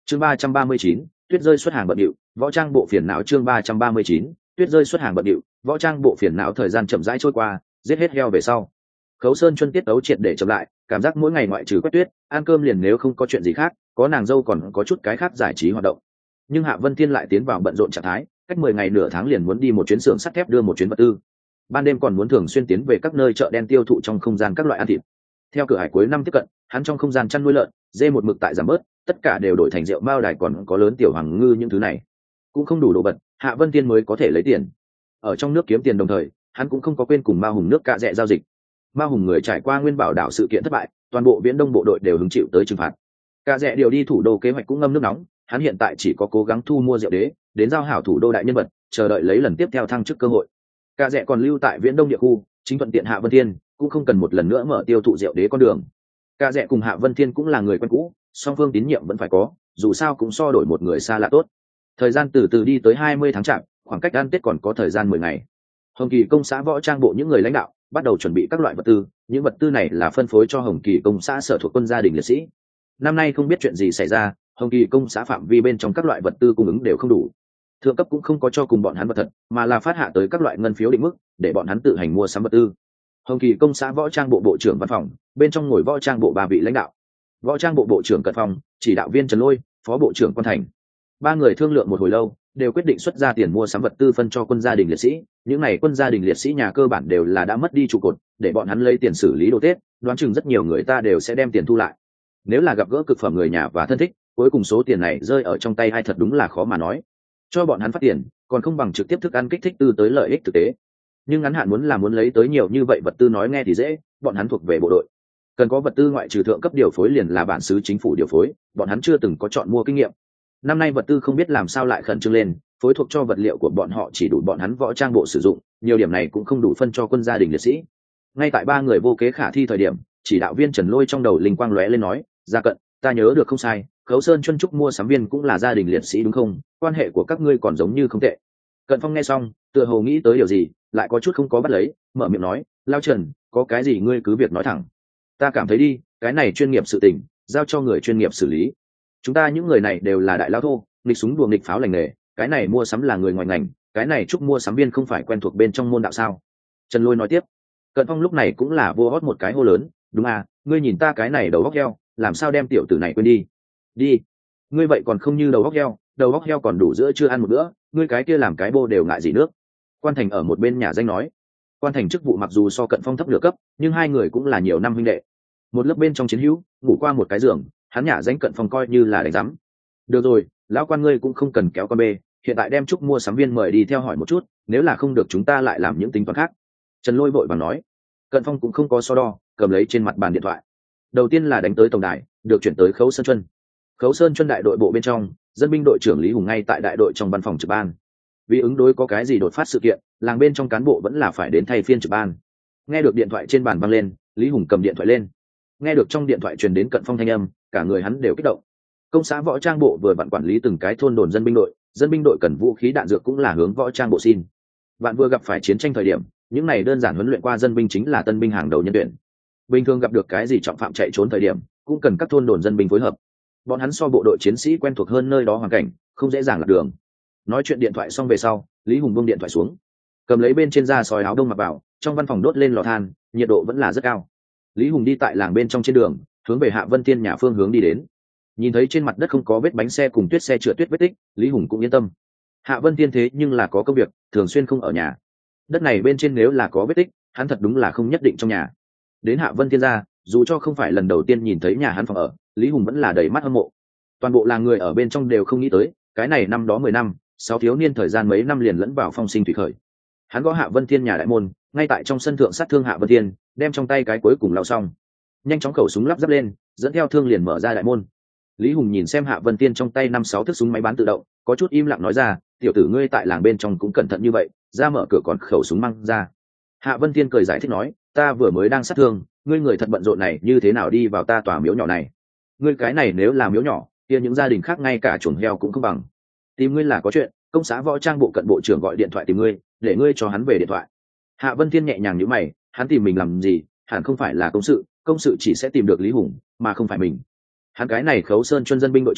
chương 339, tuyết rơi xuất hàng bận điệu, võ trang bộ phiền não. Chương 339, tuyết rơi xuất hàng bận điệu, võ trang bộ phiền não. Thời gian chậm rãi trôi qua, giết hết heo về sau, Khấu Sơn Chuân tiết tấu triệt để chậm lại, cảm giác mỗi ngày ngoại trừ quét tuyết, ăn cơm liền nếu không có chuyện gì khác, có nàng dâu còn có chút cái khác giải trí hoạt động. Nhưng Hạ Vân Thiên lại tiến vào bận rộn trạng thái, cách 10 ngày nửa tháng liền muốn đi một chuyến xưởng sắt thép đưa một chuyến vật tư. Ban đêm còn muốn thường xuyên tiến về các nơi chợ đen tiêu thụ trong không gian các loại ăn thịt. Theo cửa hải cuối năm tiếp cận, hắn trong không gian chăn nuôi lợn, dê một mực tại giảm bớt, tất cả đều đổi thành rượu mao đài còn có lớn tiểu hoàng ngư những thứ này. Cũng không đủ đồ vật, Hạ Vân Thiên mới có thể lấy tiền. Ở trong nước kiếm tiền đồng thời, hắn cũng không có quên cùng Ma Hùng nước cạ rẽ giao dịch. Ma Hùng người trải qua Nguyên Bảo đảo sự kiện thất bại, toàn bộ Viễn Đông bộ đội đều hứng chịu tới trừng phạt. Cạ rẽ điều đi thủ đô kế hoạch cũng ngâm nước nóng, hắn hiện tại chỉ có cố gắng thu mua rượu đế, đến giao hảo thủ đô đại nhân vật, chờ đợi lấy lần tiếp theo thăng chức cơ hội. Cạ rẽ còn lưu tại Viễn Đông địa khu, chính thuận tiện Hạ Vân Thiên, cũng không cần một lần nữa mở tiêu thụ rượu đế con đường. Cạ rẽ cùng Hạ Vân Thiên cũng là người quen cũ, song phương tín nhiệm vẫn phải có, dù sao cũng so đổi một người xa lạ tốt. Thời gian từ từ đi tới 20 tháng chạp, khoảng cách ăn Tết còn có thời gian 10 ngày. Hồng Kỳ công xã võ trang bộ những người lãnh đạo bắt đầu chuẩn bị các loại vật tư, những vật tư này là phân phối cho Hồng Kỳ công xã sở thuộc quân gia đình liệt sĩ. Năm nay không biết chuyện gì xảy ra, Hồng Kỳ công xã phạm vi bên trong các loại vật tư cung ứng đều không đủ. Thượng cấp cũng không có cho cùng bọn hắn vật thật, mà là phát hạ tới các loại ngân phiếu định mức để bọn hắn tự hành mua sắm vật tư. Hồng Kỳ công xã võ trang bộ bộ trưởng văn phòng, bên trong ngồi võ trang bộ 3 vị lãnh đạo. Võ trang bộ bộ trưởng Cận Phong, chỉ đạo viên Trần Lôi, phó bộ trưởng Quan Thành. 3 người thương lượng một hồi lâu, đều quyết định xuất ra tiền mua sắm vật tư phân cho quân gia đình liệt sĩ. Những này quân gia đình liệt sĩ nhà cơ bản đều là đã mất đi trụ cột, để bọn hắn lấy tiền xử lý đồ Tết, đoán chừng rất nhiều người ta đều sẽ đem tiền thu lại. Nếu là gặp gỡ cực phẩm người nhà và thân thích, cuối cùng số tiền này rơi ở trong tay ai thật đúng là khó mà nói. Cho bọn hắn phát tiền, còn không bằng trực tiếp thức ăn kích thích tư tới lợi ích thực tế. Nhưng ngắn hạn muốn lấy tới nhiều như vậy vật tư nói nghe thì dễ, bọn hắn thuộc về bộ đội, cần có vật tư ngoại trừ thượng cấp điều phối liền là bản xứ chính phủ điều phối, bọn hắn chưa từng có chọn mua kinh nghiệm. Năm nay vật tư không biết làm sao lại khẩn trương lên, phối thuộc cho vật liệu của bọn họ chỉ đủ bọn hắn võ trang bộ sử dụng, nhiều điểm này cũng không đủ phân cho quân gia đình liệt sĩ. Ngay tại 3 người vô kế khả thi thời điểm, chỉ đạo viên Trần Lôi trong đầu linh quang lóe lên nói, "Gia Cận, ta nhớ được không sai, Khấu Sơn Chuân Trúc mua sắm viên cũng là gia đình liệt sĩ đúng không? Quan hệ của các ngươi còn giống như không tệ." Cận Phong nghe xong, tựa hồ nghĩ tới điều gì, lại có chút không có bắt lấy, mở miệng nói, "Lao Trần, có cái gì ngươi cứ việc nói thẳng. Ta cảm thấy đi, cái này chuyên nghiệp sự tình, giao cho người chuyên nghiệp xử lý. Chúng ta những người này đều là đại lão thô, nghịch súng đùa nghịch pháo lành nghề, cái này mua sắm là người ngoài ngành, cái này Trúc mua sắm viên không phải quen thuộc bên trong môn đạo sao?" Trần Lôi nói tiếp. Cận Phong lúc này cũng là vô hót một cái hô lớn, "Đúng à, ngươi nhìn ta cái này đầu góc heo, làm sao đem tiểu tử này quên đi? Đi, ngươi vậy còn không như đầu góc heo còn đủ giữa chưa ăn một bữa, ngươi cái kia làm cái bô đều ngại gì nước." Quan Thành ở một bên nhà danh nói. Quan Thành chức vụ mặc dù so Cận Phong thấp nửa cấp, nhưng hai người cũng là nhiều năm huynh đệ. Một lớp bên trong chiến hữu, ngủ qua một cái giường, hắn nhà danh Cận Phong coi như là đánh rắm. "Được rồi, lão quan ngươi cũng không cần kéo con bê, hiện tại đem Trúc mua sắm viên mời đi theo hỏi một chút, nếu là không được chúng ta lại làm những tính toán khác." Trần Lôi vội vàng nói. Cận Phong cũng không có so đo, cầm lấy trên mặt bàn điện thoại. Đầu tiên là đánh tới tổng đài, được chuyển tới Khấu Sơn Chuân. Khấu Sơn Chuân đại đội bộ bên trong, dân binh đội trưởng Lý Hùng ngay tại đại đội trong văn phòng trực ban. Vì ứng đối có cái gì đột phát sự kiện, làng bên trong cán bộ vẫn là phải đến thay phiên trực ban. Nghe được điện thoại trên bàn vang lên, Lý Hùng cầm điện thoại lên. Nghe được trong điện thoại truyền đến Cận Phong thanh âm, cả người hắn đều kích động. Công xã võ trang bộ vừa vặn quản lý từng cái thôn đồn dân binh đội cần vũ khí đạn dược cũng là hướng võ trang bộ xin. Bạn vừa gặp phải chiến tranh thời điểm, những này đơn giản huấn luyện qua dân binh chính là tân binh hàng đầu nhân tuyển. Bình thường gặp được cái gì trọng phạm chạy trốn thời điểm, cũng cần các thôn đồn dân binh phối hợp. Bọn hắn so bộ đội chiến sĩ quen thuộc hơn nơi đó hoàn cảnh, không dễ dàng lạc đường. Nói chuyện điện thoại xong về sau, Lý Hùng buông điện thoại xuống, cầm lấy bên trên da sói áo đông mặc vào, trong văn phòng đốt lên lò than, nhiệt độ vẫn là rất cao. Lý Hùng đi tại làng bên trong trên đường, hướng về Hạ Vân Thiên nhà phương hướng đi đến. Nhìn thấy trên mặt đất không có vết bánh xe cùng tuyết xe trượt tuyết vết tích, Lý Hùng cũng yên tâm. Hạ Vân Thiên thế nhưng là có công việc, thường xuyên không ở nhà. Đất này bên trên nếu là có vết tích, hắn thật đúng là không nhất định trong nhà. Đến Hạ Vân Thiên ra, dù cho không phải lần đầu tiên nhìn thấy nhà hắn phòng ở, Lý Hùng vẫn là đầy mắt hâm mộ. Toàn bộ làng người ở bên trong đều không nghĩ tới, cái này năm đó 10 năm, 6 thiếu niên thời gian mấy năm liền lẫn vào phong sinh thủy khởi. Hắn gõ Hạ Vân Thiên nhà đại môn, ngay tại trong sân thượng sát thương Hạ Vân Thiên, đem trong tay cái cuối cùng lao xong, nhanh chóng khẩu súng lắp ráp lên, dẫn theo thương liền mở ra đại môn. Lý Hùng nhìn xem Hạ Vân Thiên trong tay 5-6 thước súng máy bán tự động, có chút im lặng nói ra, "Tiểu tử ngươi tại làng bên trong cũng cẩn thận như vậy, ra mở cửa còn khẩu súng mang ra." Hạ Vân Thiên cười giải thích nói, "Ta vừa mới đang sát thương, ngươi người thật bận rộn này như thế nào đi vào ta tòa miếu nhỏ này? Ngươi cái này nếu là miếu nhỏ, kia những gia đình khác ngay cả chuồng heo cũng không bằng. Tìm ngươi là có chuyện, công xã võ trang bộ cận bộ trưởng gọi điện thoại tìm ngươi, để ngươi cho hắn về điện thoại." Hạ Vân Thiên nhẹ nhàng nhíu mày, hắn tìm mình làm gì? Hẳn không phải là công sự chỉ sẽ tìm được Lý Hùng, mà không phải mình. Hắn cái này Khấu Sơn Chuân dân binh đội trưởng,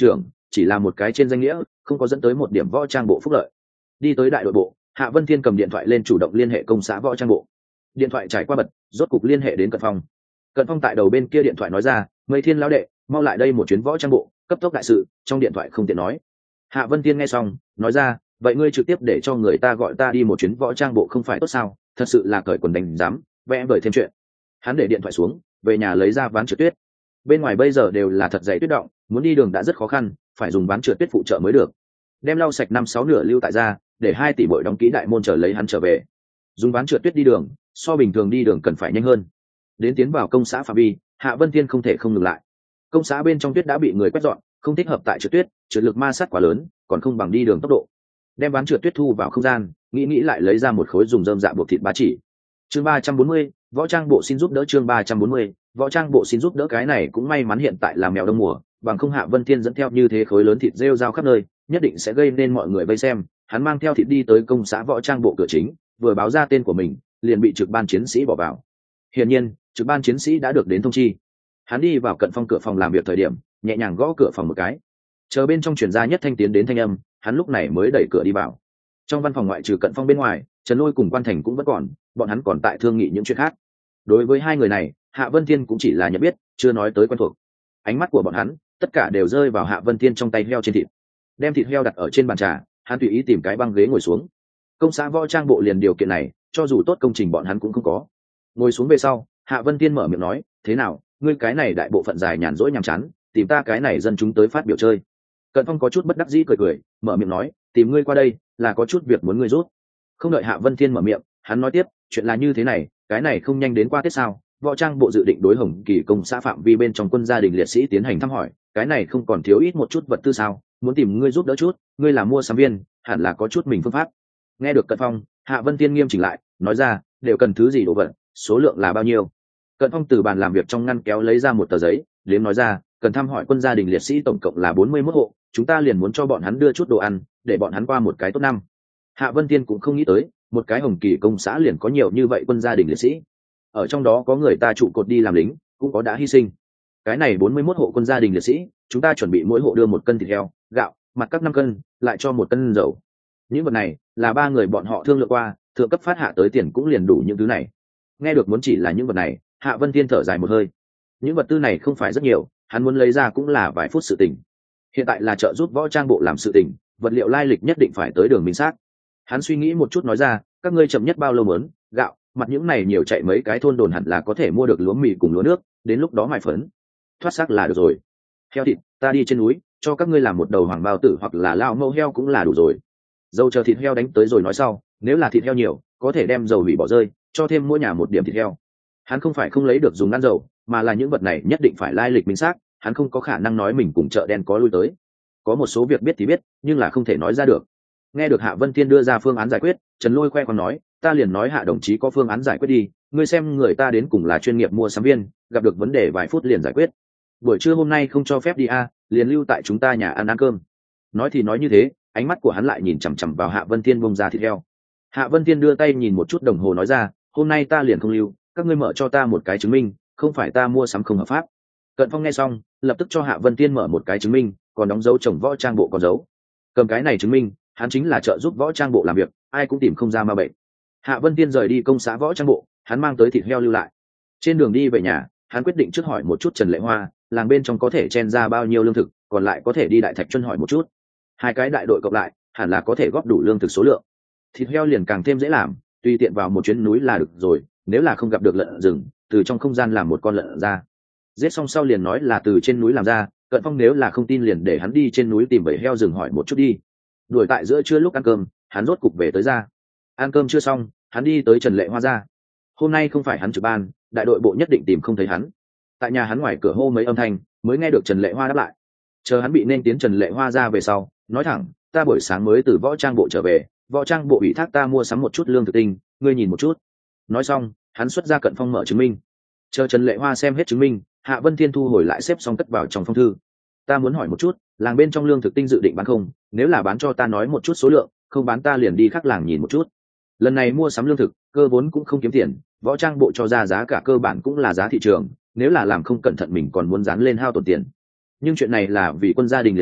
chỉ là một cái trên danh nghĩa, không có dẫn tới một điểm võ trang bộ phúc lợi. Đi tới đại đội bộ, Hạ Vân Thiên cầm điện thoại lên chủ động liên hệ công xã võ trang bộ. Điện thoại trải qua bật, rốt cục liên hệ đến Cận Phong. Cận Phong tại đầu bên kia điện thoại nói ra, Mây Thiên lão đệ, mau lại đây một chuyến võ trang bộ, cấp tốc đại sự. Trong điện thoại không tiện nói. Hạ Vân Thiên nghe xong, nói ra, vậy ngươi trực tiếp để cho người ta gọi ta đi một chuyến võ trang bộ không phải tốt sao? Thật sự là cởi quần đánh giám, vẽ vời thêm chuyện. Hắn để điện thoại xuống, về nhà lấy ra ván trượt tuyết. Bên ngoài bây giờ đều là thật dày tuyết động, muốn đi đường đã rất khó khăn, phải dùng ván trượt tuyết phụ trợ mới được. Đem lau sạch 5-6 nửa lưu tại ra, để 2 tỷ bội đóng kỹ đại môn chờ lấy hắn trở về. Dùng ván trượt tuyết đi đường, so bình thường đi đường cần phải nhanh hơn. Đến tiến vào công xã phạm vi, Hạ Vân Thiên không thể không ngừng lại. Công xã bên trong tuyết đã bị người quét dọn, không thích hợp tại trượt tuyết, trượt lực ma sát quá lớn, còn không bằng đi đường tốc độ. Đem ván trượt tuyết thu vào không gian, nghĩ lại lấy ra một khối dùng rơm dạ buộc thịt ba chỉ. Chương 340, võ trang bộ xin giúp đỡ. Chương 340, võ trang bộ xin giúp đỡ. Cái này cũng may mắn hiện tại là mèo đông mùa, bằng không Hạ Vân Thiên dẫn theo như thế khối lớn thịt rêu rao khắp nơi, nhất định sẽ gây nên mọi người vây xem. Hắn mang theo thịt đi tới công xã võ trang bộ cửa chính, vừa báo ra tên của mình, liền bị trực ban chiến sĩ bỏ vào. Hiển nhiên, trực ban chiến sĩ đã được đến thông chi. Hắn đi vào Cận Phong cửa phòng làm việc thời điểm, nhẹ nhàng gõ cửa phòng một cái. Chờ bên trong truyền ra nhất thanh tiến đến thanh âm, hắn lúc này mới đẩy cửa đi vào. Trong văn phòng ngoại trừ Cận Phong bên ngoài, Trần Lôi cùng Quan Thành cũng vẫn còn, bọn hắn còn tại thương nghị những chuyện khác. Đối với hai người này, Hạ Vân Thiên cũng chỉ là nhận biết, chưa nói tới quen thuộc. Ánh mắt của bọn hắn, tất cả đều rơi vào Hạ Vân Thiên trong tay heo trên thịt. Đem thịt heo đặt ở trên bàn trà, hắn tùy ý tìm cái băng ghế ngồi xuống. Công xã võ trang bộ liền điều kiện này, cho dù tốt công trình bọn hắn cũng không có. Ngồi xuống về sau, Hạ Vân Thiên mở miệng nói, thế nào, ngươi cái này đại bộ phận dài nhàn rỗi nhàm chán, tìm ta cái này dân chúng tới phát biểu chơi. Cận Phong có chút bất đắc dĩ cười, mở miệng nói, tìm ngươi qua đây là có chút việc muốn ngươi rút. Không đợi Hạ Vân Thiên mở miệng, hắn nói tiếp, chuyện là như thế này, cái này không nhanh đến qua Tết sao? Võ trang bộ dự định đối Hồng Kỳ công xã phạm vi bên trong quân gia đình liệt sĩ tiến hành thăm hỏi, cái này không còn thiếu ít một chút vật tư sao? Muốn tìm ngươi giúp đỡ chút, ngươi là mua sắm viên, hẳn là có chút mình phương pháp. Nghe được Cận Phong, Hạ Vân Thiên nghiêm chỉnh lại, nói ra, đều cần thứ gì đồ vật, số lượng là bao nhiêu? Cận Phong từ bàn làm việc trong ngăn kéo lấy ra một tờ giấy, liếm nói ra, cần thăm hỏi quân gia đình liệt sĩ tổng cộng là 41 hộ, chúng ta liền muốn cho bọn hắn đưa chút đồ ăn, để bọn hắn qua một cái tốt năm. Hạ Vân Thiên cũng không nghĩ tới, một cái Hồng Kỳ công xã liền có nhiều như vậy quân gia đình liệt sĩ. Ở trong đó có người ta trụ cột đi làm lính, cũng có đã hy sinh. Cái này 41 hộ quân gia đình liệt sĩ, chúng ta chuẩn bị mỗi hộ đưa 1 cân thịt heo, gạo, mặt các 5 cân, lại cho 1 cân dầu. Những vật này là 3 người bọn họ thương lượng qua, thượng cấp phát hạ tới tiền cũng liền đủ những thứ này. Nghe được muốn chỉ là những vật này, Hạ Vân Thiên thở dài một hơi. Những vật tư này không phải rất nhiều, hắn muốn lấy ra cũng là vài phút sự tình. Hiện tại là trợ giúp võ trang bộ làm sự tình, vật liệu lai lịch nhất định phải tới đường minh xác. Hắn suy nghĩ một chút nói ra, các ngươi chậm nhất bao lâu muốn gạo, mặt những này nhiều chạy mấy cái thôn đồn hẳn là có thể mua được lúa mì cùng lúa nước, đến lúc đó mài phấn, thoát xác là được rồi. Heo thịt, ta đi trên núi, cho các ngươi làm một đầu hoàng bao tử hoặc là lao mâu heo cũng là đủ rồi. Dầu chờ thịt heo đánh tới rồi nói sau, nếu là thịt heo nhiều, có thể đem dầu hủy bỏ rơi, cho thêm mỗi nhà 1 điểm thịt heo. Hắn không phải không lấy được dùng ăn dầu, mà là những vật này nhất định phải lai lịch minh xác, hắn không có khả năng nói mình cùng chợ đen có lui tới. Có một số việc biết thì biết, nhưng là không thể nói ra được. Nghe được Hạ Vân Thiên đưa ra phương án giải quyết, Trần Lôi khoe còn nói, ta liền nói Hạ đồng chí có phương án giải quyết đi, ngươi xem người ta đến cùng là chuyên nghiệp mua sắm viên, gặp được vấn đề vài phút liền giải quyết. Buổi trưa hôm nay không cho phép đi liền lưu tại chúng ta nhà ăn cơm. Nói thì nói như thế, ánh mắt của hắn lại nhìn chằm chằm vào Hạ Vân Thiên bông ra thịt heo. Hạ Vân Thiên đưa tay nhìn một chút đồng hồ nói ra, hôm nay ta liền không lưu, các ngươi mở cho ta một cái chứng minh, không phải ta mua sắm không hợp pháp. Cận Phong nghe xong, lập tức cho Hạ Vân Thiên mở một cái chứng minh, còn đóng dấu chồng võ trang bộ con dấu. Cầm cái này chứng minh, hắn chính là trợ giúp võ trang bộ làm việc, ai cũng tìm không ra ma bệnh. Hạ Vân Thiên rời đi công xã võ trang bộ, hắn mang tới thịt heo lưu lại. Trên đường đi về nhà, hắn quyết định trước hỏi một chút Trần Lệ Hoa, làng bên trong có thể chen ra bao nhiêu lương thực, còn lại có thể đi Đại Thạch Chuân hỏi một chút. 2 cái đại đội cộng lại, hẳn là có thể góp đủ lương thực số lượng. Thịt heo liền càng thêm dễ làm, tùy tiện vào một chuyến núi là được rồi, nếu là không gặp được lợn rừng, từ trong không gian làm một con lợn ra. Giết xong sau liền nói là từ trên núi làm ra, Cận Phong nếu là không tin liền để hắn đi trên núi tìm bầy heo rừng hỏi một chút đi. Đuổi tại giữa trưa lúc ăn cơm, hắn rốt cục về tới ra. Ăn cơm chưa xong, hắn đi tới Trần Lệ Hoa ra. Hôm nay không phải hắn trực ban, đại đội bộ nhất định tìm không thấy hắn. Tại nhà hắn ngoài cửa hô mấy âm thanh, mới nghe được Trần Lệ Hoa đáp lại. Chờ hắn bị nên tiến Trần Lệ Hoa ra về sau, nói thẳng, ta buổi sáng mới từ võ trang bộ trở về, võ trang bộ ủy thác ta mua sắm một chút lương thực tinh, ngươi nhìn một chút. Nói xong, hắn xuất ra Cận Phong mở chứng minh. Chờ Trần Lệ Hoa xem hết chứng minh, Hạ Vân Thiên thu hồi lại xếp xong cất vào trong phong thư. Ta muốn hỏi một chút, làng bên trong lương thực tinh dự định bán không? Nếu là bán cho ta nói một chút số lượng, không bán ta liền đi khác làng nhìn một chút. Lần này mua sắm lương thực, cơ vốn cũng không kiếm tiền, võ trang bộ cho ra giá cả cơ bản cũng là giá thị trường, nếu là làm không cẩn thận mình còn muốn dán lên hao tổn tiền. Nhưng chuyện này là vì quân gia đình liệt sĩ,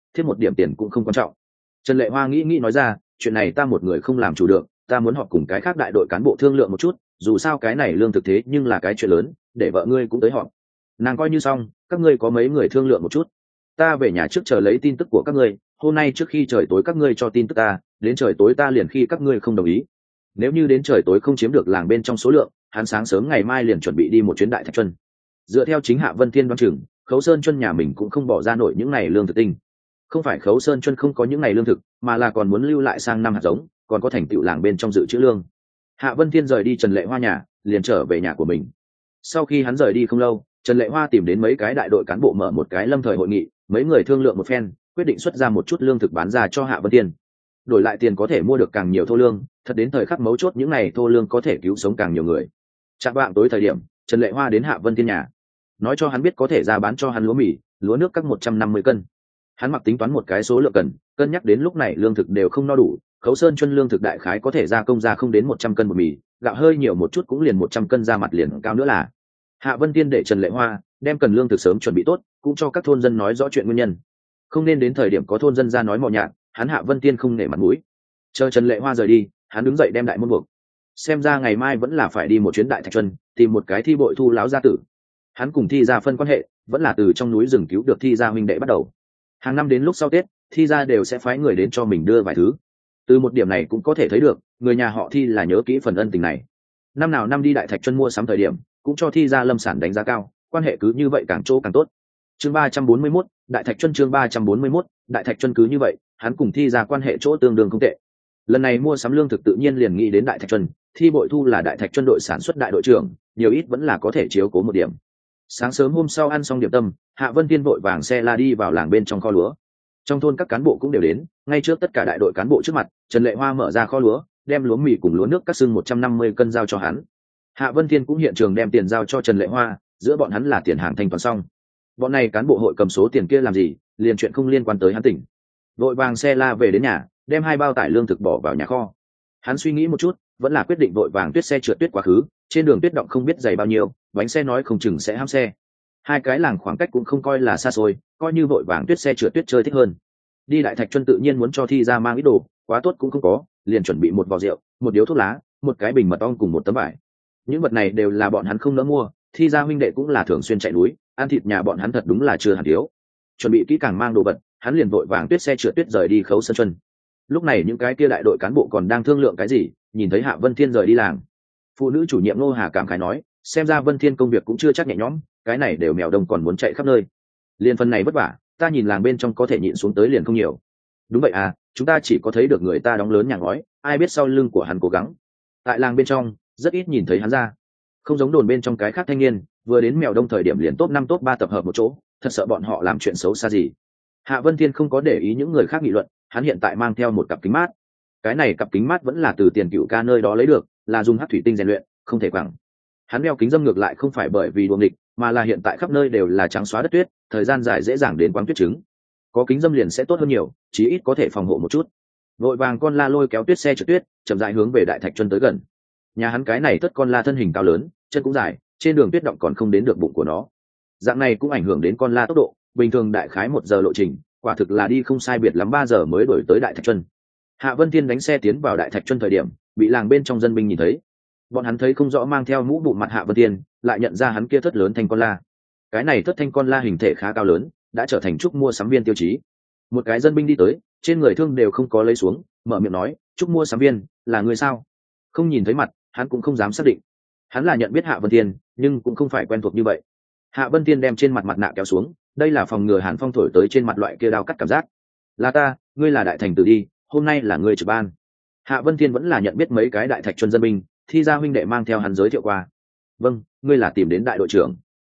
thiết một điểm tiền cũng không quan trọng. Trần Lệ Hoa nghĩ nói ra, chuyện này ta một người không làm chủ được, ta muốn họp cùng cái khác đại đội cán bộ thương lượng một chút, dù sao cái này lương thực thế nhưng là cái chuyện lớn, để vợ ngươi cũng tới họp. Nàng coi như xong, các ngươi có mấy người thương lượng một chút, ta về nhà trước chờ lấy tin tức của các ngươi, hôm nay trước khi trời tối các ngươi cho tin tức ta, đến trời tối ta liền khi các ngươi không đồng ý. Nếu như đến trời tối không chiếm được làng bên trong số lượng, hắn sáng sớm ngày mai liền chuẩn bị đi một chuyến Đại Thạch Chuân. Dựa theo chính Hạ Vân Thiên đoán chừng, Khấu Sơn Chuân nhà mình cũng không bỏ ra nổi những này lương thực tinh. Không phải Khấu Sơn Chuân không có những này lương thực, mà là còn muốn lưu lại sang năm hạt giống, còn có thành tựu làng bên trong dự trữ lương. Hạ Vân Thiên rời đi Trần Lệ Hoa nhà, liền trở về nhà của mình. Sau khi hắn rời đi không lâu, Trần Lệ Hoa tìm đến mấy cái đại đội cán bộ mở một cái lâm thời hội nghị, mấy người thương lượng một phen, quyết định xuất ra một chút lương thực bán ra cho Hạ Vân Thiên. Đổi lại tiền có thể mua được càng nhiều thô lương, thật đến thời khắc mấu chốt những này thô lương có thể cứu sống càng nhiều người. Chạng vạng tối thời điểm, Trần Lệ Hoa đến Hạ Vân Thiên nhà, nói cho hắn biết có thể ra bán cho hắn lúa mì, lúa nước các 150 cân. Hắn mặc tính toán một cái số lượng cần, cân nhắc đến lúc này lương thực đều không no đủ, Khấu Sơn Chuân lương thực đại khái có thể gia công ra không đến 100 cân bột mì, gạo hơi nhiều một chút cũng liền 100 cân ra mặt liền cao nữa là. Hạ Vân Thiên để Trần Lệ Hoa đem cần lương thực sớm chuẩn bị tốt, cũng cho các thôn dân nói rõ chuyện nguyên nhân. Không nên đến thời điểm có thôn dân ra nói mò nhạt, hắn Hạ Vân Thiên không nể mặt mũi. Chờ Trần Lệ Hoa rời đi, hắn đứng dậy đem đại môn buộc. Xem ra ngày mai vẫn là phải đi một chuyến Đại Thạch Chuân, tìm một cái thi bội thu láo gia tử. Hắn cùng thi gia phân quan hệ, vẫn là từ trong núi rừng cứu được thi gia huynh đệ bắt đầu. Hàng năm đến lúc sau Tết, thi gia đều sẽ phái người đến cho mình đưa vài thứ. Từ một điểm này cũng có thể thấy được, người nhà họ Thi là nhớ kỹ phần ân tình này. Năm nào năm đi Đại Thạch Chuân mua sắm thời điểm, cũng cho thi gia lâm sản đánh giá cao, quan hệ cứ như vậy càng chỗ càng tốt. Chương 341, Đại Thạch Chuân chương 341, Đại Thạch Chuân cứ như vậy, hắn cùng thi gia quan hệ chỗ tương đương không tệ. Lần này mua sắm lương thực tự nhiên liền nghĩ đến Đại Thạch Chuân, Thi Bội Thu là Đại Thạch Chuân đội sản xuất đại đội trưởng, nhiều ít vẫn là có thể chiếu cố một điểm. Sáng sớm hôm sau ăn xong điểm tâm, Hạ Vân Thiên vội vàng xe la đi vào làng bên trong kho lúa. Trong thôn các cán bộ cũng đều đến, ngay trước tất cả đại đội cán bộ trước mặt, Trần Lệ Hoa mở ra kho lúa, đem lúa mì cùng lúa nước các xưng 150 cân giao cho hắn. Hạ Vân Thiên cũng hiện trường đem tiền giao cho Trần Lệ Hoa, giữa bọn hắn là tiền hàng thanh toán xong. Bọn này cán bộ hội cầm số tiền kia làm gì, liền chuyện không liên quan tới hắn tỉnh. Vội vàng xe la về đến nhà, đem 2 bao tải lương thực bỏ vào nhà kho. Hắn suy nghĩ một chút, vẫn là quyết định vội vàng tuyết xe trượt tuyết quá khứ, trên đường tuyết động không biết dày bao nhiêu, bánh xe nói không chừng sẽ hãm xe. Hai cái làng khoảng cách cũng không coi là xa xôi, coi như vội vàng tuyết xe trượt tuyết chơi thích hơn. Đi Đại Thạch Chuân tự nhiên muốn cho thi ra mang ít đồ, quá tốt cũng không có, liền chuẩn bị một vò rượu, một điếu thuốc lá, một cái bình mật ong cùng một tấm vải. Những vật này đều là bọn hắn không nỡ mua, thi ra huynh đệ cũng là thường xuyên chạy núi, ăn thịt nhà bọn hắn thật đúng là chưa hẳn thiếu. Chuẩn bị kỹ càng mang đồ vật, hắn liền vội vàng tuyết xe trượt tuyết rời đi Khấu Sơn Chuân. Lúc này những cái kia đại đội cán bộ còn đang thương lượng cái gì, nhìn thấy Hạ Vân Thiên rời đi làng, phụ nữ chủ nhiệm Nô Hà cảm khái nói, xem ra Vân Thiên công việc cũng chưa chắc nhẹ nhõm, cái này đều mèo đông còn muốn chạy khắp nơi. Liên phần này vất vả, ta nhìn làng bên trong có thể nhịn xuống tới liền không nhiều. Đúng vậy à, chúng ta chỉ có thấy được người ta đóng lớn nhà ngói, ai biết sau lưng của hắn cố gắng. Tại làng bên trong rất ít nhìn thấy hắn ra, không giống đồn bên trong cái khác thanh niên, vừa đến mèo đông thời điểm liền top 5 top 3 tập hợp một chỗ, thật sợ bọn họ làm chuyện xấu xa gì. Hạ Vân Thiên không có để ý những người khác nghị luận, hắn hiện tại mang theo một cặp kính mát. Cái này cặp kính mát vẫn là từ Tiền Cựu ca nơi đó lấy được, là dùng hắc thủy tinh rèn luyện, không thể quẳng. Hắn đeo kính dâm ngược lại không phải bởi vì đuông địch, mà là hiện tại khắp nơi đều là trắng xóa đất tuyết, thời gian dài dễ dàng đến quáng tuyết trứng. Có kính dâm liền sẽ tốt hơn nhiều, chí ít có thể phòng hộ một chút. Vội vàng con la lôi kéo tuyết xe trượt tuyết, chậm rãi hướng về Đại Thạch Chuân tới gần. Nhà hắn cái này tất con la thân hình cao lớn, chân cũng dài, trên đường tuyết động còn không đến được bụng của nó. Dạng này cũng ảnh hưởng đến con la tốc độ, bình thường đại khái 1 giờ lộ trình, quả thực là đi không sai biệt lắm 3 giờ mới đuổi tới Đại Thạch Chuân. Hạ Vân Thiên đánh xe tiến vào Đại Thạch Chuân thời điểm, bị làng bên trong dân binh nhìn thấy. Bọn hắn thấy không rõ mang theo mũ bụm mặt Hạ Vân Thiên, lại nhận ra hắn kia thất lớn thanh con la. Cái này thất thanh con la hình thể khá cao lớn, đã trở thành trúc mua sắm viên tiêu chí. Một cái dân binh đi tới, trên người thương đều không có lấy xuống, mở miệng nói, trúc mua sắm viên, là người sao? Không nhìn thấy mặt, hắn cũng không dám xác định. Hắn là nhận biết Hạ Vân Thiên, nhưng cũng không phải quen thuộc như vậy. Hạ Vân Thiên đem trên mặt mặt nạ kéo xuống, đây là phòng ngừa hàn phong thổi tới trên mặt loại kia đao cắt cảm giác. Là ta, ngươi là Đại Thành Tử đi, hôm nay là ngươi trực ban. Hạ Vân Thiên vẫn là nhận biết mấy cái Đại Thạch Chuân dân binh, thi ra huynh đệ mang theo hắn giới thiệu qua. Vâng, ngươi là tìm đến đại đội trưởng.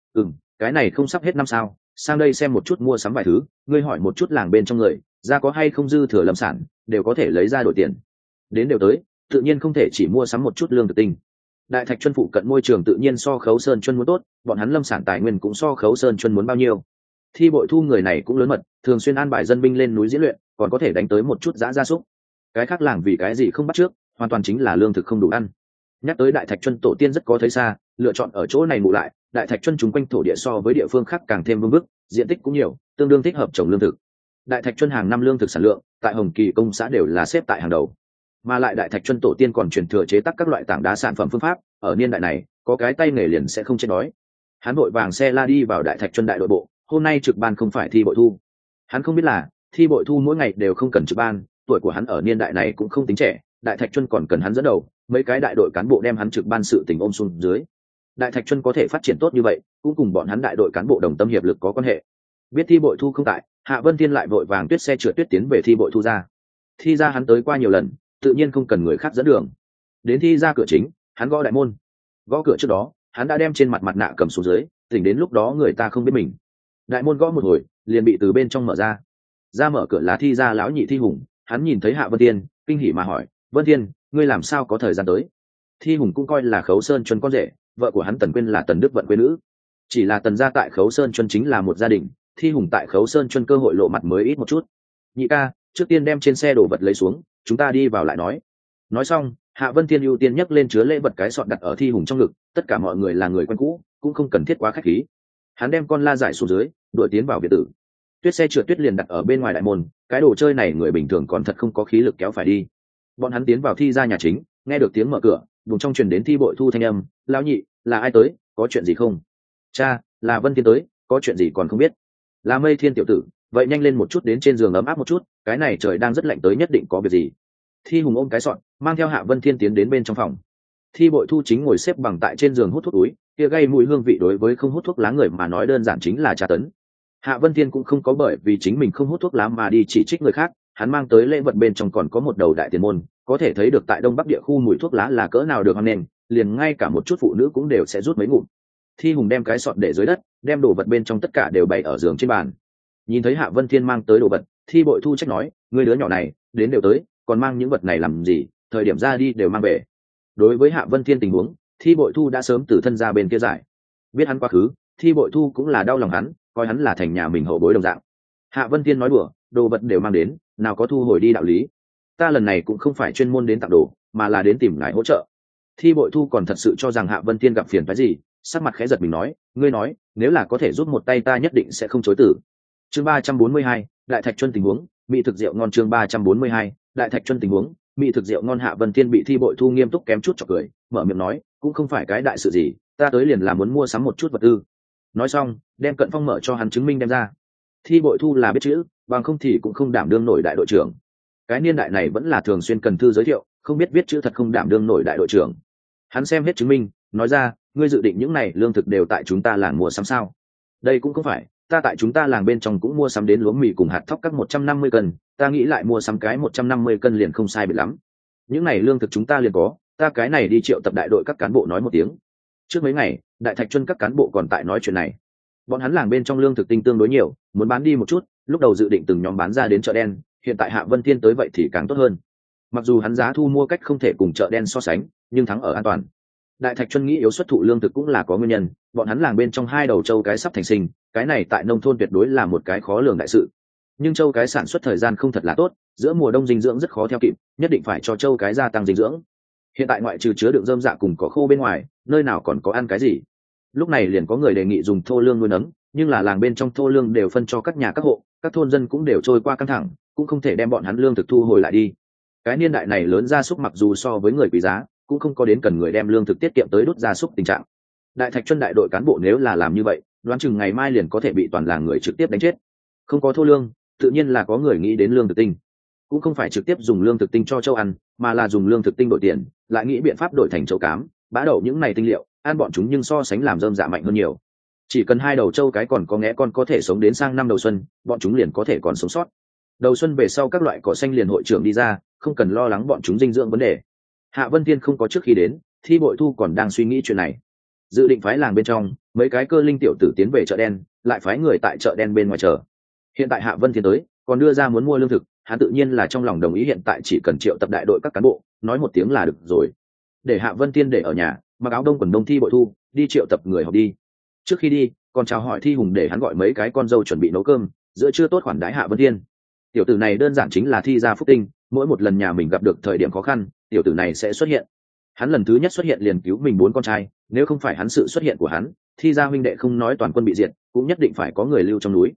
Cái này không sắp hết năm sao, sang đây xem một chút mua sắm vài thứ, ngươi hỏi một chút làng bên trong người, ra có hay không dư thừa lâm sản, đều có thể lấy ra đổi tiền. Đến đều tới, tự nhiên không thể chỉ mua sắm một chút lương thực tinh. Đại Thạch Chuân phụ cận môi trường tự nhiên so Khấu Sơn Chuân muốn tốt, bọn hắn lâm sản tài nguyên cũng so Khấu Sơn Chuân muốn bao nhiêu. Thi Bội Thu người này cũng lớn mật, thường xuyên an bài dân binh lên núi diễn luyện, còn có thể đánh tới một chút dã gia súc. Cái khác làng vì cái gì không bắt trước, hoàn toàn chính là lương thực không đủ ăn. Nhắc tới Đại Thạch Chuân tổ tiên rất có thấy xa, lựa chọn ở chỗ này ngủ lại. Đại Thạch Chuân chúng quanh thổ địa so với địa phương khác càng thêm vương vức, diện tích cũng nhiều, tương đương thích hợp trồng lương thực. Đại Thạch Chuân hàng năm lương thực sản lượng tại Hồng Kỳ công xã đều là xếp tại hàng đầu, mà lại Đại Thạch Chuân tổ tiên còn truyền thừa chế tác các loại tảng đá sản phẩm phương pháp, ở niên đại này có cái tay nghề liền sẽ không chết đói. Hắn vội vàng xe la đi vào Đại Thạch Chuân đại đội bộ, hôm nay trực ban không phải Thi Bội Thu. Hắn không biết là Thi Bội Thu mỗi ngày đều không cần trực ban, tuổi của hắn ở niên đại này cũng không tính trẻ, Đại Thạch Chuân còn cần hắn dẫn đầu, mấy cái đại đội cán bộ đem hắn trực ban sự tình ôm xuống dưới. Đại Thạch Chuân có thể phát triển tốt như vậy, cũng cùng bọn hắn đại đội cán bộ đồng tâm hiệp lực có quan hệ. Biết Thi Bội Thu không tại, Hạ Vân Thiên lại vội vàng tuyết xe trượt tuyết tiến về Thi Bội Thu ra. Thi ra hắn tới qua nhiều lần, tự nhiên không cần người khác dẫn đường. Đến Thi ra cửa chính, hắn gõ đại môn. Gõ cửa trước đó, hắn đã đem trên mặt mặt nạ cầm xuống dưới, tỉnh đến lúc đó người ta không biết mình. Đại môn gõ một hồi, liền bị từ bên trong mở ra. Ra mở cửa là Thi ra lão nhị Thi Hùng, hắn nhìn thấy Hạ Vân Thiên, kinh hỉ mà hỏi: "Vân Thiên, ngươi làm sao có thời gian tới?" Thi Hùng cũng coi là Khấu Sơn Chuân con rể, vợ của hắn Tần Quyên là Tần Đức Vận quê nữ. Chỉ là Tần gia tại Khấu Sơn Chuân chính là một gia đình, Thi Hùng tại Khấu Sơn Chuân cơ hội lộ mặt mới ít một chút. "Nhị ca, trước tiên đem trên xe đồ vật lấy xuống, chúng ta đi vào lại nói." Nói xong, Hạ Vân Thiên ưu tiên nhấc lên chứa lễ vật cái sọt đặt ở Thi Hùng trong ngực, tất cả mọi người là người quen cũ, cũng không cần thiết quá khách khí. Hắn đem con la giải xuống dưới, đuổi tiến vào biệt tử. Tuyết xe trượt tuyết liền đặt ở bên ngoài đại môn, cái đồ chơi này người bình thường còn thật không có khí lực kéo phải đi. Bọn hắn tiến vào Thi ra nhà chính, nghe được tiếng mở cửa, vùng trong truyền đến Thi Bội Thu thanh âm: "Lão nhị, là ai tới, có chuyện gì không?" "Cha, là Vân Thiên tới, có chuyện gì còn không biết." "Là Mây Thiên tiểu tử, vậy nhanh lên một chút đến trên giường ấm áp một chút, cái này trời đang rất lạnh tới nhất định có việc gì." Thi Hùng ôm cái sọt, mang theo Hạ Vân Thiên tiến đến bên trong phòng. Thi Bội Thu chính ngồi xếp bằng tại trên giường hút thuốc túi, kia gây mùi hương vị đối với không hút thuốc lá người mà nói đơn giản chính là tra tấn. Hạ Vân Thiên cũng không có bởi vì chính mình không hút thuốc lá mà đi chỉ trích người khác, hắn mang tới lễ vật bên trong còn có một đầu đại tiền môn, có thể thấy được tại Đông Bắc địa khu mùi thuốc lá là cỡ nào được hoan nghênh, liền ngay cả một chút phụ nữ cũng đều sẽ rút mấy ngụm. Thi Hùng đem cái sọt để dưới đất, đem đồ vật bên trong tất cả đều bày ở giường trên bàn. Nhìn thấy Hạ Vân Thiên mang tới đồ vật, Thi Bội Thu trách nói: "Ngươi đứa nhỏ này, đến đều tới, còn mang những vật này làm gì, thời điểm ra đi đều mang về." Đối với Hạ Vân Thiên tình huống, Thi Bội Thu đã sớm từ thân ra bên kia giải. Biết hắn quá khứ, Thi Bội Thu cũng là đau lòng hắn, coi hắn là thành nhà mình hậu bối đồng dạng. Hạ Vân Thiên nói đùa, đồ vật đều mang đến, nào có thu hồi đi đạo lý. Ta lần này cũng không phải chuyên môn đến tặng đồ, mà là đến tìm ngài hỗ trợ. Thi Bội Thu còn thật sự cho rằng Hạ Vân Thiên gặp phiền phức gì, sắc mặt khẽ giật mình nói: "Ngươi nói, nếu là có thể giúp một tay ta nhất định sẽ không chối từ." Chương 342, Đại Thạch Chuân tình huống, mỹ thực rượu ngon. Chương 342, Đại Thạch Chuân tình huống, mỹ thực rượu ngon. Hạ Vân Thiên bị Thi Bội Thu nghiêm túc kém chút chọc cười, mở miệng nói: "Cũng không phải cái đại sự gì, ta tới liền là muốn mua sắm một chút vật tư." Nói xong, đem Cận Phong mở cho hắn chứng minh đem ra. Thi Bội Thu là biết chữ, bằng không thì cũng không đảm đương nổi đại đội trưởng. Cái niên đại này vẫn là thường xuyên cần thư giới thiệu, không biết viết chữ thật không đảm đương nổi đại đội trưởng. Hắn xem hết chứng minh, nói ra: "Ngươi dự định những này lương thực đều tại chúng ta làng mua sắm sao?" "Đây cũng không phải, ta tại chúng ta làng bên trong cũng mua sắm đến lúa mì cùng hạt thóc các 150 cân, ta nghĩ lại mua sắm cái 150 cân liền không sai biệt lắm. Những này lương thực chúng ta liền có, ta cái này đi triệu tập đại đội các cán bộ nói một tiếng." Trước mấy ngày, Đại Thạch Chuân các cán bộ còn tại nói chuyện này. Bọn hắn làng bên trong lương thực tinh tương đối nhiều, muốn bán đi một chút, lúc đầu dự định từng nhóm bán ra đến chợ đen, hiện tại Hạ Vân Thiên tới vậy thì càng tốt hơn. Mặc dù hắn giá thu mua cách không thể cùng chợ đen so sánh, nhưng thắng ở an toàn. Đại Thạch Chuân nghĩ yếu xuất thụ lương thực cũng là có nguyên nhân, bọn hắn làng bên trong hai đầu trâu cái sắp thành sinh, cái này tại nông thôn tuyệt đối là một cái khó lường đại sự. Nhưng trâu cái sản xuất thời gian không thật là tốt, giữa mùa đông dinh dưỡng rất khó theo kịp, nhất định phải cho trâu cái gia tăng dinh dưỡng. Hiện tại ngoại trừ chứa đựng rơm dạ cùng cỏ khô bên ngoài, nơi nào còn có ăn cái gì. Lúc này liền có người đề nghị dùng thô lương nuôi nấng, nhưng là làng bên trong thô lương đều phân cho các nhà các hộ, các thôn dân cũng đều trôi qua căng thẳng, cũng không thể đem bọn hắn lương thực thu hồi lại đi. Cái niên đại này lớn gia súc mặc dù so với người quý giá, cũng không có đến cần người đem lương thực tiết kiệm tới đốt gia súc tình trạng. Đại Thạch Chuân đại đội cán bộ nếu là làm như vậy, đoán chừng ngày mai liền có thể bị toàn làng người trực tiếp đánh chết. Không có thô lương, tự nhiên là có người nghĩ đến lương thực tinh, cũng không phải trực tiếp dùng lương thực tinh cho châu ăn, mà là dùng lương thực tinh đổi tiền, lại nghĩ biện pháp đổi thành châu cám, bã đậu những này tinh liệu, ăn bọn chúng nhưng so sánh làm rơm dạ mạnh hơn nhiều. Chỉ cần hai đầu trâu cái còn có ngẽ con có thể sống đến sang năm đầu xuân, bọn chúng liền có thể còn sống sót. Đầu xuân về sau các loại cỏ xanh liền hội trưởng đi ra, không cần lo lắng bọn chúng dinh dưỡng vấn đề. Hạ Vân Thiên không có trước khi đến, Thi Bội Thu còn đang suy nghĩ chuyện này, dự định phái làng bên trong mấy cái cơ linh tiểu tử tiến về chợ đen, lại phái người tại chợ đen bên ngoài chờ. Hiện tại Hạ Vân Thiên tới, còn đưa ra muốn mua lương thực, hắn tự nhiên là trong lòng đồng ý, hiện tại chỉ cần triệu tập đại đội các cán bộ, nói một tiếng là được rồi. Để Hạ Vân Thiên để ở nhà, mặc áo đông quần đông Thi Bội Thu đi triệu tập người họp đi. Trước khi đi, còn chào hỏi Thi Hùng để hắn gọi mấy cái con dâu chuẩn bị nấu cơm, giữa trưa tốt khoản đái Hạ Vân Thiên. Tiểu tử này đơn giản chính là Thi gia phúc tinh, mỗi một lần nhà mình gặp được thời điểm khó khăn, tiểu tử này sẽ xuất hiện. Hắn lần thứ nhất xuất hiện liền cứu mình 4 con trai, nếu không phải hắn sự xuất hiện của hắn, Thi gia huynh đệ không nói toàn quân bị diệt, cũng nhất định phải có người lưu trong núi.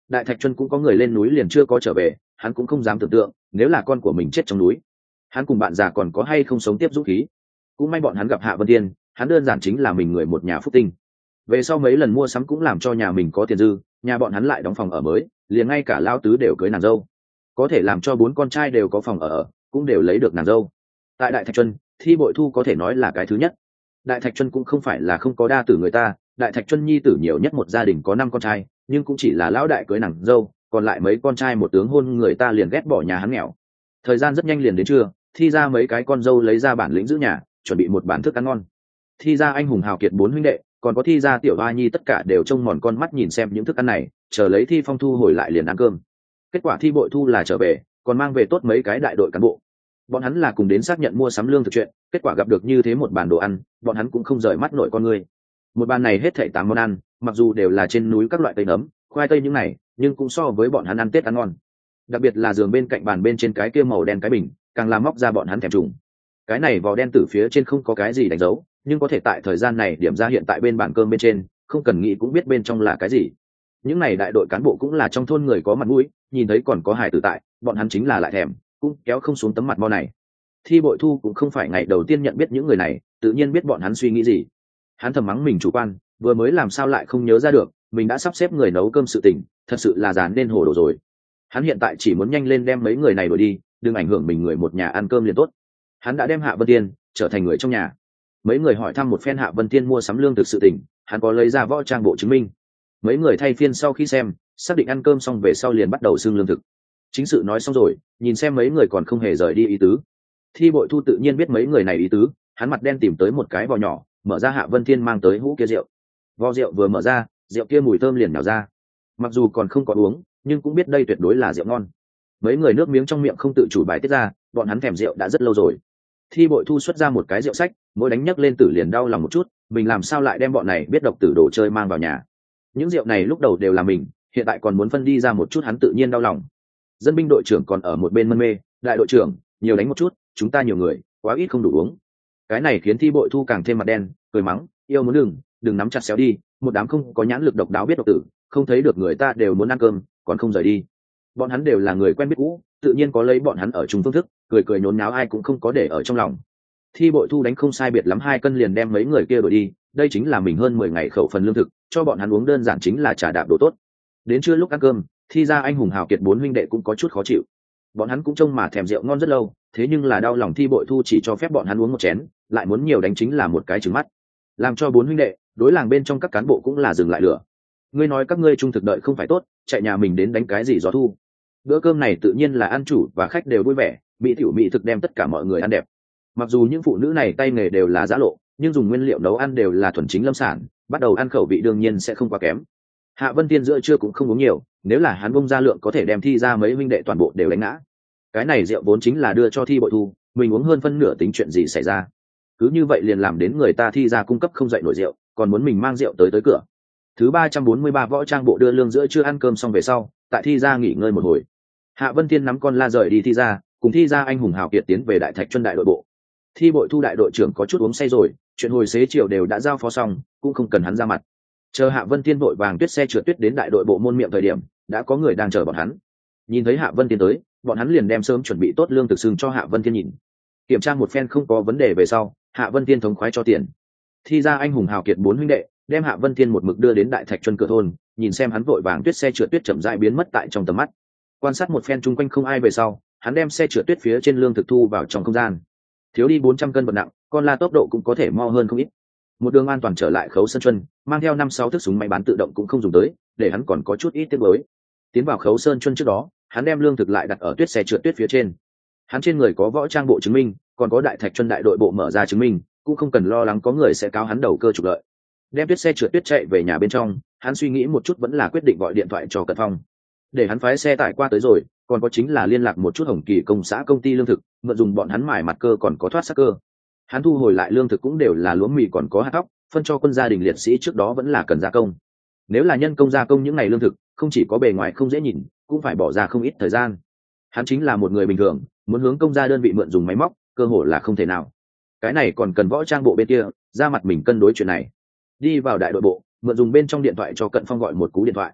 Đại Thạch Chân cũng có người lên núi liền chưa có trở về, hắn cũng không dám tưởng tượng nếu là con của mình chết trong núi, hắn cùng bạn già còn có hay không sống tiếp dũng khí. Cũng may bọn hắn gặp Hạ Vân Tiên, hắn đơn giản chính là mình người một nhà phúc tinh. Về sau mấy lần mua sắm cũng làm cho nhà mình có tiền dư, nhà bọn hắn lại đóng phòng ở mới, liền ngay cả lao tứ đều cưới nàng dâu, có thể làm cho 4 con trai đều có phòng ở, cũng đều lấy được nàng dâu. Tại Đại Thạch Chân, Thi Bội Thu có thể nói là cái thứ nhất. Đại Thạch Chân cũng không phải là không có đa tử người ta, Đại Thạch Chân nhi tử nhiều nhất một gia đình có 5 con trai, nhưng cũng chỉ là lão đại cưới nàng dâu, còn lại mấy con trai một tướng hôn người ta liền ghét bỏ nhà hắn nghèo. Thời gian rất nhanh liền đến trưa, Thi ra mấy cái con dâu lấy ra bản lĩnh giữ nhà, chuẩn bị một bản thức ăn ngon. Thi ra anh hùng hào kiệt 4 huynh đệ, còn có Thi ra tiểu hoa nhi tất cả đều trông mòn con mắt nhìn xem những thức ăn này, chờ lấy Thi Phong thu hồi lại liền ăn cơm. Kết quả Thi Bội Thu là trở về, còn mang về tốt mấy cái đại đội cán bộ. Bọn hắn là cùng đến xác nhận mua sắm lương thực chuyện, kết quả gặp được như thế một bàn đồ ăn, bọn hắn cũng không rời mắt nổi con người. Một bàn này hết thảy 8 món ăn, mặc dù đều là trên núi các loại cây nấm, khoai tây những này, nhưng cũng so với bọn hắn ăn Tết ăn ngon. Đặc biệt là giường bên cạnh bàn bên trên cái kia màu đen cái bình, càng làm móc ra bọn hắn thèm trùng. Cái này vỏ đen từ phía trên không có cái gì đánh dấu, nhưng có thể tại thời gian này điểm ra hiện tại bên bàn cơm bên trên, không cần nghĩ cũng biết bên trong là cái gì. Những này đại đội cán bộ cũng là trong thôn người có mặt mũi, nhìn thấy còn có hài tử tại, bọn hắn chính là lại thèm, cũng kéo không xuống tấm mặt mo này. Thi Bội Thu cũng không phải ngày đầu tiên nhận biết những người này, tự nhiên biết bọn hắn suy nghĩ gì. Hắn thầm mắng mình chủ quan, vừa mới làm sao lại không nhớ ra được, mình đã sắp xếp người nấu cơm sự tình, thật sự là dàn nên hồ đồ rồi. Hắn hiện tại chỉ muốn nhanh lên đem mấy người này đuổi đi, đừng ảnh hưởng mình người một nhà ăn cơm liền tốt. Hắn đã đem Hạ Vân Tiên trở thành người trong nhà. Mấy người hỏi thăm một phen Hạ Vân Tiên mua sắm lương thực sự tình, hắn có lấy ra võ trang bộ chứng minh. Mấy người thay phiên sau khi xem, xác định ăn cơm xong về sau liền bắt đầu xưng lương thực. Chính sự nói xong rồi, nhìn xem mấy người còn không hề rời đi ý tứ. Thi Bội Thu tự nhiên biết mấy người này ý tứ, hắn mặt đen tìm tới một cái vò nhỏ, mở ra Hạ Vân Thiên mang tới hũ kia rượu. Vò rượu vừa mở ra, rượu kia mùi thơm liền nhào ra. Mặc dù còn không có uống, nhưng cũng biết đây tuyệt đối là rượu ngon. Mấy người nước miếng trong miệng không tự chủ bài tiết ra, bọn hắn thèm rượu đã rất lâu rồi. Thi Bội Thu xuất ra một cái rượu sách, mỗi đánh nhấc lên tử liền đau lòng một chút, mình làm sao lại đem bọn này biết độc tử đồ chơi mang vào nhà. Những rượu này lúc đầu đều là mình, hiện tại còn muốn phân đi ra một chút, hắn tự nhiên đau lòng. Dân binh đội trưởng còn ở một bên mân mê, đại đội trưởng, nhiều đánh một chút, chúng ta nhiều người, quá ít không đủ uống. Cái này khiến Thi Bội Thu càng thêm mặt đen, cười mắng, yêu muốn đừng nắm chặt xéo đi, một đám không có nhãn lực độc đáo biết độc tử, không thấy được người ta đều muốn ăn cơm, còn không rời đi. Bọn hắn đều là người quen biết cũ, tự nhiên có lấy bọn hắn ở chung phương thức, cười cười nhốn nháo ai cũng không có để ở trong lòng. Thi Bội Thu đánh không sai biệt lắm 2 cân liền đem mấy người kia đuổi đi, đây chính là mình hơn 10 ngày khẩu phần lương thực, cho bọn hắn uống đơn giản chính là trà đạp đồ tốt. Đến trưa lúc ăn cơm, Thi ra anh hùng hào kiệt 4 huynh đệ cũng có chút khó chịu. Bọn hắn cũng trông mà thèm rượu ngon rất lâu, thế nhưng là đau lòng Thi Bội Thu chỉ cho phép bọn hắn uống một chén, lại muốn nhiều đánh chính là một cái trừng mắt, làm cho 4 huynh đệ đối làng bên trong các cán bộ cũng là dừng lại lửa. Ngươi nói các ngươi trung thực đợi không phải tốt, chạy nhà mình đến đánh cái gì gió thu. Bữa cơm này tự nhiên là ăn chủ và khách đều vui vẻ, mỹ tiểu mỹ thực đem tất cả mọi người ăn đẹp. Mặc dù những phụ nữ này tay nghề đều là giã lộ, nhưng dùng nguyên liệu nấu ăn đều là thuần chính lâm sản, bắt đầu ăn khẩu vị đương nhiên sẽ không quá kém. Hạ Vân Tiên giữa trưa cũng không uống nhiều, nếu là hắn bông ra lượng có thể đem Thi ra mấy huynh đệ toàn bộ đều đánh ngã. Cái này rượu vốn chính là đưa cho Thi Bội Thu, mình uống hơn phân nửa tính chuyện gì xảy ra. Cứ như vậy liền làm đến người ta Thi ra cung cấp không dậy nổi rượu, còn muốn mình mang rượu tới cửa. Thứ 343 võ trang bộ đưa lương giữa trưa ăn cơm xong về sau, tại Thi ra nghỉ ngơi một hồi. Hạ Vân Tiên nắm con la rời đi Thi ra, cùng Thi ra anh hùng hào kiệt tiến về Đại Thạch Chân đại đội bộ. Thi Bội Thu đại đội trưởng có chút uống say rồi, chuyện hồi xế chiều đều đã giao phó xong, cũng không cần hắn ra mặt. Chờ Hạ Vân Tiên vội vàng tuyết xe trượt tuyết đến đại đội bộ môn miệng thời điểm, đã có người đang chờ bọn hắn. Nhìn thấy Hạ Vân Tiên tới, bọn hắn liền đem sớm chuẩn bị tốt lương thực sừng cho Hạ Vân Tiên nhìn. Kiểm tra một phen không có vấn đề về sau, Hạ Vân Tiên thống khoái cho tiền. Thi ra anh hùng hào kiệt 4 huynh đệ, đem Hạ Vân Tiên một mực đưa đến Đại Thạch Chân cửa thôn, nhìn xem hắn vội vàng tuyết xe trượt tuyết chậm rãi biến mất tại trong tầm mắt. Quan sát một phen chung quanh không ai về sau, hắn đem xe trượt tuyết phía trên lương thực thu vào trong không gian. Thiếu đi 400 cân vật nặng, con la tốc độ cũng có thể mo hơn không ít. Một đường an toàn trở lại Khấu Sơn Chuân, mang theo 5-6 thước súng máy bán tự động cũng không dùng tới, để hắn còn có chút ít tiếc nuối. Tiến vào Khấu Sơn Chuân trước đó, hắn đem lương thực lại đặt ở tuyết xe trượt tuyết phía trên. Hắn trên người có võ trang bộ chứng minh, còn có Đại Thạch Chân đại đội bộ mở ra chứng minh, cũng không cần lo lắng có người sẽ cáo hắn đầu cơ trục lợi. Đem tuyết xe trượt tuyết chạy về nhà bên trong, hắn suy nghĩ một chút vẫn là quyết định gọi điện thoại cho Cận Phong, để hắn phái xe tải qua tới rồi, còn có chính là liên lạc một chút Hồng Kỳ công xã công ty lương thực, mượn dùng bọn hắn mài mặt cơ còn có thoát sắc cơ. Hắn thu hồi lại lương thực cũng đều là lúa mì còn có hạt thóc, phân cho quân gia đình liệt sĩ trước đó vẫn là cần gia công. Nếu là nhân công gia công những ngày lương thực, không chỉ có bề ngoài không dễ nhìn, cũng phải bỏ ra không ít thời gian. Hắn chính là một người bình thường, muốn hướng công gia đơn vị mượn dùng máy móc, cơ hội là không thể nào. Cái này còn cần võ trang bộ bên kia ra mặt mình cân đối chuyện này. Đi vào đại đội bộ, mượn dùng bên trong điện thoại cho Cận Phong gọi một cú điện thoại.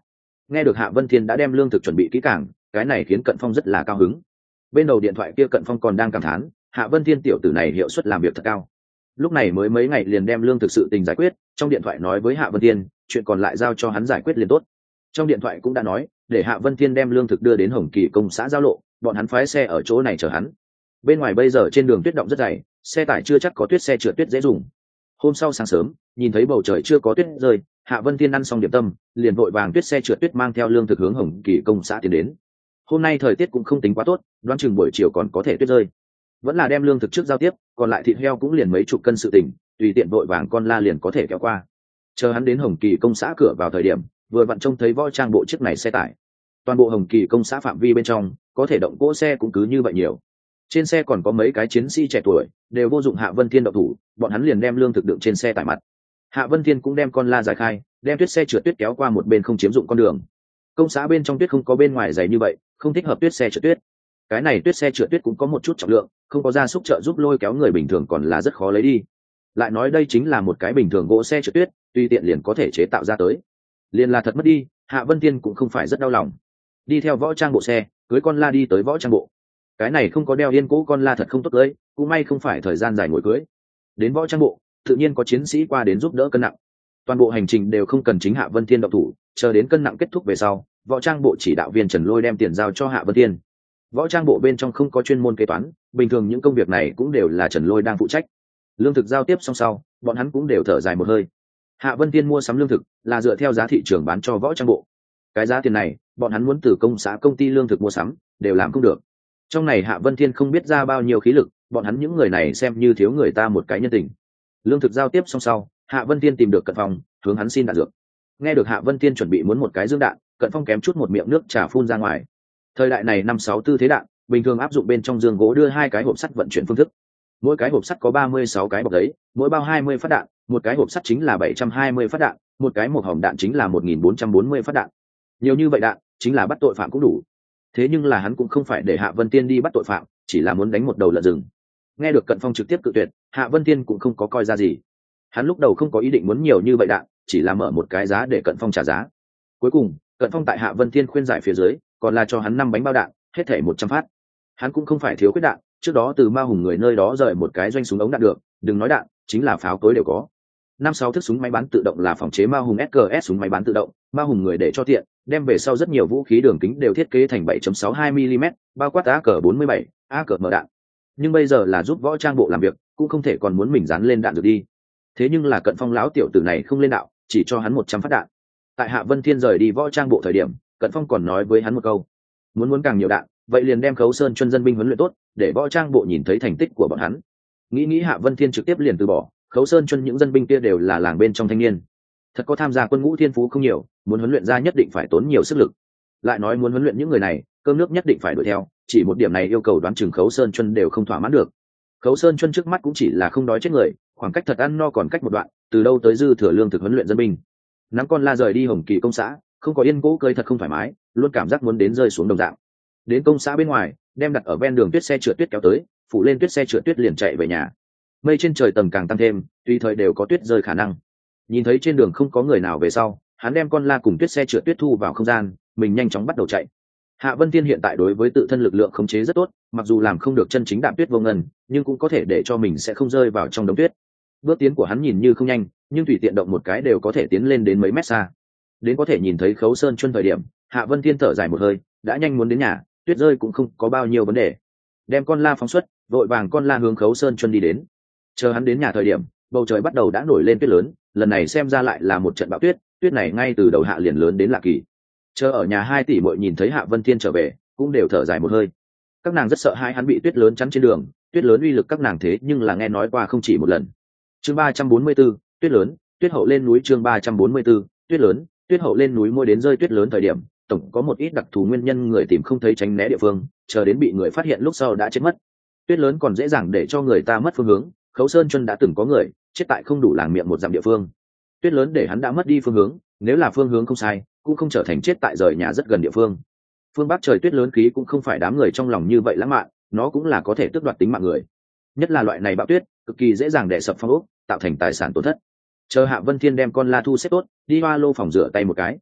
Nghe được Hạ Vân Thiên đã đem lương thực chuẩn bị kỹ càng, cái này khiến Cận Phong rất là cao hứng. Bên đầu điện thoại kia Cận Phong còn đang cảm thán, Hạ Vân Thiên tiểu tử này hiệu suất làm việc thật cao. Lúc này mới mấy ngày liền đem lương thực sự tình giải quyết, trong điện thoại nói với Hạ Vân Thiên, chuyện còn lại giao cho hắn giải quyết liền tốt. Trong điện thoại cũng đã nói, để Hạ Vân Thiên đem lương thực đưa đến Hồng Kỳ công xã giao lộ, bọn hắn phái xe ở chỗ này chờ hắn. Bên ngoài bây giờ trên đường tuyết động rất dày, xe tải chưa chắc có tuyết xe trượt tuyết dễ dùng. Hôm sau sáng sớm, nhìn thấy bầu trời chưa có tuyết rơi, Hạ Vân Thiên ăn xong điểm tâm, liền vội vàng tuyết xe trượt tuyết mang theo lương thực hướng Hồng Kỳ công xã tiến đến. Hôm nay thời tiết cũng không tính quá tốt, đoán chừng buổi chiều còn có thể tuyết rơi. Vẫn là đem lương thực trước giao tiếp, còn lại thịt heo cũng liền mấy chục cân sự tình, tùy tiện vội vàng con la liền có thể kéo qua. Chờ hắn đến Hồng Kỳ công xã cửa vào thời điểm, vừa vặn trông thấy võ trang bộ chiếc này xe tải. Toàn bộ Hồng Kỳ công xã phạm vi bên trong, có thể động cỗ xe cũng cứ như vậy nhiều. Trên xe còn có mấy cái chiến sĩ trẻ tuổi, đều vô dụng Hạ Vân Thiên động thủ, bọn hắn liền đem lương thực đựng trên xe tải mặt. Hạ Vân Thiên cũng đem con la giải khai, đem tuyết xe trượt tuyết kéo qua một bên không chiếm dụng con đường. Công xã bên trong tuyết không có bên ngoài dày như vậy, không thích hợp tuyết xe trượt tuyết. Cái này tuyết xe trượt tuyết cũng có một chút trọng lượng, không có gia súc trợ giúp lôi kéo người bình thường còn là rất khó lấy đi. Lại nói đây chính là một cái bình thường gỗ xe trượt tuyết, tùy tiện liền có thể chế tạo ra tới. Liền là thật mất đi, Hạ Vân Thiên cũng không phải rất đau lòng. Đi theo võ trang bộ xe, cưới con la đi tới võ trang bộ. Cái này không có đeo yên cỗ con la thật không tốt cưới, cũng may không phải thời gian dài ngồi cưới. Đến võ trang bộ, tự nhiên có chiến sĩ qua đến giúp đỡ cân nặng. Toàn bộ hành trình đều không cần chính Hạ Vân Thiên động thủ, chờ đến cân nặng kết thúc về sau, võ trang bộ chỉ đạo viên Trần Lôi đem tiền giao cho Hạ Vân Thiên. Võ trang bộ bên trong không có chuyên môn kế toán, bình thường những công việc này cũng đều là Trần Lôi đang phụ trách. Lương thực giao tiếp xong sau, bọn hắn cũng đều thở dài một hơi. Hạ Vân Thiên mua sắm lương thực là dựa theo giá thị trường bán cho võ trang bộ. Cái giá tiền này, bọn hắn muốn từ công xã công ty lương thực mua sắm, đều làm không được. Trong này Hạ Vân Thiên không biết ra bao nhiêu khí lực, bọn hắn những người này xem như thiếu người ta một cái nhân tình. Lương thực giao tiếp xong sau, Hạ Vân Thiên tìm được Cận Phong, hướng hắn xin đạn dược. Nghe được Hạ Vân Thiên chuẩn bị muốn một cái dương đạn, Cận Phong kém chút một miệng nước trà phun ra ngoài. Thời đại này 5-6 thế đạn, bình thường áp dụng bên trong dương gỗ đưa 2 cái hộp sắt vận chuyển phương thức. Mỗi cái hộp sắt có 36 cái bọc giấy, mỗi bao 20 phát đạn, một cái hộp sắt chính là 720 phát đạn, một cái một hòm đạn chính là 1440 phát đạn. Nhiều như vậy đạn, chính là bắt tội phạm cũng đủ. Thế nhưng là hắn cũng không phải để Hạ Vân Thiên đi bắt tội phạm, chỉ là muốn đánh một đầu lợn rừng. Nghe được Cận Phong trực tiếp cự tuyệt, Hạ Vân Thiên cũng không có coi ra gì. Hắn lúc đầu không có ý định muốn nhiều như vậy đạn, chỉ là mở một cái giá để Cận Phong trả giá. Cuối cùng, Cận Phong tại Hạ Vân Thiên khuyên giải phía dưới, còn là cho hắn 5 bánh bao đạn, hết thảy 100 phát. Hắn cũng không phải thiếu khuyết đạn, trước đó từ Ma Hùng người nơi đó rời một cái doanh súng ống đạn được, đừng nói đạn, chính là pháo cối đều có. 5-6 thức súng máy bắn tự động là phòng chế Ma Hùng SKS súng máy bắn tự động, Ma Hùng người để cho tiện, đem về sau rất nhiều vũ khí đường kính đều thiết kế thành 7.62 mm, bao quát AK-47, AKM đạn. Nhưng bây giờ là giúp võ trang bộ làm việc, cũng không thể còn muốn mình dán lên đạn được đi. Thế nhưng là Cận Phong lão tiểu tử này không lên đạo, chỉ cho hắn 100 phát đạn. Tại Hạ Vân Thiên rời đi võ trang bộ thời điểm, Cận Phong còn nói với hắn một câu: muốn càng nhiều đạn, vậy liền đem Khấu Sơn chuyên dân binh huấn luyện tốt, để võ trang bộ nhìn thấy thành tích của bọn hắn. Nghĩ Hạ Vân Thiên trực tiếp liền từ bỏ. Khấu Sơn chuyên những dân binh kia đều là làng bên trong thanh niên, thật có tham gia quân ngũ thiên phú không nhiều, muốn huấn luyện ra nhất định phải tốn nhiều sức lực. Lại nói muốn huấn luyện những người này, cơm nước nhất định phải đuổi theo, chỉ một điểm này yêu cầu đoán chừng Khấu Sơn chuyên đều không thỏa mãn được. Khấu Sơn chuyên trước mắt cũng chỉ là không đói chết người, khoảng cách thật ăn no còn cách một đoạn, từ đâu tới dư thừa lương thực huấn luyện dân binh. Nắm con la rời đi Hồng Kỳ công xã, không có yên cỗ cơi thật không thoải mái, luôn cảm giác muốn đến rơi xuống đồng dạng. Đến công xã bên ngoài, đem đặt ở ven đường tuyết xe trượt tuyết kéo tới, phủ lên tuyết xe trượt tuyết liền chạy về nhà. Mây trên trời tầng càng tăng thêm, tùy thời đều có tuyết rơi khả năng. Nhìn thấy trên đường không có người nào về sau, hắn đem con la cùng tuyết xe trượt tuyết thu vào không gian, mình nhanh chóng bắt đầu chạy. Hạ Vân Thiên hiện tại đối với tự thân lực lượng khống chế rất tốt, mặc dù làm không được chân chính đạp tuyết vô ngân, nhưng cũng có thể để cho mình sẽ không rơi vào trong đống tuyết. Bước tiến của hắn nhìn như không nhanh, nhưng tùy tiện động một cái đều có thể tiến lên đến mấy mét xa. Đến có thể nhìn thấy Khấu Sơn chuyên thời điểm, Hạ Vân Thiên thở dài một hơi, đã nhanh muốn đến nhà, tuyết rơi cũng không có bao nhiêu vấn đề. Đem con la phóng xuất, vội vàng con la hướng Khấu Sơn chuyên đi đến. Chờ hắn đến nhà thời điểm, bầu trời bắt đầu đã nổi lên tuyết lớn, lần này xem ra lại là một trận bão tuyết, tuyết này ngay từ đầu hạ liền lớn đến lạ kỳ. Chờ ở nhà 2 tỷ muội nhìn thấy Hạ Vân Thiên trở về, cũng đều thở dài một hơi. Các nàng rất sợ hai hắn bị tuyết lớn chắn trên đường, tuyết lớn uy lực các nàng thế nhưng là nghe nói qua không chỉ một lần. Chương 344, tuyết lớn, tuyết hậu lên núi. Chương 344, tuyết lớn, tuyết hậu lên núi. Mỗi đến rơi tuyết lớn thời điểm, tổng có một ít đặc thù nguyên nhân người tìm không thấy tránh né địa phương, chờ đến bị người phát hiện lúc sau đã chết mất. Tuyết lớn còn dễ dàng để cho người ta mất phương hướng, Khấu Sơn Chân đã từng có người chết tại không đủ làng miệng một dặm địa phương. Tuyết lớn để hắn đã mất đi phương hướng, nếu là phương hướng không sai, cũng không trở thành chết tại rời nhà rất gần địa phương. Phương Bắc trời tuyết lớn khí cũng không phải đám người trong lòng như vậy lãng mạn, nó cũng là có thể tước đoạt tính mạng người. Nhất là loại này bão tuyết, cực kỳ dễ dàng đè sập phong ốc, tạo thành tài sản tổn thất. Chờ Hạ Vân Thiên đem con la thu xếp tốt, đi hoa lô phòng rửa tay một cái.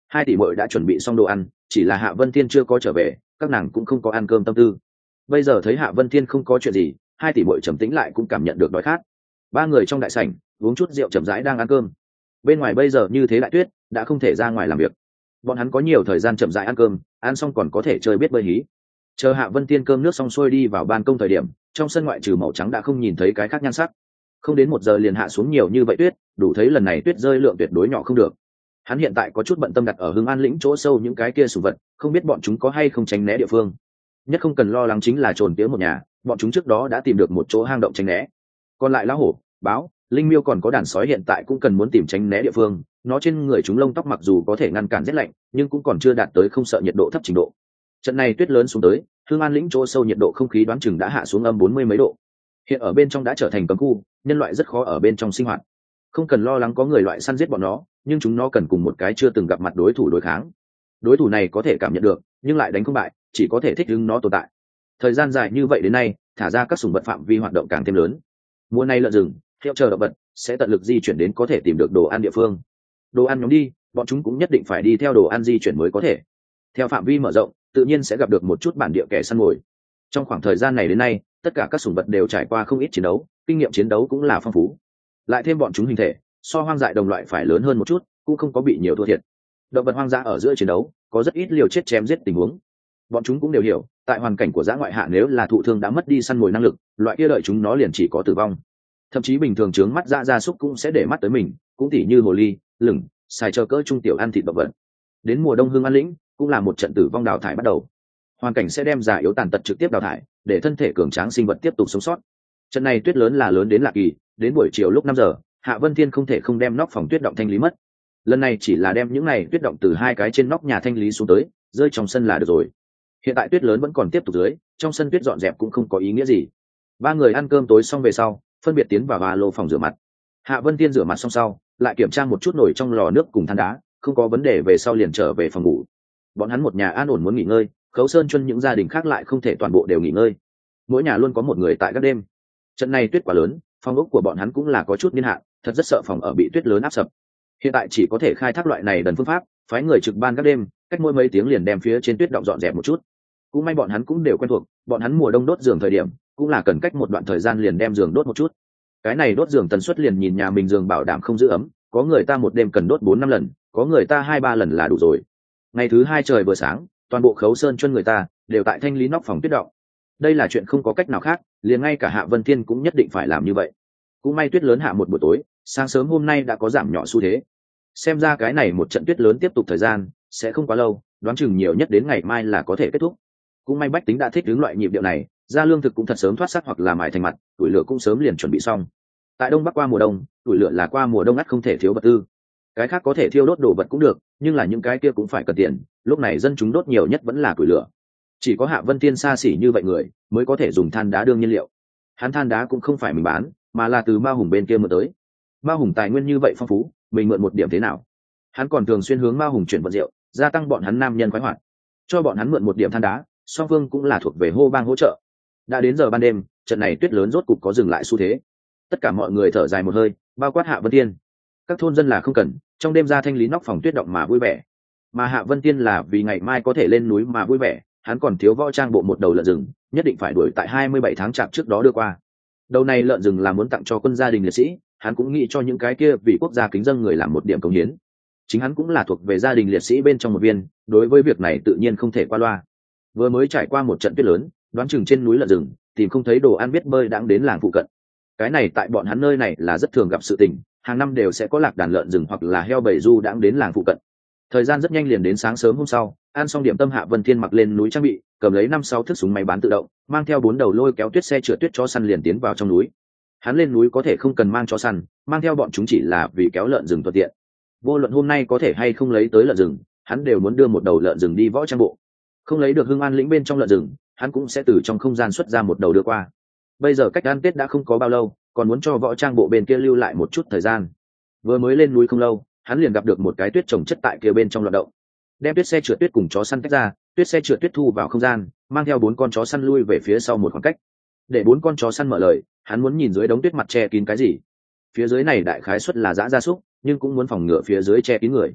Hai tỷ muội đã chuẩn bị xong đồ ăn, chỉ là Hạ Vân Thiên chưa có trở về, các nàng cũng không có ăn cơm tâm tư. Bây giờ thấy Hạ Vân Thiên không có chuyện gì, hai tỷ muội trầm tĩnh lại cũng cảm nhận được đói khát. Ba người trong đại sảnh uống chút rượu chậm rãi đang ăn cơm. Bên ngoài bây giờ như thế đại tuyết, đã không thể ra ngoài làm việc. Bọn hắn có nhiều thời gian chậm rãi ăn cơm, ăn xong còn có thể chơi biết bơi hí. Chờ Hạ Vân Thiên cơm nước xong xuôi đi vào ban công thời điểm, trong sân ngoại trừ màu trắng đã không nhìn thấy cái khác nhan sắc. Không đến 1 giờ liền hạ xuống nhiều như vậy tuyết, đủ thấy lần này tuyết rơi lượng tuyệt đối nhỏ không được. Hắn hiện tại có chút bận tâm đặt ở Hưng An lĩnh chỗ sâu những cái kia sủng vật, không biết bọn chúng có hay không tránh né địa phương. Nhất không cần lo lắng chính là trồn tía một nhà, bọn chúng trước đó đã tìm được một chỗ hang động tránh né. Còn lại lá hổ, báo, linh miêu còn có đàn sói hiện tại cũng cần muốn tìm tránh né địa phương. Nó trên người chúng lông tóc mặc dù có thể ngăn cản rét lạnh, nhưng cũng còn chưa đạt tới không sợ nhiệt độ thấp trình độ. Trận này tuyết lớn xuống tới, Hưng An lĩnh chỗ sâu nhiệt độ không khí đoán chừng đã hạ xuống âm 40 mấy độ. Hiện ở bên trong đã trở thành cấm khu, nhân loại rất khó ở bên trong sinh hoạt. Không cần lo lắng có người loại săn giết bọn nó, nhưng chúng nó cần cùng một cái chưa từng gặp mặt đối thủ đối kháng. Đối thủ này có thể cảm nhận được, nhưng lại đánh không bại, chỉ có thể thích ứng nó tồn tại. Thời gian dài như vậy đến nay, thả ra các sủng vật phạm vi hoạt động càng thêm lớn. Mùa này lợn rừng, theo chờ động vật sẽ tận lực di chuyển đến có thể tìm được đồ ăn địa phương. Đồ ăn nhóm đi, bọn chúng cũng nhất định phải đi theo đồ ăn di chuyển mới có thể. Theo phạm vi mở rộng, tự nhiên sẽ gặp được một chút bản địa kẻ săn mồi. Trong khoảng thời gian này đến nay, tất cả các sủng vật đều trải qua không ít chiến đấu, kinh nghiệm chiến đấu cũng là phong phú. Lại thêm bọn chúng hình thể so hoang dại đồng loại phải lớn hơn một chút, cũng không có bị nhiều thua thiệt. Động vật hoang dã ở giữa chiến đấu có rất ít liều chết chém giết tình huống. Bọn chúng cũng đều hiểu, tại hoàn cảnh của dã ngoại hạ nếu là thụ thương đã mất đi săn mồi năng lực, loại kia đợi chúng nó liền chỉ có tử vong. Thậm chí bình thường trướng mắt dã gia súc cũng sẽ để mắt tới mình, cũng tỉ như hồ ly, lửng, xài chờ cỡ trung tiểu ăn thịt động vật. Đến mùa đông Hưng An lĩnh cũng là một trận tử vong đào thải bắt đầu. Hoàn cảnh sẽ đem già yếu tàn tật trực tiếp đào thải, để thân thể cường tráng sinh vật tiếp tục sống sót. Trận này tuyết lớn là lớn đến lạ kỳ, đến buổi chiều lúc 5 giờ, Hạ Vân Thiên không thể không đem nóc phòng tuyết động thanh lý mất. Lần này chỉ là đem những này tuyết động từ 2 cái trên nóc nhà thanh lý xuống tới, rơi trong sân là được rồi. Hiện tại tuyết lớn vẫn còn tiếp tục dưới, trong sân tuyết dọn dẹp cũng không có ý nghĩa gì. Ba người ăn cơm tối xong về sau, phân biệt tiến vào ba lô phòng rửa mặt. Hạ Vân Thiên rửa mặt xong sau, lại kiểm tra một chút nồi trong lò nước cùng than đá, không có vấn đề về sau liền trở về phòng ngủ. Bọn hắn một nhà an ổn muốn nghỉ ngơi, Khấu Sơn Chân những gia đình khác lại không thể toàn bộ đều nghỉ ngơi. Mỗi nhà luôn có một người tại các đêm. Trận này tuyết quá lớn, phòng ốc của bọn hắn cũng là có chút niên hạn, thật rất sợ phòng ở bị tuyết lớn áp sập. Hiện tại chỉ có thể khai thác loại này đần phương pháp, phái người trực ban các đêm, cách mỗi mấy tiếng liền đem phía trên tuyết động dọn dẹp một chút. Cũng may bọn hắn cũng đều quen thuộc, bọn hắn mùa đông đốt giường thời điểm, cũng là cần cách một đoạn thời gian liền đem giường đốt một chút. Cái này đốt giường tần suất liền nhìn nhà mình giường bảo đảm không giữ ấm, có người ta một đêm cần đốt 4-5 lần, có người ta 2-3 lần là đủ rồi. Ngày thứ 2 trời vừa sáng, toàn bộ Khấu Sơn Chân người ta đều tại thanh lý nóc phòng tuyết động. Đây là chuyện không có cách nào khác, liền ngay cả Hạ Vân Thiên cũng nhất định phải làm như vậy. Cũng may tuyết lớn hạ một buổi tối, sáng sớm hôm nay đã có giảm nhỏ xu thế. Xem ra cái này một trận tuyết lớn tiếp tục thời gian sẽ không quá lâu, đoán chừng nhiều nhất đến ngày mai là có thể kết thúc. Cũng may bách tính đã thích ứng loại nhịp điệu này, ra lương thực cũng thật sớm thoát sắc hoặc là mài thành mặt, tuổi lửa cũng sớm liền chuẩn bị xong. Tại đông bắc qua mùa đông, tuổi lửa là qua mùa đông ắt không thể thiếu vật tư. Cái khác có thể thiêu đốt đồ vật cũng được, nhưng là những cái kia cũng phải cần tiền, lúc này dân chúng đốt nhiều nhất vẫn là tuổi lửa. Chỉ có Hạ Vân Thiên xa xỉ như vậy người mới có thể dùng than đá đương nhiên liệu. Hắn than đá cũng không phải mình bán, mà là từ Ma Hùng bên kia mượn tới. Ma Hùng tài nguyên như vậy phong phú, mình mượn một điểm thế nào? Hắn còn thường xuyên hướng Ma Hùng chuyển vận rượu, gia tăng bọn hắn nam nhân khoái hoạt. Cho bọn hắn mượn một điểm than đá, song phương cũng là thuộc về hô bang hỗ trợ. Đã đến giờ ban đêm, trận này tuyết lớn rốt cục có dừng lại xu thế. Tất cả mọi người thở dài một hơi, bao quát Hạ Vân Thiên. Các thôn dân là không cần, trong đêm ra thanh lý nóc phòng tuyết động mà vui vẻ. Mà Hạ Vân Thiên là vì ngày mai có thể lên núi mà vui vẻ, hắn còn thiếu võ trang bộ một đầu lợn rừng, nhất định phải đuổi tại 27 tháng chạp trước đó đưa qua. Đầu này lợn rừng là muốn tặng cho quân gia đình liệt sĩ, hắn cũng nghĩ cho những cái kia vì quốc gia kính dâng người làm một điểm cống hiến. Chính hắn cũng là thuộc về gia đình liệt sĩ bên trong một viên, đối với việc này tự nhiên không thể qua loa. Vừa mới trải qua một trận tuyết lớn, đoán chừng trên núi lợn rừng tìm không thấy đồ ăn biết bơi đang đến làng phụ cận. Cái này tại bọn hắn nơi này là rất thường gặp sự tình, hàng năm đều sẽ có lạc đàn lợn rừng hoặc là heo bầy du đang đến làng phụ cận. Thời gian rất nhanh liền đến sáng sớm hôm sau, ăn xong điểm tâm, Hạ Vân Thiên mặc lên núi trang bị, cầm lấy 5-6 thước súng máy bán tự động, mang theo 4 đầu lôi kéo tuyết xe chữa tuyết chó săn liền tiến vào trong núi. Hắn lên núi có thể không cần mang chó săn, mang theo bọn chúng chỉ là vì kéo lợn rừng thuận tiện. Vô luận hôm nay có thể hay không lấy tới lợn rừng, hắn đều muốn đưa một đầu lợn rừng đi võ trang bộ. Không lấy được Hưng An lĩnh bên trong lợn rừng, hắn cũng sẽ từ trong không gian xuất ra một đầu đưa qua. Bây giờ cách ăn Tết đã không có bao lâu, còn muốn cho võ trang bộ bên kia lưu lại một chút thời gian. Vừa mới lên núi không lâu, hắn liền gặp được một cái tuyết trồng chất tại kia bên trong loạn động. Đem tuyết xe trượt tuyết cùng chó săn tách ra, tuyết xe trượt tuyết thu vào không gian, mang theo 4 con chó săn lui về phía sau một khoảng cách. Để 4 con chó săn mở lời, hắn muốn nhìn dưới đống tuyết mặt che kín cái gì. Phía dưới này đại khái suất là dã gia súc, nhưng cũng muốn phòng ngừa phía dưới che kín người.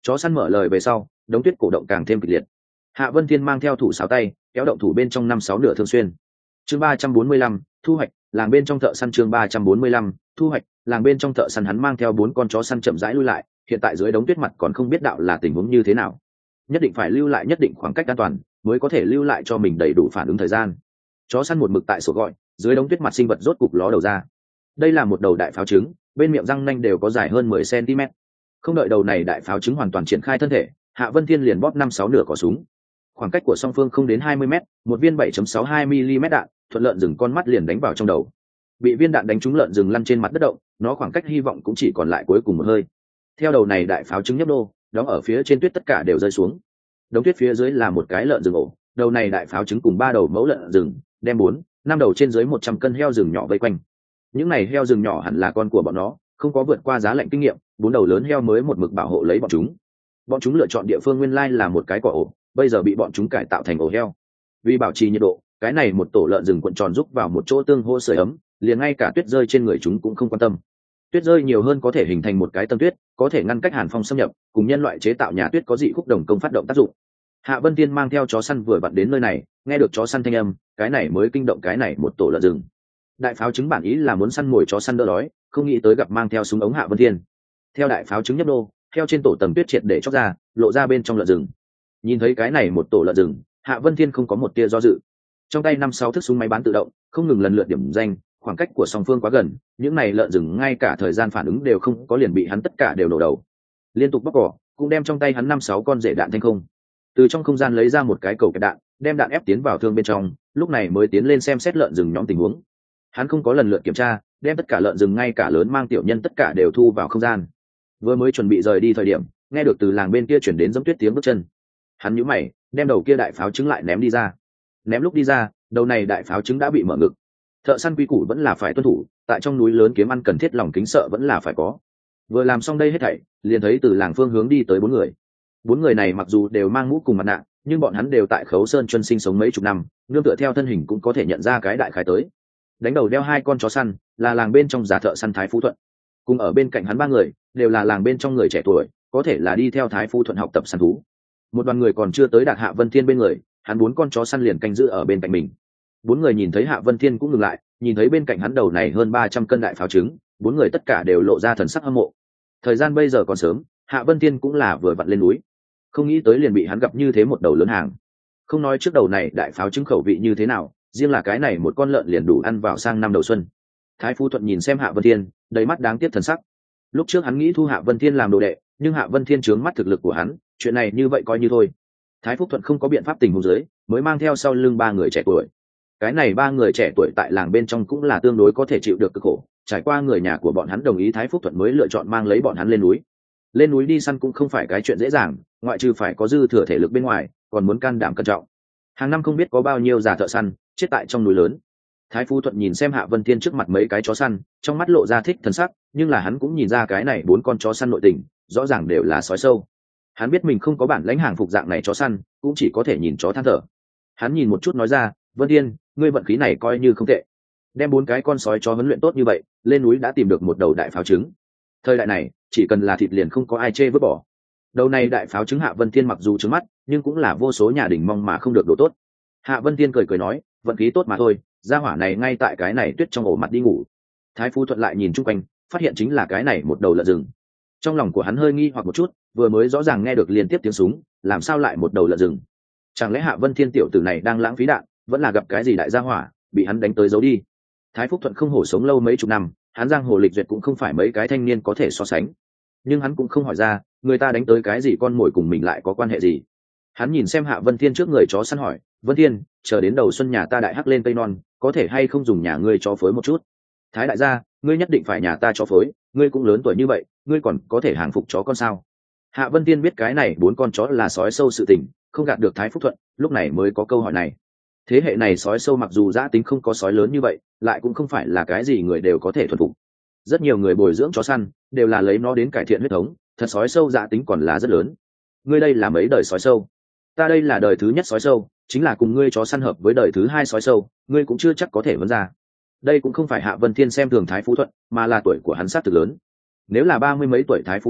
Chó săn mở lời về sau, đống tuyết cổ động càng thêm kịch liệt. Hạ Vân Thiên mang theo thủ sáo tay kéo động thủ bên trong 5-6 nửa thương xuyên. Chương 345, thu hoạch làng bên trong thợ săn. Chương 345, thu hoạch làng bên trong thợ săn. Hắn mang theo 4 con chó săn chậm rãi lui lại, hiện tại dưới đống tuyết mặt còn không biết đạo là tình huống như thế nào, nhất định phải lưu lại nhất định khoảng cách an toàn mới có thể lưu lại cho mình đầy đủ phản ứng thời gian. Chó săn một mực tại sổ gọi, dưới đống tuyết mặt sinh vật rốt cục ló đầu ra. Đây là một đầu đại pháo trứng, bên miệng răng nanh đều có dài hơn 10 cm. Không đợi đầu này đại pháo trứng hoàn toàn triển khai thân thể, Hạ Vân Thiên liền bóp 5-6 nửa cò súng. Khoảng cách của song phương không đến 20 m, một viên 7.62 mm đạn thuận lợn rừng con mắt liền đánh vào trong đầu. Bị viên đạn đánh trúng, lợn rừng lăn trên mặt đất động, nó khoảng cách hy vọng cũng chỉ còn lại cuối cùng một hơi. Theo đầu này đại pháo trứng nhấp đô, đóng ở phía trên tuyết tất cả đều rơi xuống. Đống tuyết phía dưới là một cái lợn rừng ổ, đầu này đại pháo trứng cùng 3 đầu mẫu lợn rừng, đem 4-5 đầu trên dưới 100 cân heo rừng nhỏ vây quanh. Những này heo rừng nhỏ hẳn là con của bọn nó, không có vượt qua giá lạnh kinh nghiệm, 4 đầu lớn heo mới một mực bảo hộ lấy bọn chúng. Bọn chúng lựa chọn địa phương nguyên lai là một cái cỏ ổ, bây giờ bị bọn chúng cải tạo thành ổ heo. Vì bảo trì nhiệt độ, cái này một tổ lợn rừng cuộn tròn rúc vào một chỗ tương hỗ sưởi ấm, liền ngay cả tuyết rơi trên người chúng cũng không quan tâm. Tuyết rơi nhiều hơn có thể hình thành một cái tâm tuyết, có thể ngăn cách hàn phong xâm nhập, cùng nhân loại chế tạo nhà tuyết có dị khúc đồng công phát động tác dụng. Hạ Vân Tiên mang theo chó săn vừa vặn đến nơi này, nghe được chó săn thanh âm, cái này mới kinh động cái này một tổ lợn rừng. Đại pháo trứng bản ý là muốn săn mồi chó săn đỡ đói, không nghĩ tới gặp mang theo súng ống Hạ Vân Thiên. Theo đại pháo trứng nhấp đô, theo trên tổ tầng tuyết triệt để chóc ra, lộ ra bên trong lợn rừng. Nhìn thấy cái này một tổ lợn rừng, Hạ Vân Thiên không có một tia do dự. Trong tay 5-6 thước súng máy bán tự động, không ngừng lần lượt điểm danh, khoảng cách của song phương quá gần, những này lợn rừng ngay cả thời gian phản ứng đều không có liền bị hắn tất cả đều nổ đầu. Liên tục bóc cỏ, cũng đem trong tay hắn 5-6 con rễ đạn thanh không. Từ trong không gian lấy ra một cái cầu kẹp đạn, đem đạn ép tiến vào thương bên trong, lúc này mới tiến lên xem xét lợn rừng nhóm tình huống. Hắn không có lần lượt kiểm tra, đem tất cả lợn rừng ngay cả lớn mang tiểu nhân tất cả đều thu vào không gian. Vừa mới chuẩn bị rời đi thời điểm, nghe được từ làng bên kia chuyển đến giẫm tuyết tiếng bước chân. Hắn nhíu mày, đem đầu kia đại pháo trứng lại ném đi ra. Ném lúc đi ra, đầu này đại pháo trứng đã bị mở ngực. Thợ săn quy củ vẫn là phải tuân thủ, tại trong núi lớn kiếm ăn cần thiết lòng kính sợ vẫn là phải có. Vừa làm xong đây hết thảy, liền thấy từ làng phương hướng đi tới 4 người. 4 người này mặc dù đều mang mũ cùng mặt nạ, nhưng bọn hắn đều tại Khấu Sơn Chuân sinh sống mấy chục năm, nương tựa theo thân hình cũng có thể nhận ra cái đại khái tới. Đánh đầu đeo 2 con chó săn, là làng bên trong giả thợ săn Thái Phú Thuận. Cùng ở bên cạnh hắn 3 người, đều là làng bên trong người trẻ tuổi, có thể là đi theo Thái Phú Thuận học tập săn thú. Một đoàn người còn chưa tới đạt Hạ Vân Thiên bên người, hắn 4 con chó săn liền canh giữ ở bên cạnh mình. 4 người nhìn thấy Hạ Vân Thiên cũng ngừng lại, nhìn thấy bên cạnh hắn đầu này hơn 300 cân đại pháo trứng, 4 người tất cả đều lộ ra thần sắc hâm mộ. Thời gian bây giờ còn sớm, Hạ Vân Thiên cũng là vừa vặn lên núi, không nghĩ tới liền bị hắn gặp như thế một đầu lớn hàng. Không nói trước đầu này đại pháo trứng khẩu vị như thế nào, riêng là cái này một con lợn liền đủ ăn vào sang năm đầu xuân. Thái Phú Thuận nhìn xem Hạ Vân Thiên, đầy mắt đáng tiếc thần sắc. Lúc trước hắn nghĩ thu Hạ Vân Thiên làm đồ đệ, nhưng Hạ Vân Thiên trướng mắt thực lực của hắn, chuyện này như vậy coi như thôi. Thái Phúc Thuận không có biện pháp tình huống dưới, mới mang theo sau lưng 3 người trẻ tuổi. Cái này 3 người trẻ tuổi tại làng bên trong cũng là tương đối có thể chịu được cực khổ, trải qua người nhà của bọn hắn đồng ý, Thái Phúc Thuận mới lựa chọn mang lấy bọn hắn lên núi. Lên núi đi săn cũng không phải cái chuyện dễ dàng, ngoại trừ phải có dư thừa thể lực bên ngoài, còn muốn can đảm cẩn trọng. Hàng năm không biết có bao nhiêu già thợ săn chết tại trong núi lớn. Thái Phú Thuận nhìn xem Hạ Vân Thiên trước mặt mấy cái chó săn, trong mắt lộ ra thích thần sắc, nhưng là hắn cũng nhìn ra cái này 4 con chó săn nội tình, rõ ràng đều là sói sâu. Hắn biết mình không có bản lãnh hàng phục dạng này chó săn, cũng chỉ có thể nhìn chó than thở. Hắn nhìn một chút nói ra, Vân Thiên, ngươi vận khí này coi như không tệ, đem 4 cái con sói chó huấn luyện tốt như vậy, lên núi đã tìm được một đầu đại pháo trứng. Thời đại này, chỉ cần là thịt liền không có ai chê vứt bỏ. Đầu này đại pháo trứng Hạ Vân Thiên mặc dù trứng mắt, nhưng cũng là vô số nhà đình mong mà không được độ tốt. Hạ Vân Thiên cười cười nói, vận khí tốt mà thôi, gia hỏa này ngay tại cái này tuyết trong ổ mặt đi ngủ. Thái Phú Thuận lại nhìn chung quanh, phát hiện chính là cái này một đầu lợn rừng. Trong lòng của hắn hơi nghi hoặc một chút, vừa mới rõ ràng nghe được liên tiếp tiếng súng, làm sao lại một đầu lợn rừng? Chẳng lẽ Hạ Vân Thiên tiểu tử này đang lãng phí đạn, vẫn là gặp cái gì đại gia hỏa, bị hắn đánh tới giấu đi? Thái Phúc Thuận không hổ sống lâu mấy chục năm, hắn giang hồ lịch duyệt cũng không phải mấy cái thanh niên có thể so sánh. Nhưng hắn cũng không hỏi ra, người ta đánh tới cái gì con mồi cùng mình lại có quan hệ gì? Hắn nhìn xem Hạ Vân Thiên trước người chó săn hỏi, Vân Thiên, chờ đến đầu xuân nhà ta đại hắc lên cây non, có thể hay không dùng nhà ngươi cho phối một chút? Thái đại gia, ngươi nhất định phải nhà ta cho phối, ngươi cũng lớn tuổi như vậy, ngươi còn có thể hàng phục chó con sao? Hạ Vân Thiên biết cái này 4 con chó là sói sâu sự tình, không gạt được Thái Phúc Thuận, lúc này mới có câu hỏi này. Thế hệ này sói sâu mặc dù dã tính không có sói lớn như vậy, lại cũng không phải là cái gì người đều có thể thuần phục. Rất nhiều người bồi dưỡng chó săn đều là lấy nó đến cải thiện huyết thống, thật sói sâu dã tính còn là rất lớn. Ngươi đây là mấy đời sói sâu? Ta đây là đời thứ nhất sói sâu, chính là cùng ngươi chó săn hợp với đời thứ 2 sói sâu, ngươi cũng chưa chắc có thể vấn ra. Đây cũng không phải Hạ Vân Thiên xem thường Thái Phú Thuận, mà là tuổi của hắn sát thực lớn. Nếu là 30 mấy tuổi Thái Phú Thuận,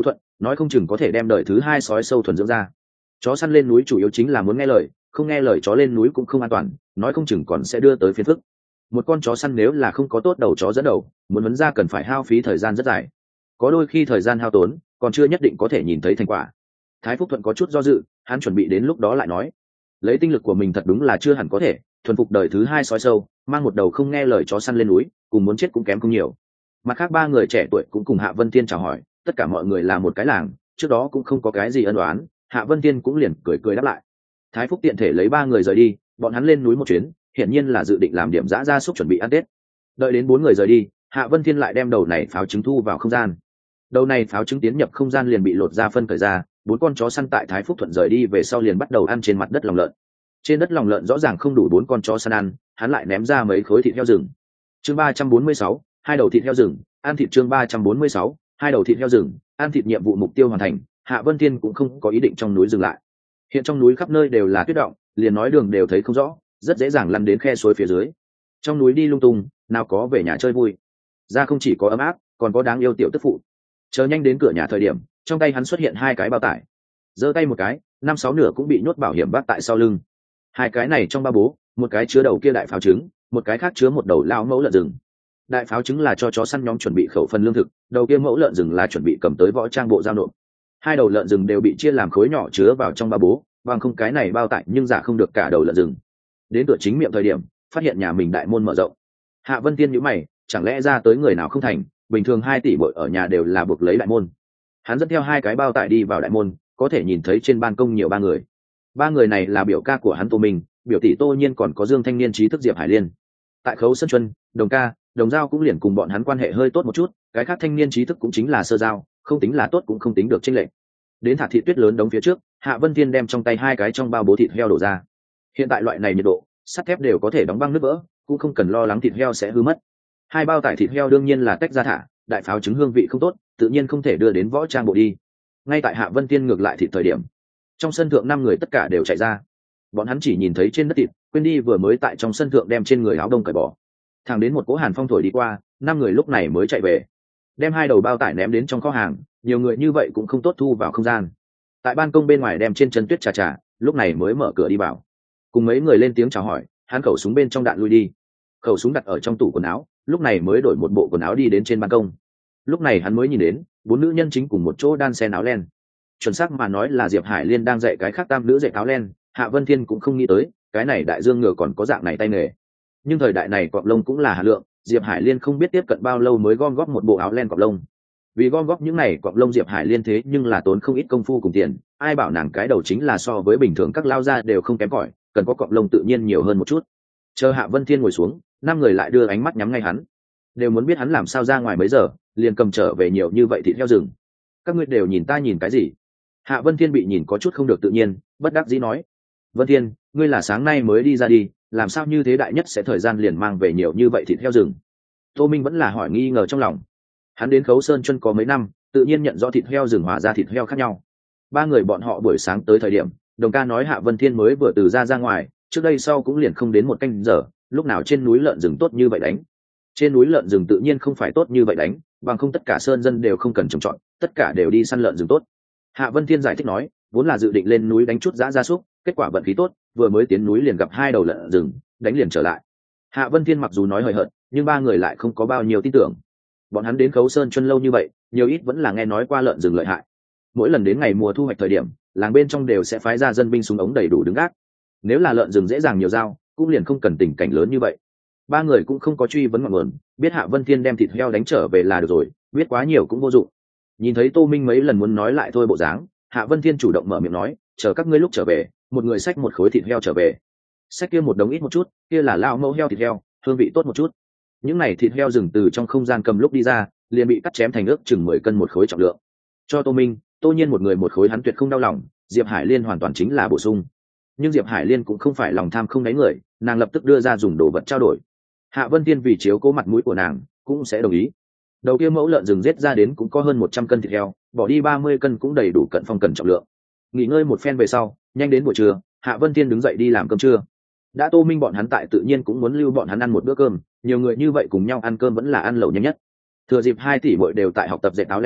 nói không chừng có thể đem đời thứ hai sói sâu thuần dưỡng ra. Chó săn lên núi chủ yếu chính là muốn nghe lời, không nghe lời chó lên núi cũng không an toàn, nói không chừng còn sẽ đưa tới phiền phức. Một con chó săn nếu là không có tốt đầu chó dẫn đầu, muốn huấn ra cần phải hao phí thời gian rất dài, có đôi khi thời gian hao tốn còn chưa nhất định có thể nhìn thấy thành quả. Thái Phúc Thuận có chút do dự, hắn chuẩn bị đến lúc đó lại nói. Lấy tinh lực của mình thật đúng là chưa hẳn có thể thuần phục đời thứ hai sói sâu, mang một đầu không nghe lời chó săn lên núi, cùng muốn chết cũng kém không nhiều. Mặt khác ba người trẻ tuổi cũng cùng Hạ Vân Thiên chào hỏi, tất cả mọi người là một cái làng, trước đó cũng không có cái gì ân oán, Hạ Vân Thiên cũng liền cười cười đáp lại. Thái Phúc tiện thể lấy ba người rời đi, bọn hắn lên núi một chuyến, hiển nhiên là dự định làm điểm dã gia súc chuẩn bị ăn Tết. Đợi đến bốn người rời đi, Hạ Vân Thiên lại đem đầu này pháo trứng thu vào không gian. Đầu này pháo trứng tiến nhập không gian liền bị lột ra phân cởi ra, bốn con chó săn tại Thái Phúc Thuận rời đi về sau liền bắt đầu ăn trên mặt đất lòng lợn. Trên đất lòng lợn rõ ràng không đủ bốn con chó săn ăn, hắn lại ném ra mấy khối thịt heo rừng. Chương 346, hai đầu thịt heo rừng, ăn thịt. Chương 346, hai đầu thịt heo rừng, ăn thịt. Nhiệm vụ mục tiêu hoàn thành, Hạ Vân Thiên cũng không có ý định trong núi dừng lại. Hiện trong núi khắp nơi đều là tuyết động, liền nói đường đều thấy không rõ, rất dễ dàng lăn đến khe suối phía dưới. Trong núi đi lung tung, nào có về nhà chơi vui. Ra không chỉ có ấm áp, còn có đáng yêu tiểu tức phụ. Chờ nhanh đến cửa nhà thời điểm, trong tay hắn xuất hiện hai cái bao tải. Giơ tay một cái, 5-6 nửa cũng bị nhốt bảo hiểm vác tại sau lưng. Hai cái này trong ba bố, một cái chứa đầu kia đại pháo trứng, một cái khác chứa một đầu lao mẫu lợn rừng. Đại pháo trứng là cho chó săn nhóm chuẩn bị khẩu phần lương thực, đầu kia mẫu lợn rừng là chuẩn bị cầm tới võ trang bộ giao nộp. Hai đầu lợn rừng đều bị chia làm khối nhỏ chứa vào trong ba bố, bằng không cái này bao tải nhưng giả không được cả đầu lợn rừng. Đến cửa chính miệng thời điểm, phát hiện nhà mình đại môn mở rộng. Hạ Vân Tiên nhíu mày, chẳng lẽ ra tới người nào không thành, bình thường 2 tỷ bội ở nhà đều là buộc lấy đại môn. Hắn dẫn theo hai cái bao tải đi vào đại môn, có thể nhìn thấy trên ban công nhiều ba người. Ba người này là biểu ca của hắn Tô Minh, biểu tỷ Tô Nhiên, còn có Dương thanh niên trí thức Diệp Hải Liên. Tại Khấu Sơn Chuân, Đồng ca, Đồng Giao cũng liền cùng bọn hắn quan hệ hơi tốt một chút, cái khác thanh niên trí thức cũng chính là sơ giao, không tính là tốt cũng không tính được chênh lệch. Đến thả thịt tuyết lớn đống phía trước, Hạ Vân Thiên đem trong tay hai cái trong bao bố thịt heo đổ ra. Hiện tại loại này nhiệt độ, sắt thép đều có thể đóng băng nứt vỡ, cũng không cần lo lắng thịt heo sẽ hư mất. Hai bao tải thịt heo đương nhiên là tách ra thả, đại pháo trứng hương vị không tốt, tự nhiên không thể đưa đến võ trang bộ đi. Ngay tại Hạ Vân Thiên ngược lại thịt thời điểm, trong sân thượng 5 người tất cả đều chạy ra. Bọn hắn chỉ nhìn thấy trên đất thịt, quên đi vừa mới tại trong sân thượng đem trên người áo đông cởi bỏ. Thẳng đến một cỗ hàn phong thổi đi qua, 5 người lúc này mới chạy về, đem hai đầu bao tải ném đến trong kho hàng. Nhiều người như vậy cũng không tốt thu vào không gian. Tại ban công bên ngoài đem trên chân tuyết trà, lúc này mới mở cửa đi vào. Cùng mấy người lên tiếng chào hỏi, hắn khẩu súng bên trong đạn lui đi. Khẩu súng đặt ở trong tủ quần áo, lúc này mới đổi một bộ quần áo đi đến trên ban công. Lúc này hắn mới nhìn đến 4 nữ nhân chính cùng một chỗ đan xen áo len. Chuẩn xác mà nói là Diệp Hải Liên đang dạy cái khác tam nữ dạy áo len. Hạ Vân Thiên cũng không nghĩ tới cái này đại dương ngựa còn có dạng này tay nghề. Nhưng thời đại này cọp lông cũng là hà lượng, Diệp Hải Liên không biết tiếp cận bao lâu mới gom góp một bộ áo len cọp lông. Vì gom góp những này cọp lông Diệp Hải Liên thế nhưng là tốn không ít công phu cùng tiền, ai bảo nàng cái đầu chính là so với bình thường các lao gia đều không kém cỏi, cần có cọp lông tự nhiên nhiều hơn một chút. Chờ Hạ Vân Thiên ngồi xuống, 5 người lại đưa ánh mắt nhắm ngay hắn, đều muốn biết hắn làm sao ra ngoài mấy giờ liền cầm trở về nhiều như vậy thịt heo rừng. Các ngươi đều nhìn ta nhìn cái gì? Hạ Vân Thiên bị nhìn có chút không được tự nhiên, bất đắc dĩ nói: Vân Thiên, ngươi là sáng nay mới đi ra đi, làm sao như thế đại nhất sẽ thời gian liền mang về nhiều như vậy thịt heo rừng? Tô Minh vẫn là hỏi nghi ngờ trong lòng. Hắn đến Khấu Sơn Chuân có mấy năm, tự nhiên nhận rõ thịt heo rừng hòa ra thịt heo khác nhau. Ba người bọn họ buổi sáng tới thời điểm, Đồng ca nói Hạ Vân Thiên mới vừa từ ra ngoài, trước đây sau cũng liền không đến một canh giờ, lúc nào trên núi lợn rừng tốt như vậy đánh. Trên núi lợn rừng tự nhiên không phải tốt như vậy đánh, bằng không tất cả sơn dân đều không cần trồng trọt, tất cả đều đi săn lợn rừng tốt. Hạ Vân Thiên giải thích nói, vốn là dự định lên núi đánh chút dã gia súc, kết quả vận khí tốt, vừa mới tiến núi liền gặp hai đầu lợn rừng, đánh liền trở lại. Hạ Vân Thiên mặc dù nói hời hợt, nhưng ba người lại không có bao nhiêu tin tưởng. Bọn hắn đến Khấu Sơn Chuân lâu như vậy, nhiều ít vẫn là nghe nói qua lợn rừng lợi hại. Mỗi lần đến ngày mùa thu hoạch thời điểm, làng bên trong đều sẽ phái ra dân binh súng ống đầy đủ đứng gác. Nếu là lợn rừng dễ dàng nhiều dao, cũng liền không cần tình cảnh lớn như vậy. Ba người cũng không có truy vấn ngọn nguồn, biết Hạ Vân Thiên đem thịt heo đánh trở về là được rồi, biết quá nhiều cũng vô dụng. Nhìn thấy Tô Minh mấy lần muốn nói lại thôi bộ dáng, Hạ Vân Thiên chủ động mở miệng nói, chờ các ngươi lúc trở về, một người xách một khối thịt heo trở về. Xách kia một đống ít một chút, kia là lao mẫu heo thịt heo, hương vị tốt một chút. Những này thịt heo rừng từ trong không gian cầm lúc đi ra, liền bị cắt chém thành ước chừng 10 cân một khối trọng lượng. Cho Tô Minh, Tô Nhiên một người một khối hắn tuyệt không đau lòng, Diệp Hải Liên hoàn toàn chính là bổ sung. Nhưng Diệp Hải Liên cũng không phải lòng tham không đáy người, nàng lập tức đưa ra dùng đồ vật trao đổi. Hạ Vân Thiên vì chiếu cố mặt mũi của nàng, cũng sẽ đồng ý. Đầu kia mẫu lợn rừng giết ra đến cũng có hơn 100 cân thịt heo, bỏ đi 30 cân cũng đầy đủ cận phong cần trọng lượng. Nghỉ ngơi một phen về sau, nhanh đến buổi trưa, Hạ Vân Thiên đứng dậy đi làm cơm trưa. Đã Tô Minh bọn hắn tại tự nhiên cũng muốn lưu bọn hắn ăn một bữa cơm, nhiều người như vậy cùng nhau ăn cơm vẫn là ăn lẩu nhanh nhất. Thừa dịp 2 tỷ muội đều tại học tập dệt áo len,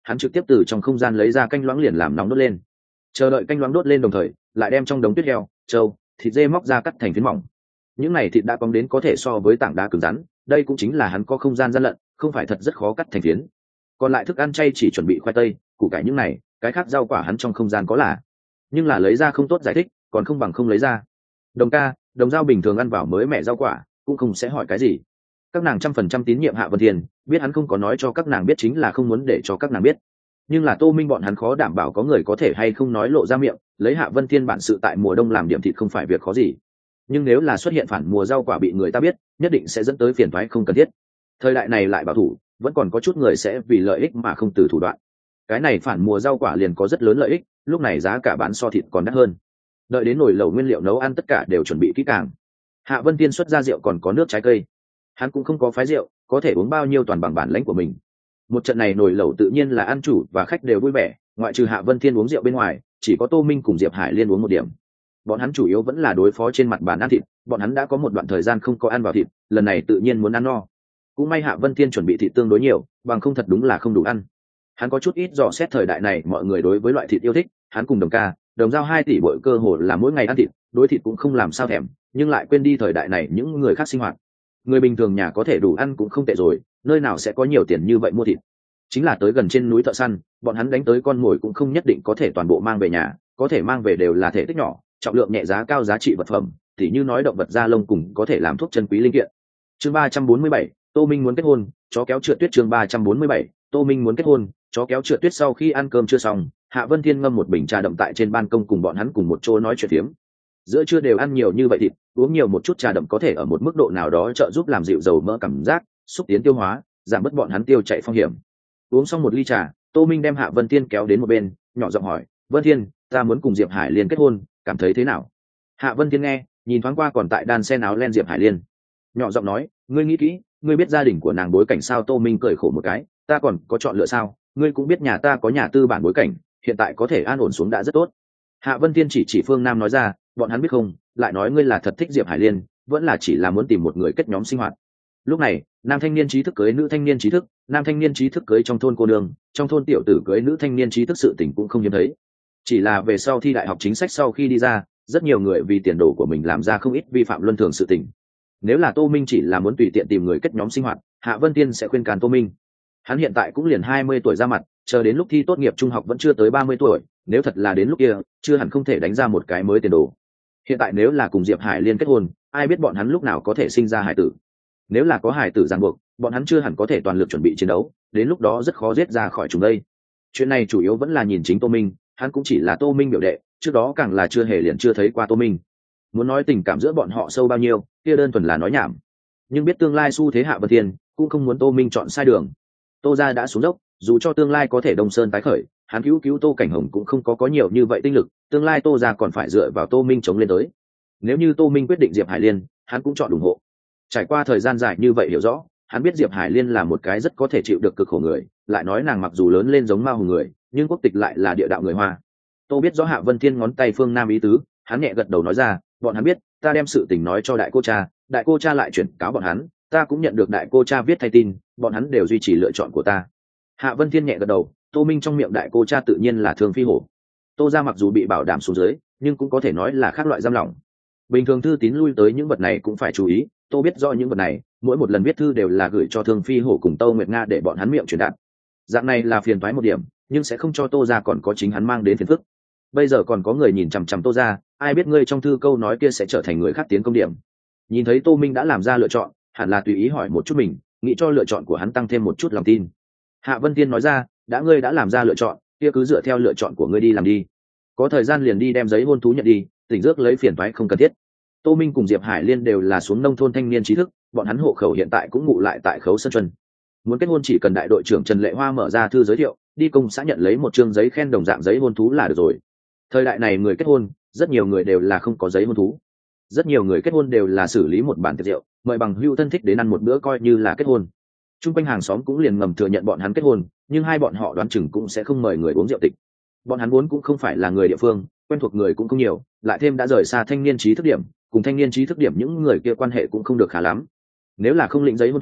hắn trực tiếp từ trong không gian lấy ra canh loãng liền làm nóng đốt lên, chờ đợi canh loãng đốt lên đồng thời lại đem trong đống tuyết heo, trâu, thịt dê móc ra cắt thành phiến mỏng. Những này thịt đã cong đến có thể so với tảng đá cứng rắn, đây cũng chính là hắn có không gian gian lận, không phải thật rất khó cắt thành phiến. Còn lại thức ăn chay chỉ chuẩn bị khoai tây, củ cải những này, cái khác rau quả hắn trong không gian có là, nhưng là lấy ra không tốt giải thích, còn không bằng không lấy ra. Đồng ca, đồng dao bình thường ăn vào mới mẻ rau quả, cũng không sẽ hỏi cái gì. Các nàng 100% tín nhiệm Hạ Vân Thiên, biết hắn không có nói cho các nàng biết chính là không muốn để cho các nàng biết. Nhưng là Tô Minh bọn hắn khó đảm bảo có người có thể hay không nói lộ ra miệng, lấy Hạ Vân Thiên bản sự tại mùa đông làm điểm thịt không phải việc khó gì. Nhưng nếu là xuất hiện phản mùa rau quả bị người ta biết, nhất định sẽ dẫn tới phiền toái không cần thiết. Thời đại này lại bảo thủ, vẫn còn có chút người sẽ vì lợi ích mà không từ thủ đoạn. Cái này phản mùa rau quả liền có rất lớn lợi ích, lúc này giá cả bán so thịt còn đắt hơn. Đợi đến nồi lẩu nguyên liệu nấu ăn tất cả đều chuẩn bị kỹ càng, Hạ Vân Thiên xuất ra rượu còn có nước trái cây. Hắn cũng không có phái rượu, có thể uống bao nhiêu toàn bằng bản lãnh của mình. Một trận này nồi lẩu tự nhiên là ăn chủ và khách đều vui vẻ, ngoại trừ Hạ Vân Thiên uống rượu bên ngoài, chỉ có Tô Minh cùng Diệp Hải Liên uống một điểm. Bọn hắn chủ yếu vẫn là đối phó trên mặt bàn ăn thịt, bọn hắn đã có một đoạn thời gian không có ăn vào thịt, lần này tự nhiên muốn ăn no. Cũng may Hạ Vân Thiên chuẩn bị thịt tương đối nhiều, bằng không thật đúng là không đủ ăn. Hắn có chút ít dò xét thời đại này mọi người đối với loại thịt yêu thích, hắn cùng đồng ca, đồng giao 2 tỷ bội cơ hồ là mỗi ngày ăn thịt, đối thịt cũng không làm sao thèm, nhưng lại quên đi thời đại này những người khác sinh hoạt. Người bình thường nhà có thể đủ ăn cũng không tệ rồi, nơi nào sẽ có nhiều tiền như vậy mua thịt. Chính là tới gần trên núi thợ săn, bọn hắn đánh tới con mồi cũng không nhất định có thể toàn bộ mang về nhà, có thể mang về đều là thể tích nhỏ, trọng lượng nhẹ, giá cao giá trị vật phẩm, tỉ như nói động vật da lông cùng có thể làm thuốc chân quý linh kiện. Chương 347, Tô Minh muốn kết hôn, chó kéo trượt tuyết. Chương 347, Tô Minh muốn kết hôn, chó kéo trượt tuyết. Sau khi ăn cơm chưa xong, Hạ Vân Thiên ngâm một bình trà đậm tại trên ban công cùng bọn hắn cùng một chỗ nói chuyện phiếm. Giữa trưa đều ăn nhiều như vậy thịt, uống nhiều một chút trà đậm có thể ở một mức độ nào đó trợ giúp làm dịu dầu mỡ cảm giác, xúc tiến tiêu hóa, giảm bớt bọn hắn tiêu chảy phong hiểm. Uống xong một ly trà, Tô Minh đem Hạ Vân Thiên kéo đến một bên, nhỏ giọng hỏi: "Vân Thiên, ta muốn cùng Diệp Hải Liên kết hôn, cảm thấy thế nào?" Hạ Vân Thiên nghe, nhìn thoáng qua còn tại đan sen áo len Diệp Hải Liên, nhỏ giọng nói: "Ngươi nghĩ kỹ, ngươi biết gia đình của nàng bối cảnh sao?" Tô Minh cười khổ một cái: "Ta còn có chọn lựa sao? Ngươi cũng biết nhà ta có nhà tư bản bối cảnh, hiện tại có thể an ổn xuống đã rất tốt." Hạ Vân Thiên chỉ Phương Nam nói ra: "Bọn hắn biết không, lại nói ngươi là thật thích Diệp Hải Liên, vẫn là chỉ là muốn tìm một người kết nhóm sinh hoạt." Lúc này, nam thanh niên trí thức cưới nữ thanh niên trí thức, nam thanh niên trí thức cưới trong thôn cô nương, trong thôn tiểu tử cưới nữ thanh niên trí thức sự tình cũng không hiếm thấy. Chỉ là về sau thi đại học chính sách sau khi đi ra, rất nhiều người vì tiền đồ của mình làm ra không ít vi phạm luân thường sự tình. Nếu là Tô Minh chỉ là muốn tùy tiện tìm người kết nhóm sinh hoạt, Hạ Vân Thiên sẽ khuyên can Tô Minh. Hắn hiện tại cũng liền 20 tuổi ra mặt, chờ đến lúc thi tốt nghiệp trung học vẫn chưa tới 30 tuổi, nếu thật là đến lúc kia, chưa hẳn không thể đánh ra một cái mới tiền đồ. Hiện tại nếu là cùng Diệp Hải Liên kết hôn, ai biết bọn hắn lúc nào có thể sinh ra hải tử. Nếu là có hải tử ràng buộc, bọn hắn chưa hẳn có thể toàn lực chuẩn bị chiến đấu, đến lúc đó rất khó giết ra khỏi chúng đây. Chuyện này chủ yếu vẫn là nhìn chính Tô Minh, hắn cũng chỉ là Tô Minh biểu đệ, trước đó càng là chưa hề liền chưa thấy qua Tô Minh. Muốn nói tình cảm giữa bọn họ sâu bao nhiêu, kia đơn thuần là nói nhảm. Nhưng biết tương lai xu thế Hạ Vân Thiên, cũng không muốn Tô Minh chọn sai đường. Tô gia đã xuống dốc, dù cho tương lai có thể Đông Sơn tái khởi, hắn cứu Tô Cảnh Hồng cũng không có nhiều như vậy tinh lực, tương lai Tô gia còn phải dựa vào Tô Minh chống lên tới. Nếu như Tô Minh quyết định Diệp Hải Liên, hắn cũng chọn ủng hộ. Trải qua thời gian dài như vậy hiểu rõ, hắn biết Diệp Hải Liên là một cái rất có thể chịu được cực khổ người, lại nói nàng mặc dù lớn lên giống ma hùng người, nhưng quốc tịch lại là địa đạo người Hoa. Tô biết rõ Hạ Vân Thiên ngón tay phương Nam ý tứ, hắn nhẹ gật đầu nói ra: "Bọn hắn biết, ta đem sự tình nói cho đại cô cha lại chuyển cáo bọn hắn, ta cũng nhận được đại cô cha viết thay tin, bọn hắn đều duy trì lựa chọn của ta." Hạ Vân Thiên nhẹ gật đầu, Tô Minh trong miệng đại cô cha tự nhiên là Thương Phi Hổ. Tô gia mặc dù bị bảo đảm xuống dưới, nhưng cũng có thể nói là khác loại giam lỏng. Bình thường thư tín lui tới những vật này cũng phải chú ý, Tô biết rõ những vật này, mỗi một lần viết thư đều là gửi cho Thương Phi Hổ cùng Tô Nguyệt Nga để bọn hắn miệng truyền đạt. Dạng này là phiền toái một điểm, nhưng sẽ không cho Tô gia còn có chính hắn mang đến phiền phức. Bây giờ còn có người nhìn chằm chằm Tô gia, ai biết ngươi trong thư câu nói kia sẽ trở thành người khác tiến công điểm. Nhìn thấy Tô Minh đã làm ra lựa chọn, hẳn là tùy ý hỏi một chút mình, nghĩ cho lựa chọn của hắn tăng thêm một chút lòng tin. Hạ Vân Thiên nói ra: "Đã ngươi đã làm ra lựa chọn, kia cứ dựa theo lựa chọn của ngươi đi làm đi. Có thời gian liền đi đem giấy hôn thú nhận đi, tỉnh rước lấy phiền toái không cần thiết." Tô Minh cùng Diệp Hải Liên đều là xuống nông thôn thanh niên trí thức, bọn hắn hộ khẩu hiện tại cũng ngụ lại tại Khấu Sơn Chuân. Muốn kết hôn chỉ cần đại đội trưởng Trần Lệ Hoa mở ra thư giới thiệu, đi công xã nhận lấy một chương giấy khen đồng dạng giấy hôn thú là được rồi. Thời đại này người kết hôn, rất nhiều người đều là không có giấy hôn thú. Rất nhiều người kết hôn đều là xử lý một bàn tiệc rượu, mời bằng hữu thân thích đến ăn một bữa coi như là kết hôn. Trung quanh hàng xóm cũng liền ngầm thừa nhận bọn hắn kết hôn, nhưng hai bọn họ đoán chừng cũng sẽ không mời người uống rượu tịch. Bọn hắn vốn cũng không phải là người địa phương, quen thuộc người cũng không nhiều, lại thêm đã rời xa thanh niên trí thức điểm, cùng thanh niên trí thức điểm những người kia quan hệ cũng không được khá lắm. Nếu là không lĩnh giấy hôn thú,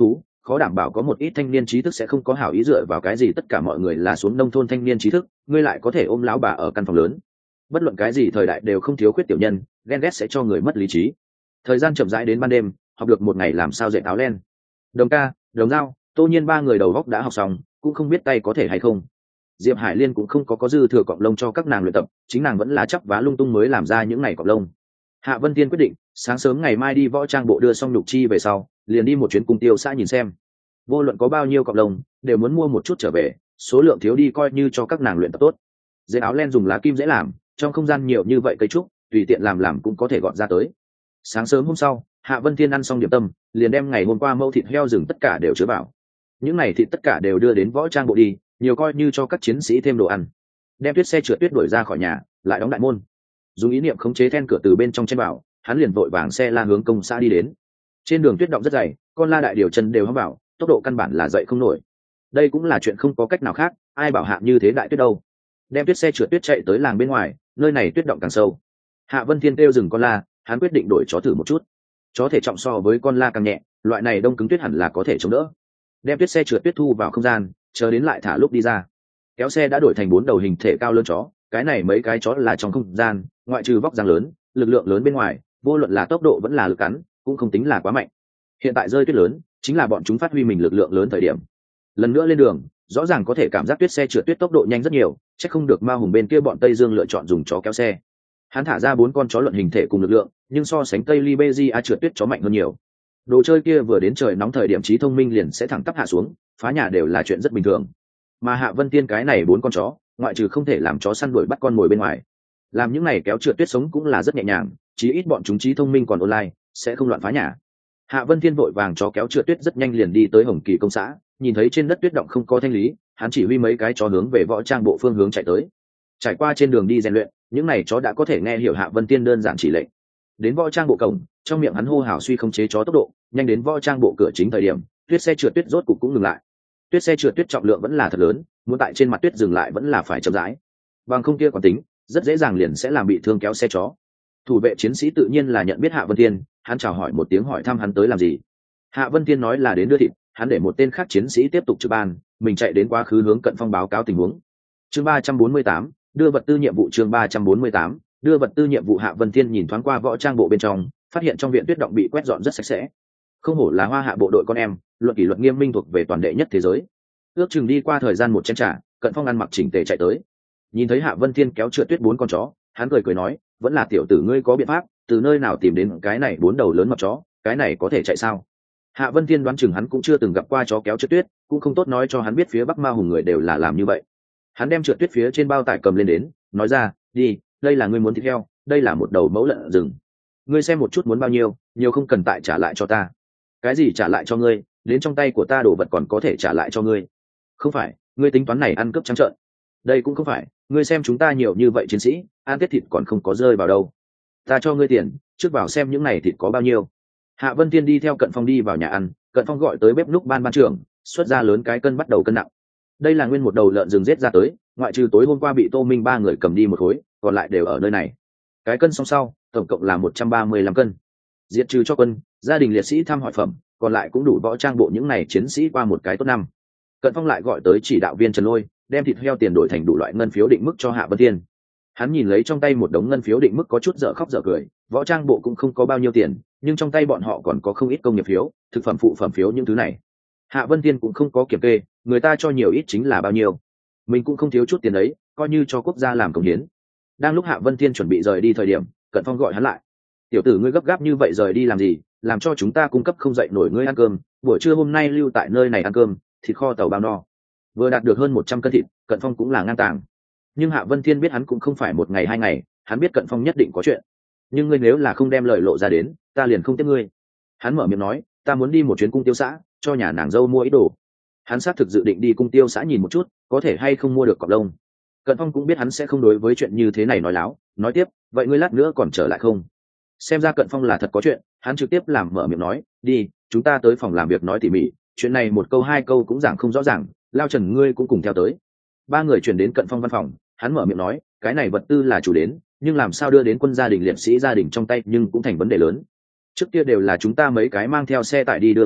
khó đảm bảo có một ít thanh niên trí thức sẽ không có hảo ý dựa vào cái gì tất cả mọi người là xuống nông thôn thanh niên trí thức, ngươi lại có thể ôm lão bà ở căn phòng lớn. Bất luận cái gì thời đại đều không thiếu khuyết tiểu nhân, ghen ghét sẽ cho người mất lý trí. Thời gian chậm rãi đến ban đêm, học được một ngày làm sao dạy áo len. Đồng ca, đồng dao, Tô Nhiên ba người đầu góc đã học xong, cũng không biết tay có thể hay không. Diệp Hải Liên cũng không có dư thừa cọng lông cho các nàng luyện tập, chính nàng vẫn là chắp vá lung tung mới làm ra những ngày cọng lông. Hạ Vân Tiên quyết định sáng sớm ngày mai đi võ trang bộ đưa xong nhục chi về sau, liền đi một chuyến cung tiêu xã nhìn xem. Vô luận có bao nhiêu cọng lông, đều muốn mua một chút trở về, số lượng thiếu đi coi như cho các nàng luyện tập tốt. Dệt áo len dùng lá kim dễ làm, trong không gian nhiều như vậy cây trúc, tùy tiện làm cũng có thể gọn ra tới. Sáng sớm hôm sau, Hạ Vân Thiên ăn xong điểm tâm, liền đem ngày hôm qua mâu thịt heo rừng tất cả đều chứa vào. Những này thịt tất cả đều đưa đến võ trang bộ đi, nhiều coi như cho các chiến sĩ thêm đồ ăn. Đem Tuyết xe trượt Tuyết đuổi ra khỏi nhà, lại đóng đại môn. Dùng ý niệm khống chế then cửa từ bên trong chen vào, hắn liền vội vàng xe la hướng công xã đi đến. Trên đường tuyết động rất dày, con la đại điều chân đều hóng vào, tốc độ căn bản là dậy không nổi. Đây cũng là chuyện không có cách nào khác, ai bảo Hạ như thế đại tuyết đâu. Đem Tuyết xe trượt Tuyết chạy tới làng bên ngoài, nơi này tuyết động càng sâu. Hạ Vân Thiên kêu dừng con la, hắn quyết định đổi chó thử một chút. Chó thể trọng so với con la càng nhẹ, loại này đông cứng tuyết hẳn là có thể chống đỡ. Đem Tuyết xe trượt Tuyết thu vào không gian, chờ đến lại thả lúc đi ra. Kéo xe đã đổi thành 4 đầu hình thể cao lớn chó, cái này mấy cái chó là trong không gian, ngoại trừ vóc dáng lớn, lực lượng lớn bên ngoài, vô luận là tốc độ vẫn là lực cắn, cũng không tính là quá mạnh. Hiện tại rơi tuyết lớn, chính là bọn chúng phát huy mình lực lượng lớn thời điểm. Lần nữa lên đường, rõ ràng có thể cảm giác Tuyết xe trượt Tuyết tốc độ nhanh rất nhiều, chắc không được Ma Hùng bên kia bọn Tây Dương lựa chọn dùng chó kéo xe. Hắn thả ra 4 con chó luận hình thể cùng lực lượng, nhưng so sánh Tây Liberia trượt tuyết chó mạnh hơn nhiều. Đồ chơi kia vừa đến trời nóng thời điểm trí thông minh liền sẽ thẳng tắp hạ xuống, phá nhà đều là chuyện rất bình thường. Mà Hạ Vân Tiên cái này 4 con chó, ngoại trừ không thể làm chó săn đuổi bắt con mồi bên ngoài, làm những này kéo trượt tuyết sống cũng là rất nhẹ nhàng, chí ít bọn chúng trí thông minh còn online, sẽ không loạn phá nhà. Hạ Vân Thiên vội vàng chó kéo trượt tuyết rất nhanh liền đi tới Hồng Kỳ công xã, nhìn thấy trên đất tuyết động không có thanh lý, hắn chỉ huy mấy cái chó hướng về võ trang bộ phương hướng chạy tới. Trải qua trên đường đi rèn luyện, những này chó đã có thể nghe hiểu Hạ Vân Tiên đơn giản chỉ lệnh. Đến võ trang bộ cổng, trong miệng hắn hô hào suy không chế chó tốc độ, nhanh đến võ trang bộ cửa chính thời điểm, Tuyết xe trượt tuyết rốt cục cũng ngừng lại. Tuyết xe trượt tuyết trọng lượng vẫn là thật lớn, muốn tại trên mặt tuyết dừng lại vẫn là phải chậm rãi. Bằng không kia còn tính, rất dễ dàng liền sẽ làm bị thương kéo xe chó. Thủ vệ chiến sĩ tự nhiên là nhận biết Hạ Vân Tiên, hắn chào hỏi một tiếng hỏi thăm hắn tới làm gì. Hạ Vân Tiên nói là đến đưa thịt, hắn để một tên khác chiến sĩ tiếp tục trực ban, mình chạy đến quá khứ hướng Cận Phong báo cáo tình huống. Chương 348, đưa vật tư nhiệm vụ. Chương 348, đưa vật tư nhiệm vụ. Hạ Vân Thiên nhìn thoáng qua võ trang bộ bên trong, phát hiện trong viện tuyết động bị quét dọn rất sạch sẽ. Không hổ là Hoa Hạ bộ đội con em, luật kỷ luật nghiêm minh thuộc về toàn đệ nhất thế giới. Ước chừng đi qua thời gian một chén trà, Cận Phong ăn mặc chỉnh tề chạy tới. Nhìn thấy Hạ Vân Thiên kéo trượt tuyết 4 con chó, hắn cười nói, vẫn là tiểu tử ngươi có biện pháp, từ nơi nào tìm đến cái này 4 đầu lớn mập chó, cái này có thể chạy sao? Hạ Vân Thiên đoán chừng hắn cũng chưa từng gặp qua chó kéo trượt tuyết, cũng không tốt nói cho hắn biết phía Bắc Ma Hùng người đều là làm như vậy. Hắn đem trượt tuyết phía trên bao tải cầm lên đến, nói ra, đi, đây là ngươi muốn thịt heo, đây là một đầu mẫu lợn rừng. Ngươi xem một chút muốn bao nhiêu, nhiều không cần tại trả lại cho ta. Cái gì trả lại cho ngươi, đến trong tay của ta đồ vật còn có thể trả lại cho ngươi. Không phải, ngươi tính toán này ăn cướp trắng trợn. Đây cũng không phải, ngươi xem chúng ta nhiều như vậy chiến sĩ, ăn tết thịt còn không có rơi vào đâu. Ta cho ngươi tiền, trước vào xem những này thịt có bao nhiêu. Hạ Vân Thiên đi theo Cận Phong đi vào nhà ăn, Cận Phong gọi tới bếp núc ban trưởng, xuất ra lớn cái cân bắt đầu cân nặng. Đây là nguyên một đầu lợn rừng giết ra tới, ngoại trừ tối hôm qua bị Tô Minh 3 người cầm đi một khối, còn lại đều ở nơi này. Cái cân xong sau, tổng cộng là 135 cân. Diệt trừ cho quân, gia đình liệt sĩ thăm hỏi phẩm, còn lại cũng đủ võ trang bộ những này chiến sĩ qua một cái tốt năm. Cận Phong lại gọi tới chỉ đạo viên Trần Lôi, đem thịt heo tiền đổi thành đủ loại ngân phiếu định mức cho Hạ Vân Thiên. Hắn nhìn lấy trong tay một đống ngân phiếu định mức có chút dở khóc dở cười, võ trang bộ cũng không có bao nhiêu tiền, nhưng trong tay bọn họ còn có không ít công nghiệp phiếu, thực phẩm phụ phẩm phiếu những thứ này. Hạ Vân Thiên cũng không có kiểm kê, người ta cho nhiều ít chính là bao nhiêu. Mình cũng không thiếu chút tiền đấy, coi như cho quốc gia làm công hiến. Đang lúc Hạ Vân Thiên chuẩn bị rời đi thời điểm, Cận Phong gọi hắn lại. Tiểu tử ngươi gấp gáp như vậy rời đi làm gì, làm cho chúng ta cung cấp không dậy nổi ngươi ăn cơm, buổi trưa hôm nay lưu tại nơi này ăn cơm, thịt kho tàu bao no. Vừa đạt được hơn 100 cân thịt, Cận Phong cũng là ngang tàng. Nhưng Hạ Vân Thiên biết hắn cũng không phải một ngày 2 ngày, hắn biết Cận Phong nhất định có chuyện. Nhưng ngươi nếu là không đem lời lộ ra đến, ta liền không tiếp ngươi. Hắn mở miệng nói, ta muốn đi một chuyến cung tiêu xã, cho nhà nàng dâu mua ít đồ. Hắn xác thực dự định đi cung tiêu xã nhìn một chút, có thể hay không mua được cọc lông. Cận Phong cũng biết hắn sẽ không đối với chuyện như thế này nói láo, nói tiếp, vậy ngươi lát nữa còn trở lại không? Xem ra Cận Phong là thật có chuyện, hắn trực tiếp làm mở miệng nói, đi, chúng ta tới phòng làm việc nói tỉ mỉ, chuyện này một câu 2 câu cũng giảng không rõ ràng, Lao Trần ngươi cũng cùng theo tới. 3 người chuyển đến Cận Phong văn phòng, hắn mở miệng nói, cái này vật tư là chủ đến, nhưng làm sao đưa đến quân gia đình liệt sĩ gia đình trong tay nhưng cũng thành vấn đề lớn. Trước kia đều là chúng ta mấy cái mang theo xe tải đi đưa vật liệu,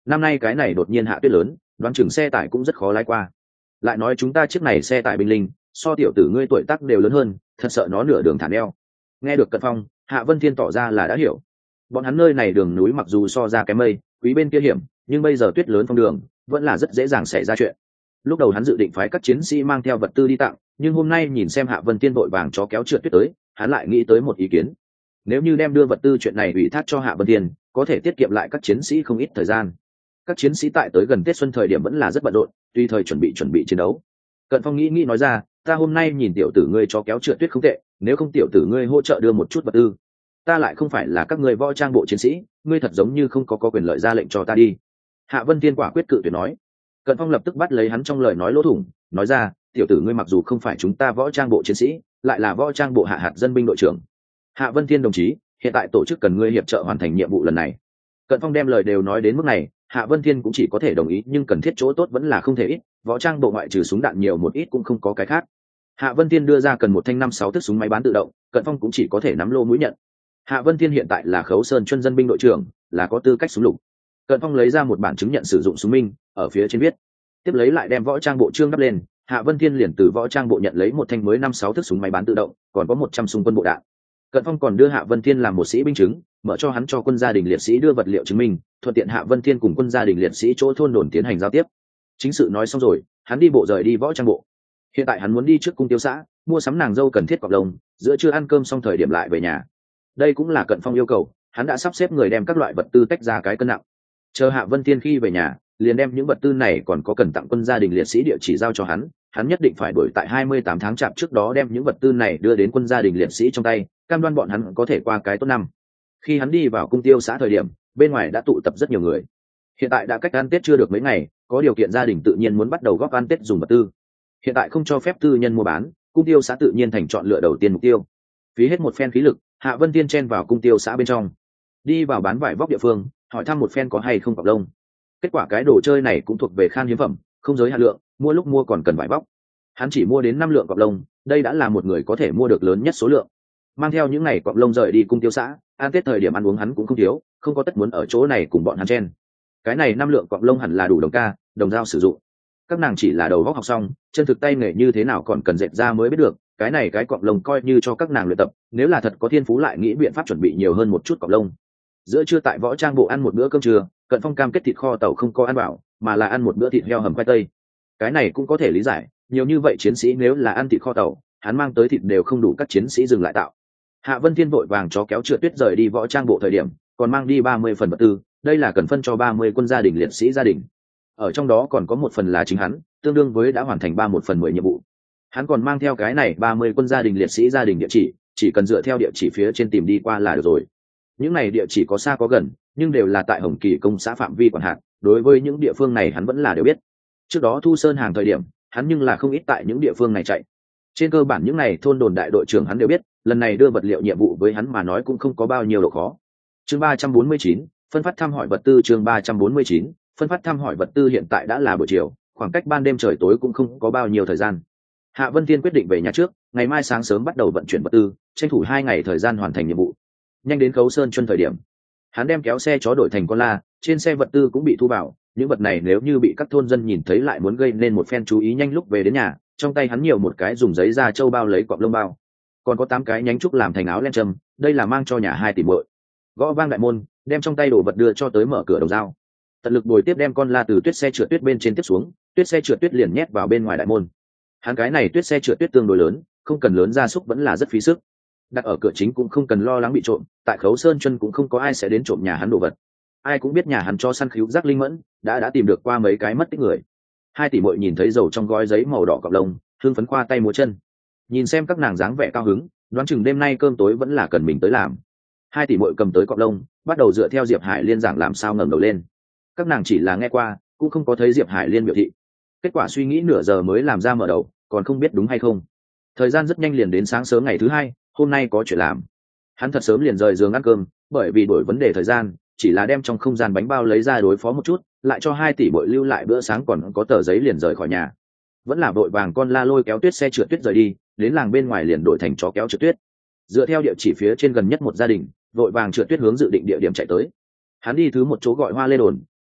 năm nay cái này đột nhiên hạ tuyết lớn, đoán chừng xe tải cũng rất khó lái qua. Lại nói chúng ta chiếc này xe tải binh linh, so tiểu tử ngươi tuổi tác đều lớn hơn, thật sợ nó nửa đường thả neo. Nghe được Cận Phong, Hạ Vân Thiên tỏ ra là đã hiểu. Bọn hắn nơi này đường núi mặc dù so ra cái mây, quý bên kia hiểm, nhưng bây giờ tuyết lớn phong đường, vẫn là rất dễ dàng xảy ra chuyện. Lúc đầu hắn dự định phái các chiến sĩ mang theo vật tư đi tặng, nhưng hôm nay nhìn xem Hạ Vân Thiên vội vàng chó kéo trượt tuyết tới, hắn lại nghĩ tới một ý kiến. Nếu như đem đưa vật tư chuyện này ủy thác cho Hạ Vân Thiên, có thể tiết kiệm lại các chiến sĩ không ít thời gian. Các chiến sĩ tại tới gần Tết xuân thời điểm vẫn là rất bận rộn, tùy thời chuẩn bị chiến đấu. Cận Phong nghĩ nói ra, ta hôm nay nhìn tiểu tử ngươi chó kéo trượt tuyết không tệ, nếu không tiểu tử ngươi hỗ trợ đưa một chút vật tư. Ta lại không phải là các ngươi võ trang bộ chiến sĩ, ngươi thật giống như không có quyền lợi ra lệnh cho ta đi. Hạ Vân Thiên quả quyết cự tuyệt nói. Cận Phong lập tức bắt lấy hắn trong lời nói lỗ thủng, nói ra, tiểu tử ngươi mặc dù không phải chúng ta võ trang bộ chiến sĩ, lại là võ trang bộ hạ hạt dân binh đội trưởng. Hạ Vân Thiên đồng chí, hiện tại tổ chức cần ngươi hiệp trợ hoàn thành nhiệm vụ lần này. Cận Phong đem lời đều nói đến mức này, Hạ Vân Thiên cũng chỉ có thể đồng ý, nhưng cần thiết chỗ tốt vẫn là không thể ít, võ trang bộ ngoại trừ súng đạn nhiều một ít cũng không có cái khác. Hạ Vân Thiên đưa ra cần một thanh 5-6 thước súng máy bán tự động, Cận Phong cũng chỉ có thể nắm lô mũi nhận. Hạ Vân Thiên hiện tại là Khấu Sơn chuyên dân binh đội trưởng, là có tư cách súng lục. Cận Phong lấy ra một bản chứng nhận sử dụng súng minh, ở phía trên viết, tiếp lấy lại đem võ trang bộ trương đắp lên. Hạ Vân Thiên liền từ võ trang bộ nhận lấy một thanh mới 5-6 thước súng máy bán tự động, còn có 100 súng quân bộ đạn. Cận Phong còn đưa Hạ Vân Thiên làm một sĩ binh chứng, mở cho hắn cho quân gia đình liệt sĩ đưa vật liệu chứng minh, thuận tiện Hạ Vân Thiên cùng quân gia đình liệt sĩ chỗ thôn đồn tiến hành giao tiếp. Chính sự nói xong rồi, hắn đi bộ rời đi võ trang bộ. Hiện tại hắn muốn đi trước cung tiêu xã, mua sắm nàng dâu cần thiết cọc lông, giữa trưa ăn cơm xong thời điểm lại về nhà. Đây cũng là Cận Phong yêu cầu, hắn đã sắp xếp người đem các loại vật tư tách ra cái cân nặng. Chờ Hạ Vân Thiên khi về nhà, liền đem những vật tư này còn có cần tặng quân gia đình liệt sĩ địa chỉ giao cho hắn nhất định phải đuổi tại 28 tháng chạp trước đó đem những vật tư này đưa đến quân gia đình liệt sĩ trong tay, cam đoan bọn hắn có thể qua cái tốt năm. Khi hắn đi vào cung tiêu xã thời điểm, bên ngoài đã tụ tập rất nhiều người. Hiện tại đã cách ăn Tết chưa được mấy ngày, có điều kiện gia đình tự nhiên muốn bắt đầu góp ăn Tết dùng vật tư. Hiện tại không cho phép tư nhân mua bán, cung tiêu xã tự nhiên thành chọn lựa đầu tiên mục tiêu. Phí hết một phen khí lực, Hạ Vân Thiên chen vào cung tiêu xã bên trong, đi vào bán vải vóc địa phương, hỏi thăm một phen có hay không cọc lông. Kết quả cái đồ chơi này cũng thuộc về khan hiếm phẩm, không giới hạn lượng, mua lúc mua còn cần vải vóc. Hắn chỉ mua đến 5 lượng cọc lông, đây đã là một người có thể mua được lớn nhất số lượng. Mang theo những ngày cọc lông rời đi cung tiêu xã, ăn Tết thời điểm ăn uống hắn cũng không thiếu, không có tất muốn ở chỗ này cùng bọn hắn chen. Cái này 5 lượng cọc lông hẳn là đủ đồng ca, đồng dao sử dụng. Các nàng chỉ là đầu góc học xong, chân thực tay nghề như thế nào còn cần dệt ra mới biết được, cái này cái cọc lông coi như cho các nàng luyện tập, nếu là thật có thiên phú lại nghĩ biện pháp chuẩn bị nhiều hơn một chút cọc lông. Giữa trưa tại võ trang bộ ăn một bữa cơm trưa, Cận Phong cam kết thịt kho tàu không có ăn bảo, mà là ăn một bữa thịt heo hầm khoai tây. Cái này cũng có thể lý giải, nhiều như vậy chiến sĩ nếu là ăn thịt kho tàu, hắn mang tới thịt đều không đủ các chiến sĩ dừng lại tạo. Hạ Vân Thiên vội vàng chó kéo trượt tuyết rời đi võ trang bộ thời điểm, còn mang đi 30 phần vật tư, đây là cần phân cho 30 quân gia đình liệt sĩ gia đình. Ở trong đó còn có một phần là chính hắn, tương đương với đã hoàn thành 1/10 nhiệm vụ. Hắn còn mang theo cái này 30 quân gia đình liệt sĩ gia đình địa chỉ cần dựa theo địa chỉ phía trên tìm đi qua là được rồi. Những này địa chỉ có xa có gần, nhưng đều là tại Hồng Kỳ công xã phạm vi quản hạt, đối với những địa phương này hắn vẫn là đều biết. Trước đó Thu Sơn hàng thời điểm, hắn nhưng là không ít tại những địa phương này chạy. Trên cơ bản những này thôn đồn đại đội trưởng hắn đều biết, lần này đưa vật liệu nhiệm vụ với hắn mà nói cũng không có bao nhiêu độ khó. Chương 349, phân phát thăm hỏi vật tư. Chương 349, phân phát thăm hỏi vật tư. Hiện tại đã là buổi chiều, khoảng cách ban đêm trời tối cũng không có bao nhiêu thời gian. Hạ Vân Thiên quyết định về nhà trước, ngày mai sáng sớm bắt đầu vận chuyển vật tư, tranh thủ 2 ngày thời gian hoàn thành nhiệm vụ. Nhanh đến Khấu Sơn chuyên thời điểm, hắn đem kéo xe chó đổi thành con la, trên xe vật tư cũng bị thu vào. Những vật này nếu như bị các thôn dân nhìn thấy lại muốn gây nên một phen chú ý, nhanh lúc về đến nhà, trong tay hắn nhiều một cái dùng giấy da trâu bao lấy cọp lông bao, còn có 8 cái nhánh trúc làm thành áo len châm, đây là mang cho nhà hai tỷ muội. Gõ vang đại môn, đem trong tay đồ vật đưa cho tới mở cửa đồng dao. Tận lực bồi tiếp đem con la từ tuyết xe trượt tuyết bên trên tiếp xuống, tuyết xe trượt tuyết liền nhét vào bên ngoài đại môn. Hắn cái này tuyết xe trượt tuyết tương đối lớn, không cần lớn gia súc vẫn là rất phí sức. Đặt ở cửa chính cũng không cần lo lắng bị trộm, tại Khấu Sơn chân cũng không có ai sẽ đến trộm nhà hắn đồ vật. Ai cũng biết nhà hắn cho săn khíu giác linh mẫn, đã tìm được qua mấy cái mất tích người. Hai tỷ muội nhìn thấy dầu trong gói giấy màu đỏ cọc lông, hương phấn khoa tay múa chân. Nhìn xem các nàng dáng vẻ cao hứng, đoán chừng đêm nay cơm tối vẫn là cần mình tới làm. Hai tỷ muội cầm tới cọc lông, bắt đầu dựa theo Diệp Hải Liên giảng làm sao ngẩng đầu lên. Các nàng chỉ là nghe qua, cũng không có thấy Diệp Hải Liên biểu thị. Kết quả suy nghĩ nửa giờ mới làm ra mở đầu, còn không biết đúng hay không. Thời gian rất nhanh liền đến sáng sớm ngày thứ hai, hôm nay có chuyện làm. Hắn thật sớm liền rời giường ăn cơm, bởi vì đổi vấn đề thời gian, chỉ là đem trong không gian bánh bao lấy ra đối phó một chút, lại cho hai tỷ muội lưu lại bữa sáng còn có tờ giấy liền rời khỏi nhà. Vẫn là vội vàng con la lôi kéo tuyết xe trượt tuyết rời đi, đến làng bên ngoài liền đổi thành chó kéo trượt tuyết. Dựa theo địa chỉ phía trên gần nhất một gia đình, vội vàng trượt tuyết hướng dự định địa điểm chạy tới. Hắn đi thứ một chỗ gọi Hoa Lê Đồn,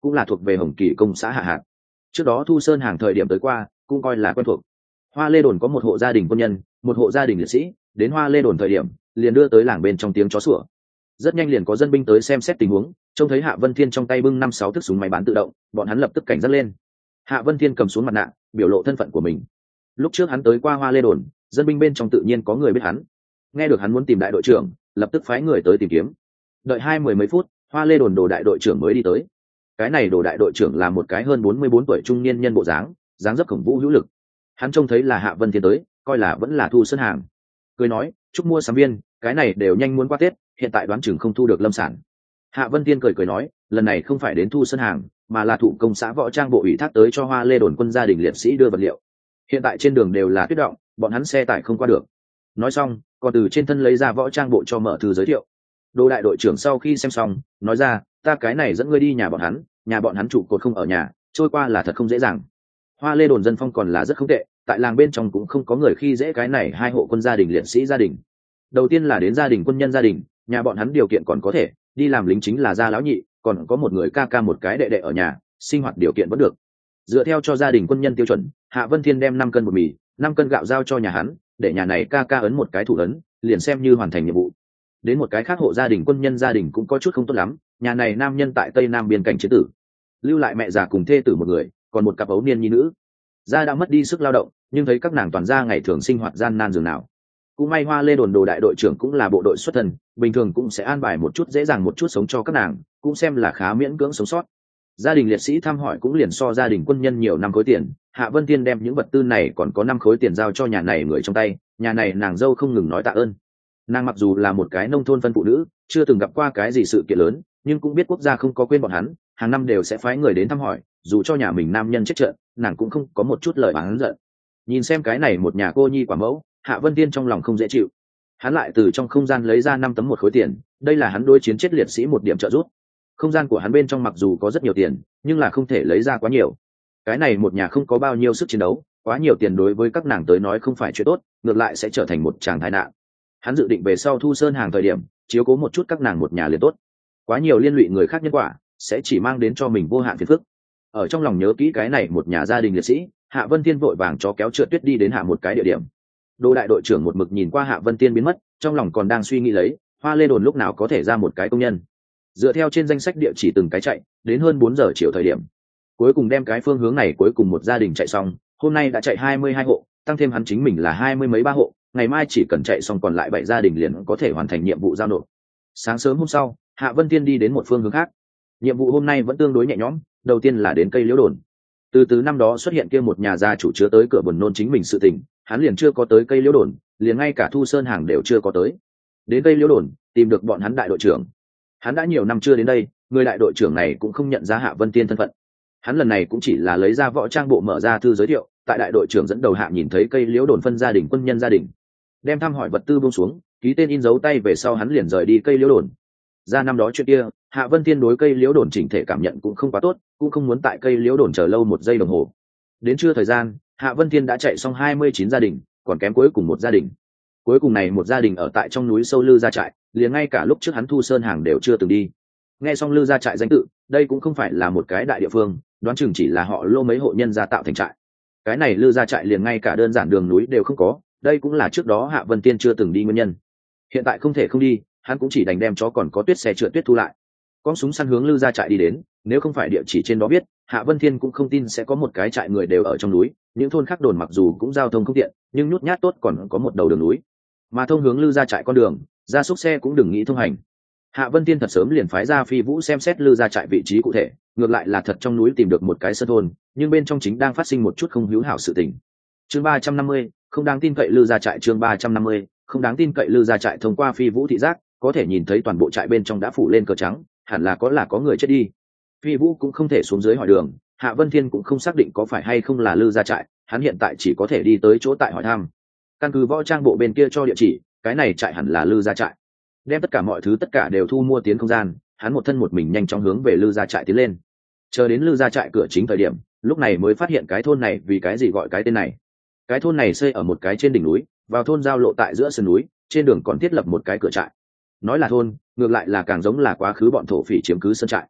cũng là thuộc về Hồng Kỳ công xã hạ hạt. Trước đó Thu Sơn hàng thời điểm tới qua, cũng coi là quen thuộc. Hoa Lê Đồn có một hộ gia đình quân nhân, một hộ gia đình liệt sĩ, đến Hoa Lê Đồn thời điểm, liền đưa tới làng bên trong tiếng chó sủa. Rất nhanh liền có dân binh tới xem xét tình huống, trông thấy Hạ Vân Thiên trong tay bưng 5-6 thước súng máy bán tự động, bọn hắn lập tức cảnh giác lên. Hạ Vân Thiên cầm xuống mặt nạ, biểu lộ thân phận của mình. Lúc trước hắn tới qua Hoa Lê Đồn, dân binh bên trong tự nhiên có người biết hắn. Nghe được hắn muốn tìm đại đội trưởng, lập tức phái người tới tìm kiếm. Đợi 20 mấy phút, Hoa Lê Đồn đồ đại đội trưởng mới đi tới. Cái này đồ đại đội trưởng là một cái hơn 44 tuổi trung niên nhân bộ dáng dấp khổng vũ hữu lực. Hắn trông thấy là Hạ Vân Thiên tới, coi là vẫn là Thu Sơn hàng. Cười nói, chúc mua sắm viên, cái này đều nhanh muốn qua Tết, hiện tại đoán chừng không thu được lâm sản. Hạ Vân Thiên cười nói, lần này không phải đến Thu Sơn hàng, mà là thụ công xã Võ Trang bộ ủy thác tới cho Hoa Lê Đồn quân gia đình liệt sĩ đưa vật liệu. Hiện tại trên đường đều là tuyết động, bọn hắn xe tải không qua được. Nói xong, còn từ trên thân lấy ra Võ Trang bộ cho mở thư giới thiệu. Đồ đại đội trưởng sau khi xem xong, nói ra, ta cái này dẫn ngươi đi nhà bọn hắn trụ cột không ở nhà, trôi qua là thật không dễ dàng. Hoa Lê Đồn dân phong còn là rất không tệ, tại làng bên trong cũng không có người khi dễ cái này hai hộ quân gia đình liệt sĩ gia đình. Đầu tiên là đến gia đình quân nhân gia đình, nhà bọn hắn điều kiện còn có thể, đi làm lính chính là gia lão nhị, còn có một người ca ca một cái đệ đệ ở nhà, sinh hoạt điều kiện vẫn được. Dựa theo cho gia đình quân nhân tiêu chuẩn, Hạ Vân Thiên đem 5 cân bột mì, 5 cân gạo giao cho nhà hắn, để nhà này ca ca ấn một cái thủ ấn, liền xem như hoàn thành nhiệm vụ. Đến một cái khác hộ gia đình quân nhân gia đình cũng có chút không tốt lắm, nhà này nam nhân tại tây nam biên cảnh chiến tử, lưu lại mẹ già cùng thê tử một người, còn một cặp ấu niên nhi nữ. Gia đã mất đi sức lao động, nhưng thấy các nàng toàn gia ngày thường sinh hoạt gian nan dường nào. Cũng may Hoa Lê Đồn đồ đại đội trưởng cũng là bộ đội xuất thân, bình thường cũng sẽ an bài một chút dễ dàng một chút sống cho các nàng, cũng xem là khá miễn cưỡng sống sót. Gia đình liệt sĩ thăm hỏi cũng liền so gia đình quân nhân nhiều 5 khối tiền. Hạ Vân Thiên đem những vật tư này còn có 5 khối tiền giao cho nhà này người trong tay, nhà này nàng dâu không ngừng nói tạ ơn. Nàng mặc dù là một cái nông thôn phân phụ nữ, chưa từng gặp qua cái gì sự kiện lớn, nhưng cũng biết quốc gia không có quên bọn hắn, hàng năm đều sẽ phái người đến thăm hỏi, dù cho nhà mình nam nhân chết trận, nàng cũng không có một chút lời oán giận. Nhìn xem cái này một nhà cô nhi quả mẫu, Hạ Vân Thiên trong lòng không dễ chịu. Hắn lại từ trong không gian lấy ra 5 tấm 1 khối tiền, đây là hắn đối chiến chết liệt sĩ một điểm trợ giúp. Không gian của hắn bên trong mặc dù có rất nhiều tiền, nhưng là không thể lấy ra quá nhiều. Cái này một nhà không có bao nhiêu sức chiến đấu, quá nhiều tiền đối với các nàng tới nói không phải chuyện tốt, ngược lại sẽ trở thành một tràng tai nạn. Hắn dự định về sau Thu Sơn hàng thời điểm, chiếu cố một chút các nàng một nhà liền tốt. Quá nhiều liên lụy người khác nhân quả, sẽ chỉ mang đến cho mình vô hạn phiền phức. Ở trong lòng nhớ kỹ cái này một nhà gia đình liệt sĩ, Hạ Vân Thiên vội vàng chó kéo trượt tuyết đi đến hạ một cái địa điểm. Đô đại đội trưởng một mực nhìn qua Hạ Vân Thiên biến mất, trong lòng còn đang suy nghĩ lấy, Hoa Lê Đồn lúc nào có thể ra một cái công nhân. Dựa theo trên danh sách địa chỉ từng cái chạy, đến hơn 4 giờ chiều thời điểm, cuối cùng đem cái phương hướng này cuối cùng một gia đình chạy xong. Hôm nay đã chạy 22 hộ, tăng thêm hắn chính mình là 20 mấy 3 hộ, ngày mai chỉ cần chạy xong còn lại 7 gia đình liền có thể hoàn thành nhiệm vụ giao nộp. Sáng sớm hôm sau, Hạ Vân Thiên đi đến một phương hướng khác. Nhiệm vụ hôm nay vẫn tương đối nhẹ nhõm, đầu tiên là đến cây liễu đồn. Từ năm đó xuất hiện kia một nhà gia chủ chứa tới cửa buồn nôn chính mình sự tình, hắn liền chưa có tới cây liễu đồn, liền ngay cả Thu Sơn hàng đều chưa có tới. Đến cây liễu đồn, tìm được bọn hắn đại đội trưởng. Hắn đã nhiều năm chưa đến đây, người đại đội trưởng này cũng không nhận ra Hạ Vân Thiên thân phận. Hắn lần này cũng chỉ là lấy ra Võ Trang bộ mở ra thư giới thiệu, tại đại đội trưởng dẫn đầu hạ nhìn thấy cây liễu đồn phân gia đình quân nhân gia đình, đem thăm hỏi vật tư buông xuống, ký tên in dấu tay về sau hắn liền rời đi cây liễu đồn. Ra năm đó chuyện kia, Hạ Vân Thiên đối cây liễu đồn chỉnh thể cảm nhận cũng không quá tốt, cũng không muốn tại cây liễu đồn chờ lâu 1 giây đồng hồ. Đến trưa thời gian, Hạ Vân Thiên đã chạy xong 29 gia đình, còn kém cuối cùng một gia đình. Cuối cùng này một gia đình ở tại trong núi sâu Lư Gia trại, liền ngay cả lúc trước hắn Thu Sơn hàng đều chưa từng đi. Nghe xong Lư Gia trại danh tự, đây cũng không phải là một cái đại địa phương, đoán chừng chỉ là họ Lô mấy hộ nhân gia tạo thành trại. Cái này Lư Gia trại liền ngay cả đơn giản đường núi đều không có, đây cũng là trước đó Hạ Vân Thiên chưa từng đi nguyên nhân. Hiện tại không thể không đi, hắn cũng chỉ đành đem chó còn có tuyết xe trượt tuyết thu lại, con súng săn hướng Lư Gia trại đi đến. Nếu không phải địa chỉ trên đó biết, Hạ Vân Thiên cũng không tin sẽ có một cái trại người đều ở trong núi. Những thôn khác đồn mặc dù cũng giao thông không tiện, nhưng nhút nhát tốt còn có một đầu đường núi, mà thông hướng Lư Gia trại con đường, gia súc xe cũng đừng nghĩ thông hành. Hạ Vân Thiên thật sớm liền phái ra Phi Vũ xem xét Lư Gia trại vị trí cụ thể, ngược lại là thật trong núi tìm được một cái sơn thôn, nhưng bên trong chính đang phát sinh một chút không hữu hảo sự tình. Chương 350, không đáng tin cậy Lư Gia trại. Chương 350, không đáng tin cậy Lư Gia trại. Thông qua Phi Vũ thị giác, có thể nhìn thấy toàn bộ trại bên trong đã phủ lên cờ trắng, hẳn là có người chết đi. Phi Vũ cũng không thể xuống dưới hỏi đường, Hạ Vân Thiên cũng không xác định có phải hay không là Lư Gia trại, hắn hiện tại chỉ có thể đi tới chỗ tại hỏi thăm. Căn cứ Võ Trang bộ bên kia cho địa chỉ, cái này trại hẳn là Lư Gia trại. Đem tất cả mọi thứ tất cả đều thu mua tiến không gian, hắn một thân một mình nhanh chóng hướng về Lư Gia trại tiến lên. Chờ đến Lư Gia trại cửa chính thời điểm, lúc này mới phát hiện cái thôn này vì cái gì gọi cái tên này. Cái thôn này xây ở một cái trên đỉnh núi, vào thôn giao lộ tại giữa sườn núi, trên đường còn thiết lập một cái cửa trại. Nói là thôn, ngược lại là càng giống là quá khứ bọn thổ phỉ chiếm cứ sơn trại.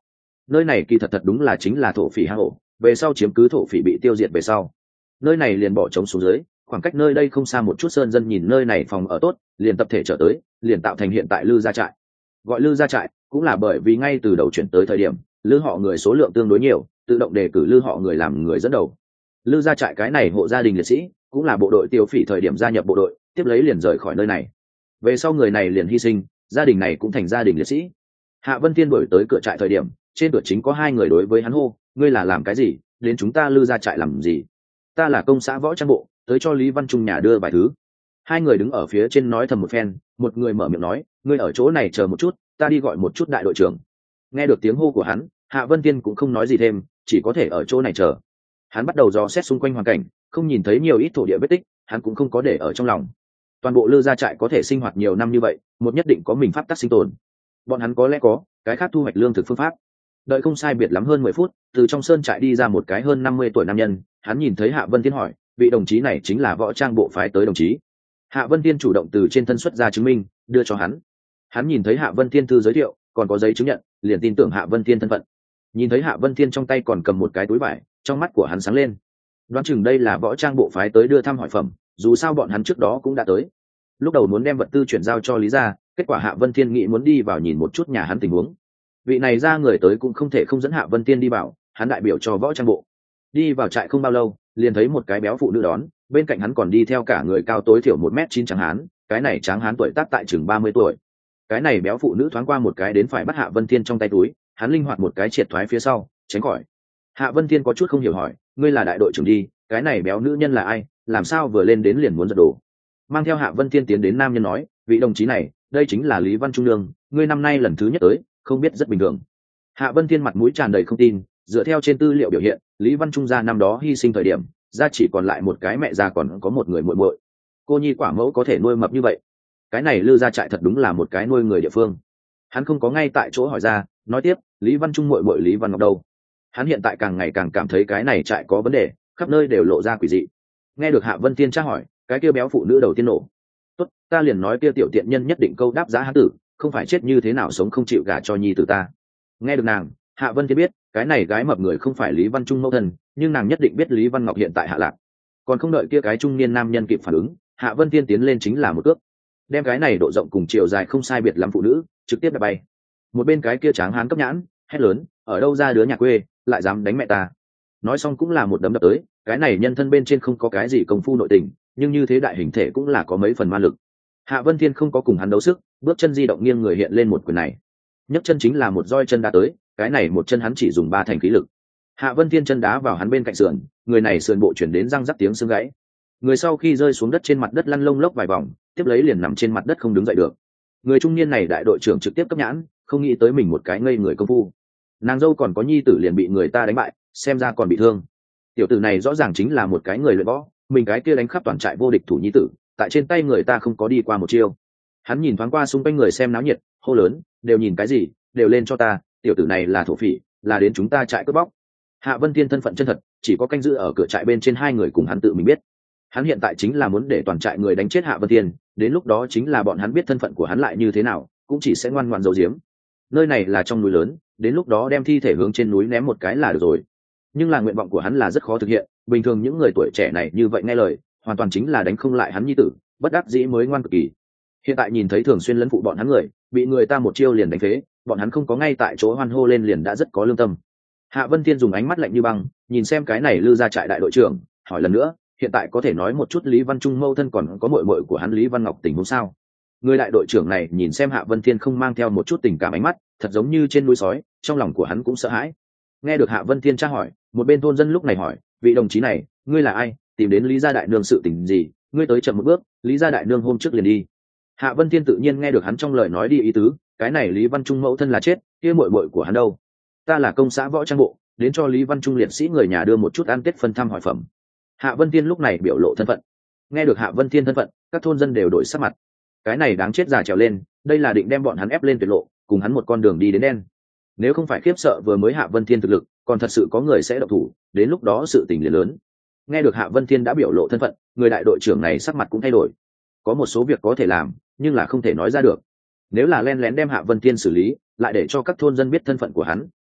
nơi này kỳ thật thật đúng là chính là thổ phỉ hang ổ, về sau chiếm cứ thổ phỉ bị tiêu diệt về sau, nơi này liền bỏ trống xuống dưới, khoảng cách nơi đây không xa một chút sơn dân nhìn nơi này phòng ở tốt, liền tập thể trở tới, liền tạo thành hiện tại Lư Gia Trại. Gọi Lư Gia Trại cũng là bởi vì ngay từ đầu chuyển tới thời điểm, Lư họ người số lượng tương đối nhiều, tự động đề cử Lư họ người làm người dẫn đầu. Lư Gia Trại cái này hộ gia đình liệt sĩ, cũng là bộ đội tiêu phỉ thời điểm gia nhập bộ đội, tiếp lấy liền rời khỏi nơi này. Về sau người này liền hy sinh, gia đình này cũng thành gia đình liệt sĩ. Hạ Vân Thiên đổi tới cửa trại thời điểm, trên cửa chính có hai người đối với hắn hô, ngươi là làm cái gì, đến chúng ta Lư Gia Trại làm gì? Ta là công xã võ trang bộ, tới cho Lý Văn Trung nhà đưa vài thứ. Hai người đứng ở phía trên nói thầm một phen, một người mở miệng nói, ngươi ở chỗ này chờ một chút, ta đi gọi một chút đại đội trưởng. Nghe được tiếng hô của hắn, Hạ Vân Thiên cũng không nói gì thêm, chỉ có thể ở chỗ này chờ. Hắn bắt đầu dò xét xung quanh hoàn cảnh, không nhìn thấy nhiều ít thổ địa vết tích, hắn cũng không có để ở trong lòng. Toàn bộ Lư Gia Trại có thể sinh hoạt nhiều năm như vậy, một nhất định có mình pháp tắc sinh tồn. Bọn hắn có lẽ có cái khác thu hoạch lương thực phương pháp. Đợi không sai biệt lắm hơn 10 phút, từ trong sơn trại đi ra một cái hơn 50 tuổi nam nhân, hắn nhìn thấy Hạ Vân Thiên hỏi, vị đồng chí này chính là võ trang bộ phái tới đồng chí. Hạ Vân Thiên chủ động từ trên thân xuất ra chứng minh, đưa cho hắn. Hắn nhìn thấy Hạ Vân Thiên thư giới thiệu, còn có giấy chứng nhận, liền tin tưởng Hạ Vân Thiên thân phận. Nhìn thấy Hạ Vân Thiên trong tay còn cầm một cái túi vải, trong mắt của hắn sáng lên. Đoán chừng đây là võ trang bộ phái tới đưa thăm hỏi phẩm, dù sao bọn hắn trước đó cũng đã tới. Lúc đầu muốn đem vật tư chuyển giao cho Lý gia, kết quả Hạ Vân Thiên nghĩ muốn đi vào nhìn một chút nhà hắn tình huống. Vị này ra người tới cũng không thể không dẫn Hạ Vân Thiên đi vào, hắn đại biểu cho võ trang bộ. Đi vào trại không bao lâu, liền thấy một cái béo phụ nữ đón, bên cạnh hắn còn đi theo cả người cao tối thiểu 1m9 tráng hán, cái này tráng hán tuổi tác tại chừng 30 tuổi. Cái này béo phụ nữ thoáng qua một cái đến phải bắt Hạ Vân Thiên trong tay túi, hắn linh hoạt một cái triệt thoái phía sau, tránh khỏi. Hạ Vân Thiên có chút không hiểu hỏi, ngươi là đại đội trưởng đi, cái này béo nữ nhân là ai, làm sao vừa lên đến liền muốn giật đồ? Mang theo Hạ Vân Thiên tiến đến nam nhân nói, vị đồng chí này, đây chính là Lý Văn Trung Lương, ngươi năm nay lần thứ nhất tới, không biết rất bình thường. Hạ Vân Thiên mặt mũi tràn đầy không tin, dựa theo trên tư liệu biểu hiện, Lý Văn Trung gia năm đó hy sinh thời điểm, gia chỉ còn lại một cái mẹ già còn có một người muội muội. Cô nhi quả mẫu có thể nuôi mập như vậy, cái này Lư Gia Trại thật đúng là một cái nuôi người địa phương. Hắn không có ngay tại chỗ hỏi ra, nói tiếp, Lý Văn Trung muội muội Lý Văn Ngọc đâu? Hắn hiện tại càng ngày càng cảm thấy cái này trại có vấn đề, khắp nơi đều lộ ra quỷ dị. Nghe được Hạ Vân Thiên tra hỏi, cái kia béo phụ nữ đầu tiên nổ. Tốt, ta liền nói kia tiểu tiện nhân nhất định câu đáp giá hắn tử, không phải chết như thế nào sống không chịu gả cho nhi tử ta. Nghe được nàng, Hạ Vân Thiên biết, cái này gái mập người không phải Lý Văn Trung mẫu thân, nhưng nàng nhất định biết Lý Văn Ngọc hiện tại hạ lạc. Còn không đợi kia cái trung niên nam nhân kịp phản ứng, Hạ Vân Thiên tiến lên chính là một cước, đem cái này độ rộng cùng chiều dài không sai biệt lắm phụ nữ trực tiếp đập bay. Một bên cái kia tráng hán cấp nhãn, hét lớn, ở đâu ra đứa nhà quê, lại dám đánh mẹ ta. Nói xong cũng là một đấm đập tới, cái này nhân thân bên trên không có cái gì công phu nội tình, nhưng như thế đại hình thể cũng là có mấy phần ma lực. Hạ Vân Thiên không có cùng hắn đấu sức, bước chân di động nghiêng người hiện lên một quyền này, nhấc chân chính là một roi chân đá tới, cái này một chân hắn chỉ dùng 3 thành khí lực. Hạ Vân Thiên chân đá vào hắn bên cạnh sườn, người này sườn bộ chuyển đến răng rắc tiếng xương gãy. Người sau khi rơi xuống đất trên mặt đất lăn lông lốc vài vòng, tiếp lấy liền nằm trên mặt đất không đứng dậy được. Người trung niên này đại đội trưởng trực tiếp cấp nhãn, không nghĩ tới mình một cái ngây người công phu. Nàng dâu còn có nhi tử liền bị người ta đánh bại, xem ra còn bị thương. Tiểu tử này rõ ràng chính là một cái người luyện võ, mình cái kia đánh khắp toàn trại vô địch thủ nhi tử, tại trên tay người ta không có đi qua một chiêu. Hắn nhìn thoáng qua xung quanh người xem náo nhiệt, hô lớn, đều nhìn cái gì, đều lên cho ta, tiểu tử này là thổ phỉ, là đến chúng ta trại cướp bóc. Hạ Vân Thiên thân phận chân thật, chỉ có canh giữ ở cửa trại bên trên hai người cùng hắn tự mình biết. Hắn hiện tại chính là muốn để toàn trại người đánh chết Hạ Vân Thiên, đến lúc đó chính là bọn hắn biết thân phận của hắn lại như thế nào, cũng chỉ sẽ ngoan ngoãn giấu giếm. Nơi này là trong núi lớn, đến lúc đó đem thi thể hướng trên núi ném một cái là được rồi. Nhưng là nguyện vọng của hắn là rất khó thực hiện, bình thường những người tuổi trẻ này như vậy nghe lời, hoàn toàn chính là đánh không lại hắn nhi tử, bất đắc dĩ mới ngoan cực kỳ. Hiện tại nhìn thấy thường xuyên lấn phụ bọn hắn người, bị người ta một chiêu liền đánh phế, bọn hắn không có ngay tại chỗ hoan hô lên liền đã rất có lương tâm. Hạ Vân Thiên dùng ánh mắt lạnh như băng nhìn xem cái này Lư Gia Trại đại đội trưởng, hỏi lần nữa, hiện tại có thể nói một chút Lý Văn Trung mâu thân còn có muội muội của hắn Lý Văn Ngọc tình huống sao? Người đại đội trưởng này nhìn xem Hạ Vân Thiên không mang theo một chút tình cảm ánh mắt, thật giống như trên núi sói, trong lòng của hắn cũng sợ hãi. Nghe được Hạ Vân Thiên tra hỏi, một bên thôn dân lúc này hỏi, vị đồng chí này, ngươi là ai, tìm đến Lý Gia đại nương sự tình gì, ngươi tới chậm một bước, Lý Gia đại nương hôm trước liền đi. Hạ Vân Thiên tự nhiên nghe được hắn trong lời nói đi ý tứ, cái này Lý Văn Trung mẫu thân là chết, kia muội muội của hắn đâu? Ta là công xã võ trang bộ, đến cho Lý Văn Trung liệt sĩ người nhà đưa một chút ăn tết phân thăm hỏi phẩm. Hạ Vân Thiên lúc này biểu lộ thân phận. Nghe được Hạ Vân Thiên thân phận, các thôn dân đều đổi sắc mặt. Cái này đáng chết già trèo lên, đây là định đem bọn hắn ép lên tuyệt lộ, cùng hắn một con đường đi đến đen. Nếu không phải khiếp sợ vừa mới Hạ Vân Thiên thực lực, còn thật sự có người sẽ động thủ, đến lúc đó sự tình liền lớn. Nghe được Hạ Vân Thiên đã biểu lộ thân phận, người đại đội trưởng này sắc mặt cũng thay đổi. Có một số việc có thể làm, nhưng là không thể nói ra được. Nếu là len lén đem Hạ Vân Thiên xử lý, lại để cho các thôn dân biết thân phận của hắn,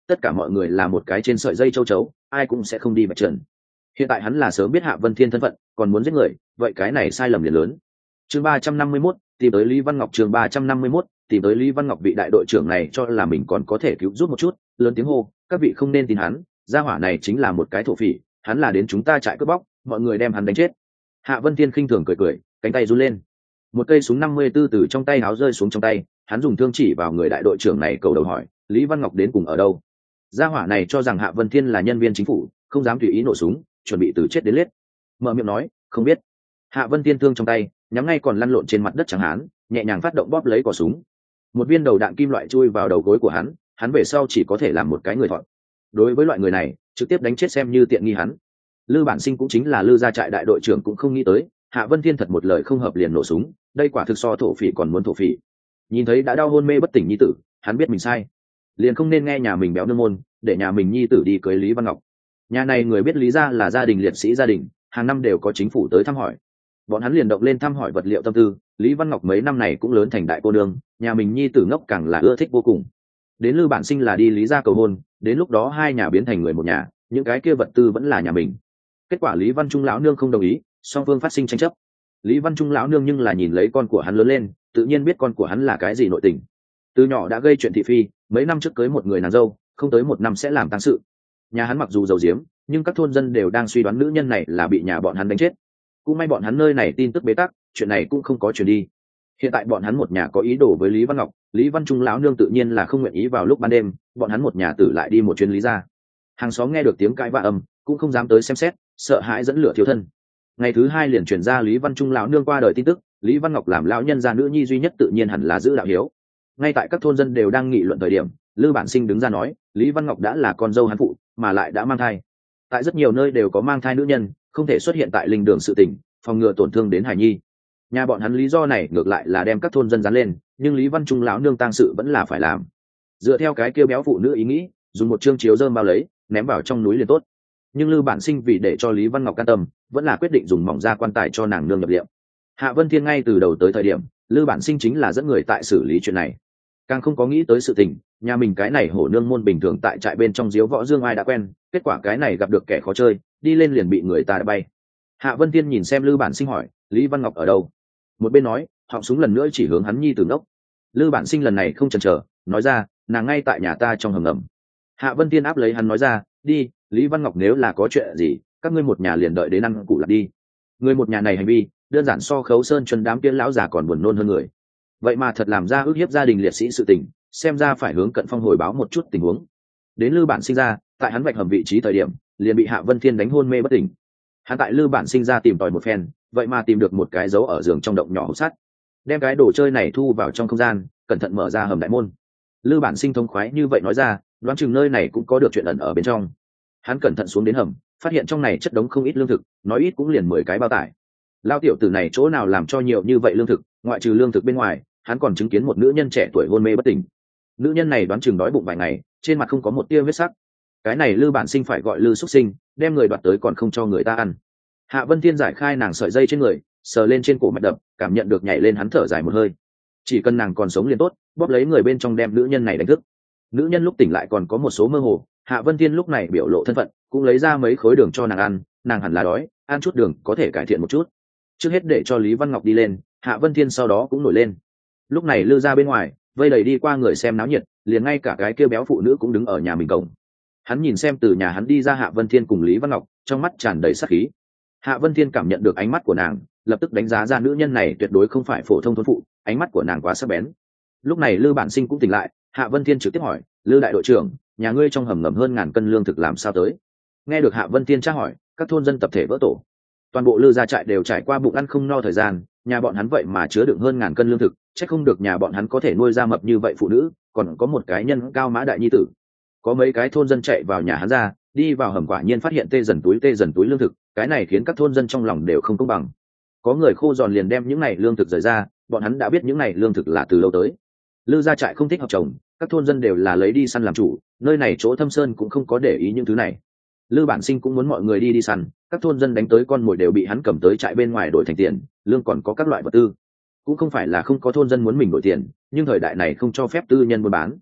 tất cả mọi người là một cái trên sợi dây châu chấu, ai cũng sẽ không đi vạch trần. Hiện tại hắn là sớm biết Hạ Vân Thiên thân phận, còn muốn giết người, vậy cái này sai lầm liền lớn. Chương 351, tìm tới Lý Văn Ngọc. Chương 351, tìm tới Lý Văn Ngọc. Vị đại đội trưởng này cho là mình còn có thể cứu giúp một chút, lớn tiếng hô, các vị không nên tin hắn, gia hỏa này chính là một cái thổ phỉ, hắn là đến chúng ta trại cướp bóc, mọi người đem hắn đánh chết. Hạ Vân Thiên khinh thường cười cười, cánh tay run lên, một cây súng 54 từ trong tay áo rơi xuống trong tay, hắn dùng thương chỉ vào người đại đội trưởng này, cầu đầu hỏi, Lý Văn Ngọc đến cùng ở đâu? Gia hỏa này cho rằng Hạ Vân Thiên là nhân viên chính phủ, không dám tùy ý nổ súng, chuẩn bị từ chết đến lết. Mở miệng nói, không biết. Hạ Vân Thiên thương trong tay, nhắm ngay còn lăn lộn trên mặt đất trắng hán, nhẹ nhàng phát động bóp lấy cò súng. Một viên đầu đạn kim loại chui vào đầu gối của hắn, hắn về sau chỉ có thể làm một cái người thọn. Đối với loại người này, trực tiếp đánh chết xem như tiện nghi hắn. Lư Bản Sinh cũng chính là Lư gia trại đại đội trưởng cũng không nghĩ tới, Hạ Vân Thiên thật một lời không hợp liền nổ súng, đây quả thực so thổ phỉ còn muốn thổ phỉ. Nhìn thấy đã đau hôn mê bất tỉnh nhi tử, hắn biết mình sai, liền không nên nghe nhà mình béo nương môn, để nhà mình nhi tử đi cưới Lý Văn Ngọc. Nhà này người biết Lý gia là gia đình liệt sĩ gia đình, hàng năm đều có chính phủ tới thăm hỏi, bọn hắn liền động lên thăm hỏi vật liệu tâm tư. Lý Văn Ngọc mấy năm này cũng lớn thành đại cô nương, nhà mình nhi tử ngốc càng là ưa thích vô cùng. Đến Lư Bản Sinh là đi Lý gia cầu hôn, đến lúc đó hai nhà biến thành người một nhà, những cái kia vật tư vẫn là nhà mình. Kết quả Lý Văn Trung lão nương không đồng ý, song phương phát sinh tranh chấp. Lý Văn Trung lão nương nhưng là nhìn lấy con của hắn lớn lên, tự nhiên biết con của hắn là cái gì nội tình, từ nhỏ đã gây chuyện thị phi, mấy năm trước cưới một người nàng dâu, không tới một năm sẽ làm tang sự. Nhà hắn mặc dù giàu giếm, nhưng các thôn dân đều đang suy đoán nữ nhân này là bị nhà bọn hắn đánh chết. Cũng may bọn hắn nơi này tin tức bế tắc, chuyện này cũng không có truyền đi. Hiện tại bọn hắn một nhà có ý đồ với Lý Văn Ngọc, Lý Văn Trung lão nương tự nhiên là không nguyện ý vào lúc ban đêm, bọn hắn một nhà tử lại đi một chuyến Lý gia. Hàng xóm nghe được tiếng cãi vã âm, cũng không dám tới xem xét, sợ hãi dẫn lửa thiêu thân. Ngày thứ hai liền truyền ra Lý Văn Trung lão nương qua đời tin tức, Lý Văn Ngọc làm lão nhân gia nữ nhi duy nhất tự nhiên hẳn là giữ đạo hiếu. Ngay tại các thôn dân đều đang nghị luận thời điểm, Lư Bản Sinh đứng ra nói, Lý Văn Ngọc đã là con dâu hắn phụ, mà lại đã mang thai. Tại rất nhiều nơi đều có mang thai nữ nhân, không thể xuất hiện tại linh đường sự tình, phòng ngừa tổn thương đến hài nhi. Nhà bọn hắn lý do này ngược lại là đem các thôn dân dán lên, nhưng Lý Văn Trung lão nương tang sự vẫn là phải làm. Dựa theo cái kêu béo phụ nữ ý nghĩ, dùng một chương chiếu dơm bao lấy, ném vào trong núi liền tốt. Nhưng Lư Bản Sinh vì để cho Lý Văn Ngọc can tâm, vẫn là quyết định dùng mỏng da quan tài cho nàng nương nhập liệm. Hạ Vân Thiên ngay từ đầu tới thời điểm, Lư Bản Sinh chính là dẫn người tại xử lý chuyện này, càng không có nghĩ tới sự tình, nhà mình cái này hổ nương môn bình thường tại trại bên trong diếu võ dương ai đã quen, kết quả cái này gặp được kẻ khó chơi, đi lên liền bị người ta đã bay. Hạ Vân Thiên nhìn xem Lư Bản Sinh hỏi, Lý Văn Ngọc ở đâu? Một bên nói, họng súng lần nữa chỉ hướng hắn nhi tử ngốc. Lư Bản Sinh lần này không chần chờ, nói ra, nàng ngay tại nhà ta trong hầm ngầm. Hạ Vân Thiên áp lấy hắn nói ra, đi, Lý Văn Ngọc nếu là có chuyện gì, các ngươi một nhà liền đợi đến ăn củ lạc đi. Người một nhà này hành vi, đơn giản so Khấu Sơn Chuân đám kia lão già còn buồn nôn hơn người. Vậy mà thật làm ra ức hiếp gia đình liệt sĩ sự tình, xem ra phải hướng Cận Phong hồi báo một chút tình huống. Đến Lư Bản Sinh ra, tại hắn vạch hầm vị trí thời điểm, liền bị Hạ Vân Thiên đánh hôn mê bất tỉnh. Hắn tại Lư Bản Sinh ra tìm tòi một phen, vậy mà tìm được một cái dấu ở giường trong động nhỏ hộp sắt, đem cái đồ chơi này thu vào trong không gian, cẩn thận mở ra hầm đại môn. Lư Bản Sinh thông khoái như vậy nói ra, đoán chừng nơi này cũng có được chuyện ẩn ở bên trong. Hắn cẩn thận xuống đến hầm, phát hiện trong này chất đống không ít lương thực, nói ít cũng liền 10 cái bao tải. Lao tiểu tử này chỗ nào làm cho nhiều như vậy lương thực, ngoại trừ lương thực bên ngoài, hắn còn chứng kiến một nữ nhân trẻ tuổi hôn mê bất tỉnh. Nữ nhân này đoán chừng đói bụng vài ngày, trên mặt không có một tia huyết sắc. Cái này Lư Bản Sinh phải gọi Lư Súc Sinh, đem người đoạt tới còn không cho người ta ăn. Hạ Vân Thiên giải khai nàng sợi dây trên người, sờ lên trên cổ mạch đập, cảm nhận được nhảy lên, hắn thở dài một hơi. Chỉ cần nàng còn sống liền tốt, bóp lấy người bên trong đem nữ nhân này đánh thức. Nữ nhân lúc tỉnh lại còn có một số mơ hồ, Hạ Vân Thiên lúc này biểu lộ thân phận, cũng lấy ra mấy khối đường cho nàng ăn, nàng hẳn là đói, ăn chút đường có thể cải thiện một chút. Trước hết để cho Lý Văn Ngọc đi lên, Hạ Vân Thiên sau đó cũng nổi lên. Lúc này Lư ra bên ngoài, vây đầy đi qua người xem náo nhiệt, liền ngay cả cái kia béo phụ nữ cũng đứng ở nhà mình cổng. Hắn nhìn xem từ nhà hắn đi ra Hạ Vân Thiên cùng Lý Văn Ngọc, trong mắt tràn đầy sát khí. Hạ Vân Thiên cảm nhận được ánh mắt của nàng, lập tức đánh giá ra nữ nhân này tuyệt đối không phải phổ thông thôn phụ, ánh mắt của nàng quá sắc bén. Lúc này Lư Bản Sinh cũng tỉnh lại, Hạ Vân Thiên trực tiếp hỏi, Lư đại đội trưởng, nhà ngươi trong hầm ngầm hơn 1000 cân lương thực làm sao tới? Nghe được Hạ Vân Thiên tra hỏi, các thôn dân tập thể vỡ tổ. Toàn bộ Lư gia trại đều trải qua bụng ăn không no thời gian, nhà bọn hắn vậy mà chứa đựng hơn 1000 cân lương thực, chắc không được nhà bọn hắn có thể nuôi ra mập như vậy phụ nữ, còn có một cái nhân cao mã đại nhi tử. Có mấy cái thôn dân chạy vào nhà hắn ra, đi vào hầm quả nhiên phát hiện tê dần túi lương thực, cái này khiến các thôn dân trong lòng đều không công bằng. Có người khô giòn liền đem những này lương thực rời ra, bọn hắn đã biết những này lương thực là từ lâu tới. Lư gia trại không thích học trồng, các thôn dân đều là lấy đi săn làm chủ, nơi này chỗ thâm sơn cũng không có để ý những thứ này. Lư Bản Sinh cũng muốn mọi người đi săn, các thôn dân đánh tới con mồi đều bị hắn cầm tới trại bên ngoài đổi thành tiền, lương còn có các loại vật tư. Cũng không phải là không có thôn dân muốn mình đổi tiền, nhưng thời đại này không cho phép tư nhân buôn bán.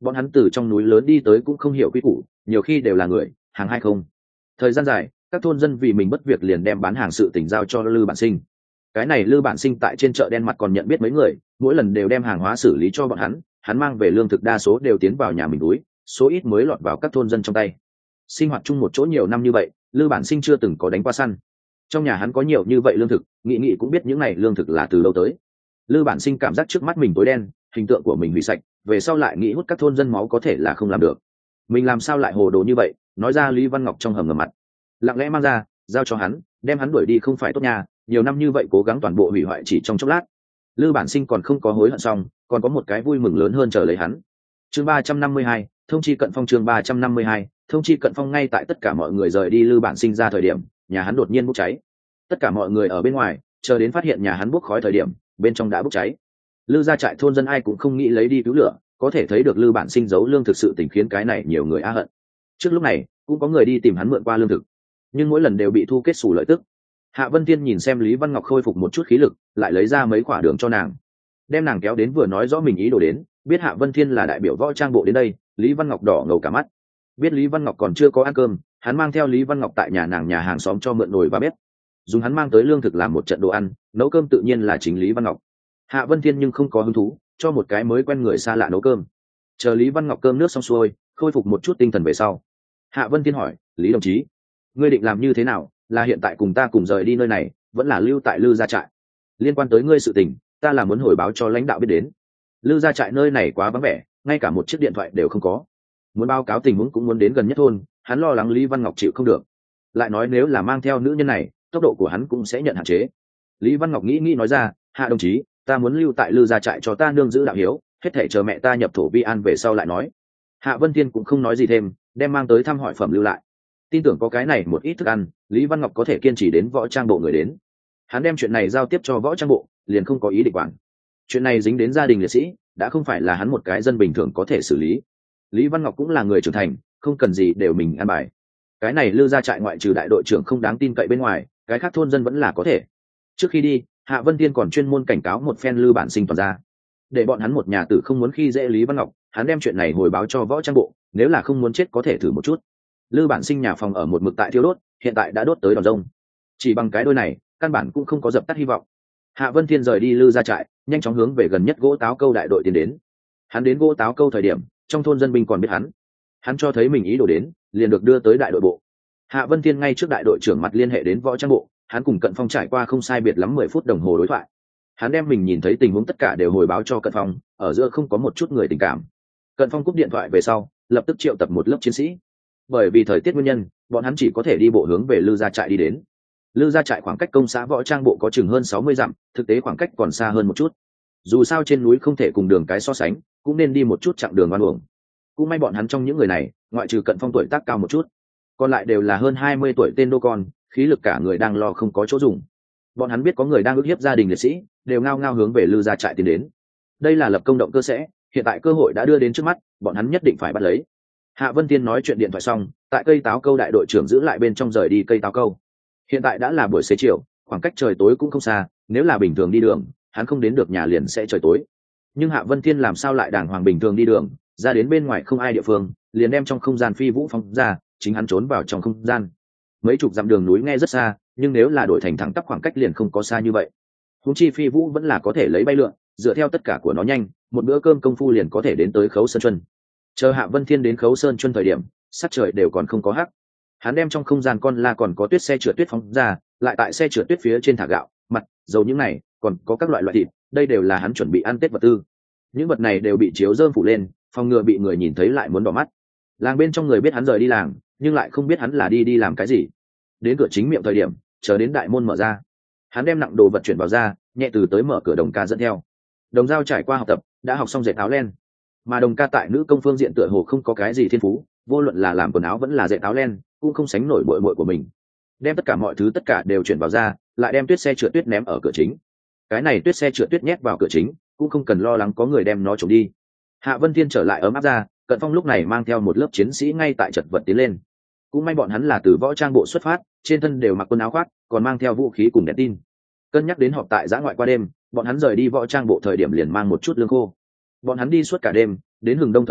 bọn hắn từ trong núi lớn đi tới cũng không hiểu quy củ, nhiều khi đều là người hàng hay không. Thời gian dài, các thôn dân vì mình bất việc liền đem bán hàng sự tình giao cho Lư Bản Sinh. Cái này Lư Bản Sinh tại trên chợ đen mặt còn nhận biết mấy người, mỗi lần đều đem hàng hóa xử lý cho bọn hắn mang về lương thực đa số đều tiến vào nhà mình túi, số ít mới lọt vào các thôn dân trong tay. Sinh hoạt chung một chỗ nhiều năm như vậy, Lư Bản Sinh chưa từng có đánh qua săn. Trong nhà hắn có nhiều như vậy lương thực, nghĩ cũng biết những này lương thực là từ đâu tới. Lư Bản Sinh cảm giác trước mắt mình tối đen, hình tượng của mình hủy sạch, về sau lại nghĩ hút các thôn dân máu có thể là không làm được. Mình làm sao lại hồ đồ như vậy? Nói ra Lý Văn Ngọc trong hầm ngầm mặt, lặng lẽ mang ra, giao cho hắn, đem hắn đuổi đi không phải tốt nha, nhiều năm như vậy cố gắng toàn bộ hủy hoại chỉ trong chốc lát. Lư Bản Sinh còn không có hối hận xong, còn có một cái vui mừng lớn hơn chờ lấy hắn. Chương 352, thông chi Cận Phong. Chương 352, thông chi Cận Phong. Ngay tại tất cả mọi người rời đi Lư Bản Sinh ra thời điểm, nhà hắn đột nhiên bốc cháy. Tất cả mọi người ở bên ngoài chờ đến phát hiện nhà hắn bốc khói thời điểm, bên trong đã bốc cháy. Lư gia trại thôn dân ai cũng không nghĩ lấy đi cứu lửa, có thể thấy được Lư Bản Sinh giấu lương thực sự tình khiến cái này nhiều người á hận. Trước lúc này cũng có người đi tìm hắn mượn qua lương thực, nhưng mỗi lần đều bị thu kết xù lợi tức. Hạ Vân Thiên nhìn xem Lý Văn Ngọc khôi phục một chút khí lực, lại lấy ra mấy quả đường cho nàng, đem nàng kéo đến vừa nói rõ mình ý đồ đến. Biết Hạ Vân Thiên là đại biểu võ trang bộ đến đây, Lý Văn Ngọc đỏ ngầu cả mắt. Biết Lý Văn Ngọc còn chưa có ăn cơm, hắn mang theo Lý Văn Ngọc tại nhà nàng nhà hàng xóm cho mượn nồi và bếp, dùng hắn mang tới lương thực làm một trận đồ ăn, nấu cơm tự nhiên là chính Lý Văn Ngọc. Hạ Vân Thiên nhưng không có hứng thú cho một cái mới quen người xa lạ nấu cơm. Chờ Lý Văn Ngọc cơm nước xong xuôi, khôi phục một chút tinh thần về sau, Hạ Vân Thiên hỏi: Lý đồng chí, ngươi định làm như thế nào? Là hiện tại cùng ta cùng rời đi nơi này, vẫn là lưu tại Lư gia trại? Liên quan tới ngươi sự tình, ta là muốn hồi báo cho lãnh đạo biết đến. Lư gia trại nơi này quá vắng vẻ, ngay cả một chiếc điện thoại đều không có. Muốn báo cáo tình huống cũng muốn đến gần nhất thôn, hắn lo lắng Lý Văn Ngọc chịu không được. Lại nói nếu là mang theo nữ nhân này, tốc độ của hắn cũng sẽ nhận hạn chế. Lý Văn Ngọc nghĩ nói ra: Hạ đồng chí, ta muốn lưu tại Lư gia trại cho ta nương giữ đạo hiếu, hết thể chờ mẹ ta nhập thổ vi an về sau lại nói. Hạ Vân Thiên cũng không nói gì thêm, đem mang tới thăm hỏi phẩm lưu lại. Tin tưởng có cái này một ít thức ăn, Lý Văn Ngọc có thể kiên trì đến võ trang bộ người đến. Hắn đem chuyện này giao tiếp cho võ trang bộ, liền không có ý định quản. Chuyện này dính đến gia đình liệt sĩ, đã không phải là hắn một cái dân bình thường có thể xử lý. Lý Văn Ngọc cũng là người trưởng thành, không cần gì đều mình ăn bài. Cái này Lư gia trại ngoại trừ đại đội trưởng không đáng tin cậy bên ngoài, cái khác thôn dân vẫn là có thể. Trước khi đi, Hạ Vân Thiên còn chuyên môn cảnh cáo một phen Lư Bản Sinh toàn ra, để bọn hắn một nhà tử không muốn khi dễ Lý Văn Ngọc. Hắn đem chuyện này hồi báo cho võ trang bộ, nếu là không muốn chết có thể thử một chút. Lư Bản Sinh nhà phòng ở một mực tại thiêu đốt, hiện tại đã đốt tới đòn rông. Chỉ bằng cái đôi này, căn bản cũng không có dập tắt hy vọng. Hạ Vân Thiên rời đi Lư gia trại, nhanh chóng hướng về gần nhất gỗ táo câu đại đội tiến đến. Hắn đến gỗ táo câu thời điểm, trong thôn dân binh còn biết hắn cho thấy mình ý đồ đến, liền được đưa tới đại đội bộ. Hạ Vân Thiên ngay trước đại đội trưởng mặt liên hệ đến võ trang bộ, hắn cùng Cận Phong trải qua không sai biệt lắm 10 phút đồng hồ đối thoại. Hắn đem mình nhìn thấy tình huống tất cả đều hồi báo cho Cận Phong, ở giữa không có một chút người tình cảm. Cận Phong cúp điện thoại về sau, lập tức triệu tập một lớp chiến sĩ. Bởi vì thời tiết nguyên nhân, bọn hắn chỉ có thể đi bộ hướng về Lư gia trại đi đến. Lư gia trại khoảng cách công xã võ trang bộ có chừng hơn 60 dặm, thực tế khoảng cách còn xa hơn một chút. Dù sao trên núi không thể cùng đường cái so sánh, cũng nên đi một chút chặng đường oan uổng. Cũng may bọn hắn trong những người này, ngoại trừ Cận Phong tuổi tác cao một chút, còn lại đều là hơn 20 tuổi tên đô con, khí lực cả người đang lo không có chỗ dùng. Bọn hắn biết có người đang ức hiếp gia đình liệt sĩ, đều ngao ngao hướng về Lư gia trại tiến đến. Đây là lập công động cơ sẽ, hiện tại cơ hội đã đưa đến trước mắt, bọn hắn nhất định phải bắt lấy. Hạ Vân Thiên nói chuyện điện thoại xong, tại cây táo câu đại đội trưởng giữ lại bên trong rời đi cây táo câu. Hiện tại đã là buổi xế chiều, khoảng cách trời tối cũng không xa, nếu là bình thường đi đường, hắn không đến được nhà liền sẽ trời tối. Nhưng Hạ Vân Thiên làm sao lại đàng hoàng bình thường đi đường, ra đến bên ngoài không ai địa phương, liền đem trong không gian phi vũ phóng ra, chính hắn trốn vào trong không gian. Mấy chục dặm đường núi nghe rất xa, nhưng nếu là đổi thành thẳng tắp khoảng cách liền không có xa như vậy. Húng chi phi vũ vẫn là có thể lấy bay lượn, dựa theo tất cả của nó nhanh, một bữa cơm công phu liền có thể đến tới Khấu Sơn Chuân. Chờ Hạ Vân Thiên đến Khấu Sơn Chuân thời điểm, sắc trời đều còn không có hắc. Hắn đem trong không gian con la còn có tuyết xe trượt tuyết phóng ra, lại tại xe trượt tuyết phía trên thả gạo, mặt, dầu những này, còn có các loại thịt, đây đều là hắn chuẩn bị ăn Tết vật tư. Những vật này đều bị chiếu rơm phủ lên, phòng ngừa bị người nhìn thấy lại muốn đỏ mắt. Làng bên trong người biết hắn rời đi làng, nhưng lại không biết hắn là đi làm cái gì. Đến cửa chính miệng thời điểm, chờ đến đại môn mở ra, hắn đem nặng đồ vật chuyển vào ra, nhẹ từ tới mở cửa Đồng ca dẫn theo. Đồng Giao trải qua học tập, đã học xong dệt áo len, mà Đồng ca tại nữ công phương diện tựa hồ không có cái gì thiên phú, vô luận là làm quần áo vẫn là dệt áo len, cũng không sánh nổi bội của mình. Đem tất cả mọi thứ tất cả đều chuyển vào ra, lại đem tuyết xe trượt tuyết ném ở cửa chính. Cái này tuyết xe trượt tuyết nhét vào cửa chính, cũng không cần lo lắng có người đem nó trộm đi. Hạ Vân Thiên trở lại ấm áp ra, Cận Phong lúc này mang theo một lớp chiến sĩ ngay tại chật vật tiến lên. Cũng may bọn hắn là từ võ trang bộ xuất phát, trên thân đều mặc quần áo khoác, còn mang theo vũ khí cùng đèn tin. Cân nhắc đến họp tại giã ngoại qua đêm, bọn hắn rời đi võ trang bộ thời điểm liền mang một chút lương khô. Bọn hắn đi suốt cả đêm, đến hừng đông thời điểm,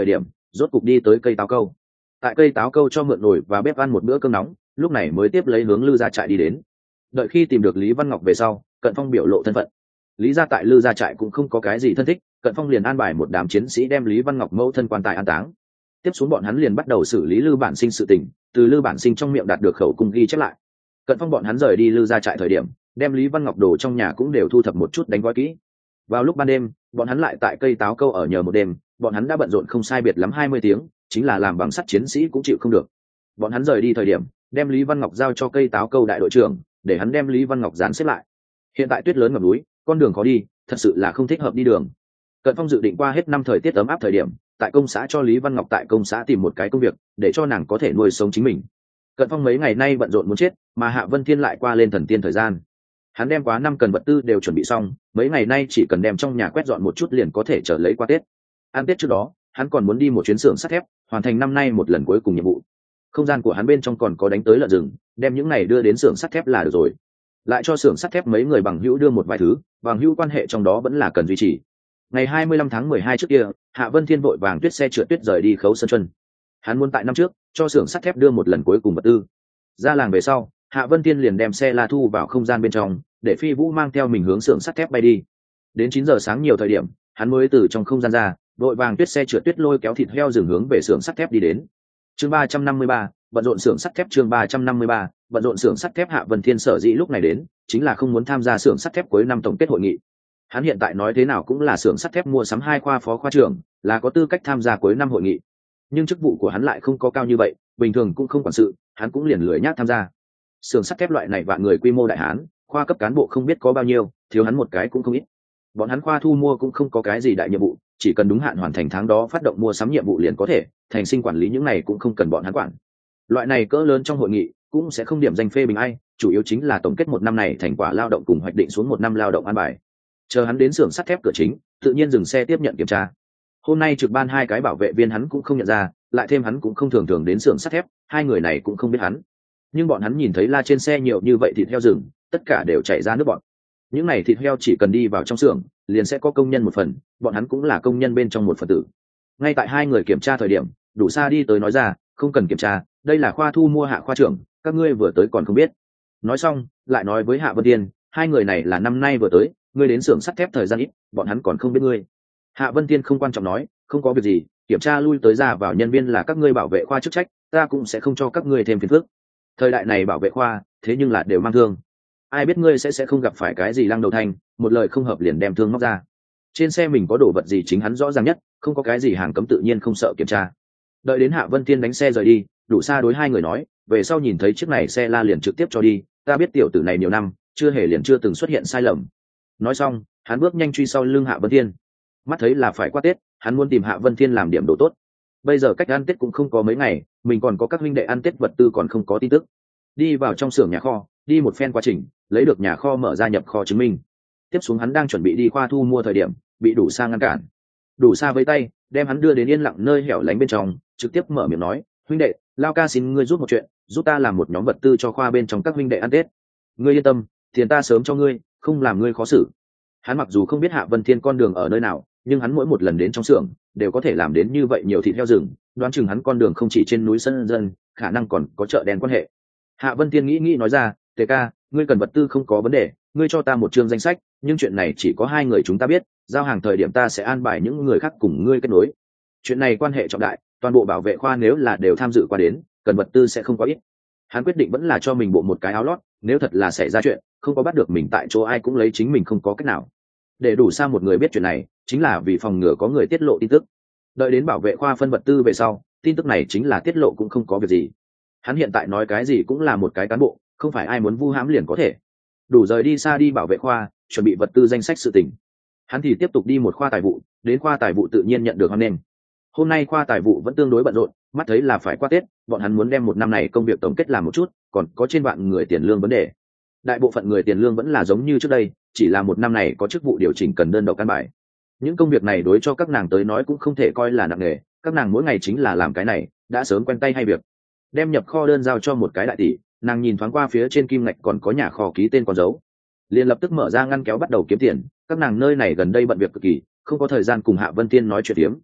rốt cục đi tới cây táo câu. Tại cây táo câu cho mượn nồi và bếp ăn một bữa cơm nóng, lúc này mới tiếp lấy hướng Lư Gia trại đi đến. Đợi khi tìm được Lý Văn Ngọc về sau, Cận Phong biểu lộ thân phận. Lý Gia tại Lư Gia trại cũng không có cái gì thân thích, Cận Phong liền an bài một đám chiến sĩ đem Lý Văn Ngọc mẫu thân quan tài an táng. Tiếp xuống bọn hắn liền bắt đầu xử lý Lư Bản Sinh sự tình, từ Lư Bản Sinh trong miệng đạt được khẩu cung ghi chép lại. Cận Phong bọn hắn rời đi Lư Gia trại thời điểm, đem Lý Văn Ngọc đồ trong nhà cũng đều thu thập một chút đánh gói kỹ. Vào lúc ban đêm, bọn hắn lại tại cây táo câu ở nhờ một đêm, bọn hắn đã bận rộn không sai biệt lắm 20 tiếng, chính là làm bằng sắt chiến sĩ cũng chịu không được. Bọn hắn rời đi thời điểm, đem Lý Văn Ngọc giao cho cây táo câu đại đội trưởng, để hắn đem Lý Văn Ngọc dàn xếp lại. Hiện tại tuyết lớn ngập núi, con đường khó đi, thật sự là không thích hợp đi đường. Cận Phong dự định qua hết năm thời tiết ấm áp thời điểm, tại công xã cho Lý Văn Ngọc tại công xã tìm một cái công việc, để cho nàng có thể nuôi sống chính mình. Cận Phong mấy ngày nay bận rộn muốn chết, mà Hạ Vân Thiên lại qua lên thần tiên thời gian. Hắn đem quá năm cần vật tư đều chuẩn bị xong, mấy ngày nay chỉ cần đem trong nhà quét dọn một chút liền có thể trở lấy qua Tết. Ăn Tết trước đó, hắn còn muốn đi một chuyến xưởng sắt thép, hoàn thành năm nay một lần cuối cùng nhiệm vụ. Không gian của hắn bên trong còn có đánh tới lợn rừng, đem những này đưa đến xưởng sắt thép là được rồi. Lại cho xưởng sắt thép mấy người bằng hữu đưa một vài thứ, bằng hữu quan hệ trong đó vẫn là cần duy trì. Ngày 25 tháng 12 trước kia, Hạ Vân Thiên vội vàng tuyết xe trượt tuyết rời đi Khấu Sơn Chuân. Hắn muốn tại năm trước cho xưởng sắt thép đưa một lần cuối cùng vật tư. Ra làng về sau, Hạ Vân Thiên liền đem xe la thu vào không gian bên trong, để Phi Vũ mang theo mình hướng xưởng sắt thép bay đi. Đến 9 giờ sáng nhiều thời điểm, hắn mới từ trong không gian ra, vội vàng tuyết xe trượt tuyết lôi kéo thịt heo dừng hướng về xưởng sắt thép đi đến. Chương 353, bận rộn xưởng sắt thép. Chương 353, bận rộn xưởng sắt thép. Hạ Vân Thiên sở dĩ lúc này đến, chính là không muốn tham gia xưởng sắt thép cuối năm tổng kết hội nghị. Hắn hiện tại nói thế nào cũng là xưởng sắt thép mua sắm 2 khoa phó khoa trưởng, là có tư cách tham gia cuối năm hội nghị. Nhưng chức vụ của hắn lại không có cao như vậy, bình thường cũng không quản sự, hắn cũng liền lười nhác tham gia. Xưởng sắt thép loại này vạn người quy mô đại hán, khoa cấp cán bộ không biết có bao nhiêu, thiếu hắn một cái cũng không ít. Bọn hắn khoa thu mua cũng không có cái gì đại nhiệm vụ, chỉ cần đúng hạn hoàn thành tháng đó phát động mua sắm nhiệm vụ liền có thể, thành sinh quản lý những này cũng không cần bọn hắn quản. Loại này cỡ lớn trong hội nghị cũng sẽ không điểm danh phê bình ai, chủ yếu chính là tổng kết một năm này thành quả lao động cùng hoạch định xuống một năm lao động an bài. Chờ hắn đến xưởng sắt thép cửa chính, tự nhiên dừng xe tiếp nhận kiểm tra. Hôm nay trực ban 2 cái bảo vệ viên hắn cũng không nhận ra, lại thêm hắn cũng không thường thường đến xưởng sắt thép, 2 người này cũng không biết hắn. Nhưng bọn hắn nhìn thấy la trên xe nhiều như vậy thịt heo rừng, tất cả đều chảy ra nước bọt. Những này thịt heo chỉ cần đi vào trong xưởng, liền sẽ có công nhân một phần, bọn hắn cũng là công nhân bên trong một phần tử. Ngay tại 2 người kiểm tra thời điểm, Đủ Sa đi tới nói ra, không cần kiểm tra, đây là khoa thu mua Hạ khoa trưởng, các ngươi vừa tới còn không biết. Nói xong, lại nói với Hạ Vân Thiên, 2 người này là năm nay vừa tới, ngươi đến xưởng sắt thép thời gian ít, bọn hắn còn không biết ngươi. Hạ Vân Thiên không quan trọng nói, không có việc gì, kiểm tra lui tới ra vào nhân viên là các ngươi bảo vệ khoa chức trách, ta cũng sẽ không cho các ngươi thêm phiền phức. Thời đại này bảo vệ khoa, thế nhưng là đều mang thương. Ai biết ngươi sẽ không gặp phải cái gì lăng đầu thanh, một lời không hợp liền đem thương móc ra. Trên xe mình có đồ vật gì chính hắn rõ ràng nhất, không có cái gì hàng cấm tự nhiên không sợ kiểm tra. Đợi đến Hạ Vân Thiên đánh xe rời đi, Đủ Sa đối 2 người nói, về sau nhìn thấy chiếc này xe la liền trực tiếp cho đi, ta biết tiểu tử này nhiều năm, chưa từng xuất hiện sai lầm. Nói xong, hắn bước nhanh truy sau lưng Hạ Vân Thiên. Mắt thấy là phải qua Tết, hắn muốn tìm Hạ Vân Thiên làm điểm đồ tốt. Bây giờ cách ăn Tết cũng không có mấy ngày, mình còn có các huynh đệ ăn Tết vật tư còn không có tin tức. Đi vào trong xưởng nhà kho, đi một phen quá trình, lấy được nhà kho mở ra nhập kho chứng minh. Tiếp xuống hắn đang chuẩn bị đi khoa thu mua thời điểm, bị Đủ Sa ngăn cản. Đủ Sa với tay, đem hắn đưa đến yên lặng nơi hẻo lánh bên trong, trực tiếp mở miệng nói, huynh đệ, Lao ca xin ngươi giúp một chuyện, giúp ta làm một nhóm vật tư cho khoa bên trong các huynh đệ ăn Tết. Ngươi yên tâm, tiền ta sớm cho ngươi, không làm ngươi khó xử. Hắn mặc dù không biết Hạ Vân Thiên con đường ở nơi nào, nhưng hắn mỗi một lần đến trong xưởng đều có thể làm đến như vậy nhiều thịt heo rừng, đoán chừng hắn con đường không chỉ trên núi sân dân, khả năng còn có chợ đen quan hệ. Hạ Vân Thiên nghĩ nói ra, Tề ca, ngươi cần vật tư không có vấn đề, ngươi cho ta một chương danh sách, nhưng chuyện này chỉ có 2 người chúng ta biết, giao hàng thời điểm ta sẽ an bài những người khác cùng ngươi kết nối. Chuyện này quan hệ trọng đại, toàn bộ bảo vệ khoa nếu là đều tham dự qua đến, cần vật tư sẽ không có ít. Hắn quyết định vẫn là cho mình bộ một cái áo lót, nếu thật là xảy ra chuyện, không có bắt được mình tại chỗ ai cũng lấy chính mình không có cách nào. Để Đủ Sa một người biết chuyện này, chính là vì phòng ngừa có người tiết lộ tin tức. Đợi đến bảo vệ khoa phân vật tư về sau, tin tức này chính là tiết lộ cũng không có việc gì. Hắn hiện tại nói cái gì cũng là một cái cán bộ, không phải ai muốn vu hãm liền có thể. Đủ rời đi xa đi bảo vệ khoa, chuẩn bị vật tư danh sách sự tình. Hắn thì tiếp tục đi một khoa tài vụ, đến khoa tài vụ tự nhiên nhận được hoan nghênh. Hôm nay khoa tài vụ vẫn tương đối bận rộn, mắt thấy là phải qua Tết, bọn hắn muốn đem một năm này công việc tổng kết làm một chút, còn có trên vạn người tiền lương vấn đề. Đại bộ phận người tiền lương vẫn là giống như trước đây, chỉ là một năm này có chức vụ điều chỉnh cần đơn độc căn bài. Những công việc này đối cho các nàng tới nói cũng không thể coi là nặng nề, các nàng mỗi ngày chính là làm cái này, đã sớm quen tay hay việc. Đem nhập kho đơn giao cho một cái đại tỷ, nàng nhìn thoáng qua phía trên kim ngạch còn có nhà kho ký tên con dấu, liền lập tức mở ra ngăn kéo bắt đầu kiếm tiền. Các nàng nơi này gần đây bận việc cực kỳ, không có thời gian cùng Hạ Vân Thiên nói chuyện tiếm.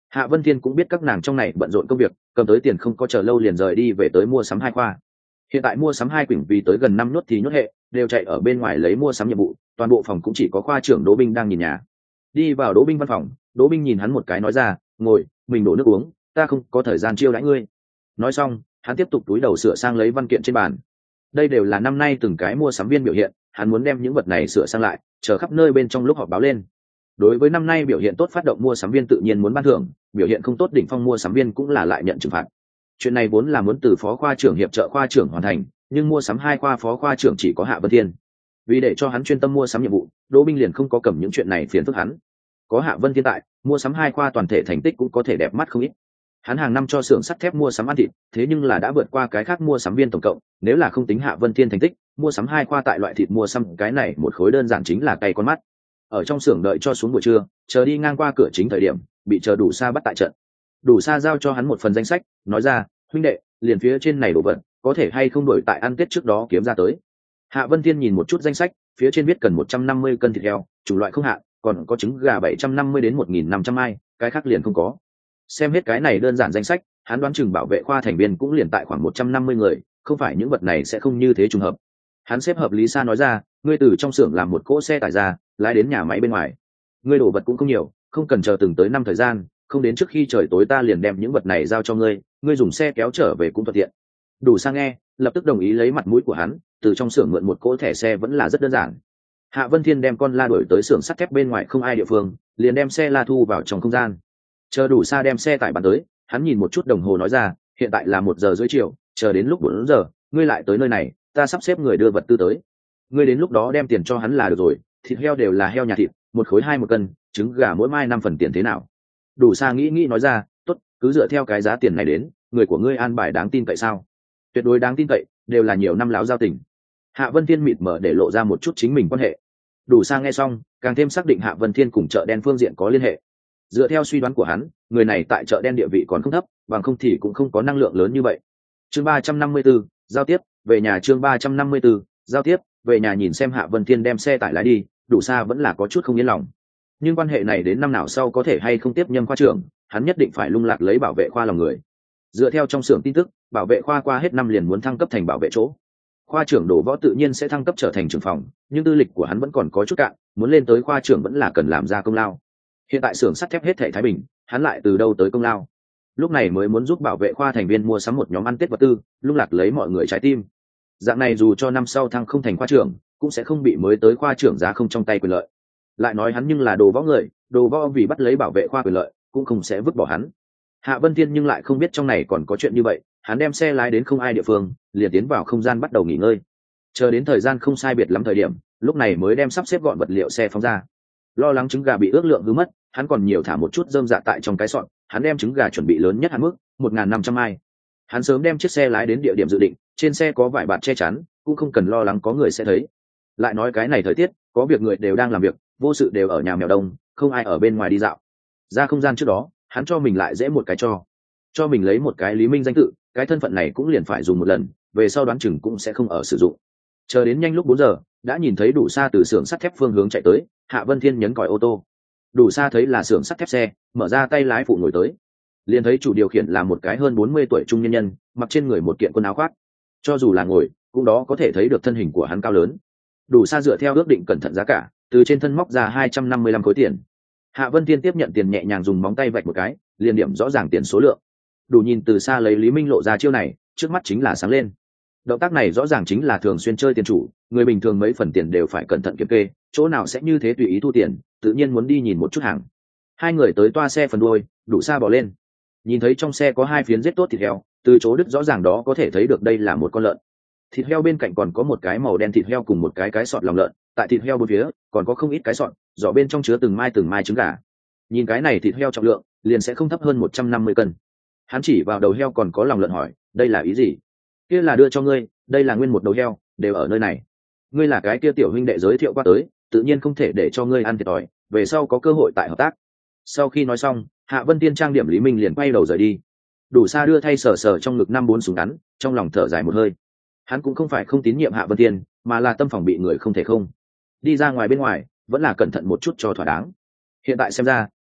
Hạ Vân Thiên cũng biết các nàng trong này bận rộn công việc, cầm tới tiền không có chờ lâu liền rời đi về tới mua sắm hai khoa. Hiện tại mua sắm hai quỳnh vì tới gần năm nhốt thì nhốt hệ, đều chạy ở bên ngoài lấy mua sắm nhiệm vụ, toàn bộ phòng cũng chỉ có khoa trưởng Đỗ Binh đang nhìn nhà. Đi vào Đỗ Binh văn phòng, Đỗ Binh nhìn hắn một cái nói ra, ngồi, mình đổ nước uống, ta không có thời gian chiêu đãi ngươi. Nói xong, hắn tiếp tục túi đầu sửa sang lấy văn kiện trên bàn. Đây đều là năm nay từng cái mua sắm viên biểu hiện, hắn muốn đem những vật này sửa sang lại, chờ khắp nơi bên trong lúc họp báo lên. Đối với năm nay biểu hiện tốt phát động mua sắm viên tự nhiên muốn ban thưởng, biểu hiện không tốt đỉnh phong mua sắm viên cũng là lại nhận trừng phạt. Chuyện này vốn là muốn từ phó khoa trưởng hiệp trợ khoa trưởng hoàn thành, nhưng mua sắm hai khoa phó khoa trưởng chỉ có Hạ Vân Thiên. Vì để cho hắn chuyên tâm mua sắm nhiệm vụ, Đỗ Binh liền không có cầm những chuyện này phiền phức hắn. Có Hạ Vân Thiên tại, mua sắm hai khoa toàn thể thành tích cũng có thể đẹp mắt không ít. Hắn hàng năm cho xưởng sắt thép mua sắm ăn thịt, thế nhưng là đã vượt qua cái khác mua sắm viên tổng cộng, nếu là không tính Hạ Vân Thiên thành tích, mua sắm hai khoa tại loại thịt mua sắm cái này một khối đơn giản chính là cay con mắt. Ở trong xưởng đợi cho xuống buổi trưa, chờ đi ngang qua cửa chính thời điểm, bị chờ đủ xa bắt tại trận. Đủ xa giao cho hắn một phần danh sách, nói ra, huynh đệ, liền phía trên này đồ vật, có thể hay không đổi tại ăn tết trước đó kiếm ra tới. Hạ Vân Thiên nhìn một chút danh sách, phía trên viết cần 150 cân thịt heo, chủng loại không hạn, còn có trứng gà 750 đến 1.500 mai, cái khác liền không có. Xem hết cái này đơn giản danh sách, hắn đoán chừng bảo vệ khoa thành viên cũng liền tại khoảng 150 người, không phải những vật này sẽ không như thế trùng hợp. Hắn xếp hợp lý xa nói ra, ngươi từ trong xưởng làm một cỗ xe tải ra, lái đến nhà máy bên ngoài. Ngươi đổ vật cũng không nhiều, không cần chờ từng tới năm thời gian, không đến trước khi trời tối ta liền đem những vật này giao cho ngươi, ngươi dùng xe kéo trở về cũng thuận tiện. Đủ sang nghe, lập tức đồng ý lấy mặt mũi của hắn, từ trong xưởng mượn một cỗ thẻ xe vẫn là rất đơn giản. Hạ Vân Thiên đem con la đuổi tới xưởng sắt thép bên ngoài không ai địa phương, liền đem xe la thu vào trong không gian. Chờ đủ xa đem xe tải bán tới, hắn nhìn một chút đồng hồ nói ra, hiện tại là 1 giờ rưỡi chiều, chờ đến lúc 4 giờ, ngươi lại tới nơi này, ta sắp xếp người đưa vật tư tới. Ngươi đến lúc đó đem tiền cho hắn là được rồi, thịt heo đều là heo nhà thịt, 1 khối 2 1 cân, trứng gà mỗi mai 5 phần tiền thế nào? Đủ xa nghĩ nói ra, tốt, cứ dựa theo cái giá tiền này đến, người của ngươi an bài đáng tin cậy sao? Tuyệt đối đáng tin cậy, đều là nhiều năm láo giao tình. Hạ Vân Thiên mịt mở để lộ ra một chút chính mình quan hệ. Đủ sang nghe xong, càng thêm xác định Hạ Vân Thiên cùng chợ đen phương diện có liên hệ. Dựa theo suy đoán của hắn, người này tại chợ đen địa vị còn không thấp, bằng không thì cũng không có năng lượng lớn như vậy. Chương 354, giao tiếp, về nhà chương 354, giao tiếp, về nhà nhìn xem Hạ Vân Thiên đem xe tải lái đi, Đủ xa vẫn là có chút không yên lòng. Nhưng quan hệ này đến năm nào sau có thể hay không tiếp nhâm khoa trưởng, hắn nhất định phải lung lạc lấy bảo vệ khoa lòng người. Dựa theo trong xưởng tin tức, bảo vệ khoa qua hết năm liền muốn thăng cấp thành bảo vệ chỗ. Khoa trưởng Đỗ Võ tự nhiên sẽ thăng cấp trở thành trưởng phòng, nhưng tư lịch của hắn vẫn còn có chút cạn, muốn lên tới khoa trưởng vẫn là cần làm ra công lao. Hiện tại xưởng sắt thép hết thảy thái bình, hắn lại từ đâu tới công lao? Lúc này mới muốn giúp bảo vệ khoa thành viên mua sắm một nhóm ăn tết vật tư, lung lạc lấy mọi người trái tim. Dạng này dù cho năm sau thăng không thành khoa trưởng, cũng sẽ không bị mới tới khoa trưởng giá không trong tay quyền lợi. Lại nói hắn nhưng là Đồ Võ người, Đồ Võ vì bắt lấy bảo vệ khoa quyền lợi, cũng không sẽ vứt bỏ hắn. Hạ Vân Thiên nhưng lại không biết trong này còn có chuyện như vậy, hắn đem xe lái đến không ai địa phương, liền tiến vào không gian bắt đầu nghỉ ngơi. Chờ đến thời gian không sai biệt lắm thời điểm, lúc này mới đem sắp xếp gọn vật liệu xe phóng ra. Lo lắng trứng gà bị ước lượng hư mất, hắn còn nhiều thả một chút rơm dạ tại trong cái sọt, hắn đem trứng gà chuẩn bị lớn nhất hạn mức 1.500 mai. Hắn sớm đem chiếc xe lái đến địa điểm dự định, trên xe có vải bạt che chắn, cũng không cần lo lắng có người sẽ thấy. Lại nói cái này thời tiết, có việc người đều đang làm việc, vô sự đều ở nhà mèo đông, không ai ở bên ngoài đi dạo. Ra không gian trước đó, hắn cho mình lại dễ một cái cho mình lấy một cái Lý Minh danh tự, cái thân phận này cũng liền phải dùng một lần, về sau đoán chừng cũng sẽ không ở sử dụng. Chờ đến nhanh lúc 4 giờ, đã nhìn thấy Đủ xa từ xưởng sắt thép phương hướng chạy tới, Hạ Vân Thiên nhấn còi ô tô. Đủ xa thấy là xưởng sắt thép xe, mở ra tay lái phụ ngồi tới, liền thấy chủ điều khiển là một cái hơn 40 tuổi trung nhân nhân, mặc trên người một kiện quần áo khoác, cho dù là ngồi cũng đó có thể thấy được thân hình của hắn cao lớn. Đủ xa dựa theo ước định cẩn thận giá cả, từ trên thân móc ra 255 khối tiền. Hạ Vân Thiên tiếp nhận tiền nhẹ nhàng dùng móng tay vạch một cái, liền điểm rõ ràng tiền số lượng. Đủ nhìn từ xa lấy Lý Minh lộ ra chiêu này, trước mắt chính là sáng lên. Động tác này rõ ràng chính là thường xuyên chơi tiền chủ, người bình thường mấy phần tiền đều phải cẩn thận kiểm kê, chỗ nào sẽ như thế tùy ý thu tiền, tự nhiên muốn đi nhìn một chút hàng. Hai người tới toa xe phần đuôi, Đủ xa bỏ lên, nhìn thấy trong xe có 2 phiến giết tốt thịt heo, từ chỗ đứt rõ ràng đó có thể thấy được đây là một con lợn. Thịt heo bên cạnh còn có một cái màu đen thịt heo cùng một cái sọt lòng lợn, tại thịt heo bốn phía còn có không ít cái sọt, giỏ bên trong chứa từng mai trứng gà. Nhìn cái này thịt heo trọng lượng liền sẽ không thấp hơn 150 cân. Hắn chỉ vào đầu heo còn có lòng lợn hỏi, đây là ý gì? Kia là đưa cho ngươi, đây là nguyên một đầu heo, đều ở nơi này. Ngươi là cái kia tiểu huynh đệ giới thiệu qua tới, tự nhiên không thể để cho ngươi ăn thiệt thòi, về sau có cơ hội tại hợp tác. Sau khi nói xong, Hạ Vân Tiên trang điểm Lý Minh liền quay đầu rời đi. Đủ xa đưa thay sờ trong ngực 5-4 súng ngắn, trong lòng thở dài một hơi. Hắn cũng không phải không tín nhiệm Hạ Vân Tiên, mà là tâm phòng bị người không thể không. Đi ra ngoài bên ngoài, vẫn là cẩn thận một chút cho thỏa đáng. Hiện tại xem ra,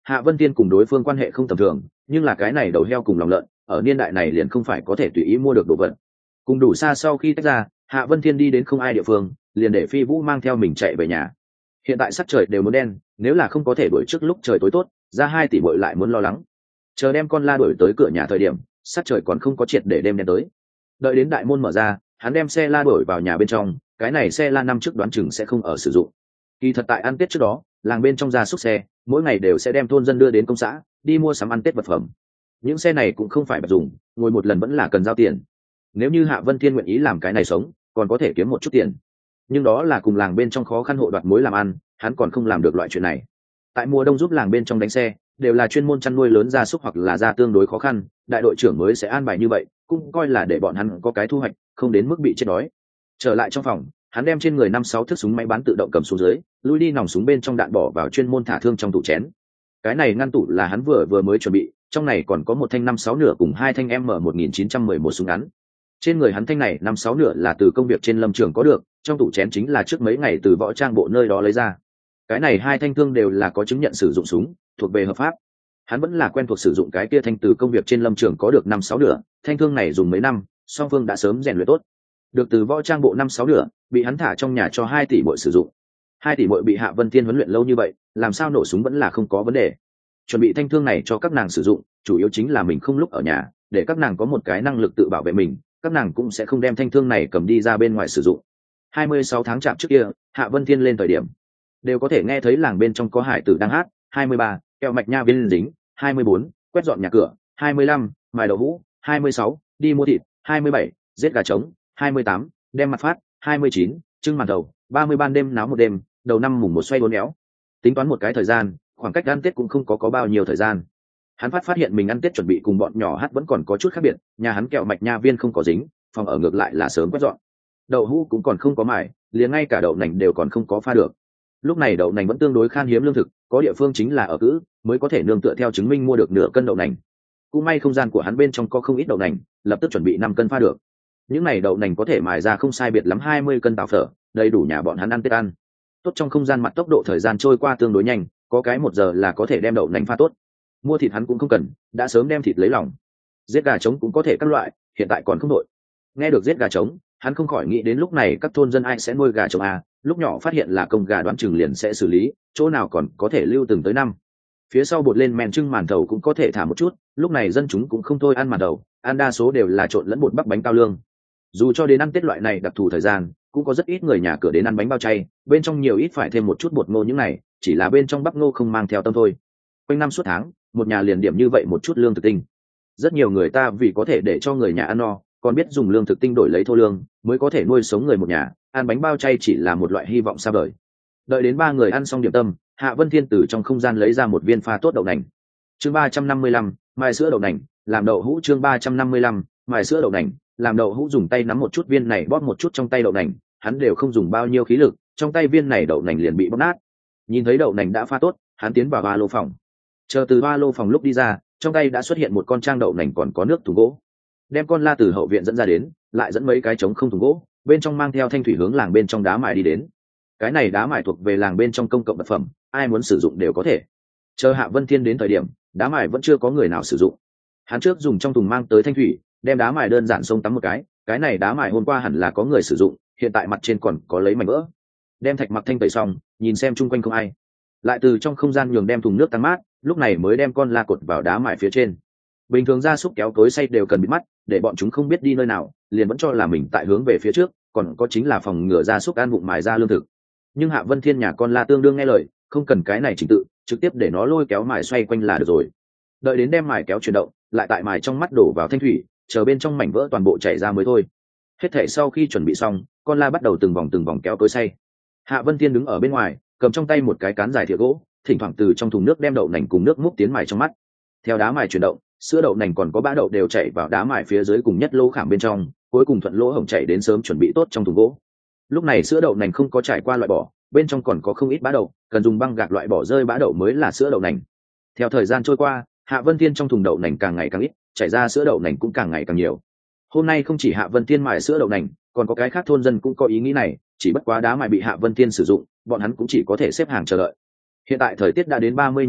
Hạ Vân Tiên cùng đối phương quan hệ không tầm thường, nhưng là cái này đầu heo cùng lòng lợn ở niên đại này liền không phải có thể tùy ý mua được đồ vật. Cùng đủ xa sau khi tách ra, Hạ Vân Thiên đi đến không ai địa phương, liền để Phi Vũ mang theo mình chạy về nhà. Hiện tại sắc trời đều muốn đen, nếu là không có thể đuổi trước lúc trời tối tốt, ra 2 tỷ muội lại muốn lo lắng. Chờ đem con la đuổi tới cửa nhà thời điểm, sắc trời còn không có triệt để đêm đen tới. Đợi đến đại môn mở ra, hắn đem xe la đuổi vào nhà bên trong, cái này xe la năm trước đoán chừng sẽ không ở sử dụng. Kỳ thật tại ăn Tết trước đó, làng bên trong ra xúc xe, mỗi ngày đều sẽ đem thôn dân đưa đến công xã, đi mua sắm ăn Tết vật phẩm. Những xe này cũng không phải bạch dùng, ngồi một lần vẫn là cần giao tiền. Nếu như Hạ Vân Thiên nguyện ý làm cái này sống, còn có thể kiếm một chút tiền. Nhưng đó là cùng làng bên trong khó khăn hộ đoạt mối làm ăn, hắn còn không làm được loại chuyện này. Tại mùa đông giúp làng bên trong đánh xe, đều là chuyên môn chăn nuôi lớn gia súc hoặc là gia tương đối khó khăn, đại đội trưởng mới sẽ an bài như vậy, cũng coi là để bọn hắn có cái thu hoạch, không đến mức bị chết đói. Trở lại trong phòng, hắn đem trên người 5-6 thước súng máy bán tự động cầm xuống dưới, lui đi nòng súng bên trong đạn bỏ vào chuyên môn thả thương trong tủ chén. Cái này ngăn tủ là hắn vừa mới chuẩn bị, trong này còn có một thanh 5-6 nửa cùng 2 thanh M1911 súng ngắn. Trên người hắn thanh này 5-6 nửa là từ công việc trên lâm trường có được, trong tủ chén chính là trước mấy ngày từ võ trang bộ nơi đó lấy ra. Cái này 2 thanh thương đều là có chứng nhận sử dụng súng, thuộc về hợp pháp. Hắn vẫn là quen thuộc sử dụng cái kia thanh từ công việc trên lâm trường có được 5-6 nửa, thanh thương này dùng mấy năm, song phương đã sớm rèn luyện tốt. Được từ võ trang bộ 5-6 nửa, bị hắn thả trong nhà cho 2 tỷ muội sử dụng. 2 tỷ muội bị Hạ Vân Thiên huấn luyện lâu như vậy, làm sao nổ súng vẫn là không có vấn đề. Chuẩn bị thanh thương này cho các nàng sử dụng, chủ yếu chính là mình không lúc ở nhà, để các nàng có một cái năng lực tự bảo vệ mình, các nàng cũng sẽ không đem thanh thương này cầm đi ra bên ngoài sử dụng. 26 tháng chạp trước kia, Hạ Vân Thiên lên thời điểm, đều có thể nghe thấy làng bên trong có hải tử đang hát. 23, kẹo mạch nha viên dính. 24, quét dọn nhà cửa. 25, mài đậu hũ. 26, đi mua thịt. 27, giết gà trống. 28, đem mặt phát. 29, trưng màn đầu. 30 ban đêm náo một đêm, đầu năm mùng một xoay bốn éo. Tính toán một cái thời gian, khoảng cách ăn Tết cũng không có bao nhiêu thời gian. Hắn phát hiện mình ăn Tết chuẩn bị cùng bọn nhỏ hát vẫn còn có chút khác biệt, nhà hắn kẹo mạch nha viên không có dính, phòng ở ngược lại là sớm quét dọn. Đậu hũ cũng còn không có mài, liền ngay cả đậu nành đều còn không có pha được. Lúc này đậu nành vẫn tương đối khan hiếm lương thực, có địa phương chính là ở cữ mới có thể nương tựa theo chứng minh mua được nửa cân đậu nành. Cũng may không gian của hắn bên trong có không ít đậu nành, lập tức chuẩn bị 5 cân pha được. Những này đậu nành có thể mài ra không sai biệt lắm 20 cân tàu phở, đầy đủ nhà bọn hắn ăn Tết ăn. Tốt, trong không gian mặt tốc độ thời gian trôi qua tương đối nhanh, có cái 1 giờ là có thể đem đậu nành pha tốt. Mua thịt hắn cũng không cần, đã sớm đem thịt lấy lòng. Giết gà trống cũng có thể các loại, hiện tại còn không đội. Nghe được giết gà trống, hắn không khỏi nghĩ đến lúc này các thôn dân ai sẽ nuôi gà trống à, lúc nhỏ phát hiện là công gà đoán chừng liền sẽ xử lý, chỗ nào còn có thể lưu từng tới năm. Phía sau bột lên men trưng màn thầu cũng có thể thả một chút, lúc này dân chúng cũng không thôi ăn màn thầu, ăn đa số đều là trộn lẫn bột bắp bánh cao lương. Dù cho đến ăn Tết loại này đặc thù thời gian, cũng có rất ít người nhà cửa đến ăn bánh bao chay, bên trong nhiều ít phải thêm một chút bột ngô, những này chỉ là bên trong bắp ngô không mang theo tâm thôi. Quanh năm suốt tháng, một nhà liền điểm như vậy một chút lương thực tinh. Rất nhiều người ta vì có thể để cho người nhà ăn no, còn biết dùng lương thực tinh đổi lấy thô lương, mới có thể nuôi sống người một nhà, ăn bánh bao chay chỉ là một loại hy vọng xa vời. Đợi đến 3 người ăn xong điểm tâm, Hạ Vân Thiên từ trong không gian lấy ra một viên pha tốt đậu nành. Chương 355, mài sữa đậu nành, làm đậu hũ. Chương 355, mài sữa đậu nành, làm đậu hũ. Dùng tay nắm một chút viên này, bóp một chút trong tay đậu nành, hắn đều không dùng bao nhiêu khí lực, trong tay viên này đậu nành liền bị bóp nát. Nhìn thấy đậu nành đã pha tốt, hắn tiến vào ba lô phòng. Chờ từ ba lô phòng lúc đi ra, trong tay đã xuất hiện một con trang đậu nành còn có nước thùng gỗ. Đem con la từ hậu viện dẫn ra đến, lại dẫn mấy cái trống không thùng gỗ, bên trong mang theo thanh thủy hướng làng bên trong đá mài đi đến. Cái này đá mài thuộc về làng bên trong công cộng vật phẩm, ai muốn sử dụng đều có thể. Chờ Hạ Vân Thiên đến thời điểm, đá mài vẫn chưa có người nào sử dụng. Hắn trước dùng trong thùng mang tới thanh thủy, đem đá mài đơn giản xông tắm một cái này đá mài hôm qua hẳn là có người sử dụng, hiện tại mặt trên còn có lấy mảnh vỡ. Đem thạch mặc thanh tẩy xong, nhìn xem chung quanh không ai, lại từ trong không gian nhường đem thùng nước tăng mát, lúc này mới đem con la cột vào đá mài phía trên. Bình thường gia súc kéo cối xay đều cần bịt mắt, để bọn chúng không biết đi nơi nào, liền vẫn cho là mình tại hướng về phía trước, còn có chính là phòng ngừa gia súc ăn vụng mài ra lương thực. Nhưng Hạ Vân Thiên nhà con la tương đương nghe lời, không cần cái này trình tự, trực tiếp để nó lôi kéo mài xoay quanh là được rồi. Đợi đến đem mài kéo chuyển động, lại tại mài trong mắt đổ vào thanh thủy, chờ bên trong mảnh vỡ toàn bộ chảy ra mới thôi. Hết thể sau khi chuẩn bị xong, con la bắt đầu từng vòng kéo cối xay. Hạ Vân Thiên đứng ở bên ngoài, cầm trong tay một cái cán dài thìa gỗ, thỉnh thoảng từ trong thùng nước đem đậu nành cùng nước múc tiến mài trong mắt. Theo đá mài chuyển động, sữa đậu nành còn có bã đậu đều chảy vào đá mài phía dưới cùng nhất lỗ khảm bên trong, cuối cùng thuận lỗ hổng chảy đến sớm chuẩn bị tốt trong thùng gỗ. Lúc này sữa đậu nành không có trải qua loại bỏ, bên trong còn có không ít bã đậu, cần dùng băng gạc loại bỏ rơi bã đậu mới là sữa đậu nành. Theo thời gian trôi qua, Hạ Vân Thiên trong thùng đậu nành càng ngày càng ít, chảy ra sữa đậu nành cũng càng ngày càng nhiều. Hôm nay không chỉ Hạ Vân Thiên mài sữa đậu nành, còn có cái khác thôn dân cũng có ý nghĩ này, chỉ bất quá đá mài bị Hạ Vân Thiên sử dụng, bọn hắn cũng chỉ có thể xếp hàng chờ đợi. Hiện tại thời tiết đã đến 30 nhiều độ,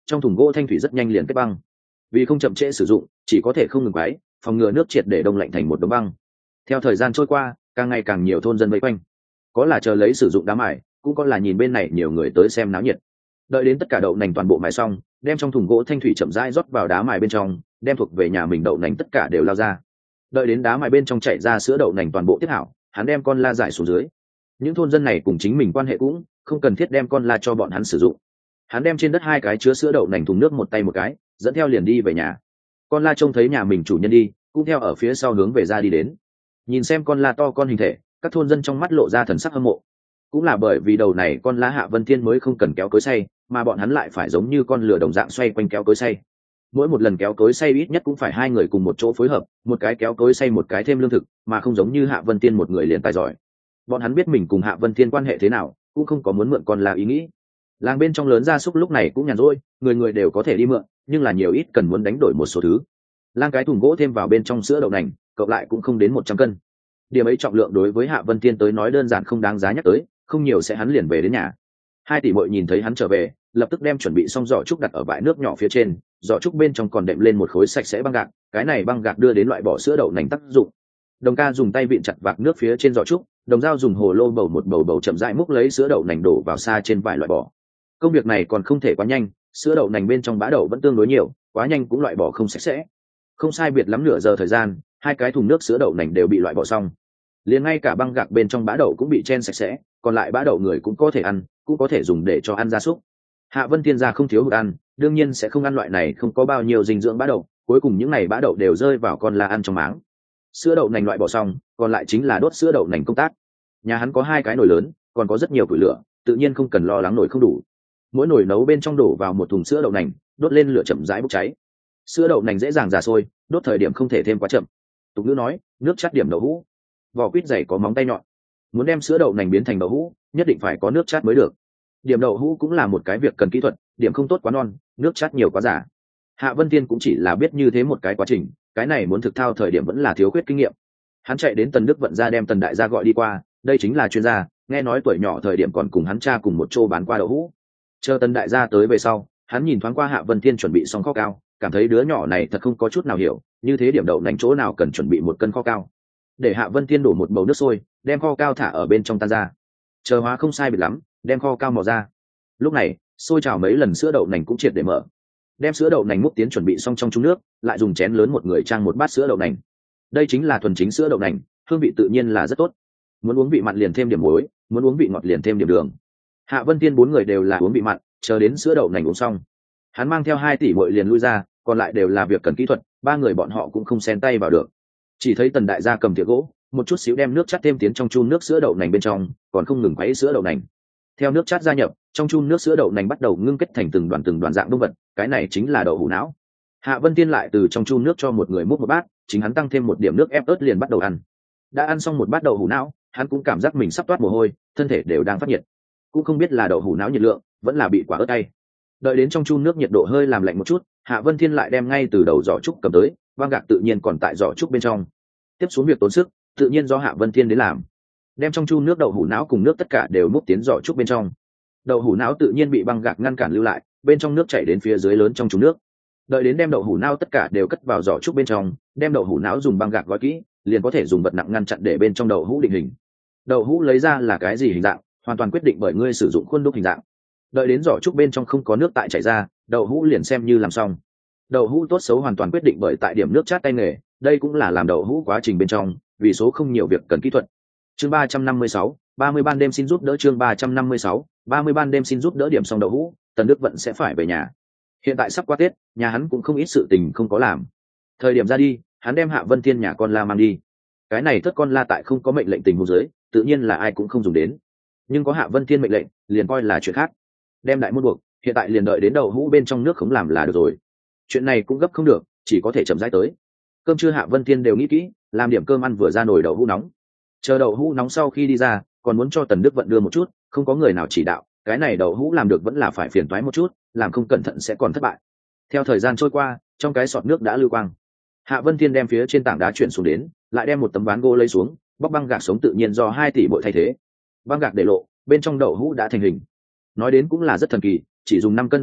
trong thùng gỗ thanh thủy rất nhanh liền kết băng. Vì không chậm trễ sử dụng, chỉ có thể không ngừng quấy, phòng ngừa nước triệt để đông lạnh thành một đống băng. Theo thời gian trôi qua, càng ngày càng nhiều thôn dân vây quanh, có là chờ lấy sử dụng đá mài, cũng có là nhìn bên này nhiều người tới xem náo nhiệt. Đợi đến tất cả đậu nành toàn bộ mài xong, đem trong thùng gỗ thanh thủy chậm rãi rót vào đá mài bên trong, đem thuộc về nhà mình đậu nành tất cả đều lao ra. Đợi đến đá mài bên trong chảy ra sữa đậu nành toàn bộ tiếp hảo, hắn đem con la giải xuống dưới. Những thôn dân này cùng chính mình quan hệ cũng không cần thiết đem con la cho bọn hắn sử dụng. Hắn đem trên đất 2 cái chứa sữa đậu nành thùng nước một tay một cái, dẫn theo liền đi về nhà. Con la trông thấy nhà mình chủ nhân đi, cũng theo ở phía sau hướng về ra đi đến. Nhìn xem con la to con hình thể, các thôn dân trong mắt lộ ra thần sắc hâm mộ. Cũng là bởi vì đầu này con la Hạ Vân Thiên mới không cần kéo cối xay, mà bọn hắn lại phải giống như con lửa đồng dạng xoay quanh kéo cối xay. Mỗi một lần kéo cối xay ít nhất cũng phải 2 người cùng một chỗ phối hợp, một cái kéo cối xay một cái thêm lương thực, mà không giống như Hạ Vân Thiên một người liền tài giỏi. Bọn hắn biết mình cùng Hạ Vân Thiên quan hệ thế nào, cũng không có muốn mượn con la ý nghĩ. Làng bên trong lớn gia súc lúc này cũng nhàn rỗi, người người đều có thể đi mượn, nhưng là nhiều ít cần muốn đánh đổi một số thứ. Lang cái thùng gỗ thêm vào bên trong sữa đậu nành, cộng lại cũng không đến 100 cân. Điểm ấy trọng lượng đối với Hạ Vân Thiên tới nói đơn giản không đáng giá nhắc tới, không nhiều sẽ hắn liền về đến nhà. 2 tỷ muội nhìn thấy hắn trở về, lập tức đem chuẩn bị xong giỏ trúc đặt ở bãi nước nhỏ phía trên, giỏ trúc bên trong còn đệm lên một khối sạch sẽ băng gạc, cái này băng gạc đưa đến loại bỏ sữa đậu nành tác dụng. Đồng ca dùng tay vịn chặt vạc nước phía trên giỏ trúc, đồng dao dùng hồ lô bầu một bầu chậm rãi múc lấy sữa đậu nành đổ vào xa trên vải loại bỏ. Công việc này còn không thể quá nhanh, sữa đậu nành bên trong bã đậu vẫn tương đối nhiều, quá nhanh cũng loại bỏ không sạch sẽ. Không sai biệt lắm nửa giờ thời gian, 2 cái thùng nước sữa đậu nành đều bị loại bỏ xong. Liền ngay cả băng gạc bên trong bã đậu cũng bị chen sạch sẽ, còn lại bã đậu người cũng có thể ăn, cũng có thể dùng để cho ăn gia súc. Hạ Vân Thiên gia không thiếu hụt ăn, đương nhiên sẽ không ăn loại này không có bao nhiêu dinh dưỡng bã đậu, cuối cùng những này bã đậu đều rơi vào con la ăn trong máng. Sữa đậu nành loại bỏ xong, còn lại chính là đốt sữa đậu nành công tác. Nhà hắn có 2 cái nồi lớn, còn có rất nhiều củi lửa, tự nhiên không cần lo lắng nồi không đủ. Mỗi nồi nấu bên trong đổ vào một thùng sữa đậu nành, đốt lên lửa chậm rãi bốc cháy. Sữa đậu nành dễ dàng già sôi, đốt thời điểm không thể thêm quá chậm. Tục ngữ nói, nước chát điểm đậu hũ, vỏ quýt dày có móng tay nhọn. Muốn đem sữa đậu nành biến thành đậu hũ, nhất định phải có nước chát mới được. Điểm đậu hũ cũng là một cái việc cần kỹ thuật, điểm không tốt quá non, nước chát nhiều quá giả. Hạ Vân Thiên cũng chỉ là biết như thế một cái quá trình, cái này muốn thực thao thời điểm vẫn là thiếu khuyết kinh nghiệm. Hắn chạy đến Tần Đức Vận gia đem Tần đại gia gọi đi qua, đây chính là chuyên gia, nghe nói tuổi nhỏ thời điểm còn cùng hắn cha cùng một chỗ bán qua đậu hũ. Chờ Tần đại gia tới về sau, hắn nhìn thoáng qua Hạ Vân Thiên chuẩn bị xong kho cao, cảm thấy đứa nhỏ này thật không có chút nào hiểu, như thế điểm đậu nành chỗ nào cần chuẩn bị 1 cân kho cao. Để Hạ Vân Thiên đổ một bầu nước sôi, đem kho cao thả ở bên trong tan ra. Chờ hóa không sai biệt lắm, đem kho cao mò ra. Lúc này, sôi trào mấy lần sữa đậu nành cũng triệt để mở. Đem sữa đậu nành múc tiến chuẩn bị xong trong chung nước, lại dùng chén lớn một người trang một bát sữa đậu nành. Đây chính là thuần chính sữa đậu nành, hương vị tự nhiên là rất tốt. Muốn uống vị mặn liền thêm điểm muối, muốn uống vị ngọt liền thêm điểm đường. Hạ Vân Thiên 4 người đều là uống vị mặn, chờ đến sữa đậu nành uống xong, hắn mang theo 2 tỷ muội liền lui ra, còn lại đều là việc cần kỹ thuật, 3 người bọn họ cũng không xen tay vào được. Chỉ thấy Tần đại gia cầm thìa gỗ, một chút xíu đem nước chát thêm tiến trong chun nước sữa đậu nành bên trong, còn không ngừng quấy sữa đậu nành. Theo nước chát gia nhập, trong chun nước sữa đậu nành bắt đầu ngưng kết thành từng đoàn dạng đông vật, cái này chính là đậu hũ não. Hạ Vân Thiên lại từ trong chun nước cho một người múc một bát, chính hắn tăng thêm một điểm nước ép ớt liền bắt đầu ăn. Đã ăn xong một bát đậu hũ não, hắn cũng cảm giác mình sắp toát mồ hôi, thân thể đều đang phát nhiệt. Cũng không biết là đậu hũ não nhiệt lượng, vẫn là bị quả ớt cay. Đợi đến trong chun nước nhiệt độ hơi làm lạnh một chút, Hạ Vân Thiên lại đem ngay từ đầu giỏ trúc cầm tới, băng gạc tự nhiên còn tại giỏ trúc bên trong. Tiếp xuống việc tốn sức, tự nhiên do Hạ Vân Thiên đến làm. Đem trong chun nước đậu hũ não cùng nước tất cả đều múc tiến giỏ trúc bên trong. Đậu hũ não tự nhiên bị băng gạc ngăn cản lưu lại, bên trong nước chảy đến phía dưới lớn trong chun nước. Đợi đến đem đậu hũ não tất cả đều cất vào giỏ trúc bên trong, đem đậu hũ não dùng băng gạc gói kỹ, liền có thể dùng vật nặng ngăn chặn để bên trong đậu hũ định hình. Đậu hũ lấy ra là cái gì hình dạng, hoàn toàn quyết định bởi ngươi sử dụng khuôn đúc hình dạng. Đợi đến giỏ trúc bên trong không có nước tại chảy ra, đậu hũ liền xem như làm xong. Đậu hũ tốt xấu hoàn toàn quyết định bởi tại điểm nước chát tay nghề, đây cũng là làm đậu hũ quá trình bên trong, vì số không nhiều việc cần kỹ thuật. Chương 356, 30 ban đêm xin giúp đỡ. Chương 356, 30 ban đêm xin giúp đỡ. Điểm xong đậu hũ, Tần Đức Vận sẽ phải về nhà. Hiện tại sắp qua Tết, nhà hắn cũng không ít sự tình không có làm. Thời điểm ra đi, hắn đem Hạ Vân Thiên nhà con la mang đi. Cái này thất con la tại không có mệnh lệnh tình huống dưới, tự nhiên là ai cũng không dùng đến. Nhưng có Hạ Vân Thiên mệnh lệnh, liền coi là chuyện khác. Đem đại môn buộc, hiện tại liền đợi đến đậu hũ bên trong nước không làm là được rồi. Chuyện này cũng gấp không được, chỉ có thể chậm rãi tới. Cơm trưa Hạ Vân Thiên đều nghĩ kỹ, làm điểm cơm ăn vừa ra nồi đậu hũ nóng. Chờ đậu hũ nóng sau khi đi ra, còn muốn cho Tần Đức Vận đưa một chút, không có người nào chỉ đạo, cái này đậu hũ làm được vẫn là phải phiền toái một chút, làm không cẩn thận sẽ còn thất bại. Theo thời gian trôi qua, trong cái sọt nước đã lưu quang. Hạ Vân Thiên đem phía trên tảng đá chuyển xuống đến, lại đem một tấm ván gỗ lấy xuống, bóc băng gạc sống tự nhiên do 2 tỷ bội thay thế. Băng gạc để lộ, bên trong đậu hũ đã thành hình. Nói đến cũng là rất thần kỳ, chỉ dùng 5 cân đậu nành,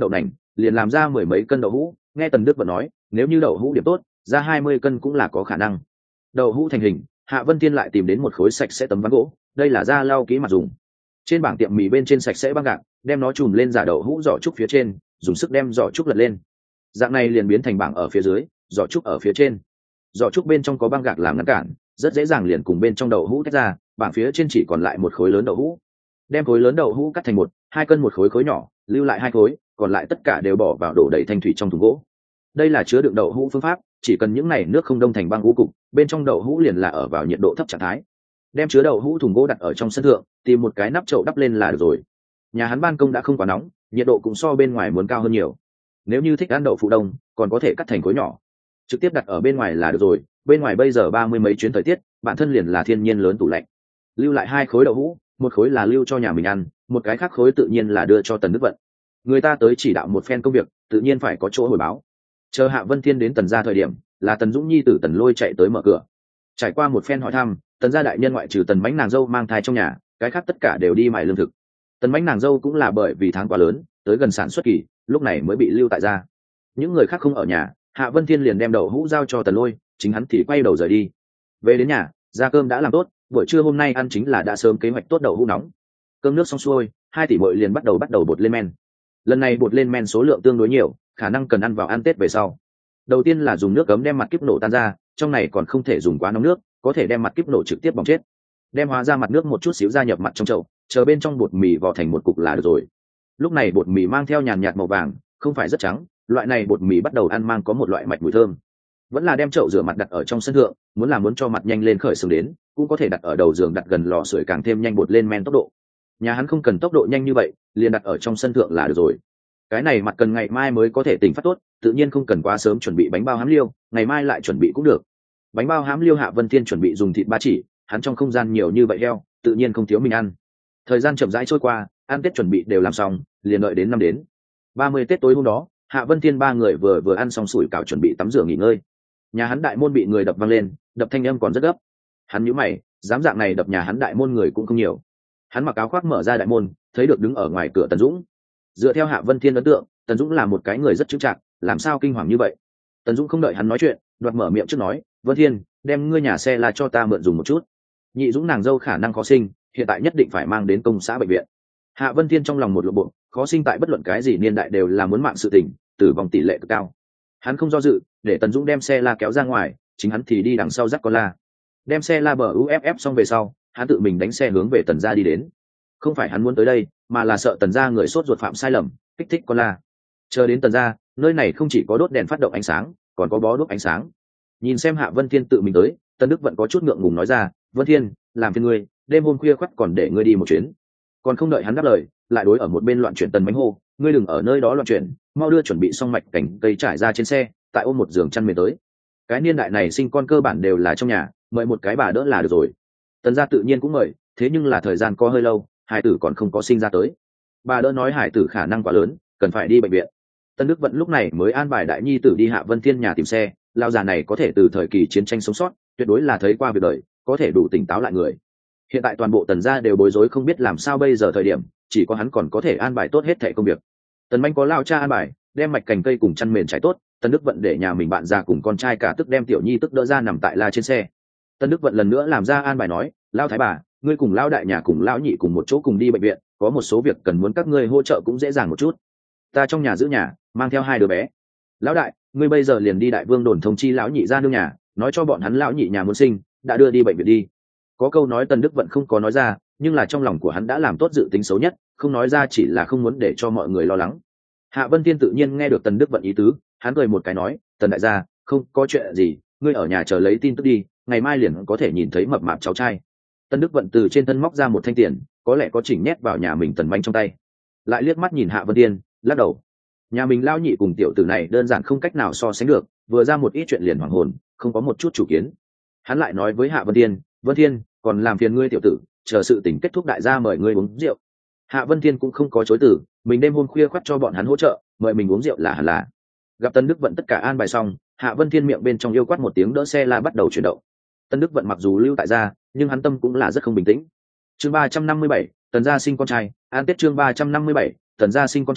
liền làm ra mười mấy cân đậu hũ. Nghe Tần Đức Vận nói, nếu như đậu hũ điểm tốt, ra 20 cân cũng là có khả năng. Đậu hũ thành hình, Hạ Vân Thiên lại tìm đến một khối sạch sẽ tấm ván gỗ, đây là da lau kỹ mặt dùng. Trên bảng tiệm mì bên trên sạch sẽ băng gạc, đem nó trùm lên giả đậu hũ giỏ trúc phía trên, dùng sức đem giỏ trúc lật lên. Dạng này liền biến thành bảng ở phía dưới, giỏ trúc ở phía trên. Giỏ trúc bên trong có băng gạc làm ngăn cản, rất dễ dàng liền cùng bên trong đậu hũ tách ra, bảng phía trên chỉ còn lại một khối lớn đậu hũ. Đem khối lớn đậu hũ cắt thành 1-2 cân một khối nhỏ, lưu lại 2 khối, còn lại tất cả đều bỏ vào đổ đầy thanh thủy trong thùng gỗ. Đây là chứa đựng đậu hũ phương pháp, chỉ cần những này nước không đông thành băng ngũ cục, bên trong đậu hũ liền là ở vào nhiệt độ thấp trạng thái. Đem chứa đậu hũ thùng gỗ đặt ở trong sân thượng, tìm một cái nắp chậu đắp lên là được rồi. Nhà hắn ban công đã không quá nóng, nhiệt độ cũng so bên ngoài muốn cao hơn nhiều. Nếu như thích ăn đậu phụ đông, còn có thể cắt thành khối nhỏ, trực tiếp đặt ở bên ngoài là được rồi. Bên ngoài bây giờ 30 mấy chuyến thời tiết, bản thân liền là thiên nhiên lớn tủ lạnh. Lưu lại 2 khối đậu hũ, một khối là lưu cho nhà mình ăn, một cái khác khối tự nhiên là đưa cho Tần Đức Vận. Người ta tới chỉ đạo một phen công việc, tự nhiên phải có chỗ hồi báo. Chờ Hạ Vân Thiên đến Tần gia thời điểm, là Tần Dũng nhi tử Tần Lôi chạy tới mở cửa. Trải qua một phen hỏi thăm, Tần gia đại nhân ngoại trừ Tần Mãnh nàng dâu mang thai trong nhà, cái khác tất cả đều đi mài lương thực. Tần Mãnh nàng dâu cũng là bởi vì tháng quá lớn, tới gần sản xuất kỳ, lúc này mới bị lưu tại gia. Những người khác không ở nhà, Hạ Vân Thiên liền đem đậu hũ giao cho Tần Lôi, chính hắn thì quay đầu rời đi. Về đến nhà, ra cơm đã làm tốt, buổi trưa hôm nay ăn chính là đã sớm kế hoạch tốt đậu hũ nóng. Cơm nước xong xuôi, 2 tỷ muội liền bắt đầu bột lên men. Lần này bột lên men số lượng tương đối nhiều, khả năng cần ăn vào ăn Tết về sau. Đầu tiên là dùng nước cấm đem mặt kíp nổ tan ra, trong này còn không thể dùng quá nóng nước, có thể đem mặt kíp nổ trực tiếp bỏng chết. Đem hóa ra mặt nước một chút xíu gia nhập mặt trong chậu, chờ bên trong bột mì vò thành một cục là được rồi. Lúc này bột mì mang theo nhàn nhạt màu vàng, không phải rất trắng, loại này bột mì bắt đầu ăn mang có một loại mạch mùi thơm. Vẫn là đem chậu rửa mặt đặt ở trong sân thượng, muốn cho mặt nhanh lên khởi sướng đến, cũng có thể đặt ở đầu giường đặt gần lò sưởi càng thêm nhanh bột lên men tốc độ. Nhà hắn không cần tốc độ nhanh như vậy, liền đặt ở trong sân thượng là được rồi. Cái này mặt cần ngày mai mới có thể tỉnh phát tốt, tự nhiên không cần quá sớm chuẩn bị bánh bao hám liêu, ngày mai lại chuẩn bị cũng được. Bánh bao hám liêu Hạ Vân Thiên chuẩn bị dùng thịt ba chỉ, hắn trong không gian nhiều như vậy heo, tự nhiên không thiếu mình ăn. Thời gian chậm rãi trôi qua, ăn Tết chuẩn bị đều làm xong, liền đợi đến năm đến 30 Tết tối hôm đó, Hạ Vân Thiên ba người vừa ăn xong sủi cảo chuẩn bị tắm rửa nghỉ ngơi. Nhà hắn đại môn bị người đập văng lên, đập thanh âm còn rất gấp. Hắn nhíu mày, dám dạng này đập nhà hắn đại môn người cũng không nhiều. Hắn mặc áo khoác mở ra đại môn, thấy được đứng ở ngoài cửa Tần Dũng. Dựa theo Hạ Vân Thiên ấn tượng, Tần Dũng là một cái người rất chững chạc, làm sao kinh hoàng như vậy. Tần Dũng không đợi hắn nói chuyện, đoạt mở miệng trước nói, Vân Thiên, đem ngươi nhà xe là cho ta mượn dùng một chút. Nhị Dũng nàng dâu khả năng khó sinh, hiện tại nhất định phải mang đến công xã bệnh viện. Hạ Vân Thiên trong lòng một lộ bộ, khó sinh tại bất luận cái gì niên đại đều là muốn mạng sự tình, tử vong tỷ lệ cực cao. Hắn không do dự, để Tần Dũng đem xe la kéo ra ngoài, chính hắn thì đi đằng sau dắt con la. Đem xe la bờ UFF xong về sau, hắn tự mình đánh xe hướng về Tần gia đi đến. Không phải hắn muốn tới đây, mà là sợ Tần gia người sốt ruột phạm sai lầm, kích thích con la. Chờ đến Tần gia, nơi này không chỉ có đốt đèn phát động ánh sáng, còn có bó đuốc ánh sáng. Nhìn xem Hạ Vân Thiên tự mình tới, Tần Đức vẫn có chút ngượng ngùng nói ra, Vân Thiên, làm phiền ngươi, đêm hôm khuya khoắt còn để ngươi đi một chuyến. Còn không đợi hắn đáp lời, lại đối ở một bên loạn chuyển Tần Bánh hô, ngươi đừng ở nơi đó loạn chuyển, mau đưa chuẩn bị xong mạch cảnh cây trải ra trên xe, tại ôm một giường chăn mền tới. Cái niên đại này sinh con cơ bản đều là trong nhà, mời một cái bà đỡ là được rồi. Tần gia tự nhiên cũng mời, thế nhưng là thời gian có hơi lâu, hải tử còn không có sinh ra tới. Bà đỡ nói hải tử khả năng quá lớn, cần phải đi bệnh viện. Tân Đức Vận lúc này mới an bài đại nhi tử đi Hạ Vân Thiên nhà tìm xe, lão già này có thể từ thời kỳ chiến tranh sống sót, tuyệt đối là thấy qua việc đời, có thể đủ tỉnh táo lại người. Hiện tại toàn bộ Tần gia đều bối rối không biết làm sao bây giờ thời điểm, chỉ có hắn còn có thể an bài tốt hết thảy công việc. Tần Mạnh có lao cha an bài, đem mạch cành cây cùng chăn mền trải tốt, Tân Đức Vận để nhà mình bạn già cùng con trai cả tức đem tiểu nhi tức đỡ ra nằm tại la trên xe. Tân Đức Vận lần nữa làm ra an bài nói, lao thái bà, ngươi cùng lao đại nhà cùng lão nhị cùng một chỗ cùng đi bệnh viện, có một số việc cần muốn các ngươi hỗ trợ cũng dễ dàng một chút. Ta trong nhà giữ nhà, mang theo 2 đứa bé. Lão đại, ngươi bây giờ liền đi Đại Vương đồn thông chi lão nhị ra nương nhà, nói cho bọn hắn lão nhị nhà muốn sinh, đã đưa đi bệnh viện đi. Có câu nói Tân Đức Vận không có nói ra, nhưng là trong lòng của hắn đã làm tốt dự tính xấu nhất, không nói ra chỉ là không muốn để cho mọi người lo lắng. Hạ Vân Thiên tự nhiên nghe được Tân Đức Vận ý tứ, hắn cười một cái nói, Tần đại gia, không có chuyện gì, ngươi ở nhà chờ lấy tin tức đi, ngày mai liền có thể nhìn thấy mập mạp cháu trai. Tân Đức Vận từ trên thân móc ra một thanh tiền, có lẽ có chỉnh nhét vào nhà mình Tần Manh trong tay, lại liếc mắt nhìn Hạ Vân Thiên, lắc đầu. Nhà mình lao nhị cùng tiểu tử này đơn giản không cách nào so sánh được, vừa ra một ít chuyện liền hoảng hồn, không có một chút chủ kiến. Hắn lại nói với Hạ Vân Thiên, Vân Thiên, còn làm phiền ngươi tiểu tử, chờ sự tình kết thúc đại gia mời ngươi uống rượu. Hạ Vân Thiên cũng không có chối từ, mình đêm hôm khuya khoắt cho bọn hắn hỗ trợ, mời mình uống rượu là hẳn là. Gặp Tân Đức Vận tất cả an bài xong, Hạ Vân Thiên miệng bên trong yêu quát một tiếng đỡ xe la bắt đầu chuyển động. Tân Đức Vận mặc dù lưu tại gia, nhưng hắn tâm cũng là rất không bình tĩnh. Chương 357, Tần gia sinh con trai, an Tết chương 357, Tần gia sinh con trai,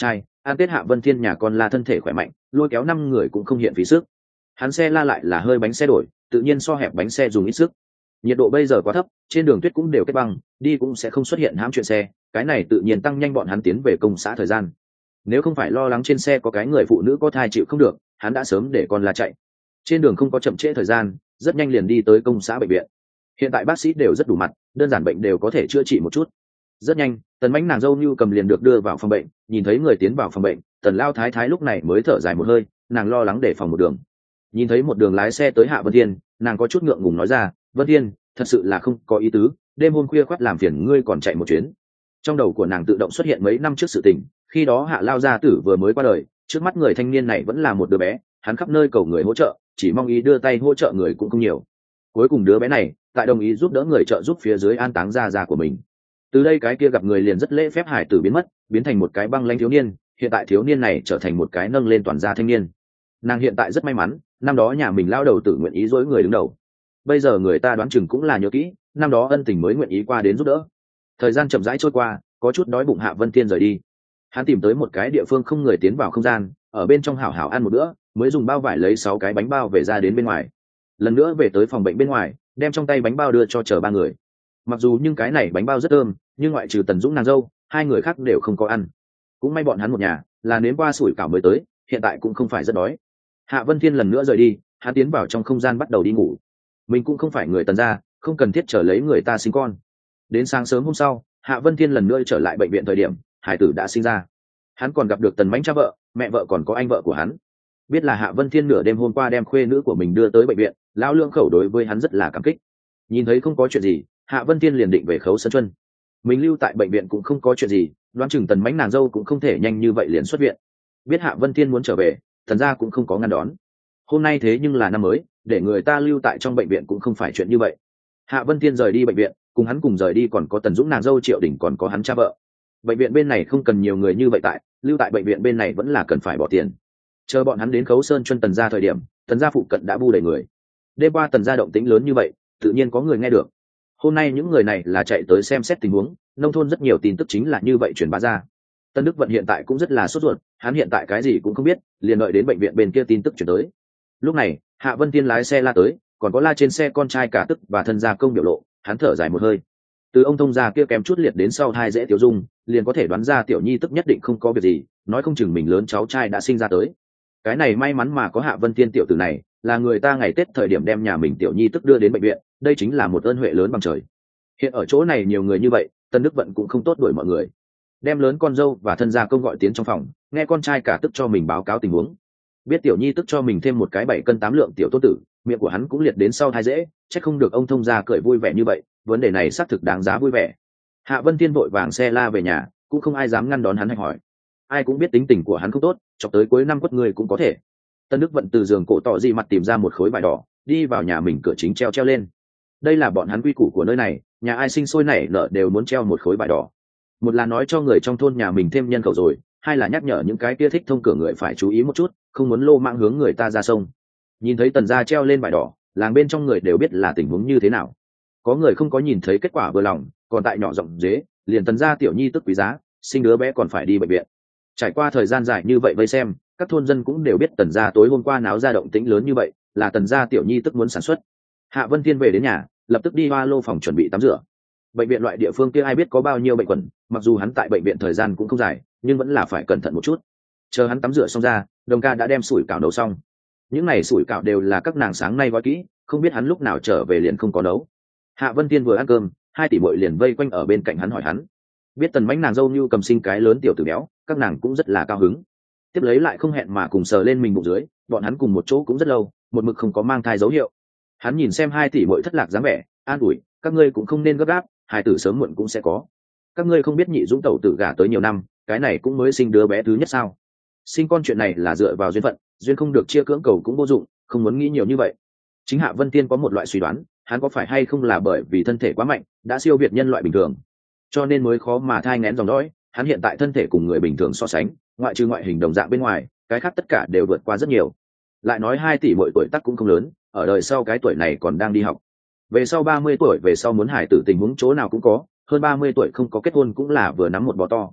An tết Hạ Vân Thiên nhà con La thân thể khỏe mạnh, lôi kéo 5 người cũng không hiện phí sức. Hắn xe la lại là hơi bánh xe đổi, tự nhiên so hẹp bánh xe dùng ít sức. Nhiệt độ bây giờ quá thấp, trên đường tuyết cũng đều kết băng, đi cũng sẽ không xuất hiện hãm chuyện xe, cái này tự nhiên tăng nhanh bọn hắn tiến về công xã thời gian. Nếu không phải lo lắng trên xe có cái người phụ nữ có thai chịu không được, hắn đã sớm để con La chạy. Trên đường không có chậm trễ thời gian, rất nhanh liền đi tới công xã bệnh viện. Hiện tại bác sĩ đều rất đủ mặt, đơn giản bệnh đều có thể chữa trị một chút. Rất nhanh, Tần Mãnh nàng dâu Nưu Cầm liền được đưa vào phòng bệnh, nhìn thấy người tiến vào phòng bệnh, Tần Lao Thái Thái lúc này mới thở dài một hơi, nàng lo lắng để phòng một đường. Nhìn thấy một đường lái xe tới Hạ Vân Thiên, nàng có chút ngượng ngùng nói ra, "Vân Thiên, thật sự là không có ý tứ, đêm hôm khuya khoắt làm phiền ngươi còn chạy một chuyến." Trong đầu của nàng tự động xuất hiện mấy năm trước sự tình, khi đó Hạ Lao gia tử vừa mới qua đời, trước mắt người thanh niên này vẫn là một đứa bé, hắn khắp nơi cầu người hỗ trợ, chỉ mong ý đưa tay hỗ trợ người cũng không nhiều. Cuối cùng đứa bé này, tại đồng ý giúp đỡ người trợ giúp phía dưới an táng gia của mình. Từ đây cái kia gặp người liền rất lễ phép hải tử biến mất, biến thành một cái băng lãnh thiếu niên, hiện tại thiếu niên này trở thành một cái nâng lên toàn gia thanh niên. Nàng hiện tại rất may mắn, năm đó nhà mình lao đầu tử nguyện ý dối người đứng đầu. Bây giờ người ta đoán chừng cũng là nhớ kỹ, năm đó ân tình mới nguyện ý qua đến giúp đỡ. Thời gian chậm rãi trôi qua, có chút đói bụng Hạ Vân Thiên rời đi. Hắn tìm tới một cái địa phương không người tiến vào không gian, ở bên trong hảo hảo ăn một bữa, mới dùng bao vải lấy 6 cái bánh bao về ra đến bên ngoài. Lần nữa về tới phòng bệnh bên ngoài, đem trong tay bánh bao đưa cho chờ 3 người. Mặc dù nhưng cái này bánh bao rất thơm, nhưng ngoại trừ Tần Dũng nàng dâu, 2 người khác đều không có ăn. Cũng may bọn hắn một nhà là nếm qua sủi cảo mới tới, hiện tại cũng không phải rất đói. Hạ Vân Thiên lần nữa rời đi, hắn tiến vào trong không gian bắt đầu đi ngủ. Mình cũng không phải người Tần gia, không cần thiết chờ lấy người ta sinh con. Đến sáng sớm hôm sau, Hạ Vân Thiên lần nữa trở lại bệnh viện thời điểm, hải tử đã sinh ra. Hắn còn gặp được Tần Mãnh cha vợ, mẹ vợ còn có anh vợ của hắn. Biết là Hạ Vân Thiên nửa đêm hôm qua đem khuê nữ của mình đưa tới bệnh viện, lão Lương Khẩu đối với hắn rất là cảm kích. Nhìn thấy không có chuyện gì, Hạ Vân Thiên liền định về Khấu Sơn Chuân. Mình lưu tại bệnh viện cũng không có chuyện gì, đoán chừng Tần Mãnh nàng dâu cũng không thể nhanh như vậy liền xuất viện. Biết Hạ Vân Thiên muốn trở về, Tần gia cũng không có ngăn đón. Hôm nay thế nhưng là năm mới, để người ta lưu tại trong bệnh viện cũng không phải chuyện như vậy. Hạ Vân Thiên rời đi bệnh viện, cùng hắn cùng rời đi còn có Tần Dũng nàng dâu Triệu Đình, còn có hắn cha vợ. Bệnh viện bên này không cần nhiều người như vậy tại, lưu tại bệnh viện bên này vẫn là cần phải bỏ tiền. Chờ bọn hắn đến Khấu Sơn Chuân Tần gia thời điểm, Tần gia phụ cận đã bu đầy người. Đêm qua Tần gia động tĩnh lớn như vậy, tự nhiên có người nghe được. Hôm nay những người này là chạy tới xem xét tình huống, nông thôn rất nhiều tin tức chính là như vậy truyền bá ra. Tân Đức Vận hiện tại cũng rất là sốt ruột, hắn hiện tại cái gì cũng không biết, liền đợi đến bệnh viện bên kia tin tức chuyển tới. Lúc này, Hạ Vân Thiên lái xe la tới, còn có la trên xe con trai cả tức và thân gia công biểu lộ, hắn thở dài một hơi. Từ ông thông gia kia kém chút liệt đến sau thai dễ tiểu dung, liền có thể đoán ra tiểu nhi tức nhất định không có việc gì, nói không chừng mình lớn cháu trai đã sinh ra tới. Cái này may mắn mà có Hạ Vân Thiên tiểu tử này, là người ta ngày Tết thời điểm đem nhà mình tiểu nhi tức đưa đến bệnh viện, đây chính là một ơn huệ lớn bằng trời. Hiện ở chỗ này nhiều người như vậy, Tân Đức Vận cũng không tốt đuổi mọi người, đem lớn con dâu và thân gia công gọi tiến trong phòng, nghe con trai cả tức cho mình báo cáo tình huống. Biết tiểu nhi tức cho mình thêm một cái 7 cân 8 lượng tiểu tốt tử, miệng của hắn cũng liệt đến sau thai dễ, chắc không được ông thông gia cười vui vẻ như vậy, vấn đề này xác thực đáng giá vui vẻ. Hạ Vân Thiên vội vàng xe la về nhà, cũng không ai dám ngăn đón hắn hay hỏi. Ai cũng biết tính tình của hắn không tốt, chọc tới cuối năm quất người cũng có thể. Tân Đức Vận từ giường cổ tỏ dị mặt tìm ra một khối vải đỏ, đi vào nhà mình cửa chính treo lên. Đây là bọn hắn quy củ của nơi này, nhà ai sinh sôi nảy nở đều muốn treo một khối vải đỏ. Một là nói cho người trong thôn nhà mình thêm nhân khẩu rồi, hai là nhắc nhở những cái kia thích thông cửa người phải chú ý một chút, không muốn lô mạng hướng người ta ra sông. Nhìn thấy Tần gia treo lên vải đỏ, làng bên trong người đều biết là tình huống như thế nào. Có người không có nhìn thấy kết quả vừa lòng, còn tại nhỏ giọng dế, liền Tần gia tiểu nhi tức quý giá, sinh đứa bé còn phải đi bệnh viện. Trải qua thời gian dài như vậy vây xem, các thôn dân cũng đều biết Tần gia tối hôm qua náo ra động tĩnh lớn như vậy, là Tần gia tiểu nhi tức muốn sản xuất. Hạ Vân Thiên về đến nhà, lập tức đi hoa lô phòng chuẩn bị tắm rửa. Bệnh viện loại địa phương kia ai biết có bao nhiêu bệnh quẩn, mặc dù hắn tại bệnh viện thời gian cũng không dài, nhưng vẫn là phải cẩn thận một chút. Chờ hắn tắm rửa xong ra, Đồng ca đã đem sủi cảo nấu xong. Những này sủi cảo đều là các nàng sáng nay gói kỹ, không biết hắn lúc nào trở về liền không có nấu. Hạ Vân Thiên vừa ăn cơm, 2 tỷ muội liền vây quanh ở bên cạnh hắn hỏi hắn. Biết Tần Mãnh nàng dâu Nưu Cầm sinh cái lớn tiểu tử béo, các nàng cũng rất là cao hứng. Tiếp lấy lại không hẹn mà cùng sờ lên mình bụng dưới, bọn hắn cùng một chỗ cũng rất lâu, một mực không có mang thai dấu hiệu. Hắn nhìn xem 2 tỷ muội thất lạc dáng vẻ, an ủi, các ngươi cũng không nên gấp gáp, hài tử sớm muộn cũng sẽ có. Các ngươi không biết Nhị Dũng tẩu tử gả tới nhiều năm, cái này cũng mới sinh đứa bé thứ nhất sao? Sinh con chuyện này là dựa vào duyên phận, duyên không được chia cưỡng cầu cũng vô dụng, không muốn nghĩ nhiều như vậy. Chính Hạ Vân Thiên có một loại suy đoán, hắn có phải hay không là bởi vì thân thể quá mạnh, đã siêu việt nhân loại bình thường, cho nên mới khó mà thai nghén dòng dõi. Hắn hiện tại thân thể cùng người bình thường so sánh, ngoại trừ ngoại hình đồng dạng bên ngoài, cái khác tất cả đều vượt qua rất nhiều. Lại nói 2 tỷ mỗi tuổi tác cũng không lớn, ở đời sau cái tuổi này còn đang đi học. Về sau 30 tuổi về sau muốn hải tử tình huống chỗ nào cũng có, hơn 30 tuổi không có kết hôn cũng là vừa nắm một bò to.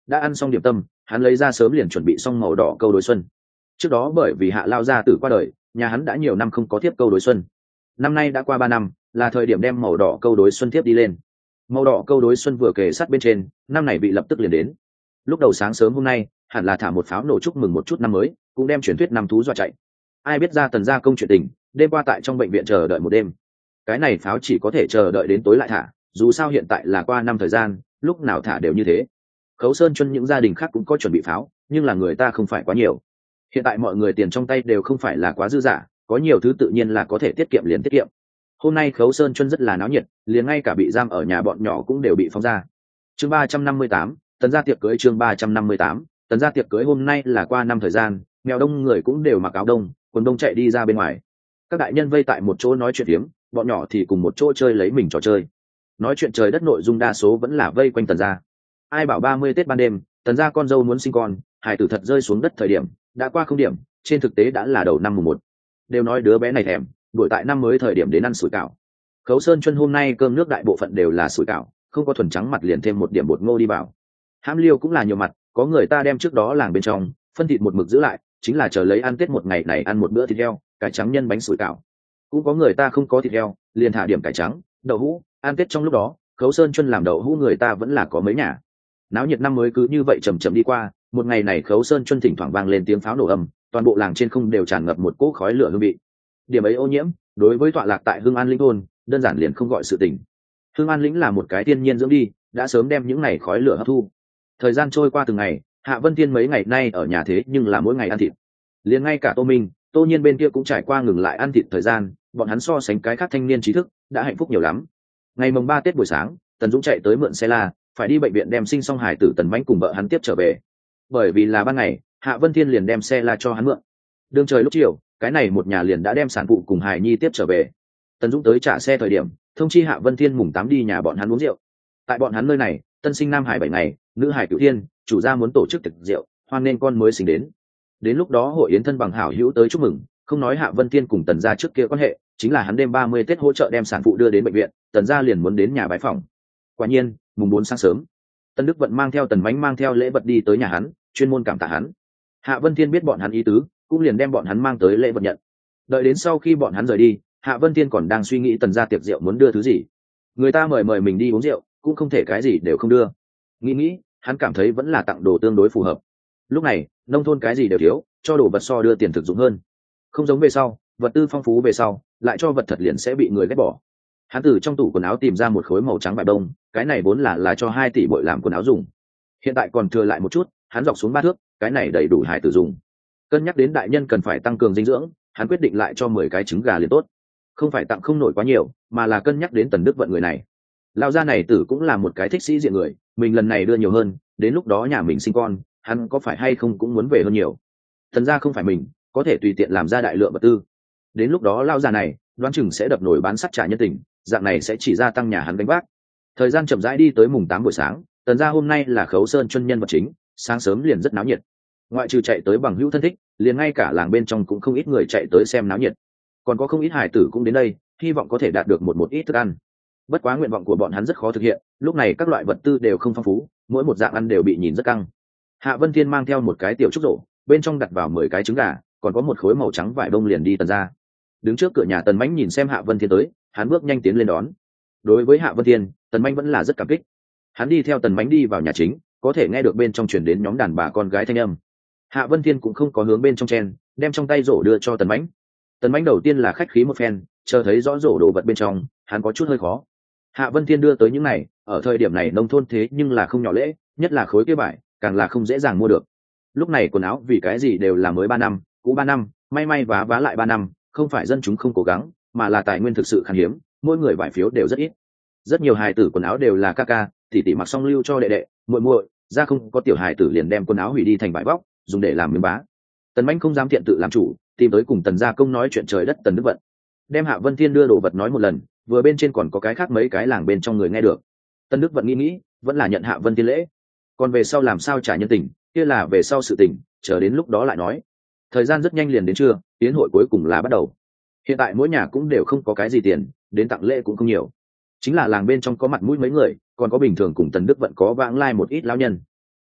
đã ăn xong điểm tâm, hắn lấy ra sớm liền chuẩn bị xong màu đỏ câu đối xuân. Trước đó bởi vì Hạ lao gia tử qua đời, nhà hắn đã nhiều năm không có tiếp câu đối xuân. Năm nay đã qua 3 năm, là thời điểm đem màu đỏ câu đối xuân tiếp đi lên. Màu đỏ câu đối xuân vừa kề sát bên trên, năm này bị lập tức liền đến. Lúc đầu sáng sớm hôm nay, hẳn là thả một pháo nổ chúc mừng một chút năm mới, cũng đem truyền thuyết năm thú dọa chạy. Ai biết ra Tần gia công chuyện tình, đêm qua tại trong bệnh viện chờ đợi một đêm. Cái này pháo chỉ có thể chờ đợi đến tối lại thả, dù sao hiện tại là qua năm thời gian, lúc nào thả đều như thế. Khấu Sơn Chuân những gia đình khác cũng có chuẩn bị pháo, nhưng là người ta không phải quá nhiều. Hiện tại mọi người tiền trong tay đều không phải là quá dư dả, có nhiều thứ tự nhiên là có thể tiết kiệm liền tiết kiệm. Hôm nay Khấu Sơn Chuân rất là náo nhiệt, liền ngay cả bị giam ở nhà bọn nhỏ cũng đều bị phóng ra. Chương 358, Tần gia tiệc cưới. Chương 358, Tần gia tiệc cưới. Hôm nay là qua năm thời gian, mèo đông người cũng đều mặc áo đông, quần đông chạy đi ra bên ngoài. Các đại nhân vây tại một chỗ nói chuyện phiếm, bọn nhỏ thì cùng một chỗ chơi lấy mình trò chơi. Nói chuyện trời đất nội dung đa số vẫn là vây quanh Tần gia. Ai bảo 30 Tết ban đêm, Tần gia con dâu muốn sinh con, hài tử thật rơi xuống đất thời điểm, đã qua không điểm, trên thực tế đã là đầu năm mùng 1. Đều nói đứa bé này thèm, đuổi tại năm mới thời điểm đến ăn sủi cảo. Khấu Sơn Chuân hôm nay cơm nước đại bộ phận đều là sủi cảo, không có thuần trắng mặt liền thêm một điểm bột ngô đi vào. Hãm liêu cũng là nhiều mặt, có người ta đem trước đó làng bên trong phân thịt một mực giữ lại, chính là chờ lấy ăn Tết một ngày này ăn một bữa thịt heo, cải trắng nhân bánh sủi cảo. Cũng có người ta không có thịt heo, liền thả điểm cải trắng, đậu hũ, ăn Tết trong lúc đó, Khấu Sơn Chuân làm đậu hũ người ta vẫn là có mấy nhà. Náo nhiệt năm mới cứ như vậy chậm chậm đi qua, một ngày này Khấu Sơn Chuân thỉnh thoảng vang lên tiếng pháo nổ ầm, toàn bộ làng trên không đều tràn ngập một cỗ khói lửa hương vị. Điểm ấy ô nhiễm, đối với tọa lạc tại Hưng An lĩnh thôn, đơn giản liền không gọi sự tình. Hưng An lĩnh là một cái thiên nhiên dưỡng đi, đã sớm đem những ngày khói lửa hấp thu. Thời gian trôi qua từng ngày, Hạ Vân Thiên mấy ngày nay ở nhà thế nhưng là mỗi ngày ăn thịt. Liền ngay cả Tô Minh, Tô Nhiên bên kia cũng trải qua ngừng lại ăn thịt thời gian, bọn hắn so sánh cái khác thanh niên trí thức, đã hạnh phúc nhiều lắm. Ngày mồng 3 Tết buổi sáng, Tần Dũng chạy tới mượn xe la, phải đi bệnh viện đem sinh xong hài tử Tần Mãnh cùng vợ hắn tiếp trở về. Bởi vì là ban ngày, Hạ Vân Thiên liền đem xe la cho hắn mượn. Đường trời lúc chiều, cái này một nhà liền đã đem sản phụ cùng hài nhi tiếp trở về. Tần Dũng tới trả xe thời điểm, thông chi Hạ Vân Thiên mùng 8 đi nhà bọn hắn uống rượu. Tại bọn hắn nơi này, tân sinh nam hải 7 ngày, nữ hải cửu thiên, chủ gia muốn tổ chức tiệc rượu, hoan nên con mới sinh đến. Đến lúc đó hội yến thân bằng hảo hữu tới chúc mừng, không nói Hạ Vân Thiên cùng Tần gia trước kia quan hệ, chính là hắn đêm 30 Tết hỗ trợ đem sản phụ đưa đến bệnh viện, Tần gia liền muốn đến nhà bái phỏng. Quả nhiên, mùng 4 sáng sớm, Tân Đức Vận mang theo Tần Mánh mang theo lễ vật đi tới nhà hắn, chuyên môn cảm tạ hắn. Hạ Vân Thiên biết bọn hắn ý tứ, cũng liền đem bọn hắn mang tới lễ vật nhận. Đợi đến sau khi bọn hắn rời đi, Hạ Vân Thiên còn đang suy nghĩ Tần gia tiệc rượu muốn đưa thứ gì. Người ta mời mình đi uống rượu, cũng không thể cái gì đều không đưa. Nghĩ, hắn cảm thấy vẫn là tặng đồ tương đối phù hợp. Lúc này, nông thôn cái gì đều thiếu, cho đồ vật so đưa tiền thực dụng hơn. Không giống về sau, vật tư phong phú về sau, lại cho vật thật liền sẽ bị người ghét bỏ. Hắn từ trong tủ quần áo tìm ra một khối màu trắng vải bông, cái này vốn là cho 2 tỷ bội làm quần áo dùng. Hiện tại còn thừa lại một chút, hắn dọc xuống 3 thước, cái này đầy đủ hải tử dùng. Cân nhắc đến đại nhân cần phải tăng cường dinh dưỡng, hắn quyết định lại cho 10 cái trứng gà liền tốt. Không phải tặng không nổi quá nhiều, mà là cân nhắc đến Tần Đức Vận người này. Lão gia này tử cũng là một cái thích sĩ diện người, mình lần này đưa nhiều hơn, đến lúc đó nhà mình sinh con, hắn có phải hay không cũng muốn về hơn nhiều. Thần gia không phải mình, có thể tùy tiện làm ra đại lượng vật tư. Đến lúc đó lão già này, đoán chừng sẽ đập nổi bán sắt trả nhân tình, dạng này sẽ chỉ gia tăng nhà hắn gánh vác. Thời gian chậm rãi đi tới mùng 8 buổi sáng, Tần gia hôm nay là Khấu Sơn Chuân nhân vật chính, sáng sớm liền rất náo nhiệt. Ngoại trừ chạy tới bằng hữu thân thích, liền ngay cả làng bên trong cũng không ít người chạy tới xem náo nhiệt. Còn có không ít hài tử cũng đến đây, hy vọng có thể đạt được một ít thức ăn. Bất quá nguyện vọng của bọn hắn rất khó thực hiện, lúc này các loại vật tư đều không phong phú, mỗi một dạng ăn đều bị nhìn rất căng. Hạ Vân Thiên mang theo một cái tiểu trúc rổ, bên trong đặt vào 10 cái trứng gà, còn có một khối màu trắng vải bông liền đi Tần gia. Đứng trước cửa nhà Tần Mãnh nhìn xem Hạ Vân Thiên tới, hắn bước nhanh tiến lên đón. Đối với Hạ Vân Thiên, Tần Mãnh vẫn là rất cảm kích. Hắn đi theo Tần Mãnh đi vào nhà chính, có thể nghe được bên trong truyền đến nhóm đàn bà con gái thanh âm. Hạ Vân Thiên cũng không có hướng bên trong chen, đem trong tay rổ đưa cho Tần Mãnh. Tần Mãnh đầu tiên là khách khí một phen, chờ thấy rõ rổ đồ vật bên trong, hắn có chút hơi khó. Hạ Vân Thiên đưa tới những này, ở thời điểm này nông thôn thế nhưng là không nhỏ lễ, nhất là khối kia vải, càng là không dễ dàng mua được. Lúc này quần áo vì cái gì đều là mới 3 năm, cũ 3 năm, may vá lại 3 năm, không phải dân chúng không cố gắng, mà là tài nguyên thực sự khan hiếm, mỗi người vải phiếu đều rất ít. Rất nhiều hài tử quần áo đều là ca, tỷ mặc xong lưu cho đệ đệ, muội, ra không có tiểu hài tử liền đem quần áo hủy đi thành vải vóc, dùng để làm miếng bá. Tần Mãnh không dám thiện tự làm chủ, tìm tới cùng Tần gia công nói chuyện trời đất Tần Đức Vận. Đem Hạ Vân Thiên đưa đồ vật nói một lần, vừa bên trên còn có cái khác mấy cái làng bên trong người nghe được. Tần Đức Vận nghĩ, vẫn là nhận Hạ Vân Thiên lễ. Còn về sau làm sao trả nhân tình, kia là về sau sự tình, chờ đến lúc đó lại nói. Thời gian rất nhanh liền đến trưa, tiến hội cuối cùng là bắt đầu. Hiện tại mỗi nhà cũng đều không có cái gì tiền, đến tặng lễ cũng không nhiều. Chính là làng bên trong có mặt mũi mấy người, còn có bình thường cùng Tần Đức Vận có vãng lai một ít lão nhân.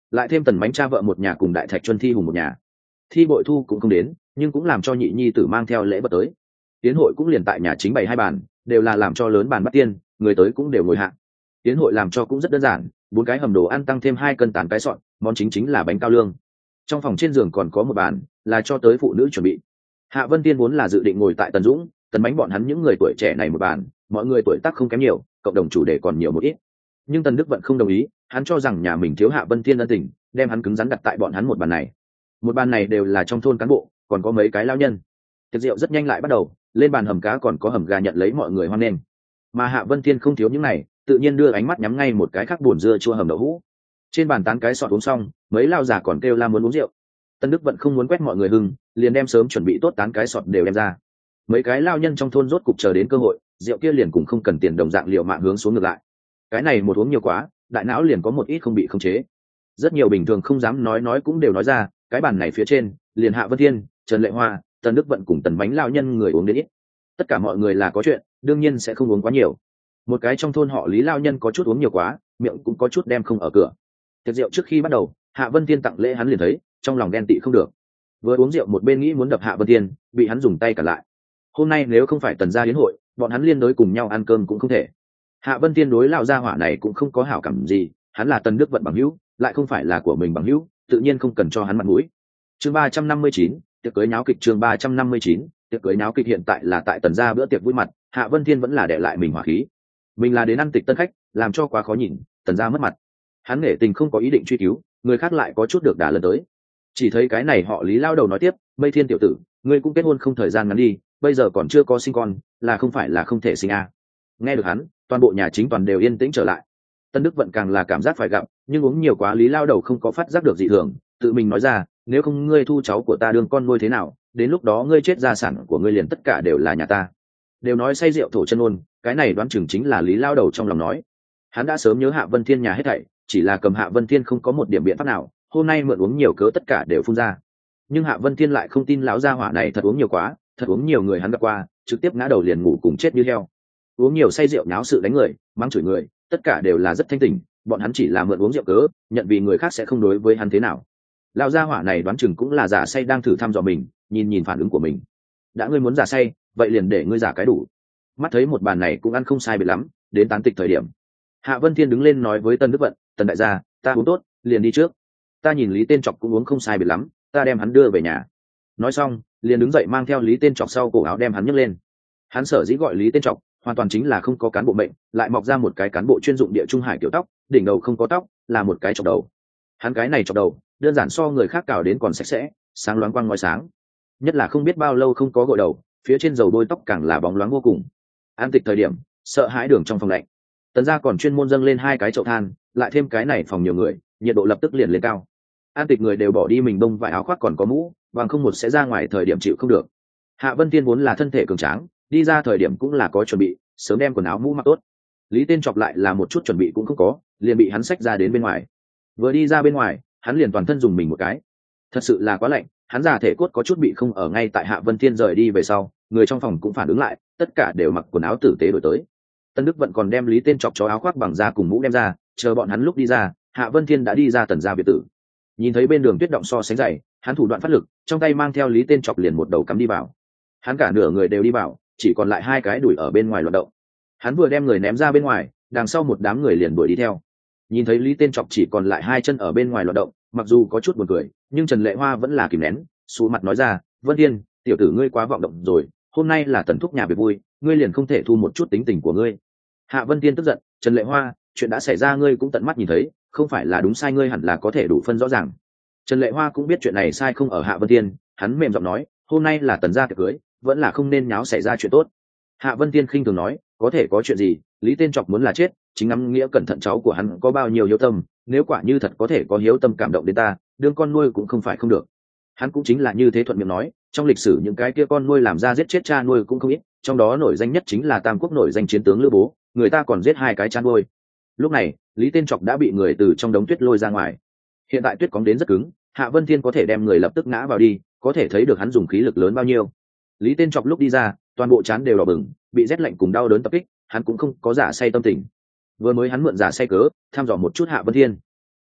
lại thêm tần bánh cha vợ một nhà cùng đại thạch chuân thi hùng một nhà. Thi bội thu cũng không đến, nhưng cũng làm cho nhị nhi tử mang theo lễ vật tới. Tiến hội cũng liền tại nhà chính bày 2 bàn, đều là làm cho lớn bàn bắt tiên, người tới cũng đều ngồi hạ. Tiến hội làm cho cũng rất đơn giản, 4 cái hầm đồ ăn tăng thêm 2 cân tán cái sọn, món chính là bánh cao lương. Trong phòng trên giường còn có một bàn, là cho tới phụ nữ chuẩn bị. Hạ Vân Tiên vốn là dự định ngồi tại Tần Dũng, Tần Bánh bọn hắn những người tuổi trẻ này một bàn, mọi người tuổi tác không kém nhiều, cộng đồng chủ đề còn nhiều một ít. Nhưng Tần Đức Vận không đồng ý, hắn cho rằng nhà mình thiếu Hạ Vân Tiên ân tình, đem hắn cứng rắn đặt tại bọn hắn một bàn này. Một bàn này đều là trong thôn cán bộ, còn có mấy cái lao nhân. Tiệc rượu rất nhanh lại bắt đầu, lên bàn hầm cá còn có hầm gà nhận lấy mọi người hoan nghênh. Mà Hạ Vân Tiên không thiếu những này, tự nhiên đưa ánh mắt nhắm ngay một cái khác buồn dưa chua hầm đậu hũ. Trên bàn tán cái sọt uống xong, mấy lao già còn kêu la muốn uống rượu. Tân Đức Vận không muốn quét mọi người hưng, liền đem sớm chuẩn bị tốt tán cái sọt đều đem ra. Mấy cái lao nhân trong thôn rốt cục chờ đến cơ hội, rượu kia liền cũng không cần tiền đồng dạng liệu mạng hướng xuống ngược lại. Cái này một uống nhiều quá, đại não liền có một ít không bị khống chế. Rất nhiều bình thường không dám nói cũng đều nói ra, cái bàn này phía trên, liền Hạ Vân Thiên, Trần Lệ Hoa, Tân Đức Vận cùng Tần Bánh lao nhân người uống đến ít. Tất cả mọi người là có chuyện, đương nhiên sẽ không uống quá nhiều. Một cái trong thôn họ Lý lao nhân có chút uống nhiều quá, miệng cũng có chút đem không ở cửa. Tiệc rượu trước khi bắt đầu, Hạ Vân Thiên tặng lễ hắn liền thấy, trong lòng ghen tị không được. Vừa uống rượu một bên nghĩ muốn đập Hạ Vân Thiên, bị hắn dùng tay cản lại. Hôm nay nếu không phải Tần gia yến hội, bọn hắn liên đối cùng nhau ăn cơm cũng không thể. Hạ Vân Thiên đối lão gia hỏa này cũng không có hảo cảm gì, hắn là Tần Đức Vận bằng hữu, lại không phải là của mình bằng hữu, tự nhiên không cần cho hắn mặt mũi. Chương 359, tiệc cưới náo kịch. Chương 359, tiệc cưới náo kịch. Hiện tại là tại Tần gia bữa tiệc vui mặt, Hạ Vân Thiên vẫn là để lại mình hỏa khí. Mình là đến ăn tịch tân khách, làm cho quá khó nhìn, Tần gia mất mặt. Hắn nể tình không có ý định truy cứu, người khác lại có chút được đà lần tới. Chỉ thấy cái này họ Lý lao đầu nói tiếp, Mây Thiên tiểu tử, ngươi cũng kết hôn không thời gian ngắn đi, bây giờ còn chưa có sinh con, là không phải là không thể sinh à. Nghe được hắn, toàn bộ nhà chính toàn đều yên tĩnh trở lại. Tân Đức Vận càng là cảm giác phải gặp, nhưng uống nhiều quá Lý lao đầu không có phát giác được dị thường, tự mình nói ra, nếu không ngươi thu cháu của ta đương con nuôi thế nào, đến lúc đó ngươi chết gia sản của ngươi liền tất cả đều là nhà ta. Đều nói say rượu thổ chân ôn, cái này đoán chừng chính là Lý lao đầu trong lòng nói. Hắn đã sớm nhớ Hạ Vân Thiên nhà hết thảy, chỉ là cầm Hạ Vân Thiên không có một điểm biện pháp nào, hôm nay mượn uống nhiều cớ tất cả đều phun ra. Nhưng Hạ Vân Thiên lại không tin lão gia hỏa này thật uống nhiều quá, thật uống nhiều người hắn gặp qua, trực tiếp ngã đầu liền ngủ cùng chết như heo. Uống nhiều say rượu náo sự đánh người, mắng chửi người, tất cả đều là rất thanh tỉnh, bọn hắn chỉ là mượn uống rượu cớ, nhận vì người khác sẽ không đối với hắn thế nào. Lão gia hỏa này đoán chừng cũng là giả say đang thử thăm dò mình, nhìn phản ứng của mình. Đã ngươi muốn giả say, vậy liền để ngươi giả cái đủ. Mắt thấy một bàn này cũng ăn không sai biệt lắm, đến tán tịch thời điểm, Hạ Vân Thiên đứng lên nói với Tân Đức Vận, Tần đại gia, ta uống tốt, liền đi trước. Ta nhìn Lý Tên Trọc cũng uống không sai biệt lắm, ta đem hắn đưa về nhà. Nói xong, liền đứng dậy mang theo Lý Tên Trọc sau cổ áo đem hắn nhấc lên. Hắn sở dĩ gọi Lý Tên Trọc, hoàn toàn chính là không có cán bộ mệnh, lại mọc ra một cái cán bộ chuyên dụng địa trung hải kiểu tóc, đỉnh đầu không có tóc, là một cái chọc đầu. Hắn cái này chọc đầu, đơn giản so người khác cào đến còn sạch sẽ, sáng loáng quang ngói sáng. Nhất là không biết bao lâu không có gội đầu, phía trên dầu đôi tóc càng là bóng loáng vô cùng. An tịch thời điểm, sợ hãi đường trong phòng lạnh. Tần gia còn chuyên môn dâng lên 2 cái chậu than, lại thêm cái này phòng nhiều người, nhiệt độ lập tức liền lên cao. An tịch người đều bỏ đi mình bông vải áo khoác còn có mũ, bằng không một sẽ ra ngoài thời điểm chịu không được. Hạ Vân Tiên vốn là thân thể cường tráng, đi ra thời điểm cũng là có chuẩn bị, sớm đem quần áo mũ mặc tốt. Lý Tên Trọc lại là một chút chuẩn bị cũng không có, liền bị hắn xách ra đến bên ngoài. Vừa đi ra bên ngoài, hắn liền toàn thân dùng mình một cái. Thật sự là quá lạnh, hắn già thể cốt có chút bị không ở ngay tại Hạ Vân Tiên rời đi về sau, người trong phòng cũng phản ứng lại, tất cả đều mặc quần áo tử tế đổi tới. Tân Đức Vận còn đem Lý Tên Trọc cho áo khoác bằng da cùng mũ đem ra, chờ bọn hắn lúc đi ra, Hạ Vân Thiên đã đi ra Tần gia biệt tử. Nhìn thấy bên đường tuyết động so sánh dày, hắn thủ đoạn phát lực, trong tay mang theo Lý Tên Trọc liền một đầu cắm đi vào. Hắn cả nửa người đều đi vào, chỉ còn lại 2 cái đuổi ở bên ngoài loạn động. Hắn vừa đem người ném ra bên ngoài, đằng sau một đám người liền đuổi đi theo. Nhìn thấy Lý Tên Trọc chỉ còn lại 2 chân ở bên ngoài loạn động, mặc dù có chút buồn cười, nhưng Trần Lệ Hoa vẫn là kìm nén, sụ mặt nói ra, Vân Thiên, tiểu tử ngươi quá vọng động rồi, hôm nay là Tần thúc nhà việc vui, ngươi liền không thể thu một chút tính tình của ngươi. Hạ Vân Thiên tức giận, Trần Lệ Hoa, chuyện đã xảy ra ngươi cũng tận mắt nhìn thấy, không phải là đúng sai ngươi hẳn là có thể đủ phân rõ ràng. Trần Lệ Hoa cũng biết chuyện này sai không ở Hạ Vân Thiên, hắn mềm giọng nói, hôm nay là Tần gia tiệc cưới, vẫn là không nên nháo xảy ra chuyện tốt. Hạ Vân Thiên khinh thường nói, có thể có chuyện gì, Lý Tên Trọc muốn là chết, chính ngắm nghĩa cẩn thận cháu của hắn có bao nhiêu hiếu tâm, nếu quả như thật có thể có hiếu tâm cảm động đến ta, đương con nuôi cũng không phải không được. Hắn cũng chính là như thế thuận miệng nói, trong lịch sử những cái kia con nuôi làm ra giết chết cha nuôi cũng không ít, trong đó nổi danh nhất chính là Tam Quốc nổi danh chiến tướng Lữ Bố, người ta còn giết 2 cái cha nuôi. Lúc này, Lý Tên Trọc đã bị người từ trong đống tuyết lôi ra ngoài. Hiện tại tuyết cóng đến rất cứng, Hạ Vân Thiên có thể đem người lập tức ngã vào đi, có thể thấy được hắn dùng khí lực lớn bao nhiêu. Lý Tên Trọc lúc đi ra, toàn bộ trán đều đỏ bừng, bị rét lạnh cùng đau đớn tập kích, hắn cũng không có giả say tâm tình. Vừa mới hắn mượn giả say cớ, thăm dò một chút Hạ Vân Thiên.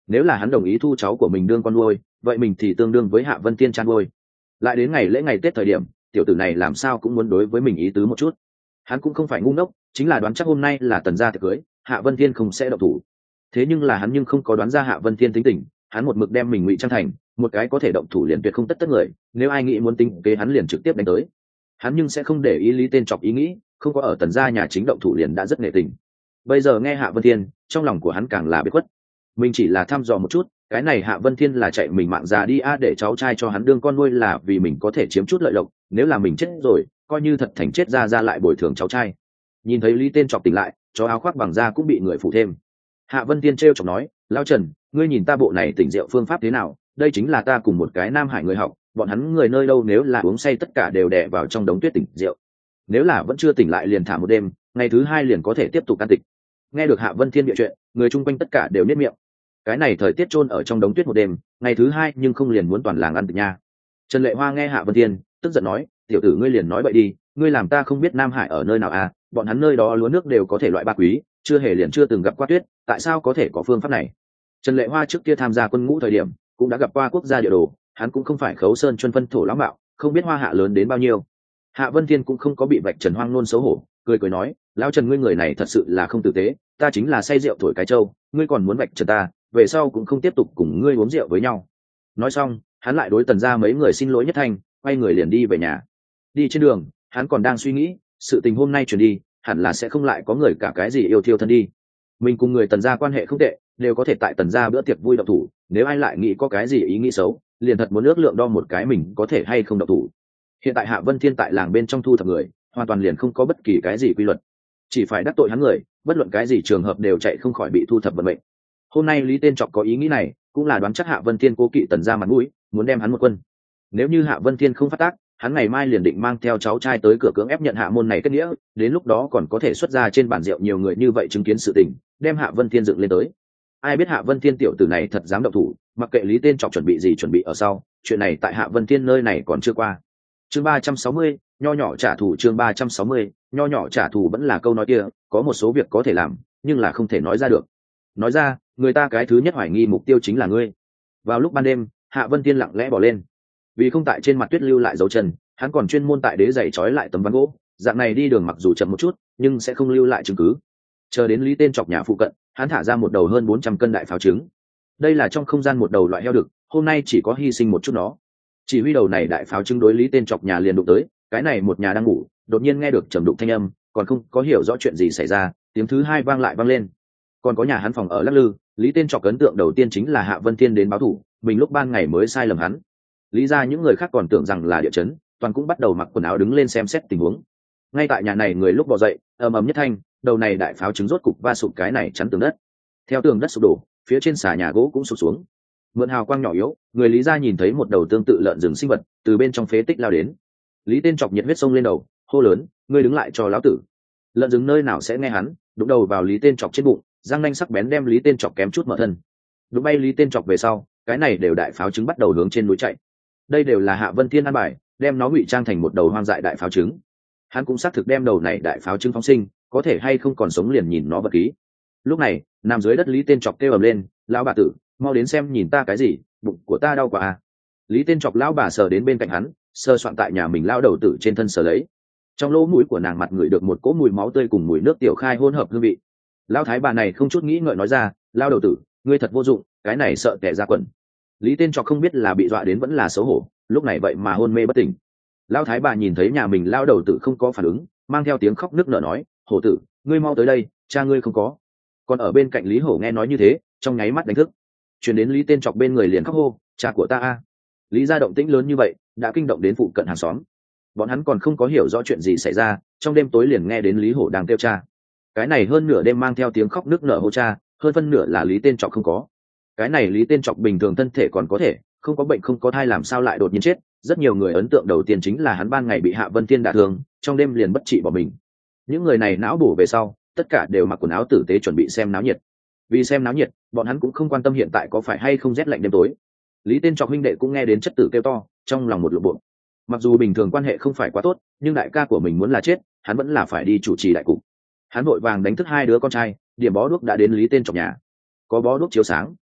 nếu là hắn đồng ý thu cháu của mình đương con nuôi, vậy mình thì tương đương với Hạ Vân Thiên chăn nuôi. Lại đến ngày lễ ngày Tết thời điểm, tiểu tử này làm sao cũng muốn đối với mình ý tứ một chút. Hắn cũng không phải ngu ngốc, chính là đoán chắc hôm nay là Tần gia tiệc cưới, Hạ Vân Thiên không sẽ động thủ. Thế nhưng là hắn nhưng không có đoán ra Hạ Vân Thiên tính tình, hắn một mực đem mình ngụy trang thành một cái có thể động thủ liền tuyệt không tất người, nếu ai nghĩ muốn tính kế hắn liền trực tiếp đánh tới. Hắn nhưng sẽ không để ý Lý Tên Chọc ý nghĩ, không có ở Tần gia nhà chính động thủ liền đã rất nghệ tình. Bây giờ nghe Hạ Vân Thiên, trong lòng của hắn càng là biết khuất. Mình chỉ là thăm dò một chút, cái này Hạ Vân Thiên là chạy mình mạng già đi để cháu trai cho hắn đương con nuôi là vì mình có thể chiếm chút lợi lộc, nếu là mình chết rồi, coi như thật thành chết ra lại bồi thường cháu trai. Nhìn thấy Lý Tên Chọc tỉnh lại, chó áo khoác bằng da cũng bị người phủ thêm. Hạ Vân Thiên trêu chọc nói, lão Trần, ngươi nhìn ta bộ này tỉnh rượu phương pháp thế nào? Đây chính là ta cùng một cái Nam Hải người học, bọn hắn người nơi đâu nếu là uống say tất cả đều đè vào trong đống tuyết tỉnh rượu. Nếu là vẫn chưa tỉnh lại liền thả một đêm, ngày thứ hai liền có thể tiếp tục can tịch. Nghe được Hạ Vân Thiên bịa chuyện, người chung quanh tất cả đều niết miệng. Cái này thời tiết chôn ở trong đống tuyết một đêm, ngày thứ hai nhưng không liền muốn toàn làng ăn tịch nha. Trần Lệ Hoa nghe Hạ Vân Thiên, tức giận nói, tiểu tử ngươi liền nói bậy đi, ngươi làm ta không biết Nam Hải ở nơi nào à? Bọn hắn nơi đó lúa nước đều có thể loại ba quý, chưa hề liền chưa từng gặp qua tuyết, tại sao có thể có phương pháp này? Trần Lệ Hoa trước kia tham gia quân ngũ thời điểm, cũng đã gặp qua quốc gia địa đồ, hắn cũng không phải Khấu Sơn chuyên phân thổ lãng mạo, không biết Hoa Hạ lớn đến bao nhiêu. Hạ Vân Thiên cũng không có bị vạch trần hoang nôn xấu hổ, cười nói, lão Trần ngươi người này thật sự là không tử tế, ta chính là say rượu thổi cái trâu, ngươi còn muốn vạch trần ta, về sau cũng không tiếp tục cùng ngươi uống rượu với nhau. Nói xong, hắn lại đối Tần gia mấy người xin lỗi nhất thanh, quay người liền đi về nhà. Đi trên đường, hắn còn đang suy nghĩ, sự tình hôm nay chuyển đi, hẳn là sẽ không lại có người cả cái gì yêu thiêu thân đi. Mình cùng người Tần gia quan hệ không tệ, đều có thể tại Tần gia bữa tiệc vui động thủ, nếu ai lại nghĩ có cái gì ý nghĩ xấu, liền thật muốn ước lượng đo một cái mình có thể hay không động thủ. Hiện tại Hạ Vân Thiên tại làng bên trong thu thập người, hoàn toàn liền không có bất kỳ cái gì quy luật, chỉ phải đắc tội hắn người, bất luận cái gì trường hợp đều chạy không khỏi bị thu thập vận mệnh. Hôm nay Lý Tên Chọc có ý nghĩ này, cũng là đoán chắc Hạ Vân Thiên cố kỵ Tần gia mặt mũi, muốn đem hắn một quân. Nếu như Hạ Vân Thiên không phát tác, hắn ngày mai liền định mang theo cháu trai tới cửa cưỡng ép nhận hạ môn này kết nghĩa, đến lúc đó còn có thể xuất ra trên bàn rượu nhiều người như vậy chứng kiến sự tình, đem Hạ Vân Thiên dựng lên tới. Ai biết Hạ Vân Thiên tiểu tử này thật dám động thủ, mặc kệ Lý Tên Chọc chuẩn bị gì chuẩn bị ở sau, chuyện này tại Hạ Vân Thiên nơi này còn chưa qua. Chương 360, nho nhỏ trả thù. Chương 360, nho nhỏ trả thù vẫn là câu nói kia, có một số việc có thể làm, nhưng là không thể nói ra được. Nói ra, người ta cái thứ nhất hoài nghi mục tiêu chính là ngươi. Vào lúc ban đêm, Hạ Vân Thiên lặng lẽ bỏ lên, vì không tại trên mặt tuyết lưu lại dấu chân, hắn còn chuyên môn tại đế giày trói lại tấm ván gỗ, dạng này đi đường mặc dù chậm một chút, nhưng sẽ không lưu lại chứng cứ. Chờ đến Lý Tên Chọc nhà phụ cận, hắn thả ra một đầu hơn 400 cân đại pháo trứng. Đây là trong không gian một đầu loại heo đực, hôm nay chỉ có hy sinh một chút nó. Chỉ huy đầu này đại pháo trứng đối Lý Tên Chọc nhà liền đụng tới, cái này một nhà đang ngủ, đột nhiên nghe được trầm đục thanh âm, còn không có hiểu rõ chuyện gì xảy ra, tiếng thứ hai vang lại vang lên. Còn có nhà hắn phòng ở lắc lư, Lý Tên Chọc ấn tượng đầu tiên chính là Hạ Vân Thiên đến báo thủ, mình lúc ban ngày mới sai lầm hắn. Lý ra những người khác còn tưởng rằng là địa chấn, toàn cũng bắt đầu mặc quần áo đứng lên xem xét tình huống. Ngay tại nhà này người lúc bò dậy, ầm ầm nhất thanh, đầu này đại pháo trứng rốt cục va sụp cái này chắn tường đất. Theo tường đất sụp đổ, phía trên xà nhà gỗ cũng sụp xuống. Mượn hào quang nhỏ yếu, người Lý ra nhìn thấy một đầu tương tự lợn rừng sinh vật từ bên trong phế tích lao đến. Lý Tên Chọc nhiệt huyết sông lên đầu, hô lớn, ngươi đứng lại cho lão tử. Lợn rừng nơi nào sẽ nghe hắn, đụng đầu vào Lý Tên Chọc trên bụng, răng nanh sắc bén đem Lý Tên Chọc kém chút mở thân. Đụng bay Lý Tên Chọc về sau, cái này đều đại pháo trứng bắt đầu hướng trên núi chạy. Đây đều là Hạ Vân Thiên an bài, đem nó ngụy trang thành một đầu hoang dại đại pháo trứng. Hắn cũng xác thực đem đầu này đại pháo trứng phóng sinh, có thể hay không còn sống liền nhìn nó vật ký. Lúc này, nằm dưới đất Lý Tên Chọc kêu ầm lên, lão bà tử, mau đến xem nhìn ta cái gì, bụng của ta đau quá à. Lý Tên Chọc lão bà sờ đến bên cạnh hắn, sơ soạn tại nhà mình lao đầu tử trên thân sờ lấy. Trong lỗ mũi của nàng mặt ngửi được một cỗ mùi máu tươi cùng mùi nước tiểu khai hỗn hợp hương vị. Lão thái bà này không chút nghĩ ngợi nói ra, lao đầu tử, ngươi thật vô dụng, cái này sợ tẻ ra quần. Lý Tên Chọc không biết là bị dọa đến vẫn là xấu hổ, lúc này vậy mà hôn mê bất tỉnh. Lão thái bà nhìn thấy nhà mình lao đầu tử không có phản ứng, mang theo tiếng khóc nức nở nói, hổ tử, ngươi mau tới đây, cha ngươi không có. Còn ở bên cạnh Lý Hổ nghe nói như thế, trong nháy mắt đánh thức. Chuyển đến Lý Tên Chọc bên người liền khóc hô, cha của ta a. Lý gia động tĩnh lớn như vậy, đã kinh động đến phụ cận hàng xóm. Bọn hắn còn không có hiểu rõ chuyện gì xảy ra, trong đêm tối liền nghe đến Lý Hổ đang kêu cha. Cái này hơn nửa đêm mang theo tiếng khóc nức nở hô cha, hơn phân nửa là Lý Tên Chọc không có. Cái này Lý Tên Chọc bình thường thân thể còn có thể, không có bệnh không có thai làm sao lại đột nhiên chết. Rất nhiều người ấn tượng đầu tiên chính là hắn ban ngày bị Hạ Vân Thiên đả thương, trong đêm liền bất trị bỏ mình. Những người này não bổ về sau, tất cả đều mặc quần áo tử tế chuẩn bị xem náo nhiệt. Vì xem náo nhiệt, bọn hắn cũng không quan tâm hiện tại có phải hay không rét lạnh đêm tối. Lý Tên Chọc huynh đệ cũng nghe đến chất tử kêu to, trong lòng một lộn bộ. Mặc dù bình thường quan hệ không phải quá tốt, nhưng đại ca của mình muốn là chết, hắn vẫn là phải đi chủ trì đại cục. Hắn vội vàng đánh thức hai đứa con trai, điểm bó đuốc đã đến Lý Tên Chọc nhà. Có bó đuốc chiếu sáng,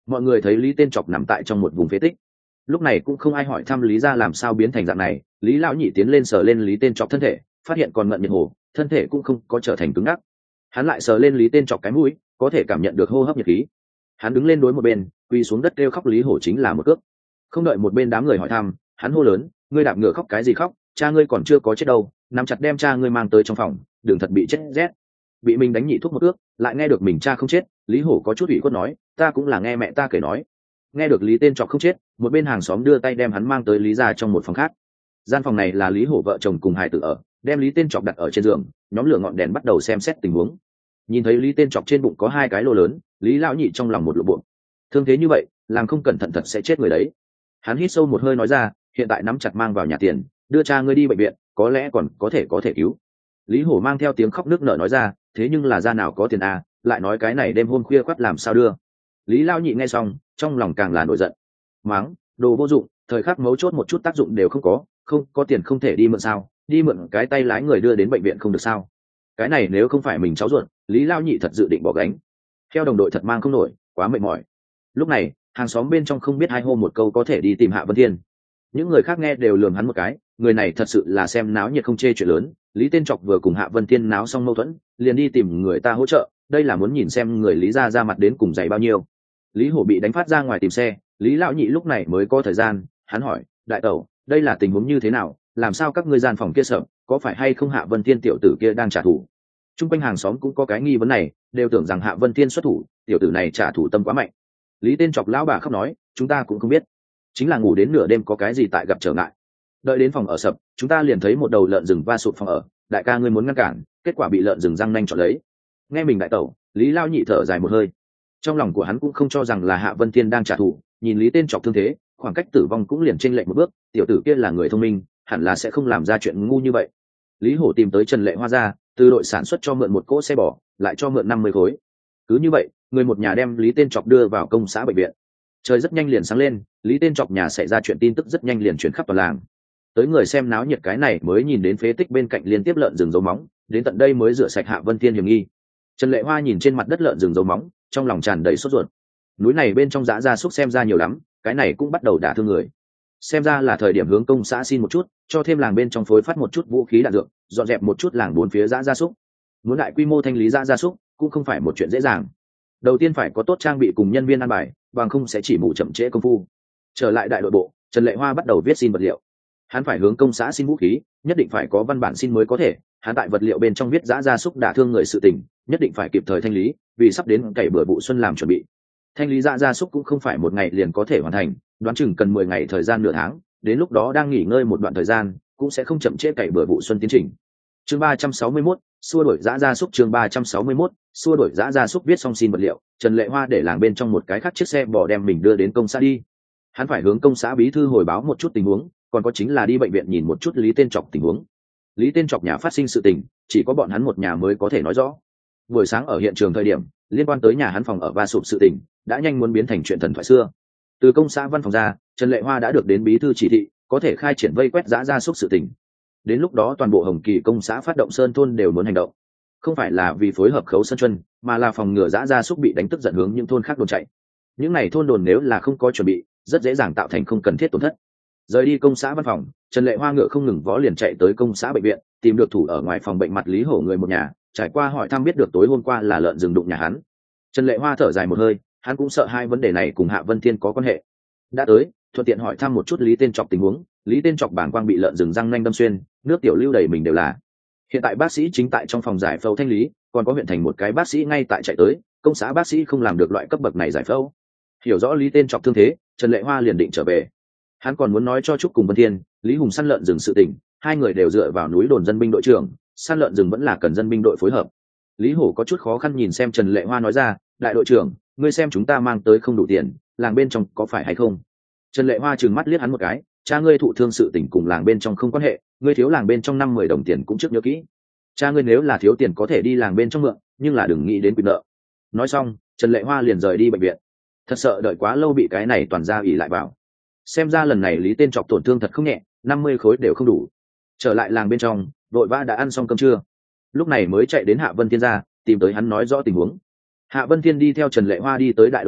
Mọi người thấy Lý Tên Chọc nằm tại trong một vùng phế tích, lúc này cũng không ai hỏi thăm Lý gia làm sao biến thành dạng này. Lý lão nhị tiến lên sờ lên Lý Tên Chọc thân thể, phát hiện còn ngận nhiệt hồ, thân thể cũng không có trở thành cứng ngắc. Hắn lại sờ lên Lý Tên Chọc cái mũi, có thể cảm nhận được hô hấp nhiệt khí. Hắn đứng lên đối một bên, quỳ xuống đất kêu khóc Lý Hổ chính là một cước. Không đợi một bên đám người hỏi thăm, hắn hô lớn, ngươi đạp ngựa khóc cái gì khóc, cha ngươi còn chưa có chết đâu, nắm chặt đem cha ngươi mang tới trong phòng, đừng thật bị chết rét. Bị mình đánh nhị thuốc một ước, lại nghe được mình cha không chết, Lý Hổ có chút ủy khuất nói, ta cũng là nghe mẹ ta kể nói. Nghe được Lý Tên Chọc không chết, một bên hàng xóm đưa tay đem hắn mang tới Lý gia trong một phòng khác. Gian phòng này là Lý Hổ vợ chồng cùng hài tử ở, đem Lý Tên Chọc đặt ở trên giường, nhóm lửa ngọn đèn bắt đầu xem xét tình huống. Nhìn thấy Lý Tên Chọc trên bụng có 2 cái lỗ lớn, Lý lão nhị trong lòng một lộ bộ. Thương thế như vậy, làm không cẩn thận thật sẽ chết người đấy. Hắn hít sâu một hơi nói ra, hiện tại nắm chặt mang vào nhà tiền, đưa cha ngươi đi bệnh viện, có lẽ còn có thể cứu. Lý Hổ mang theo tiếng khóc nức nở nói ra, thế nhưng là gia nào có tiền à, lại nói cái này đêm hôm khuya khoắt làm sao đưa. Lý lão nhị nghe xong, trong lòng càng là nổi giận, mắng, đồ vô dụng, thời khắc mấu chốt một chút tác dụng đều không có tiền không thể đi mượn sao, đi mượn cái tay lái người đưa đến bệnh viện không được sao. Cái này nếu không phải mình cháu ruột, Lý lão nhị thật dự định bỏ gánh. Theo đồng đội thật mang không nổi, quá mệt mỏi. Lúc này, hàng xóm bên trong không biết hai hô một câu có thể đi tìm Hạ Vân Thiên. Những người khác nghe đều lườm hắn một cái, người này thật sự là xem náo nhiệt không chê chuyện lớn. Lý Tên Chọc vừa cùng Hạ Vân Thiên náo xong mâu thuẫn, liền đi tìm người ta hỗ trợ, đây là muốn nhìn xem người Lý gia ra mặt đến cùng dày bao nhiêu. Lý Hổ bị đánh phát ra ngoài tìm xe, Lý lão nhị lúc này mới có thời gian, hắn hỏi, đại tẩu, đây là tình huống như thế nào, làm sao các ngươi gian phòng kia sợ, có phải hay không Hạ Vân Thiên tiểu tử kia đang trả thù? Trung quanh hàng xóm cũng có cái nghi vấn này, đều tưởng rằng Hạ Vân Thiên xuất thủ, tiểu tử này trả thù tâm quá mạnh. Lý Tên Chọc lão bà khóc nói, chúng ta cũng không biết, chính là ngủ đến nửa đêm có cái gì tại gặp trở ngại. Đợi đến phòng ở sập, chúng ta liền thấy một đầu lợn rừng va sụp phòng ở, đại ca ngươi muốn ngăn cản, kết quả bị lợn rừng răng nanh chọn lấy. Nghe mình đại tẩu, Lý lão nhị thở dài một hơi. Trong lòng của hắn cũng không cho rằng là Hạ Vân Thiên đang trả thù, nhìn Lý Tên Chọc thương thế, khoảng cách tử vong cũng liền chênh lệch một bước, tiểu tử kia là người thông minh, hẳn là sẽ không làm ra chuyện ngu như vậy. Lý Hổ tìm tới Trần Lệ Hoa ra, từ đội sản xuất cho mượn một cỗ xe bò, lại cho mượn 50 khối. Cứ như vậy, người một nhà đem Lý Tên Chọc đưa vào công xã bệnh viện. Trời rất nhanh liền sáng lên, Lý Tên Chọc nhà xảy ra chuyện tin tức rất nhanh liền chuyển khắp toàn làng. Tới người xem náo nhiệt cái này mới nhìn đến phế tích bên cạnh liên tiếp lợn rừng dấu móng, đến tận đây mới rửa sạch Hạ Vân Thiên hiểm nghi. Trần Lệ Hoa nhìn trên mặt đất lợn rừng dấu móng, trong lòng tràn đầy sốt ruột. Núi này bên trong dã gia súc xem ra nhiều lắm, cái này cũng bắt đầu đả thương người. Xem ra là thời điểm hướng công xã xin một chút, cho thêm làng bên trong phối phát một chút vũ khí đạn dược, dọn dẹp một chút làng bốn phía dã gia súc. Muốn đại quy mô thanh lý dã gia súc cũng không phải một chuyện dễ dàng. Đầu tiên phải có tốt trang bị cùng nhân viên an bài, bằng không sẽ chỉ mù chậm trễ công phu. Trở lại đại đội bộ, Trần Lệ Hoa bắt đầu viết xin vật liệu. Hắn phải hướng công xã xin vũ khí, nhất định phải có văn bản xin mới có thể. Hắn tại vật liệu bên trong viết dã gia súc đả thương người sự tình, nhất định phải kịp thời thanh lý, vì sắp đến cày bừa vụ xuân làm chuẩn bị. Thanh lý dã gia súc cũng không phải một ngày liền có thể hoàn thành, đoán chừng cần 10 ngày thời gian nửa tháng, đến lúc đó đang nghỉ ngơi một đoạn thời gian, cũng sẽ không chậm trễ cày bừa vụ xuân tiến trình. Chương 361, xua đuổi dã gia súc. Chương 361, xua đuổi dã gia súc viết xong xin vật liệu, Trần Lệ Hoa để làng bên trong một cái khác chiếc xe bò đem mình đưa đến công xã đi. Hắn phải hướng công xã bí thư hồi báo một chút tình huống, còn có chính là đi bệnh viện nhìn một chút Lý Tên Chọc tình huống. Lý Tên Chọc nhà phát sinh sự tình, chỉ có bọn hắn một nhà mới có thể nói rõ. Buổi sáng ở hiện trường thời điểm, liên quan tới nhà hắn phòng ở va sụp sự tình, đã nhanh muốn biến thành chuyện thần thoại xưa. Từ công xã văn phòng ra, Trần Lệ Hoa đã được đến bí thư chỉ thị, có thể khai triển vây quét dã gia súc sự tình. Đến lúc đó toàn bộ Hồng Kỳ công xã phát động sơn thôn đều muốn hành động, không phải là vì phối hợp Khấu Sơn Chuân, mà là phòng ngừa dã gia súc bị đánh tức giận hướng những thôn khác đồn chạy. Những này thôn đồn nếu là không có chuẩn bị, rất dễ dàng tạo thành không cần thiết tổn thất. Rời đi công xã văn phòng, Trần Lệ Hoa ngựa không ngừng vó liền chạy tới công xã bệnh viện, tìm được thủ ở ngoài phòng bệnh mặt Lý Hổ người một nhà, trải qua hỏi thăm biết được tối hôm qua là lợn rừng đụng nhà hắn. Trần Lệ Hoa thở dài một hơi, hắn cũng sợ hai vấn đề này cùng Hạ Vân Thiên có quan hệ. Đã tới, thuận tiện hỏi thăm một chút Lý Tên Chọc tình huống. Lý Tên Chọc bảng quang bị lợn rừng răng nanh đâm xuyên, nước tiểu lưu đầy mình đều là. Hiện tại bác sĩ chính tại trong phòng giải phẫu thanh lý, còn có huyện thành một cái bác sĩ ngay tại chạy tới, công xã bác sĩ không làm được loại cấp bậc này giải phẫu. Hiểu rõ Lý Tên Chọc thương thế, Trần Lệ Hoa liền định trở về. Hắn còn muốn nói cho Trúc cùng Vân Thiên, Lý Hùng săn lợn rừng sự tình, hai người đều dựa vào núi đồn dân binh đội trưởng, săn lợn rừng vẫn là cần dân binh đội phối hợp. Lý Hổ có chút khó khăn nhìn xem Trần Lệ Hoa nói ra, đại đội trưởng, ngươi xem chúng ta mang tới không đủ tiền, làng bên trong có phải hay không? Trần Lệ Hoa trừng mắt liếc hắn một cái, cha ngươi thụ thương sự tình cùng làng bên trong không quan hệ, ngươi thiếu làng bên trong 5-10 đồng tiền cũng trước nhớ kỹ. Cha ngươi nếu là thiếu tiền có thể đi làng bên trong mượn, nhưng là đừng nghĩ đến quyền nợ. Nói xong, Trần Lệ Hoa liền rời đi bệnh viện. Thật sợ đợi quá lâu bị cái này toàn ra ỉ lại vào. Xem ra lần này Lý Tên Chọc tổn thương thật không nhẹ, 50 khối đều không đủ. Trở lại làng bên trong, vội vã đã ăn xong cơm trưa, lúc này mới chạy đến Hạ Vân Thiên ra, tìm tới hắn nói rõ tình huống. Hạ Vân Thiên đi theo Trần Lệ Hoa đi tới đại đội bộ,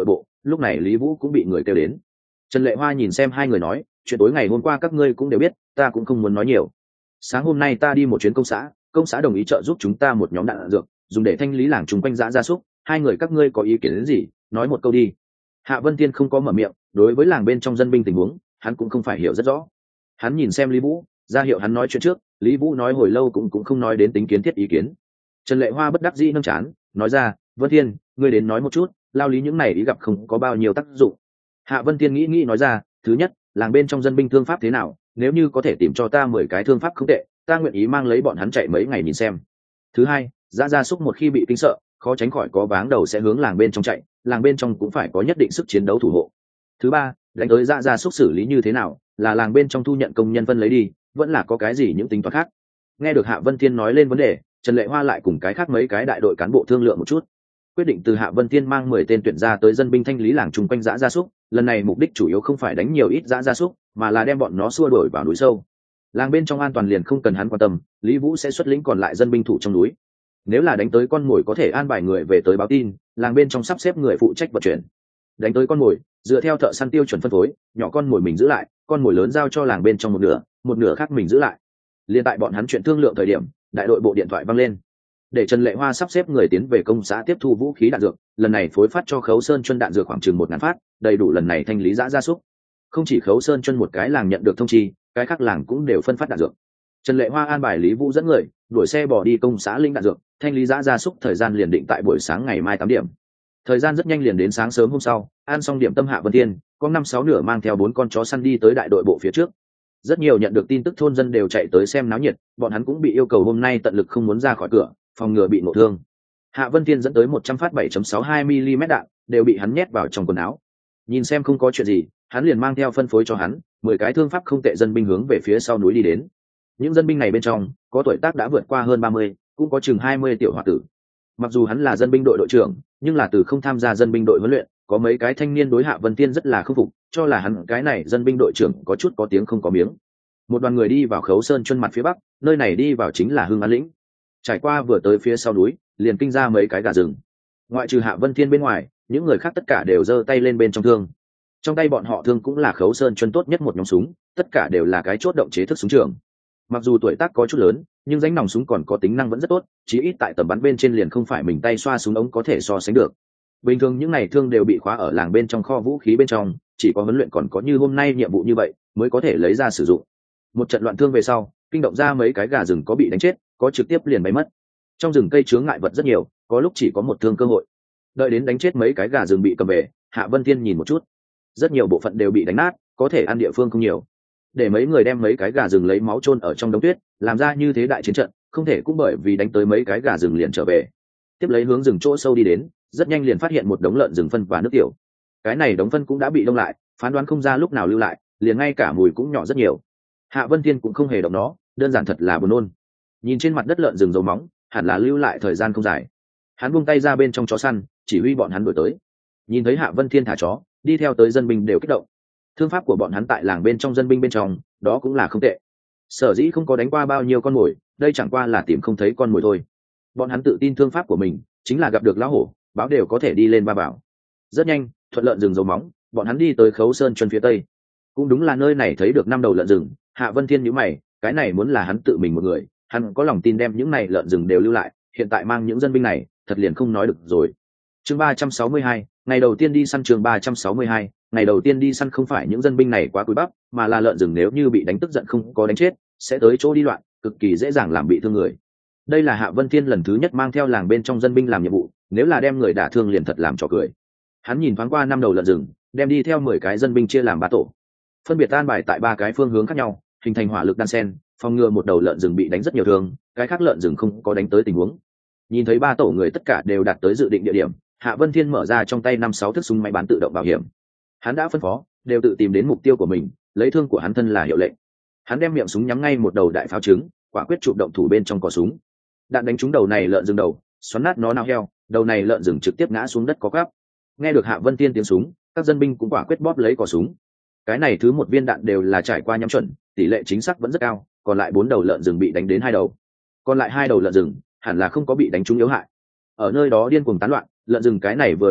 lúc này Lý Vũ cũng bị người kêu đến. Trần Lệ Hoa nhìn xem hai người nói, chuyện tối ngày hôm qua các ngươi cũng đều biết, ta cũng không muốn nói nhiều. Sáng hôm nay ta đi một chuyến công xã đồng ý trợ giúp chúng ta một nhóm đạn dược, dùng để thanh lý làng chung quanh dã gia súc, hai người các ngươi có ý kiến đến gì, nói một câu đi. Hạ Vân Thiên không có mở miệng, đối với làng bên trong dân binh tình huống, hắn cũng không phải hiểu rất rõ. Hắn nhìn xem Lý Vũ, ra hiệu hắn nói chuyện trước, Lý Vũ nói hồi lâu cũng không nói đến tính kiến thiết ý kiến. Trần Lệ Hoa bất đắc dĩ nâng chán, nói ra, Vân Thiên, ngươi đến nói một chút, lao lý những này ý gặp không có bao nhiêu tác dụng. Hạ Vân Thiên nghĩ nói ra, thứ nhất, làng bên trong dân binh thương pháp thế nào, nếu như có thể tìm cho ta 10 cái thương pháp không tệ, ta nguyện ý mang lấy bọn hắn chạy mấy ngày nhìn xem. Thứ hai, dã gia súc một khi bị kinh sợ, khó tránh khỏi có váng đầu sẽ hướng làng bên trong chạy, làng bên trong cũng phải có nhất định sức chiến đấu thủ hộ. Thứ ba, đánh tới dã gia súc xử lý như thế nào, là làng bên trong thu nhận công nhân phân lấy đi, vẫn là có cái gì những tính toán khác. Nghe được Hạ Vân Thiên nói lên vấn đề, Trần Lệ Hoa lại cùng cái khác mấy cái đại đội cán bộ thương lượng một chút, quyết định từ Hạ Vân Thiên mang 10 tên tuyển ra tới dân binh thanh lý làng chung quanh dã gia súc, lần này mục đích chủ yếu không phải đánh nhiều ít dã gia súc, mà là đem bọn nó xua đuổi vào núi sâu. Làng bên trong an toàn liền không cần hắn quan tâm, Lý Vũ sẽ xuất lĩnh còn lại dân binh thủ trong núi. Nếu là đánh tới con mồi có thể an bài người về tới báo tin, làng bên trong sắp xếp người phụ trách vận chuyển. Đánh tới con mồi, dựa theo thợ săn tiêu chuẩn phân phối, nhỏ con mồi mình giữ lại, con mồi lớn giao cho làng bên trong một nửa khác mình giữ lại. Liên tại bọn hắn chuyện thương lượng thời điểm, đại đội bộ điện thoại vang lên, để Trần Lệ Hoa sắp xếp người tiến về công xã tiếp thu vũ khí đạn dược, lần này phối phát cho Khấu Sơn Chuân đạn dược khoảng chừng 1000 phát, đầy đủ lần này thanh lý dã gia súc. Không chỉ Khấu Sơn Chuân một cái làng nhận được thông chi, cái khác làng cũng đều phân phát đạn dược. Trần Lệ Hoa an bài Lý Vũ dẫn người đuổi xe bỏ đi công xã linh đạn dược, thanh lý dã gia súc, thời gian liền định tại buổi sáng ngày mai 8 điểm. Thời gian rất nhanh liền đến sáng sớm hôm sau, ăn xong điểm tâm Hạ Vân Thiên, có 5-6 nửa mang theo 4 con chó săn đi tới đại đội bộ phía trước. Rất nhiều nhận được tin tức thôn dân đều chạy tới xem náo nhiệt, bọn hắn cũng bị yêu cầu hôm nay tận lực không muốn ra khỏi cửa, phòng ngừa bị nổ thương. Hạ Vân Thiên dẫn tới 100 phát 7.62 mm đạn, đều bị hắn nhét vào trong quần áo. Nhìn xem không có chuyện gì, hắn liền mang theo phân phối cho hắn 10 cái thương pháp không tệ dân binh hướng về phía sau núi đi đến. Những dân binh này bên trong, có tuổi tác đã vượt qua hơn 30, cũng có chừng 20 tiểu hòa tử. Mặc dù hắn là dân binh đội đội trưởng, nhưng là từ không tham gia dân binh đội huấn luyện, có mấy cái thanh niên đối Hạ Vân Thiên rất là không phục, cho là hắn cái này dân binh đội trưởng có chút có tiếng không có miếng. Một đoàn người đi vào Khấu Sơn Chuân mặt phía bắc, nơi này đi vào chính là Hưng An lĩnh. Trải qua vừa tới phía sau núi, liền kinh ra mấy cái gà rừng. Ngoại trừ Hạ Vân Thiên bên ngoài, những người khác tất cả đều giơ tay lên bên trong thương. Trong tay bọn họ thương cũng là Khấu Sơn Chuân tốt nhất một nhóm súng, tất cả đều là cái chốt động chế thức súng trường. Mặc dù tuổi tác có chút lớn, nhưng rãnh nòng súng còn có tính năng vẫn rất tốt, chí ít tại tầm bắn bên trên liền không phải mình tay xoa súng ống có thể so sánh được. Bình thường những này thương đều bị khóa ở làng bên trong kho vũ khí bên trong, chỉ có huấn luyện còn có như hôm nay nhiệm vụ như vậy mới có thể lấy ra sử dụng. Một trận loạn thương về sau, kinh động ra mấy cái gà rừng có bị đánh chết, có trực tiếp liền bay mất. Trong rừng cây chướng ngại vật rất nhiều, có lúc chỉ có một thương cơ hội. Đợi đến đánh chết mấy cái gà rừng bị cầm về, Hạ Vân Thiên nhìn một chút, rất nhiều bộ phận đều bị đánh nát, có thể ăn địa phương không nhiều. Để mấy người đem mấy cái gà rừng lấy máu chôn ở trong đống tuyết, làm ra như thế đại chiến trận, không thể cũng bởi vì đánh tới mấy cái gà rừng liền trở về. Tiếp lấy hướng rừng chỗ sâu đi đến, rất nhanh liền phát hiện một đống lợn rừng phân và nước tiểu. Cái này đống phân cũng đã bị đông lại, phán đoán không ra lúc nào lưu lại, liền ngay cả mùi cũng nhỏ rất nhiều. Hạ Vân Thiên cũng không hề động nó, đơn giản thật là buồn nôn. Nhìn trên mặt đất lợn rừng dấu móng, hẳn là lưu lại thời gian không dài. Hắn buông tay ra bên trong chó săn, chỉ huy bọn hắn đuổi tới. Nhìn thấy Hạ Vân Thiên thả chó, đi theo tới dân binh đều kích động. Thương pháp của bọn hắn tại làng bên trong dân binh bên trong, đó cũng là không tệ. Sở dĩ không có đánh qua bao nhiêu con mồi, đây chẳng qua là tìm không thấy con mồi thôi. Bọn hắn tự tin thương pháp của mình, chính là gặp được lão hổ, báo đều có thể đi lên ba bảo. Rất nhanh, thuận lợn rừng dấu móng, bọn hắn đi tới Khấu Sơn Chuân phía tây. Cũng đúng là nơi này thấy được 5 đầu lợn rừng. Hạ Vân Thiên nhíu mày, cái này muốn là hắn tự mình một người, hắn có lòng tin đem những này lợn rừng đều lưu lại, hiện tại mang những dân binh này, thật liền không nói được rồi. Chương 362, ngày đầu tiên đi săn. Chương 362, ngày đầu tiên đi săn không phải những dân binh này quá cúi bắp, mà là lợn rừng nếu như bị đánh tức giận không có đánh chết, sẽ tới chỗ đi loạn, cực kỳ dễ dàng làm bị thương người. Đây là Hạ Vân Thiên lần thứ nhất mang theo làng bên trong dân binh làm nhiệm vụ, nếu là đem người đả thương liền thật làm trò cười. Hắn nhìn thoáng qua 5 đầu lợn rừng, đem đi theo 10 cái dân binh chia làm 3 tổ, phân biệt an bài tại 3 cái phương hướng khác nhau, hình thành hỏa lực đan xen, phòng ngừa một đầu lợn rừng bị đánh rất nhiều thương, cái khác lợn rừng không có đánh tới tình huống. Nhìn thấy 3 tổ người tất cả đều đạt tới dự định địa điểm, Hạ Vân Thiên mở ra trong tay 5-6 thước súng máy bán tự động bảo hiểm. Hắn đã phân phó, đều tự tìm đến mục tiêu của mình, lấy thương của hắn thân là hiệu lệnh. Hắn đem miệng súng nhắm ngay một đầu đại pháo trứng, quả quyết chụp động thủ bên trong cò súng. Đạn đánh trúng đầu này lợn rừng đầu, xoắn nát nó nao heo, đầu này lợn rừng trực tiếp ngã xuống đất có gắp. Nghe được Hạ Vân Thiên tiếng súng, các dân binh cũng quả quyết bóp lấy cò súng. Cái này thứ một viên đạn đều là trải qua nhắm chuẩn, tỷ lệ chính xác vẫn rất cao, còn lại 4 đầu lợn rừng bị đánh đến 2 đầu. Còn lại 2 đầu lợn rừng hẳn là không có bị đánh trúng yếu hại. Ở nơi đó điên cuồng tán loạn, lợn rừng cái này vừa loạn bọn,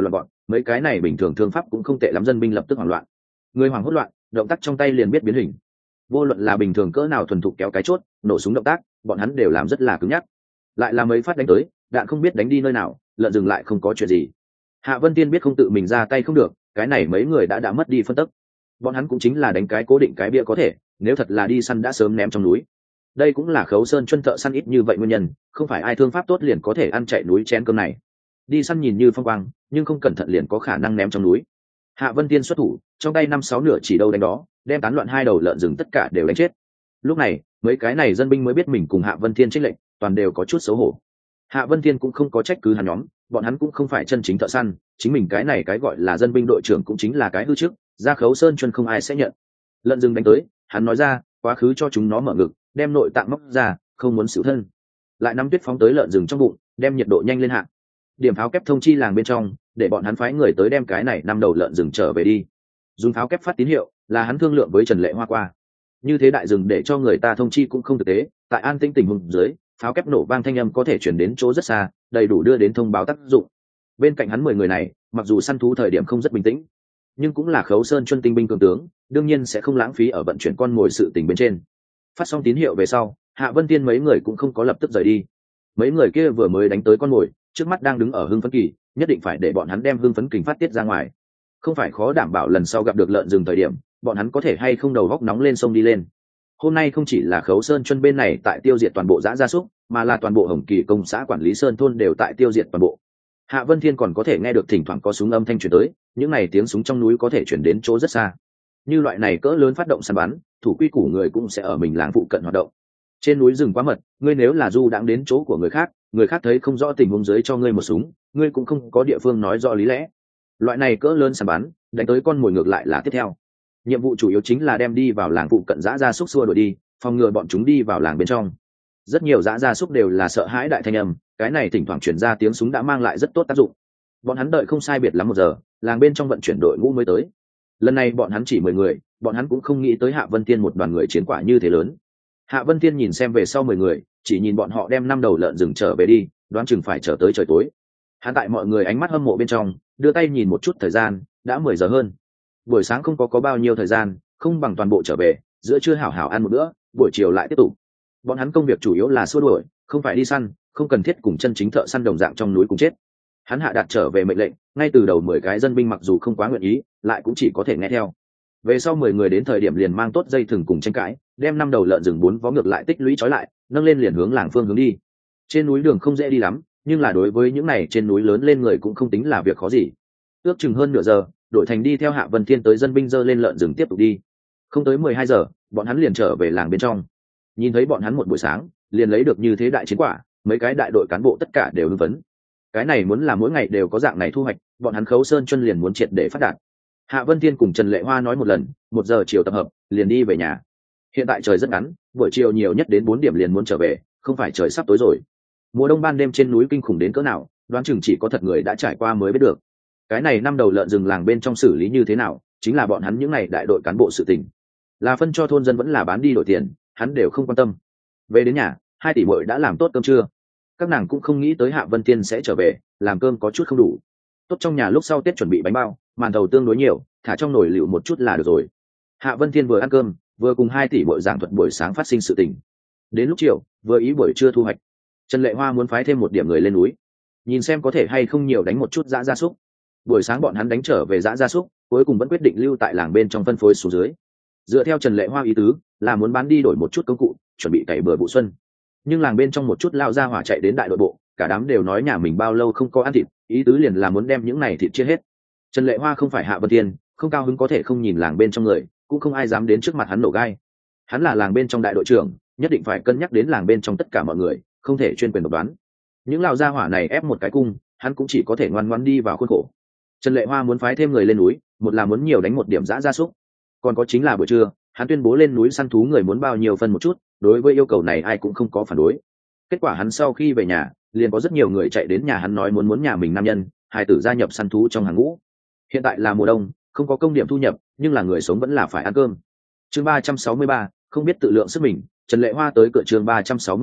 mấy cái này bình thường thương pháp cũng không tệ lắm, dân binh lập tức hoảng loạn. Người hoảng hốt loạn, động tác trong tay liền biết biến hình. Vô luận là bình thường cỡ nào thuần thục kéo cái chốt, nổ súng động tác, bọn hắn đều làm rất là cứng nhắc. Lại là mấy phát đánh tới, đạn không biết đánh đi nơi nào, lợn dừng lại không có chuyện gì. Hạ Vân Tiên biết không tự mình ra tay không được, cái này mấy người đã mất đi phân tức. Bọn hắn cũng chính là đánh cái cố định cái bia có thể, nếu thật là đi săn đã sớm ném trong núi. Đây cũng là Khấu Sơn Chuân thợ săn ít như vậy nguyên nhân, không phải ai thương pháp tốt liền có thể ăn chạy núi chén cơm này. Đi săn nhìn như phong quang, nhưng không cẩn thận liền có khả năng ném trong núi. Hạ Vân Tiên xuất thủ, trong tay 5-6 nửa chỉ đâu đánh đó, đem tán loạn hai đầu lợn rừng tất cả đều đánh chết. Lúc này, mấy cái này dân binh mới biết mình cùng Hạ Vân Thiên chênh lệch, toàn đều có chút xấu hổ. Hạ Vân Thiên cũng không có trách cứ hắn nhóm, bọn hắn cũng không phải chân chính thợ săn, chính mình cái này cái gọi là dân binh đội trưởng cũng chính là cái hư trước, ra Khấu Sơn Chuân không ai sẽ nhận. Lợn rừng đánh tới, hắn nói ra, quá khứ cho chúng nó mở ngực, đem nội tạng móc ra, không muốn xỉu thân. Lại nắm tuyết phóng tới lợn rừng trong bụng, đem nhiệt độ nhanh lên hạ. Điểm pháo kép thông chi làng bên trong, để bọn hắn phái người tới đem cái này 5 đầu lợn rừng trở về đi. Dùng pháo kép phát tín hiệu, là hắn thương lượng với Trần Lệ Hoa qua. Như thế đại rừng để cho người ta thông chi cũng không thực tế, tại an tĩnh tình huống dưới, pháo kép nổ vang thanh âm có thể chuyển đến chỗ rất xa, đầy đủ đưa đến thông báo tác dụng. Bên cạnh hắn 10 người này, mặc dù săn thú thời điểm không rất bình tĩnh, nhưng cũng là Khấu Sơn Chuân tinh binh cường tướng, đương nhiên sẽ không lãng phí ở vận chuyển con mồi sự tình bên trên. Phát xong tín hiệu về sau, Hạ Vân Tiên mấy người cũng không có lập tức rời đi. Mấy người kia vừa mới đánh tới con mồi, trước mắt đang đứng ở hưng phấn kỳ, nhất định phải để bọn hắn đem hưng phấn kình phát tiết ra ngoài. Không phải khó đảm bảo lần sau gặp được lợn rừng thời điểm, bọn hắn có thể hay không đầu góc nóng lên sông đi lên. Hôm nay không chỉ là Khấu Sơn Chuân bên này tại tiêu diệt toàn bộ dã gia súc, mà là toàn bộ Hồng Kỳ công xã quản lý Sơn thôn đều tại tiêu diệt toàn bộ. Hạ Vân Thiên còn có thể nghe được thỉnh thoảng có súng âm thanh truyền tới, những này tiếng súng trong núi có thể truyền đến chỗ rất xa. Như loại này cỡ lớn phát động săn bắn, thủ quy củ người cũng sẽ ở mình làng phụ cận hoạt động. Trên núi rừng quá mật, ngươi nếu là du đãng đến chỗ của người khác thấy không rõ tình huống dưới cho ngươi một súng, ngươi cũng không có địa phương nói rõ lý lẽ. Loại này cỡ lớn săn bắn, đánh tới con mồi ngược lại là tiếp theo. Nhiệm vụ chủ yếu chính là đem đi vào làng phụ cận dã gia súc xua đuổi đi, phòng ngừa bọn chúng đi vào làng bên trong. Rất nhiều dã gia súc đều là sợ hãi đại thanh âm, cái này thỉnh thoảng truyền ra tiếng súng đã mang lại rất tốt tác dụng. Bọn hắn đợi không sai biệt lắm 1 giờ, làng bên trong vận chuyển đội ngũ mới tới. Lần này bọn hắn chỉ 10 người, bọn hắn cũng không nghĩ tới Hạ Vân Tiên một đoàn người chiến quả như thế lớn. Hạ Vân Tiên nhìn xem về sau 10 người, chỉ nhìn bọn họ đem 5 đầu lợn rừng trở về đi, đoán chừng phải chờ tới trời tối. Hắn tại mọi người ánh mắt hâm mộ bên trong, đưa tay nhìn một chút thời gian, đã 10 giờ hơn. Buổi sáng không có bao nhiêu thời gian, không bằng toàn bộ trở về, giữa trưa hảo hảo ăn một bữa, buổi chiều lại tiếp tục. Bọn hắn công việc chủ yếu là xua đuổi, không phải đi săn, không cần thiết cùng chân chính thợ săn đồng dạng trong núi cùng chết. Hắn hạ đạt trở về mệnh lệnh, ngay từ đầu 10 cái dân binh mặc dù không quá nguyện ý, lại cũng chỉ có thể nghe theo. Về sau 10 người đến thời điểm liền mang tốt dây thừng cùng tranh cãi, đem 5 đầu lợn rừng 4 vó ngược lại tích lũy trói lại, nâng lên liền hướng làng phương hướng đi. Trên núi đường không dễ đi lắm, nhưng là đối với những này trên núi lớn lên người cũng không tính là việc khó gì. Ước chừng hơn nửa giờ, đội thành đi theo Hạ Vân Thiên tới dân binh dơ lên lợn rừng tiếp tục đi. Không tới 12 giờ, bọn hắn liền trở về làng bên trong. Nhìn thấy bọn hắn một buổi sáng, liền lấy được như thế đại chiến quả, mấy cái đại đội cán bộ tất cả đều hưng phấn. Cái này muốn là mỗi ngày đều có dạng này thu hoạch, bọn hắn Khấu Sơn Chuân liền muốn triệt để phát đạt. Hạ Vân Thiên cùng Trần Lệ Hoa nói một lần, 1 giờ chiều tập hợp, liền đi về nhà. Hiện tại trời rất ngắn, buổi chiều nhiều nhất đến 4 điểm liền muốn trở về, không phải trời sắp tối rồi. Mùa đông ban đêm trên núi kinh khủng đến cỡ nào, đoán chừng chỉ có thật người đã trải qua mới biết được. Cái này 5 đầu lợn rừng làng bên trong xử lý như thế nào, chính là bọn hắn những ngày đại đội cán bộ sự tình. Là phân cho thôn dân vẫn là bán đi đổi tiền, hắn đều không quan tâm. Về đến nhà, 2 tỷ muội đã làm tốt cơm trưa. Các nàng cũng không nghĩ tới Hạ Vân Tiên sẽ trở về, làm cơm có chút không đủ. Tốt trong nhà lúc sau Tết chuẩn bị bánh bao, màn thầu tương đối nhiều, thả trong nồi lựu một chút là được rồi. Hạ Vân Thiên vừa ăn cơm, vừa cùng 2 tỷ muội giảng thuật buổi sáng phát sinh sự tình. Đến lúc chiều, vừa ý buổi trưa thu hoạch. Trần Lệ Hoa muốn phái thêm 1 điểm người lên núi, nhìn xem có thể hay không nhiều đánh một chút dã gia súc. Buổi sáng bọn hắn đánh trở về dã gia súc, cuối cùng vẫn quyết định lưu tại làng bên trong phân phối xuống dưới. Dựa theo Trần Lệ Hoa ý tứ, là muốn bán đi đổi một chút công cụ, chuẩn bị cày bừa vụ xuân. Nhưng làng bên trong một chút lao ra hỏa chạy đến đại đội bộ, cả đám đều nói nhà mình bao lâu không có ăn thịt, ý tứ liền là muốn đem những này thịt chia hết. Trần Lệ Hoa không phải Hạ Vân Thiên, không cao hứng có thể không nhìn làng bên trong người, cũng không ai dám đến trước mặt hắn nổ gai. Hắn là làng bên trong đại đội trưởng, nhất định phải cân nhắc đến làng bên trong tất cả mọi người, không thể chuyên quyền độc đoán. Những lao gia hỏa này ép một cái cung, hắn cũng chỉ có thể ngoan ngoãn đi vào khuôn khổ. Trần Lệ Hoa muốn phái thêm người lên núi, một là muốn nhiều đánh 1 điểm dã gia súc, còn có chính là buổi trưa, hắn tuyên bố lên núi săn thú người muốn bao nhiêu phân một chút, đối với yêu cầu này ai cũng không có phản đối. Kết quả hắn sau khi về nhà, liền có rất nhiều người chạy đến nhà hắn nói muốn nhà mình nam nhân, hài tử gia nhập săn thú trong hàng ngũ. Hiện tại là mùa đông, không có công điểm thu nhập, nhưng là người sống vẫn là phải ăn cơm. Chương 363, không biết tự lượng sức mình, Trần Lệ Hoa tới cửa chương 363,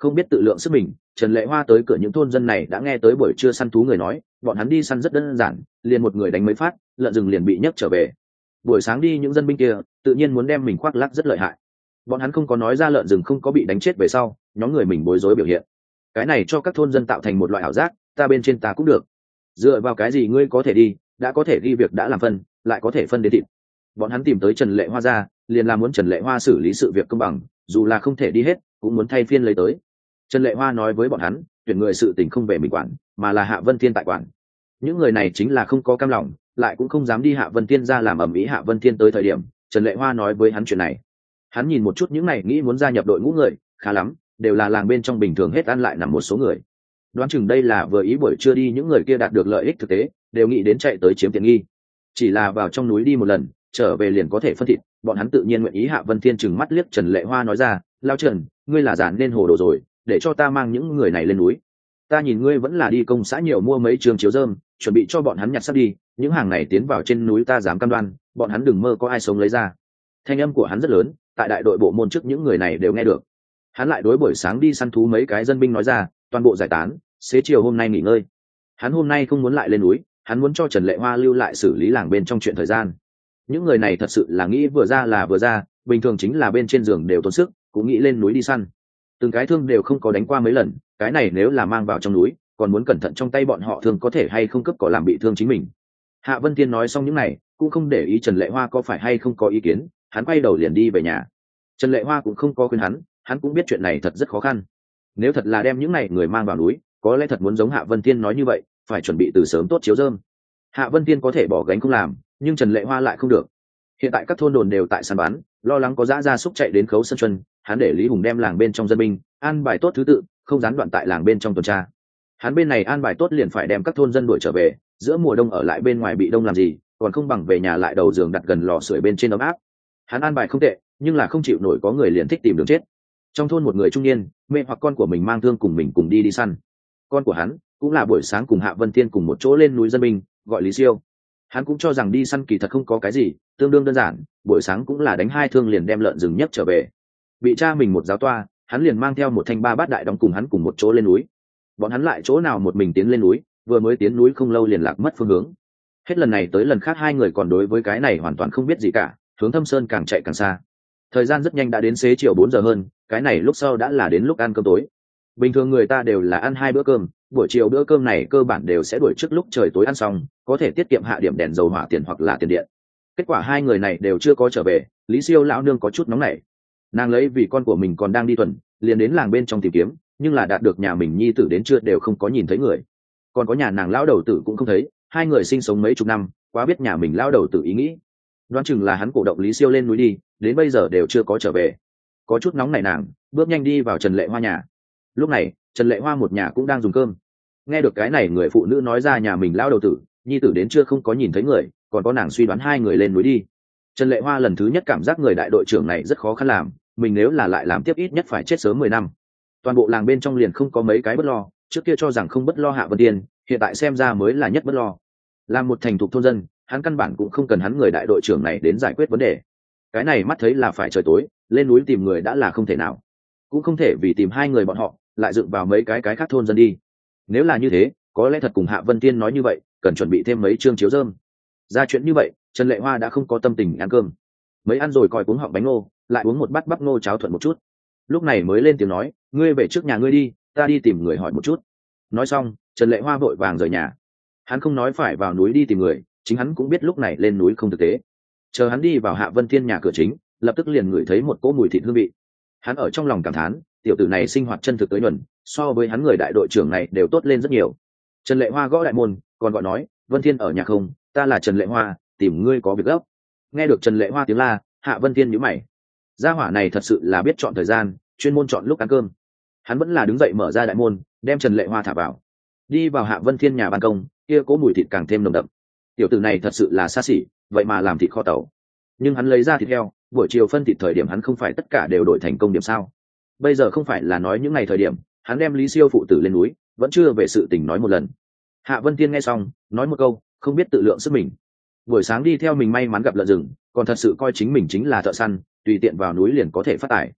Không biết tự lượng sức mình, Trần Lệ Hoa tới cửa những thôn dân này đã nghe tới buổi trưa săn thú người nói, bọn hắn đi săn rất đơn giản, liền một người đánh mấy phát, lợn rừng liền bị nhấc trở về. Buổi sáng đi những dân binh kia, tự nhiên muốn đem mình khoác lác rất lợi hại. Bọn hắn không có nói ra lợn rừng không có bị đánh chết về sau, nhóm người mình bối rối biểu hiện. Cái này cho các thôn dân tạo thành một loại ảo giác, ta bên trên ta cũng được. Dựa vào cái gì ngươi có thể đi, đã có thể ghi việc đã làm phân, lại có thể phân đến thịt. Bọn hắn tìm tới Trần Lệ Hoa ra, liền là muốn Trần Lệ Hoa xử lý sự việc công bằng, dù là không thể đi hết, cũng muốn thay phiên lấy tới. Trần Lệ Hoa nói với bọn hắn, tuyển người sự tình không về mình quản, mà là Hạ Vân Thiên tại quản. Những người này chính là không có cam lòng, lại cũng không dám đi Hạ Vân Thiên ra làm ầm ĩ. Hạ Vân Thiên tới thời điểm, Trần Lệ Hoa nói với hắn chuyện này. Hắn nhìn một chút những này nghĩ muốn gia nhập đội ngũ người, khá lắm, đều là làng bên trong bình thường hết ăn lại nằm một số người. Đoán chừng đây là vừa ý buổi trưa đi những người kia đạt được lợi ích thực tế, đều nghĩ đến chạy tới chiếm tiện nghi. Chỉ là vào trong núi đi một lần, trở về liền có thể phân thịt, bọn hắn tự nhiên nguyện ý. Hạ Vân Thiên trừng mắt liếc Trần Lệ Hoa nói ra, lao Trần, ngươi là giản nên hồ đồ rồi, để cho ta mang những người này lên núi. Ta nhìn ngươi vẫn là đi công xã nhiều mua mấy trường chiếu rơm, chuẩn bị cho bọn hắn nhặt sắp đi, những hàng này tiến vào trên núi ta dám cam đoan, bọn hắn đừng mơ có ai sống lấy ra. Thanh âm của hắn rất lớn, tại đại đội bộ môn trước những người này đều nghe được. Hắn lại đối buổi sáng đi săn thú mấy cái dân binh nói ra, toàn bộ giải tán, xế chiều hôm nay nghỉ ngơi. Hắn hôm nay không muốn lại lên núi, hắn muốn cho Trần Lệ Hoa lưu lại xử lý làng bên trong chuyện thời gian. Những người này thật sự là nghĩ vừa ra là vừa ra, bình thường chính là bên trên giường đều tốn sức, cũng nghĩ lên núi đi săn. Từng cái thương đều không có đánh qua mấy lần, cái này nếu là mang vào trong núi, còn muốn cẩn thận trong tay bọn họ thương có thể hay không cấp cỏ làm bị thương chính mình. Hạ Vân Thiên nói xong những này, cũng không để ý Trần Lệ Hoa có phải hay không có ý kiến, hắn quay đầu liền đi về nhà. Trần Lệ Hoa cũng không có khuyên hắn cũng biết chuyện này thật rất khó khăn. Nếu thật là đem những này người mang vào núi, có lẽ thật muốn giống Hạ Vân Thiên nói như vậy, phải chuẩn bị từ sớm tốt chiếu rơm. Hạ Vân Thiên có thể bỏ gánh không làm, nhưng Trần Lệ Hoa lại không được. Hiện tại các thôn đồn đều tại săn bắn, lo lắng có dã gia súc chạy đến Khấu Sơn Chuân, hắn để Lý Hùng đem làng bên trong dân binh an bài tốt thứ tự, không gián đoạn tại làng bên trong tuần tra. Hắn bên này an bài tốt liền phải đem các thôn dân đuổi trở về, giữa mùa đông ở lại bên ngoài bị đông làm gì, còn không bằng về nhà lại đầu giường đặt gần lò sưởi bên trên ấm áp. Hắn an bài không tệ, nhưng là không chịu nổi có người liền thích tìm đường chết. Trong thôn một người trung niên mê hoặc con của mình mang thương cùng mình cùng đi săn. Con của hắn cũng là buổi sáng cùng Hạ Vân Thiên cùng một chỗ lên núi dân binh, gọi Lý Siêu. Hắn cũng cho rằng đi săn kỳ thật không có cái gì, tương đương đơn giản, buổi sáng cũng là đánh 2 thương liền đem lợn rừng nhấc trở về. Bị cha mình một giáo toa, hắn liền mang theo một thanh 3 bát đại đóng cùng hắn cùng một chỗ lên núi. Bọn hắn lại chỗ nào một mình tiến lên núi, vừa mới tiến núi không lâu liền lạc mất phương hướng. Hết lần này tới lần khác hai người còn đối với cái này hoàn toàn không biết gì cả, hướng Thâm Sơn càng chạy càng xa. Thời gian rất nhanh đã đến xế chiều 4 giờ hơn, cái này lúc sau đã là đến lúc ăn cơm tối. Bình thường người ta đều là ăn 2 bữa cơm, buổi chiều bữa cơm này cơ bản đều sẽ đuổi trước lúc trời tối ăn xong, có thể tiết kiệm hạ điểm đèn dầu hỏa tiền hoặc là tiền điện. Kết quả hai người này đều chưa có trở về, Lý Siêu lão nương có chút nóng nảy. Nàng lấy vì con của mình còn đang đi tuần, liền đến làng bên trong tìm kiếm, nhưng là đạt được nhà mình nhi tử đến trưa đều không có nhìn thấy người. Còn có nhà nàng lão đầu tử cũng không thấy, hai người sinh sống mấy chục năm, quá biết nhà mình lão đầu tử ý nghĩ. Đoán chừng là hắn cổ động Lý Siêu lên núi đi, đến bây giờ đều chưa có trở về. Có chút nóng nảy nàng, bước nhanh đi vào Trần Lệ Hoa nhà. Lúc này, Trần Lệ Hoa một nhà cũng đang dùng cơm. Nghe được cái này người phụ nữ nói ra nhà mình lão đầu tử, nhi tử đến trưa không có nhìn thấy người, còn có nàng suy đoán hai người lên núi đi. Trần Lệ Hoa lần thứ nhất cảm giác người đại đội trưởng này rất khó khăn làm, mình nếu là lại làm tiếp ít nhất phải chết sớm 10 năm. Toàn bộ làng bên trong liền không có mấy cái bất lo, trước kia cho rằng không bất lo Hạ Vân Tiên, hiện tại xem ra mới là nhất bất lo. Làm một thành thục thôn dân, hắn căn bản cũng không cần hắn người đại đội trưởng này đến giải quyết vấn đề. Cái này mắt thấy là phải trời tối, lên núi tìm người đã là không thể nào, cũng không thể vì tìm hai người bọn họ lại dựng vào mấy cái khác thôn dân đi. Nếu là như thế, có lẽ thật cùng Hạ Vân Tiên nói như vậy, cần chuẩn bị thêm mấy chương chiếu rơm. Ra chuyện như vậy, Trần Lệ Hoa đã không có tâm tình ăn cơm. Mấy ăn rồi coi cuống họng bánh ngô, lại uống một bát bắp ngô cháo thuận một chút. Lúc này mới lên tiếng nói, ngươi về trước nhà ngươi đi, ta đi tìm người hỏi một chút. Nói xong, Trần Lệ Hoa vội vàng rời nhà. Hắn không nói phải vào núi đi tìm người, chính hắn cũng biết lúc này lên núi không thực tế. Chờ hắn đi vào Hạ Vân Thiên nhà cửa chính, lập tức liền ngửi thấy một cỗ mùi thịt hương vị. Hắn ở trong lòng cảm thán, tiểu tử này sinh hoạt chân thực tới nhuần, so với hắn người đại đội trưởng này đều tốt lên rất nhiều. Trần Lệ Hoa gõ đại môn, còn gọi nói, Vân Thiên ở nhà không? Ta là Trần Lệ Hoa, tìm ngươi có việc gấp. Nghe được Trần Lệ Hoa tiếng la, Hạ Vân Thiên nhíu mày. Gia hỏa này thật sự là biết chọn thời gian, chuyên môn chọn lúc ăn cơm. Hắn vẫn là đứng dậy mở ra đại môn, đem Trần Lệ Hoa thả vào. Đi vào Hạ Vân Thiên nhà ban công, kia cỗ mùi thịt càng thêm nồng đậm. Tiểu tử này thật sự là xa xỉ, vậy mà làm thịt kho tàu. Nhưng hắn lấy ra thịt heo, buổi chiều phân thịt thời điểm hắn không phải tất cả đều đổi thành công điểm sao? Bây giờ không phải là nói những ngày thời điểm, hắn đem Lý Siêu phụ tử lên núi, vẫn chưa về sự tình nói một lần. Hạ Vân Thiên nghe xong, nói một câu, không biết tự lượng sức mình. Buổi sáng đi theo mình may mắn gặp lợn rừng, còn thật sự coi chính mình chính là thợ săn, tùy tiện vào núi liền có thể phát tài.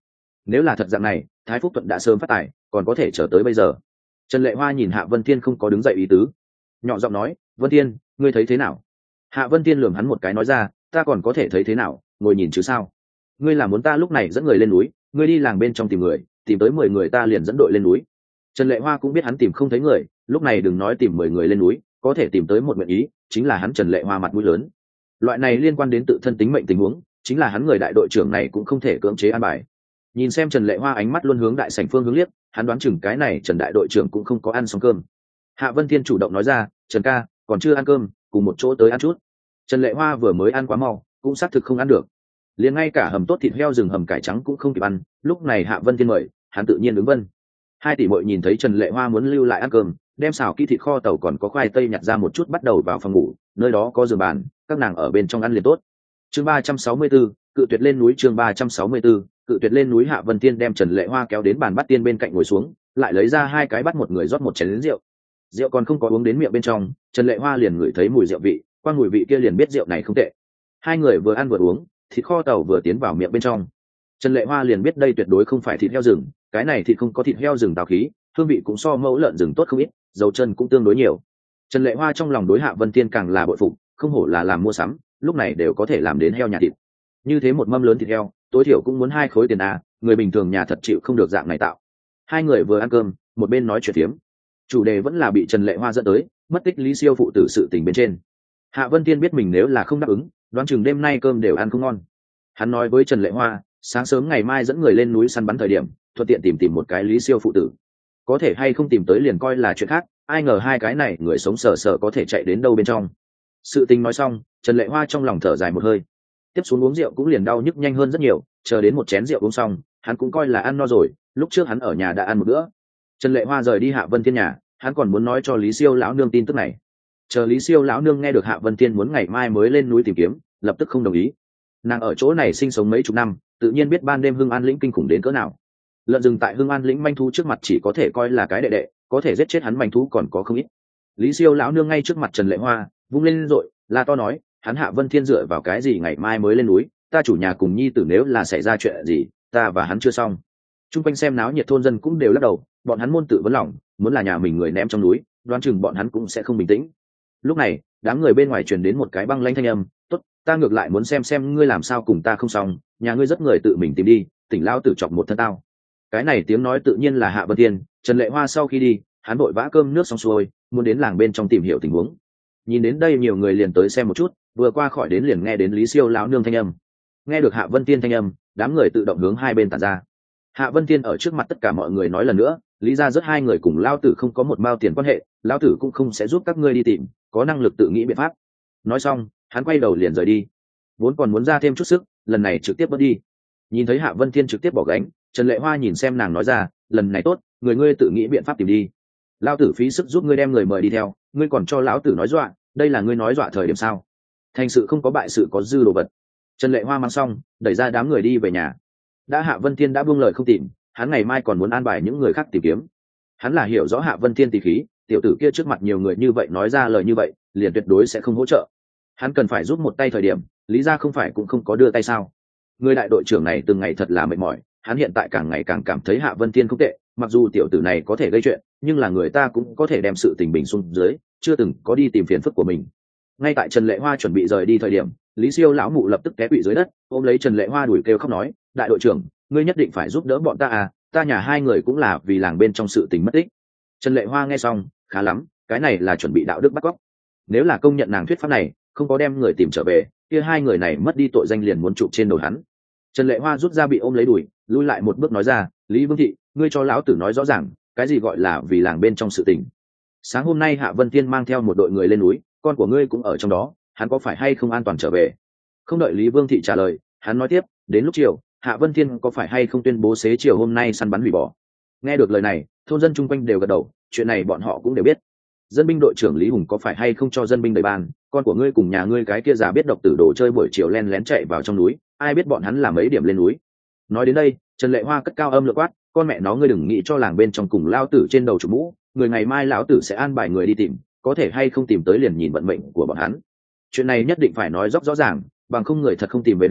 nếu là thật dạng này Thái Phúc Thuận đã sớm phát tài, còn có thể chờ tới bây giờ. Trần Lệ Hoa nhìn Hạ Vân Thiên không có đứng dậy ý tứ, nhỏ giọng nói, Vân Thiên, ngươi thấy thế nào? Hạ Vân Thiên lườm hắn một cái nói ra, ta còn có thể thấy thế nào, ngồi nhìn chứ sao? Ngươi là muốn ta lúc này dẫn người lên núi, ngươi đi làng bên trong tìm người, tìm tới 10 người ta liền dẫn đội lên núi. Trần Lệ Hoa cũng biết hắn tìm không thấy người, lúc này đừng nói tìm 10 người lên núi, có thể tìm tới một nguyện ý, chính là hắn Trần Lệ Hoa mặt mũi lớn. Loại này liên quan đến tự thân tính mệnh tình huống, chính là hắn người đại đội trưởng này cũng không thể cưỡng chế an bài. Nhìn xem Trần Lệ Hoa ánh mắt luôn hướng đại sảnh phương hướng liếc, hắn đoán chừng cái này Trần đại đội trưởng cũng không có ăn xong cơm. Hạ Vân Thiên chủ động nói ra, Trần ca, còn chưa ăn cơm, cùng một chỗ tới ăn chút. Trần Lệ Hoa vừa mới ăn quá mau, cũng xác thực không ăn được, liền ngay cả hầm tốt thịt heo rừng hầm cải trắng cũng không kịp ăn. Lúc này Hạ Vân Thiên mời, hắn tự nhiên ứng vân. Hai tỷ muội nhìn thấy Trần Lệ Hoa muốn lưu lại ăn cơm, đem xào kỹ thịt kho tàu còn có khoai tây nhặt ra một chút bắt đầu vào phòng ngủ, nơi đó có giường bàn, các nàng ở bên trong ăn liền tốt. Chương 364, cự tuyệt lên núi. Chương 364, cự tuyệt lên núi. Hạ Vân Tiên đem Trần Lệ Hoa kéo đến bàn bát tiên bên cạnh ngồi xuống, lại lấy ra hai cái bát, một người rót một chén rượu. Rượu còn không có uống đến miệng bên trong, Trần Lệ Hoa liền ngửi thấy mùi rượu vị, qua mùi vị kia liền biết rượu này không tệ. Hai người vừa ăn vừa uống, thịt kho tàu vừa tiến vào miệng bên trong. Trần Lệ Hoa liền biết đây tuyệt đối không phải thịt heo rừng, cái này thịt không có thịt heo rừng tào khí, hương vị cũng so mẫu lợn rừng tốt không ít, dầu chân cũng tương đối nhiều. Trần Lệ Hoa trong lòng đối Hạ Vân Tiên càng là bội phục, không hổ là làm mua sắm, lúc này đều có thể làm đến heo nhà thịt. Như thế một mâm lớn thịt heo, tối thiểu cũng muốn 2 khối tiền à, người bình thường nhà thật chịu không được dạng này tạo. Hai người vừa ăn cơm, một bên nói chuyện phiếm. Chủ đề vẫn là bị Trần Lệ Hoa dẫn tới, mất tích Lý Siêu phụ tử sự tình bên trên. Hạ Vân Tiên biết mình nếu là không đáp ứng, đoán chừng đêm nay cơm đều ăn không ngon. Hắn nói với Trần Lệ Hoa, sáng sớm ngày mai dẫn người lên núi săn bắn thời điểm, thuận tiện tìm một cái Lý Siêu phụ tử. Có thể hay không tìm tới liền coi là chuyện khác, ai ngờ hai cái này người sống sờ sờ có thể chạy đến đâu bên trong. Sự tình nói xong, Trần Lệ Hoa trong lòng thở dài một hơi. Tiếp xuống uống rượu cũng liền đau nhức nhanh hơn rất nhiều, chờ đến một chén rượu uống xong, hắn cũng coi là ăn no rồi, lúc trước hắn ở nhà đã ăn một bữa. Trần Lệ Hoa rời đi Hạ Vân Thiên nhà, hắn còn muốn nói cho Lý Siêu lão nương tin tức này. Chờ Lý Siêu lão nương nghe được Hạ Vân Thiên muốn ngày mai mới lên núi tìm kiếm, lập tức không đồng ý. Nàng ở chỗ này sinh sống mấy chục năm, tự nhiên biết ban đêm Hưng An lĩnh kinh khủng đến cỡ nào. Lợn rừng tại Hưng An lĩnh manh thú trước mặt chỉ có thể coi là cái đệ đệ, có thể giết chết hắn manh thú còn có không ít. Lý Siêu lão nương ngay trước mặt Trần Lệ Hoa vung lên rồi la to nói, hắn Hạ Vân Thiên dựa vào cái gì ngày mai mới lên núi, ta chủ nhà cùng nhi tử nếu là xảy ra chuyện gì, ta và hắn chưa xong. Trung quanh xem náo nhiệt thôn dân cũng đều lắc đầu, bọn hắn môn tự vấn lòng, muốn là nhà mình người ném trong núi, đoán chừng bọn hắn cũng sẽ không bình tĩnh. Lúc này, đám người bên ngoài truyền đến một cái băng lãnh thanh âm, tốt, ta ngược lại muốn xem ngươi làm sao cùng ta không xong, nhà ngươi rất người tự mình tìm đi, tỉnh lao tử chọc một thân tao. Cái này tiếng nói tự nhiên là Hạ Vân Thiên. Trần Lệ Hoa sau khi đi, hắn vội vã cơm nước xong xuôi, muốn đến làng bên trong tìm hiểu tình huống. Nhìn đến đây nhiều người liền tới xem một chút, vừa qua khỏi đến liền nghe đến Lý Siêu lão nương thanh âm. Nghe được Hạ Vân Thiên thanh âm, đám người tự động hướng hai bên tản ra. Hạ Vân Thiên ở trước mặt tất cả mọi người nói lần nữa, lý ra rất hai người cùng lao tử không có một mao tiền quan hệ, lao tử cũng không sẽ giúp các ngươi đi tìm, có năng lực tự nghĩ biện pháp. Nói xong, hắn quay đầu liền rời đi. Vốn còn muốn ra thêm chút sức, lần này trực tiếp bớt đi. Nhìn thấy Hạ Vân Thiên trực tiếp bỏ gánh, Trần Lệ Hoa nhìn xem nàng nói ra, lần này tốt, người ngươi tự nghĩ biện pháp tìm đi. Lao tử phí sức giúp ngươi đem người mời đi theo, ngươi còn cho lão tử nói dọa, đây là ngươi nói dọa thời điểm sao? Thành sự không có bại sự có dư đồ vật. Trần Lệ Hoa mang xong, đẩy ra đám người đi về nhà. Đã Hạ Vân Thiên đã buông lời không tìm, hắn ngày mai còn muốn an bài những người khác tìm kiếm. Hắn là hiểu rõ Hạ Vân Thiên tỷ khí, tiểu tử kia trước mặt nhiều người như vậy nói ra lời như vậy, liền tuyệt đối sẽ không hỗ trợ. Hắn cần phải giúp một tay thời điểm, lý ra không phải cũng không có đưa tay sao? Người đại đội trưởng này từng ngày thật là mệt mỏi, hắn hiện tại càng ngày càng cảm thấy Hạ Vân Thiên không tệ, mặc dù tiểu tử này có thể gây chuyện, nhưng là người ta cũng có thể đem sự tình bình xuống dưới, chưa từng có đi tìm phiền phức của mình. Ngay tại Trần Lệ Hoa chuẩn bị rời đi thời điểm, Lý Siêu lão mụ lập tức té quỵ dưới đất, ôm lấy Trần Lệ Hoa đuổi kêu khóc nói, đại đội trưởng, ngươi nhất định phải giúp đỡ bọn ta à, ta nhà hai người cũng là vì làng bên trong sự tình mất tích. Trần Lệ Hoa nghe xong, khá lắm, cái này là chuẩn bị đạo đức bắt cóc. Nếu là công nhận nàng thuyết pháp này, không có đem người tìm trở về, kia hai người này mất đi tội danh liền muốn trụ trên đầu hắn. Trần Lệ Hoa rút ra bị ôm lấy đuổi, lui lại một bước nói ra, Lý Vương thị, ngươi cho lão tử nói rõ ràng, cái gì gọi là vì làng bên trong sự tình. Sáng hôm nay Hạ Vân Thiên mang theo một đội người lên núi, con của ngươi cũng ở trong đó, hắn có phải hay không an toàn trở về? Không đợi Lý Vương thị trả lời, hắn nói tiếp, đến lúc chiều, Hạ Vân Thiên có phải hay không tuyên bố xế chiều hôm nay săn bắn hủy bỏ? Nghe được lời này, thôn dân chung quanh đều gật đầu, chuyện này bọn họ cũng đều biết. Dân binh đội trưởng Lý Hùng có phải hay không cho dân binh đầy ban, con của ngươi cùng nhà ngươi cái kia già biết độc tử đồ chơi buổi chiều len lén chạy vào trong núi, ai biết bọn hắn làm mấy điểm lên núi. Nói đến đây, Trần Lệ Hoa cất cao âm lượng quát, con mẹ nó ngươi đừng nghĩ cho làng bên trong cùng lao tử trên đầu chủ mũ, người ngày mai lão tử sẽ an bài người đi tìm, có thể hay không tìm tới liền nhìn vận mệnh của bọn hắn. Chuyện này nhất định phải nói rõ ràng, bằng không người thật không tìm về được,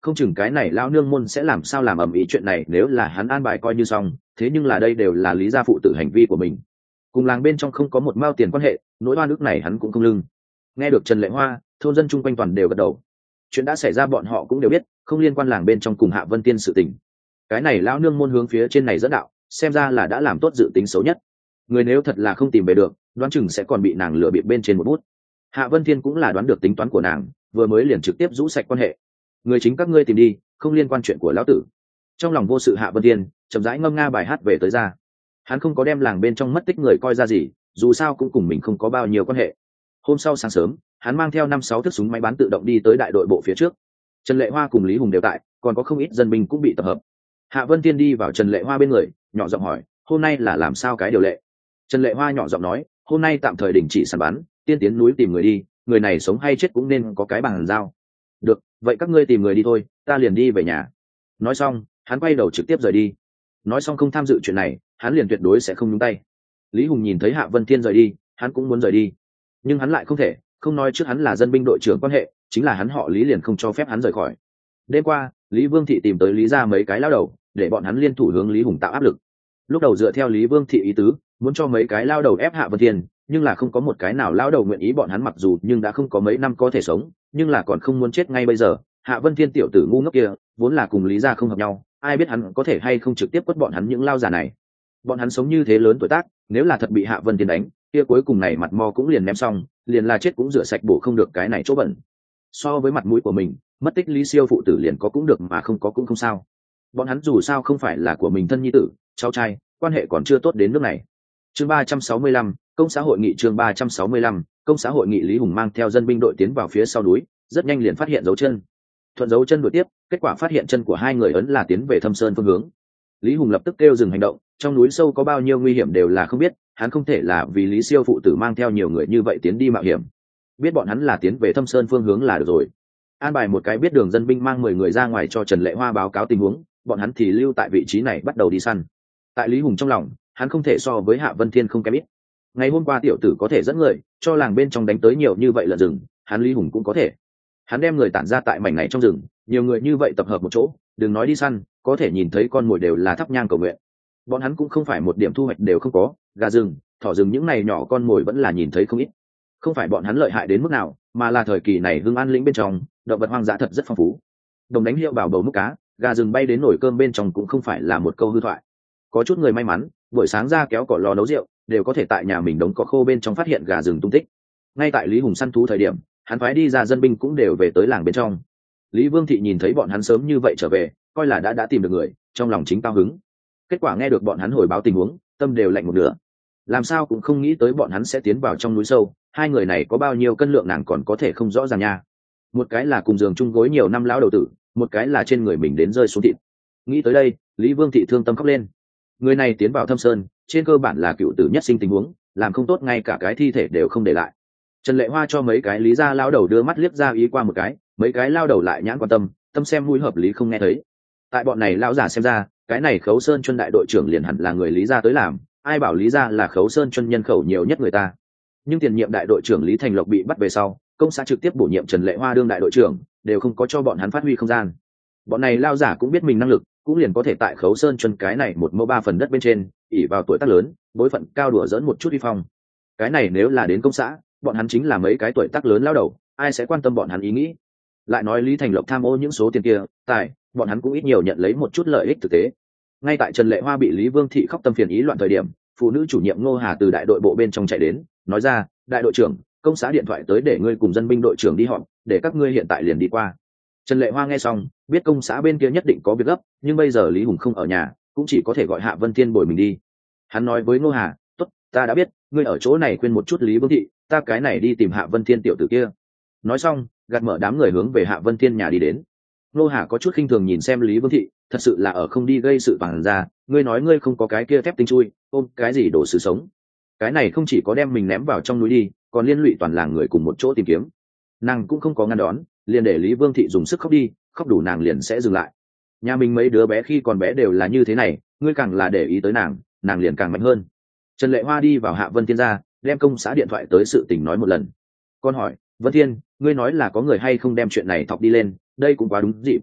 không chừng cái này lao nương môn sẽ làm sao làm ầm ĩ chuyện này, nếu là hắn an bài coi như xong, thế nhưng là đây đều là lý gia phụ tử hành vi của mình, cùng làng bên trong không có một mao tiền quan hệ, nỗi oan ức này hắn cũng không lưng. Nghe được Trần Lệ Hoa, thôn dân chung quanh toàn đều gật đầu. Chuyện đã xảy ra bọn họ cũng đều biết, không liên quan làng bên trong cùng Hạ Vân Tiên sự tình. Cái này lão nương môn hướng phía trên này dẫn đạo, xem ra là đã làm tốt dự tính xấu nhất. Người nếu thật là không tìm về được, đoán chừng sẽ còn bị nàng lừa bịp bên trên một bút. Hạ Vân Thiên cũng là đoán được tính toán của nàng, vừa mới liền trực tiếp rũ sạch quan hệ. Người chính các ngươi tìm đi, không liên quan chuyện của lão tử. Trong lòng vô sự Hạ Vân Thiên chậm rãi ngâm nga bài hát về tới ra. Hắn không có đem làng bên trong mất tích người coi ra gì, dù sao cũng cùng mình không có bao nhiêu quan hệ. Hôm sau sáng sớm, hắn mang theo 5-6 thước súng máy bán tự động đi tới đại đội bộ phía trước. Trần Lệ Hoa cùng Lý Hùng đều tại, còn có không ít dân binh cũng bị tập hợp. Hạ Vân Thiên đi vào Trần Lệ Hoa bên người, nhỏ giọng hỏi, hôm nay là làm sao cái điều lệ? Trần Lệ Hoa nhỏ giọng nói, hôm nay tạm thời đình chỉ săn bắn, tiên tiến núi tìm người đi, người này sống hay chết cũng nên có cái bằng giao. Được, vậy các ngươi tìm người đi thôi, ta liền đi về nhà. Nói xong, hắn quay đầu trực tiếp rời đi. Nói xong không tham dự chuyện này, hắn liền tuyệt đối sẽ không nhúng tay. Lý Hùng nhìn thấy Hạ Vân Thiên rời đi, hắn cũng muốn rời đi, nhưng hắn lại không thể, không nói trước hắn là dân binh đội trưởng quan hệ, chính là hắn họ Lý liền không cho phép hắn rời khỏi. Đêm qua, Lý Vương Thị tìm tới Lý ra mấy cái lao đầu, để bọn hắn liên thủ hướng Lý Hùng tạo áp lực. Lúc đầu dựa theo Lý Vương Thị ý tứ, muốn cho mấy cái lao đầu ép Hạ Vân Thiên, nhưng là không có một cái nào lao đầu nguyện ý bọn hắn, mặc dù nhưng đã không có mấy năm có thể sống, nhưng là còn không muốn chết ngay bây giờ. Hạ Vân Thiên tiểu tử ngu ngốc kia, vốn là cùng Lý ra không hợp nhau, ai biết hắn có thể hay không trực tiếp quất bọn hắn những lao giả này. Bọn hắn sống như thế lớn tuổi tác, nếu là thật bị Hạ Vân Thiên đánh, kia cuối cùng này mặt mo cũng liền ném xong, liền là chết cũng rửa sạch bổ không được cái này chỗ bẩn. So với mặt mũi của mình, mất tích Lý Siêu phụ tử liền có cũng được mà không có cũng không sao. Bọn hắn dù sao không phải là của mình thân nhi tử, cháu trai, quan hệ còn chưa tốt đến nước này. Chương 365, công xã hội nghị. Chương 365, công xã hội nghị. Lý Hùng mang theo dân binh đội tiến vào phía sau núi, rất nhanh liền phát hiện dấu chân. Thuận dấu chân đuổi tiếp, kết quả phát hiện chân của hai người ấn là tiến về Thâm Sơn phương hướng. Lý Hùng lập tức kêu dừng hành động, trong núi sâu có bao nhiêu nguy hiểm đều là không biết, hắn không thể là vì Lý Siêu phụ tử mang theo nhiều người như vậy tiến đi mạo hiểm. Biết bọn hắn là tiến về Thâm Sơn phương hướng là được rồi. An bài một cái biết đường dân binh mang 10 người ra ngoài cho Trần Lệ Hoa báo cáo tình huống, bọn hắn thì lưu tại vị trí này bắt đầu đi săn. Tại Lý Hùng trong lòng, hắn không thể so với Hạ Vân Thiên không kém ít. Ngày hôm qua tiểu tử có thể dẫn người cho làng bên trong đánh tới nhiều như vậy lợn rừng, hắn Lý Hùng cũng có thể. Hắn đem người tản ra tại mảnh này trong rừng, nhiều người như vậy tập hợp một chỗ, đừng nói đi săn, có thể nhìn thấy con mồi đều là thắp nhang cầu nguyện. Bọn hắn cũng không phải một điểm thu hoạch đều không có, gà rừng, thỏ rừng những này nhỏ con mồi vẫn là nhìn thấy không ít. Không phải bọn hắn lợi hại đến mức nào, mà là thời kỳ này Hưng An lĩnh bên trong động vật hoang dã thật rất phong phú. Đồng đánh hiệu bảo bầu múc cá, gà rừng bay đến nồi cơm bên trong cũng không phải là một câu hư thoại. Có chút người may mắn, buổi sáng ra kéo cỏ lò nấu rượu, đều có thể tại nhà mình đống cỏ khô bên trong phát hiện gà rừng tung tích. Ngay tại Lý Hùng săn thú thời điểm, hắn phái đi ra dân binh cũng đều về tới làng bên trong. Lý Vương Thị nhìn thấy bọn hắn sớm như vậy trở về, coi là đã tìm được người, trong lòng chính cao hứng. Kết quả nghe được bọn hắn hồi báo tình huống, tâm đều lạnh một nửa. Làm sao cũng không nghĩ tới bọn hắn sẽ tiến vào trong núi sâu, hai người này có bao nhiêu cân lượng nàng còn có thể không rõ ràng nha. Một cái là cùng giường chung gối nhiều năm lão đầu tử, một cái là trên người mình đến rơi xuống thịt. Nghĩ tới đây, Lý Vương Thị thương tâm khóc lên. Người này tiến vào Thâm Sơn, trên cơ bản là cựu tử nhất sinh tình huống, làm không tốt ngay cả cái thi thể đều không để lại. Trần Lệ Hoa cho mấy cái Lý gia lão đầu đưa mắt liếc ra ý qua một cái, mấy cái lao đầu lại nhãn quan tâm, tâm xem mũi hợp lý không nghe thấy. Tại bọn này lão giả xem ra, cái này Khấu Sơn Chuân đại đội trưởng liền hẳn là người Lý gia tới làm, ai bảo Lý gia là Khấu Sơn Chuân nhân khẩu nhiều nhất người ta. Nhưng tiền nhiệm đại đội trưởng Lý Thành Lộc bị bắt về sau, công xã trực tiếp bổ nhiệm Trần Lệ Hoa đương đại đội trưởng, đều không có cho bọn hắn phát huy không gian. Bọn này lao giả cũng biết mình năng lực, cũng liền có thể tại Khấu Sơn Chuân cái này một mẫu 3 phần đất bên trên, ỷ vào tuổi tác lớn, bối phận cao đùa dẫn một chút uy phong. Cái này nếu là đến công xã, bọn hắn chính là mấy cái tuổi tác lớn lao đầu, ai sẽ quan tâm bọn hắn ý nghĩ. Lại nói Lý Thành Lộc tham ô những số tiền kia, tại bọn hắn cũng ít nhiều nhận lấy một chút lợi ích thực tế. Ngay tại Trần Lệ Hoa bị Lý Vương Thị khóc tâm phiền ý loạn thời điểm, phụ nữ chủ nhiệm Ngô Hà từ đại đội bộ bên trong chạy đến, nói ra, đại đội trưởng, công xã điện thoại tới để ngươi cùng dân binh đội trưởng đi họp, để các ngươi hiện tại liền đi qua. Trần Lệ Hoa nghe xong, biết công xã bên kia nhất định có việc gấp, nhưng bây giờ Lý Hùng không ở nhà, cũng chỉ có thể gọi Hạ Vân Thiên bồi mình đi. Hắn nói với Ngô Hà, tốt, ta đã biết, ngươi ở chỗ này khuyên một chút Lý Vương Thị, ta cái này đi tìm Hạ Vân Thiên tiểu tử kia. Nói xong, gạt mở đám người hướng về Hạ Vân Thiên nhà đi đến. Ngô Hà có chút khinh thường nhìn xem Lý Vương Thị, thật sự là ở không đi gây sự bằng ra, ngươi nói ngươi không có cái kia thép tinh chui, ôm cái gì đổ sự sống. Cái này không chỉ có đem mình ném vào trong núi đi, còn liên lụy toàn làng người cùng một chỗ tìm kiếm. Nàng cũng không có ngăn đón, liền để Lý Vương Thị dùng sức khóc đi, khóc đủ nàng liền sẽ dừng lại. Nhà mình mấy đứa bé khi còn bé đều là như thế này, ngươi càng là để ý tới nàng liền càng mạnh hơn. Trần Lệ Hoa đi vào Hạ Vân Thiên ra, đem công xã điện thoại tới sự tình nói một lần. Con hỏi, Vân Thiên, ngươi nói là có người hay không đem chuyện này thọc đi lên, đây cũng quá đúng dịp.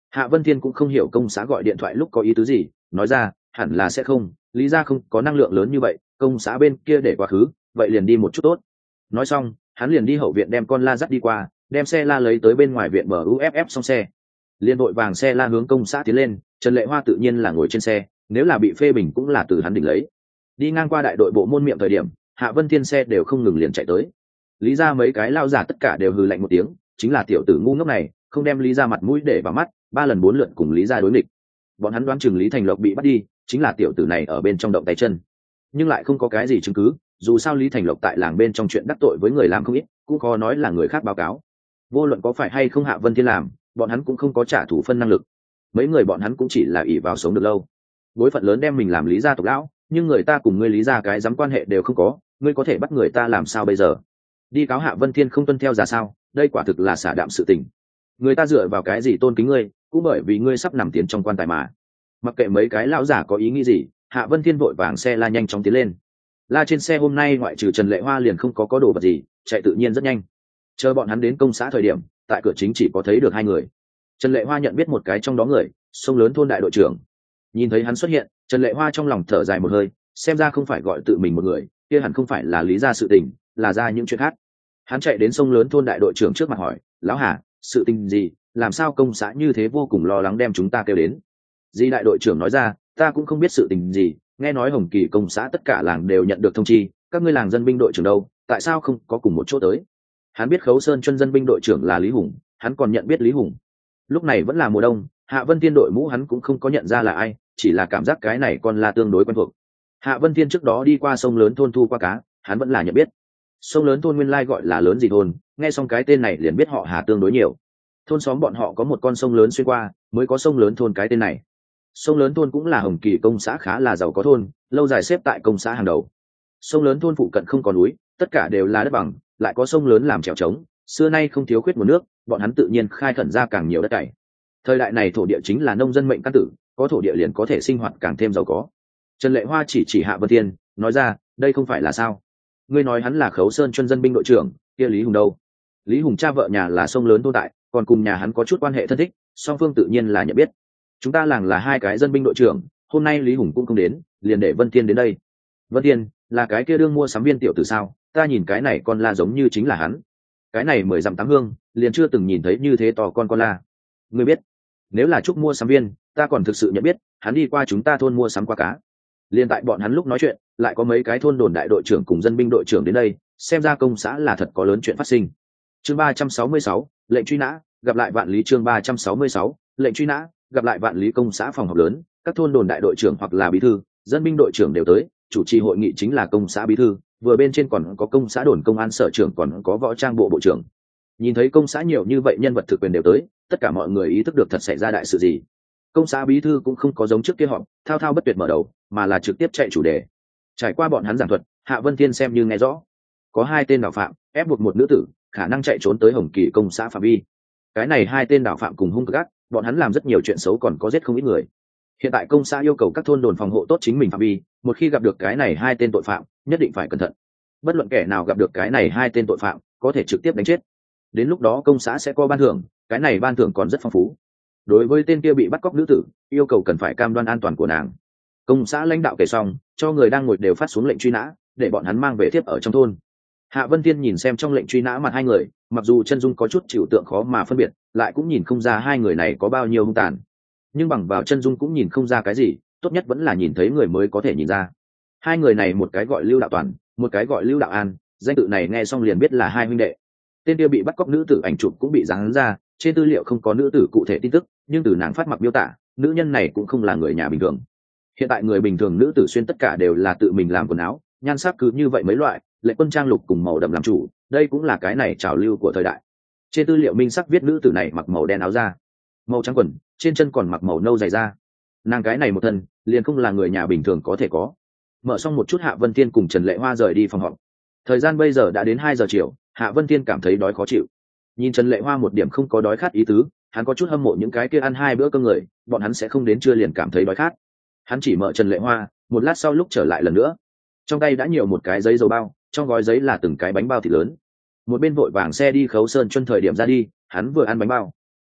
Hạ Vân Thiên cũng không hiểu công xã gọi điện thoại lúc có ý tứ gì, nói ra hẳn là sẽ không, lý ra không có năng lượng lớn như vậy, công xã bên kia để quá khứ, vậy liền đi một chút tốt. Nói xong hắn liền đi hậu viện đem con la dắt đi qua, đem xe la lấy tới bên ngoài viện bờ uff xong xe, liền đội vàng xe la hướng công xã tiến lên. Trần Lệ Hoa tự nhiên là ngồi trên xe, nếu là bị phê bình cũng là từ hắn đỉnh lấy. Đi ngang qua đại đội bộ môn miệng thời điểm, Hạ Vân Thiên xe đều không ngừng liền chạy tới. Lý ra mấy cái lao giả tất cả đều hừ lạnh một tiếng, chính là tiểu tử ngu ngốc này không đem Lý ra mặt mũi để vào mắt, 3 lần 4 lượt cùng Lý ra đối nghịch. Bọn hắn đoán chừng Lý Thành Lộc bị bắt đi chính là tiểu tử này ở bên trong động tay chân, nhưng lại không có cái gì chứng cứ. Dù sao Lý Thành Lộc tại làng bên trong chuyện đắc tội với người làm không ít, cũng khó nói là người khác báo cáo. Vô luận có phải hay không Hạ Vân Thiên làm, bọn hắn cũng không có trả thù phân năng lực. Mấy người bọn hắn cũng chỉ là ỷ vào sống được lâu, bối phận lớn đem mình làm Lý gia tộc lão, nhưng người ta cùng ngươi Lý gia cái dám quan hệ đều không có, ngươi có thể bắt người ta làm sao bây giờ? Đi cáo Hạ Vân Thiên không tuân theo ra sao? Đây quả thực là xả đạm sự tình. Người ta dựa vào cái gì tôn kính ngươi, cũng bởi vì ngươi sắp nằm tiến trong quan tài mà. Mặc kệ mấy cái lão giả có ý nghĩ gì, Hạ Vân Thiên vội vàng xe la nhanh chóng tiến lên. La trên xe hôm nay ngoại trừ Trần Lệ Hoa liền không có đồ vật gì, chạy tự nhiên rất nhanh. Chờ bọn hắn đến công xã thời điểm, tại cửa chính chỉ có thấy được 2 người. Trần Lệ Hoa nhận biết một cái trong đó người, sông lớn thôn đại đội trưởng. Nhìn thấy hắn xuất hiện, Trần Lệ Hoa trong lòng thở dài một hơi, xem ra không phải gọi tự mình một người, kia hẳn không phải là Lý gia sự tình, là ra những chuyện khác. Hắn chạy đến sông lớn thôn đại đội trưởng trước mặt hỏi, lão Hà, sự tình gì, làm sao công xã như thế vô cùng lo lắng đem chúng ta kêu đến? Di đại đội trưởng nói ra, ta cũng không biết sự tình gì, nghe nói Hồng Kỳ công xã tất cả làng đều nhận được thông chi, các ngươi làng dân binh đội trưởng đâu, tại sao không có cùng một chỗ tới? Hắn biết Khấu Sơn chân dân binh đội trưởng là Lý Hùng, hắn còn nhận biết Lý Hùng. Lúc này vẫn là mùa đông, Hạ Vân Thiên đội mũ hắn cũng không có nhận ra là ai, chỉ là cảm giác cái này con la tương đối quen thuộc. Hạ Vân Thiên trước đó đi qua sông lớn thôn thu qua cá, hắn vẫn là nhận biết. Sông lớn thôn nguyên lai gọi là lớn gì thôn, nghe xong cái tên này liền biết họ Hà tương đối nhiều. Thôn xóm bọn họ có một con sông lớn xuyên qua, mới có sông lớn thôn cái tên này. Sông lớn thôn cũng là Hồng Kỳ công xã khá là giàu có thôn, lâu dài xếp tại công xã hàng đầu. Sông lớn thôn phụ cận không có núi, tất cả đều là đất bằng, lại có sông lớn làm trèo trống, xưa nay không thiếu khuyết nguồn nước, bọn hắn tự nhiên khai khẩn ra càng nhiều đất cày. Thời đại này thổ địa chính là nông dân mệnh căn tử, có thổ địa liền có thể sinh hoạt càng thêm giàu có. Trần Lệ Hoa chỉ Hạ Vân Thiên, nói ra, đây không phải là sao? Ngươi nói hắn là Khấu Sơn chân dân binh đội trưởng, kia Lý Hùng đâu? Lý Hùng cha vợ nhà là sông lớn thôn tại, còn cùng nhà hắn có chút quan hệ thân thích, song phương tự nhiên là nhận biết. Chúng ta làng là 2 cái dân binh đội trưởng, hôm nay Lý Hùng cũng không đến, liền để Vân Thiên đến đây. Vân Thiên là cái kia đương mua sắm viên tiểu tử sao? Ta nhìn cái này con la giống như chính là hắn. Cái này 10 dặm 8 hương, liền chưa từng nhìn thấy như thế to con la. Ngươi biết, nếu là Trúc mua sắm viên, ta còn thực sự nhận biết, hắn đi qua chúng ta thôn mua sắm qua cá. Liên tại bọn hắn lúc nói chuyện, lại có mấy cái thôn đồn đại đội trưởng cùng dân binh đội trưởng đến đây, xem ra công xã là thật có lớn chuyện phát sinh. Chương 366, lệnh truy nã, gặp lại Vạn Lý. Chương 366, lệnh truy nã, gặp lại Vạn Lý. Công xã phòng họp lớn, các thôn đồn đại đội trưởng hoặc là bí thư, dân binh đội trưởng đều tới, chủ trì hội nghị chính là công xã bí thư, vừa bên trên còn có công xã đồn công an sở trưởng, còn có võ trang bộ bộ trưởng. Nhìn thấy công xã nhiều như vậy nhân vật thực quyền đều tới, tất cả mọi người ý thức được thật xảy ra đại sự gì. Công xã bí thư cũng không có giống trước kia họp thao thao bất tuyệt mở đầu, mà là trực tiếp chạy chủ đề. Trải qua bọn hắn giảng thuật, Hạ Vân Thiên xem như nghe rõ, có 2 tên đảo phạm ép buộc một nữ tử khả năng chạy trốn tới Hồng Kỳ công xã phạm vi. Cái này 2 tên đảo phạm cùng hung gác, bọn hắn làm rất nhiều chuyện xấu, còn có giết không ít người. Hiện tại công xã yêu cầu các thôn đồn phòng hộ tốt chính mình phạm vi, một khi gặp được cái này 2 tên tội phạm, nhất định phải cẩn thận. Bất luận kẻ nào gặp được cái này 2 tên tội phạm, có thể trực tiếp đánh chết. Đến lúc đó công xã sẽ có ban thưởng, cái này ban thưởng còn rất phong phú. Đối với tên kia bị bắt cóc nữ tử, yêu cầu cần phải cam đoan an toàn của nàng. Công xã lãnh đạo kể xong, cho người đang ngồi đều phát xuống lệnh truy nã, để bọn hắn mang về tiếp ở trong thôn. Hạ Vân Thiên nhìn xem trong lệnh truy nã mặt 2 người, mặc dù chân dung có chút chịu tượng khó mà phân biệt, lại cũng nhìn không ra 2 người này có bao nhiêu hung tàn. Nhưng bằng vào chân dung cũng nhìn không ra cái gì, tốt nhất vẫn là nhìn thấy người mới có thể nhìn ra. 2 người này một cái gọi Lưu Đạo Toàn, một cái gọi Lưu Đạo An, danh tự này nghe xong liền biết là 2 huynh đệ. Tên kia bị bắt cóc nữ tử ảnh chụp cũng bị dán ra, trên tư liệu không có nữ tử cụ thể tin tức, nhưng từ nàng phát mặc miêu tả, nữ nhân này cũng không là người nhà bình thường. Hiện tại người bình thường nữ tử xuyên tất cả đều là tự mình làm quần áo, nhan sắc cứ như vậy mấy loại, lệ quân trang lục cùng màu đậm làm chủ, đây cũng là cái này trào lưu của thời đại. Trên tư liệu minh sắc viết nữ tử này mặc màu đen áo da, màu trắng quần, trên chân còn mặc màu nâu dày da. Nàng cái này một thân, liền không là người nhà bình thường có thể có. Mở xong một chút, Hạ Vân Thiên cùng Trần Lệ Hoa rời đi phòng họp. Thời gian bây giờ đã đến 2 giờ chiều, Hạ Vân Thiên cảm thấy đói khó chịu. Nhìn Trần Lệ Hoa một điểm không có đói khát ý tứ, hắn có chút hâm mộ những cái kia ăn 2 bữa cơm người, bọn hắn sẽ không đến trưa liền cảm thấy đói khát. Hắn chỉ mở Trần Lệ Hoa, một lát sau lúc trở lại lần nữa, trong tay đã nhiều một cái giấy dầu bao, trong gói giấy là từng cái bánh bao thịt lớn. Một bên vội vàng xe đi Khấu Sơn Chuân thời điểm ra đi, hắn vừa ăn bánh bao.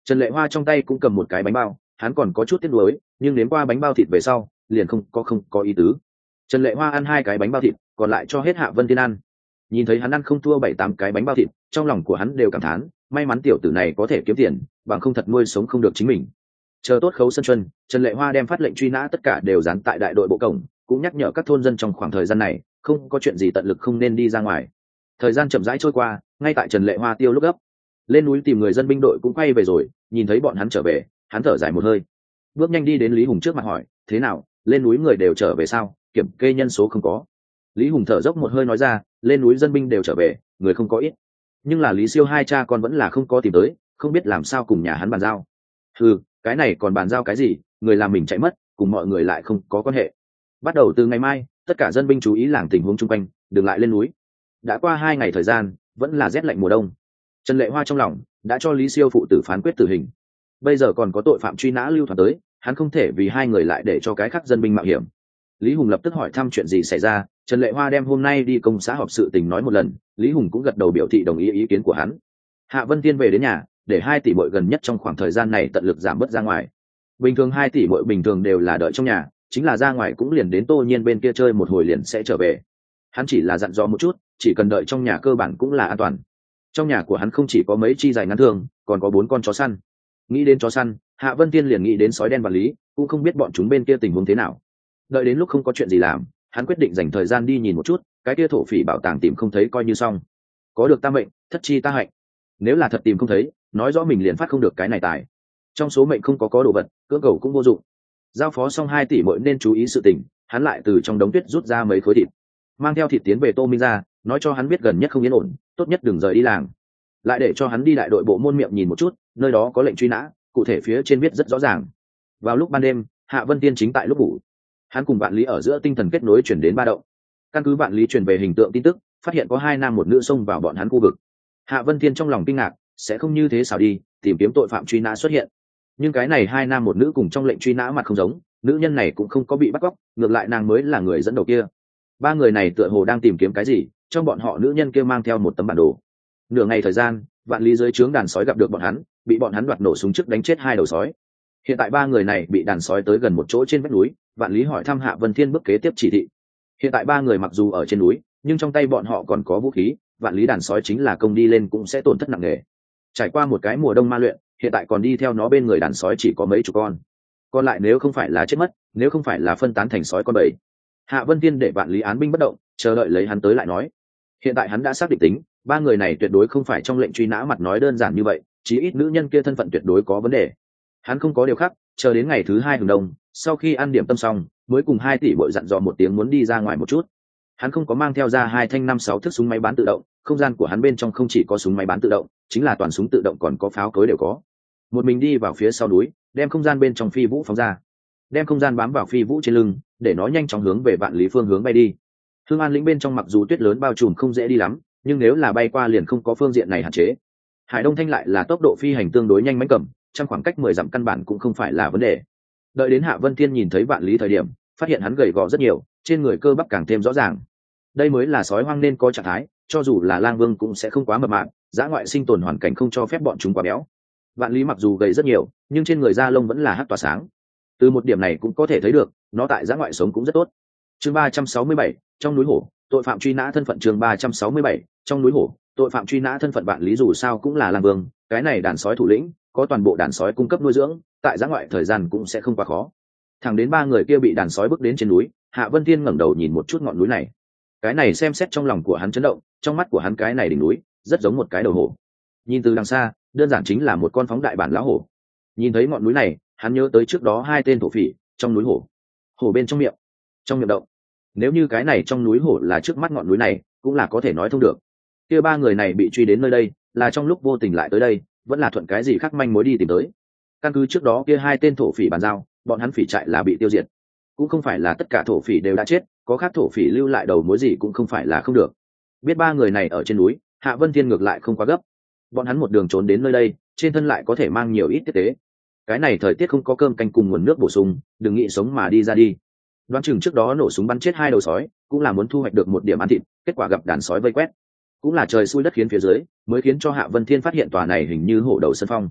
Trần Lệ Hoa trong tay cũng cầm một cái bánh bao, hắn còn có chút tiếc nuối, nhưng nếm qua bánh bao thịt về sau liền không có ý tứ. Trần Lệ Hoa ăn 2 cái bánh bao thịt, còn lại cho hết Hạ Vân Thiên ăn. Nhìn thấy hắn ăn không thua 7-8 cái bánh bao thịt, trong lòng của hắn đều cảm thán, may mắn tiểu tử này có thể kiếm tiền, bằng không thật nuôi sống không được chính mình. Chờ tốt Khấu Sơn Chuân, Trần Lệ Hoa đem phát lệnh truy nã tất cả đều dán tại đại đội bộ cổng, cũng nhắc nhở các thôn dân trong khoảng thời gian này không có chuyện gì tận lực không nên đi ra ngoài. Thời gian chậm rãi trôi qua, ngay tại Trần Lệ Hoa tiêu lúc gấp lên núi tìm người dân binh đội cũng quay về rồi, nhìn thấy bọn hắn trở về, hắn thở dài một hơi, bước nhanh đi đến Lý Hùng trước mặt hỏi, thế nào, lên núi người đều trở về sao, kiểm kê nhân số không có? Lý Hùng thở dốc một hơi nói ra, lên núi dân binh đều trở về, người không có ít, nhưng là Lý Siêu hai cha con vẫn là không có tìm tới, không biết làm sao cùng nhà hắn bàn giao. Cái này còn bàn giao cái gì, người làm mình chạy mất, cùng mọi người lại không có quan hệ. Bắt đầu từ ngày mai, tất cả dân binh chú ý làng tình huống chung quanh, đừng lại lên núi. Đã qua 2 ngày thời gian, vẫn là rét lạnh mùa đông. Trần Lệ Hoa trong lòng đã cho Lý Siêu phụ tử phán quyết tử hình. Bây giờ còn có tội phạm truy nã lưu thoáng tới, hắn không thể vì 2 người lại để cho cái khác dân binh mạo hiểm. Lý Hùng lập tức hỏi thăm chuyện gì xảy ra, Trần Lệ Hoa đem hôm nay đi công xã họp sự tình nói một lần, Lý Hùng cũng gật đầu biểu thị đồng ý ý kiến của hắn. Hạ Vân Tiên về đến nhà, để 2 tỷ muội gần nhất trong khoảng thời gian này tận lực giảm bớt ra ngoài. Bình thường 2 tỷ muội bình thường đều là đợi trong nhà, chính là ra ngoài cũng liền đến Tô Nhiên bên kia chơi một hồi liền sẽ trở về. Hắn chỉ là dặn dò một chút, chỉ cần đợi trong nhà cơ bản cũng là an toàn. Trong nhà của hắn không chỉ có mấy chi dài ngắn thường, còn có 4 con chó săn. Nghĩ đến chó săn, Hạ Vân Tiên liền nghĩ đến sói đen và Lý, cũng không biết bọn chúng bên kia tình huống thế nào. Đợi đến lúc không có chuyện gì làm, hắn quyết định dành thời gian đi nhìn một chút, cái kia thổ phỉ bảo tàng tìm không thấy coi như xong. Có được tam mệnh, thất chi ta hạnh. Nếu là thật tìm không thấy, nói rõ mình liền phát không được cái này tài. Trong số mệnh không có đồ vật, cưỡng cầu cũng vô dụng. Giao phó xong 2 tỷ muội nên chú ý sự tình, hắn lại từ trong đống tuyết rút ra mấy khối thịt, mang theo thịt tiến về Tô Minh ra, nói cho hắn biết gần nhất không yên ổn, tốt nhất đừng rời đi làng. Lại để cho hắn đi đại đội bộ môn miệng nhìn một chút, nơi đó có lệnh truy nã, cụ thể phía trên viết rất rõ ràng. Vào lúc ban đêm, Hạ Vân Tiên chính tại lúc ngủ, hắn cùng Vạn Lý ở giữa tinh thần kết nối chuyển đến ba động. Căn cứ Vạn Lý truyền về hình tượng tin tức, phát hiện có 2 nam một nữ xông vào bọn hắn khu vực. Hạ Vân Tiên trong lòng kinh ngạc, sẽ không như thế xảo đi tìm kiếm tội phạm truy nã xuất hiện. Nhưng cái này 2 nam một nữ cùng trong lệnh truy nã mặt không giống, nữ nhân này cũng không có bị bắt cóc, ngược lại nàng mới là người dẫn đầu kia. 3 người này tựa hồ đang tìm kiếm cái gì, trong bọn họ nữ nhân kia mang theo một tấm bản đồ. Nửa ngày thời gian, Vạn Lý dưới trướng đàn sói gặp được bọn hắn, bị bọn hắn đoạt nổ súng trước đánh chết 2 đầu sói. Hiện tại 3 người này bị đàn sói tới gần một chỗ trên vách núi, Vạn Lý hỏi thăm Hạ Vân Thiên bước kế tiếp chỉ thị. Hiện tại 3 người mặc dù ở trên núi, nhưng trong tay bọn họ còn có vũ khí, Vạn Lý đàn sói chính là công đi lên cũng sẽ tổn thất nặng nề. Trải qua một cái mùa đông ma luyện, hiện tại còn đi theo nó bên người đàn sói chỉ có mấy chục con. Còn lại nếu không phải là chết mất, nếu không phải là phân tán thành sói con bầy. Hạ Vân Thiên để Vạn Lý án binh bất động, chờ đợi lấy hắn tới lại nói. Hiện tại hắn đã xác định tính, 3 người này tuyệt đối không phải trong lệnh truy nã mặt nói đơn giản như vậy, chí ít nữ nhân kia thân phận tuyệt đối có vấn đề. Hắn không có điều khác, chờ đến ngày thứ 2 hừng đông, sau khi ăn điểm tâm xong, mới cùng 2 tỷ bội dặn dò một tiếng muốn đi ra ngoài một chút. Hắn không có mang theo ra 2 thanh 5-6 thước súng máy bán tự động, không gian của hắn bên trong không chỉ có súng máy bán tự động, chính là toàn súng tự động còn có pháo cối đều có. Một mình đi vào phía sau núi, đem không gian bên trong phi vũ phóng ra, đem không gian bám vào phi vũ trên lưng, để nó nhanh chóng hướng về Vạn Lý phương hướng bay đi. Hương An lĩnh bên trong mặc dù tuyết lớn bao trùm không dễ đi lắm, nhưng nếu là bay qua liền không có phương diện này hạn chế. Hải Đông Thanh lại là tốc độ phi hành tương đối nhanh mãnh cầm, trong khoảng cách 10 dặm căn bản cũng không phải là vấn đề. Đợi đến Hạ Vân Thiên nhìn thấy Vạn Lý thời điểm, phát hiện hắn gầy gò rất nhiều, trên người cơ bắp càng thêm rõ ràng. Đây mới là sói hoang nên có trạng thái, cho dù là lang vương cũng sẽ không quá mập mạp, dã ngoại sinh tồn hoàn cảnh không cho phép bọn chúng quá béo. Vạn Lý mặc dù gầy rất nhiều, nhưng trên người da lông vẫn là hắc tỏa sáng. Từ một điểm này cũng có thể thấy được, nó tại dã ngoại sống cũng rất tốt. Chương 367, trong núi hổ, tội phạm truy nã thân phận. Chương 367, trong núi hổ, tội phạm truy nã thân phận. Vạn Lý dù sao cũng là lang vương, cái này đàn sói thủ lĩnh, có toàn bộ đàn sói cung cấp nuôi dưỡng, tại dã ngoại thời gian cũng sẽ không quá khó. Thẳng đến 3 người kia bị đàn sói bước đến trên núi, Hạ Vân Thiên ngẩng đầu nhìn một chút ngọn núi này. Cái này xem xét trong lòng của hắn chấn động, trong mắt của hắn cái này đỉnh núi rất giống một cái đầu hổ. Nhìn từ đằng xa, đơn giản chính là một con phóng đại bản lão hổ. Nhìn thấy ngọn núi này, hắn nhớ tới trước đó 2 tên thổ phỉ, trong núi hổ. Hổ bên trong miệng động. Nếu như cái này trong núi hổ là trước mắt ngọn núi này, cũng là có thể nói thông được. Kia 3 người này bị truy đến nơi đây, là trong lúc vô tình lại tới đây, vẫn là thuận cái gì khác manh mối đi tìm tới. Căn cứ trước đó kia 2 tên thổ phỉ bàn giao, bọn hắn phỉ trại là bị tiêu diệt. Cũng không phải là tất cả thổ phỉ đều đã chết, có khác thổ phỉ lưu lại đầu mối gì cũng không phải là không được. Biết 3 người này ở trên núi, Hạ Vân Thiên ngược lại không quá gấp. Bọn hắn một đường trốn đến nơi đây, trên thân lại có thể mang nhiều ít tiếp tế. Cái này thời tiết không có cơm canh cùng nguồn nước bổ sung, đừng nghĩ sống mà đi ra đi. Đoán chừng trước đó nổ súng bắn chết 2 đầu sói, cũng là muốn thu hoạch được một điểm ăn thịt, kết quả gặp đàn sói vây quét. Cũng là trời xui đất khiến phía dưới, mới khiến cho Hạ Vân Thiên phát hiện tòa này hình như hổ đầu sơn phong.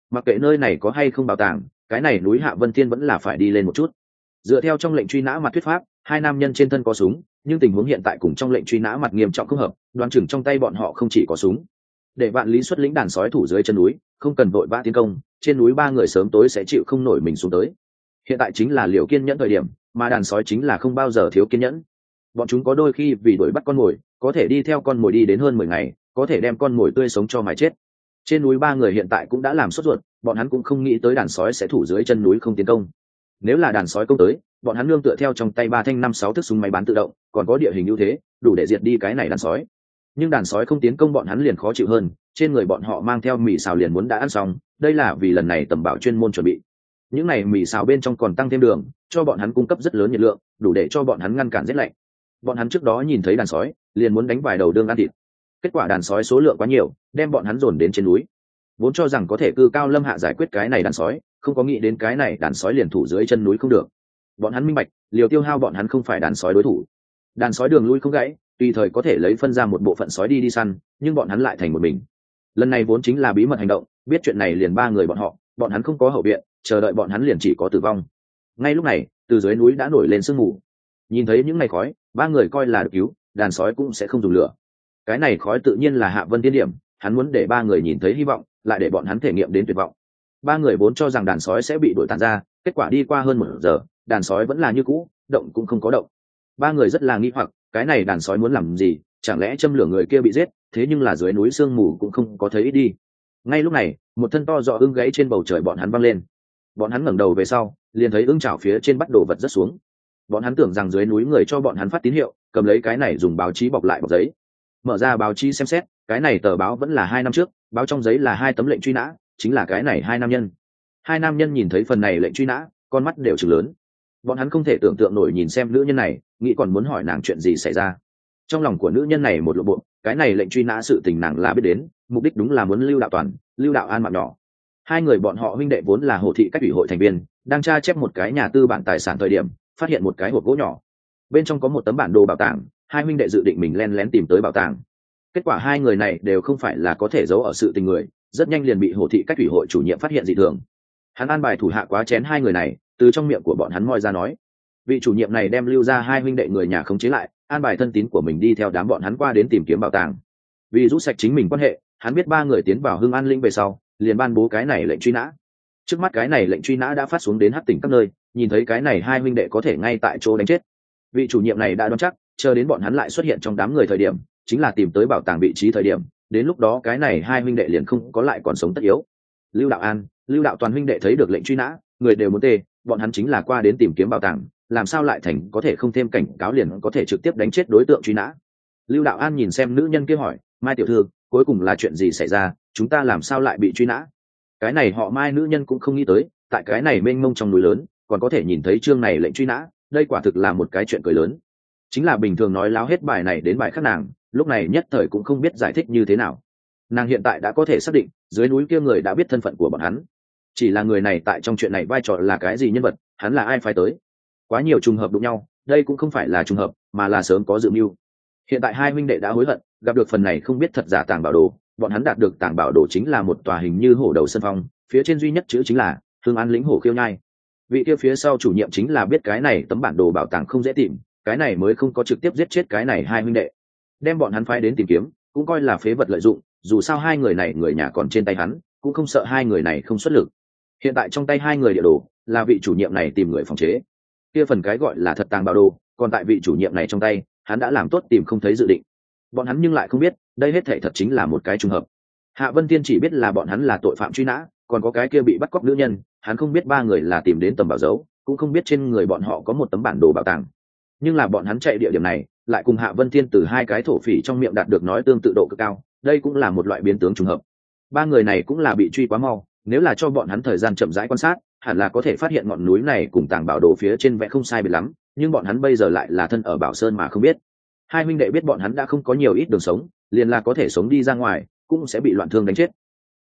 mặc kệ nơi này có hay không bảo tàng, cái này núi Hạ Vân Thiên vẫn là phải đi lên một chút. Dựa theo trong lệnh truy nã mặt thuyết pháp, hai nam nhân trên thân có súng, nhưng tình huống hiện tại cùng trong lệnh truy nã mặt nghiêm trọng không hợp, đoán chừng trong tay bọn họ không chỉ có súng. Để Vạn Lý xuất lĩnh đàn sói thủ dưới chân núi, không cần vội vã tiến công, trên núi ba người sớm tối sẽ chịu không nổi mình xuống tới. Hiện tại chính là liều kiên nhẫn thời điểm, mà đàn sói chính là không bao giờ thiếu kiên nhẫn. Bọn chúng có đôi khi vì đuổi bắt con mồi, có thể đi theo con mồi đi đến hơn 10 ngày, có thể đem con mồi tươi sống cho mài chết. Trên núi ba người hiện tại cũng đã làm sốt ruột, bọn hắn cũng không nghĩ tới đàn sói sẽ thủ dưới chân núi không tiến công. Nếu là đàn sói công tới, bọn hắn nương tựa theo trong tay 3 thanh 5-6 thước súng máy bán tự động, còn có địa hình ưu thế, đủ để diệt đi cái này đàn sói. Nhưng đàn sói không tiến công bọn hắn liền khó chịu hơn, trên người bọn họ mang theo mì xào liền muốn đã ăn xong, đây là vì lần này tầm bảo chuyên môn chuẩn bị. Những này mì xào bên trong còn tăng thêm đường, cho bọn hắn cung cấp rất lớn nhiệt lượng, đủ để cho bọn hắn ngăn cản rét lạnh. Bọn hắn trước đó nhìn thấy đàn sói, liền muốn đánh vài đầu đương ăn thịt. Kết quả đàn sói số lượng quá nhiều, đem bọn hắn dồn đến trên núi. Vốn cho rằng có thể cư cao lâm hạ giải quyết cái này đàn sói, không có nghĩ đến cái này đàn sói liền thủ dưới chân núi không được. Bọn hắn minh bạch, liều tiêu hao bọn hắn không phải đàn sói đối thủ. Đàn sói đường lui không gãy, tùy thời có thể lấy phân ra một bộ phận sói đi săn, nhưng bọn hắn lại thành một mình. Lần này vốn chính là bí mật hành động, biết chuyện này liền ba người bọn hắn không có hậu viện, chờ đợi bọn hắn liền chỉ có tử vong. Ngay lúc này, từ dưới núi đã nổi lên sương mù. Nhìn thấy những ngày khói, ba người coi là được cứu, đàn sói cũng sẽ không dùng lửa. Cái này khói tự nhiên là Hạ Vân Thiên điểm, hắn muốn để ba người nhìn thấy hy vọng, lại để bọn hắn thể nghiệm đến tuyệt vọng. Ba người vốn cho rằng đàn sói sẽ bị đuổi tàn ra, kết quả đi qua hơn 1 giờ, đàn sói vẫn là như cũ, động cũng không có động. Ba người rất là nghi hoặc, cái này đàn sói muốn làm gì, chẳng lẽ châm lửa người kia bị giết, thế nhưng là dưới núi sương mù cũng không có thấy ít đi. Ngay lúc này, một thân to dọ ưng gãy trên bầu trời bọn hắn văng lên. Bọn hắn ngẩng đầu về sau, liền thấy ưng chảo phía trên bắt đồ vật rất xuống. Bọn hắn tưởng rằng dưới núi người cho bọn hắn phát tín hiệu, cầm lấy cái này dùng báo chí bọc lại bọc giấy. Mở ra báo chí xem xét, cái này tờ báo vẫn là 2 năm trước, báo trong giấy là 2 tấm lệnh truy nã, chính là cái này 2 nam nhân. 2 nam nhân nhìn thấy phần này lệnh truy nã, con mắt đều trừng lớn. Bọn hắn không thể tưởng tượng nổi nhìn xem nữ nhân này, nghĩ còn muốn hỏi nàng chuyện gì xảy ra. Trong lòng của nữ nhân này một lộ bộ, cái này lệnh truy nã sự tình nàng là biết đến, mục đích đúng là muốn Lưu Đạo Toàn, Lưu Đạo An mạng nhỏ. Hai người bọn họ huynh đệ vốn là Hồ thị cách ủy hội thành viên, đang tra chép một cái nhà tư bản tài sản thời điểm, phát hiện một cái hộp gỗ nhỏ, bên trong có một tấm bản đồ bảo tàng. Hai huynh đệ dự định mình len lén tìm tới bảo tàng. Kết quả hai người này đều không phải là có thể giấu ở sự tình người, rất nhanh liền bị Hồ thị cách ủy hội chủ nhiệm phát hiện dị thường. Hắn an bài thủ hạ quá chén hai người này, từ trong miệng của bọn hắn moi ra nói, vị chủ nhiệm này đem Lưu ra hai huynh đệ người nhà khống chế lại, an bài thân tín của mình đi theo đám bọn hắn qua đến tìm kiếm bảo tàng. Vì rút sạch chính mình quan hệ, hắn biết ba người tiến vào Hưng An Linh về sau, liền ban bố cái này lệnh truy nã. Trước mắt cái này lệnh truy nã đã phát xuống đến Hắc tỉnh các nơi, nhìn thấy cái này hai huynh đệ có thể ngay tại chỗ đánh chết. Vị chủ nhiệm này đã đoán chắc, chờ đến bọn hắn lại xuất hiện trong đám người thời điểm, chính là tìm tới bảo tàng vị trí thời điểm, đến lúc đó cái này hai huynh đệ liền không có lại còn sống tất yếu. Lưu Đạo An, Lưu Đạo Toàn huynh đệ thấy được lệnh truy nã, người đều muốn tê, bọn hắn chính là qua đến tìm kiếm bảo tàng, làm sao lại thành có thể không thêm cảnh cáo liền có thể trực tiếp đánh chết đối tượng truy nã. Lưu Đạo An nhìn xem nữ nhân kia hỏi, Mai tiểu thư, cuối cùng là chuyện gì xảy ra, chúng ta làm sao lại bị truy nã? Cái này họ Mai nữ nhân cũng không nghĩ tới, tại cái này mênh mông trong núi lớn, còn có thể nhìn thấy chương này lệnh truy nã, đây quả thực là một cái chuyện cười lớn. Chính là bình thường nói láo hết bài này đến bài khác nàng, lúc này nhất thời cũng không biết giải thích như thế nào. Nàng hiện tại đã có thể xác định, dưới núi kia người đã biết thân phận của bọn hắn. Chỉ là người này tại trong chuyện này vai trò là cái gì nhân vật, hắn là ai phái tới. Quá nhiều trùng hợp đụng nhau, đây cũng không phải là trùng hợp, mà là sớm có dự mưu. Hiện tại hai huynh đệ đã hối hận, gặp được phần này không biết thật giả tàng bảo đồ, bọn hắn đạt được tàng bảo đồ chính là một tòa hình như hổ đầu sân phong, phía trên duy nhất chữ chính là Hương An lĩnh hổ khiêu nhai. Vị kia phía sau chủ nhiệm chính là biết cái này tấm bản đồ bảo tàng không dễ tìm, cái này mới không có trực tiếp giết chết cái này hai huynh đệ, đem bọn hắn phái đến tìm kiếm, cũng coi là phế vật lợi dụng, dù sao hai người này người nhà còn trên tay hắn, cũng không sợ hai người này không xuất lực. Hiện tại trong tay hai người địa đồ là vị chủ nhiệm này tìm người phòng chế, kia phần cái gọi là thật tàng bảo đồ còn tại vị chủ nhiệm này trong tay, hắn đã làm tốt tìm không thấy dự định. Bọn hắn nhưng lại không biết, đây hết thảy thật chính là một cái trùng hợp. Hạ Vân Tiên chỉ biết là bọn hắn là tội phạm truy nã, còn có cái kia bị bắt cóc nữ nhân, hắn không biết ba người là tìm đến tầm bảo dấu, cũng không biết trên người bọn họ có một tấm bản đồ bảo tàng. Nhưng là bọn hắn chạy địa điểm này, lại cùng Hạ Vân Tiên từ hai cái thổ phỉ trong miệng đạt được nói tương tự độ cực cao, đây cũng là một loại biến tướng trùng hợp. Ba người này cũng là bị truy quá mau, nếu là cho bọn hắn thời gian chậm rãi quan sát, hẳn là có thể phát hiện ngọn núi này cùng tàng bảo đồ phía trên vẽ không sai biệt lắm, nhưng bọn hắn bây giờ lại là thân ở Bảo Sơn mà không biết. Hai huynh đệ biết bọn hắn đã không có nhiều ít đường sống, liền là có thể sống đi ra ngoài, cũng sẽ bị loạn thương đánh chết.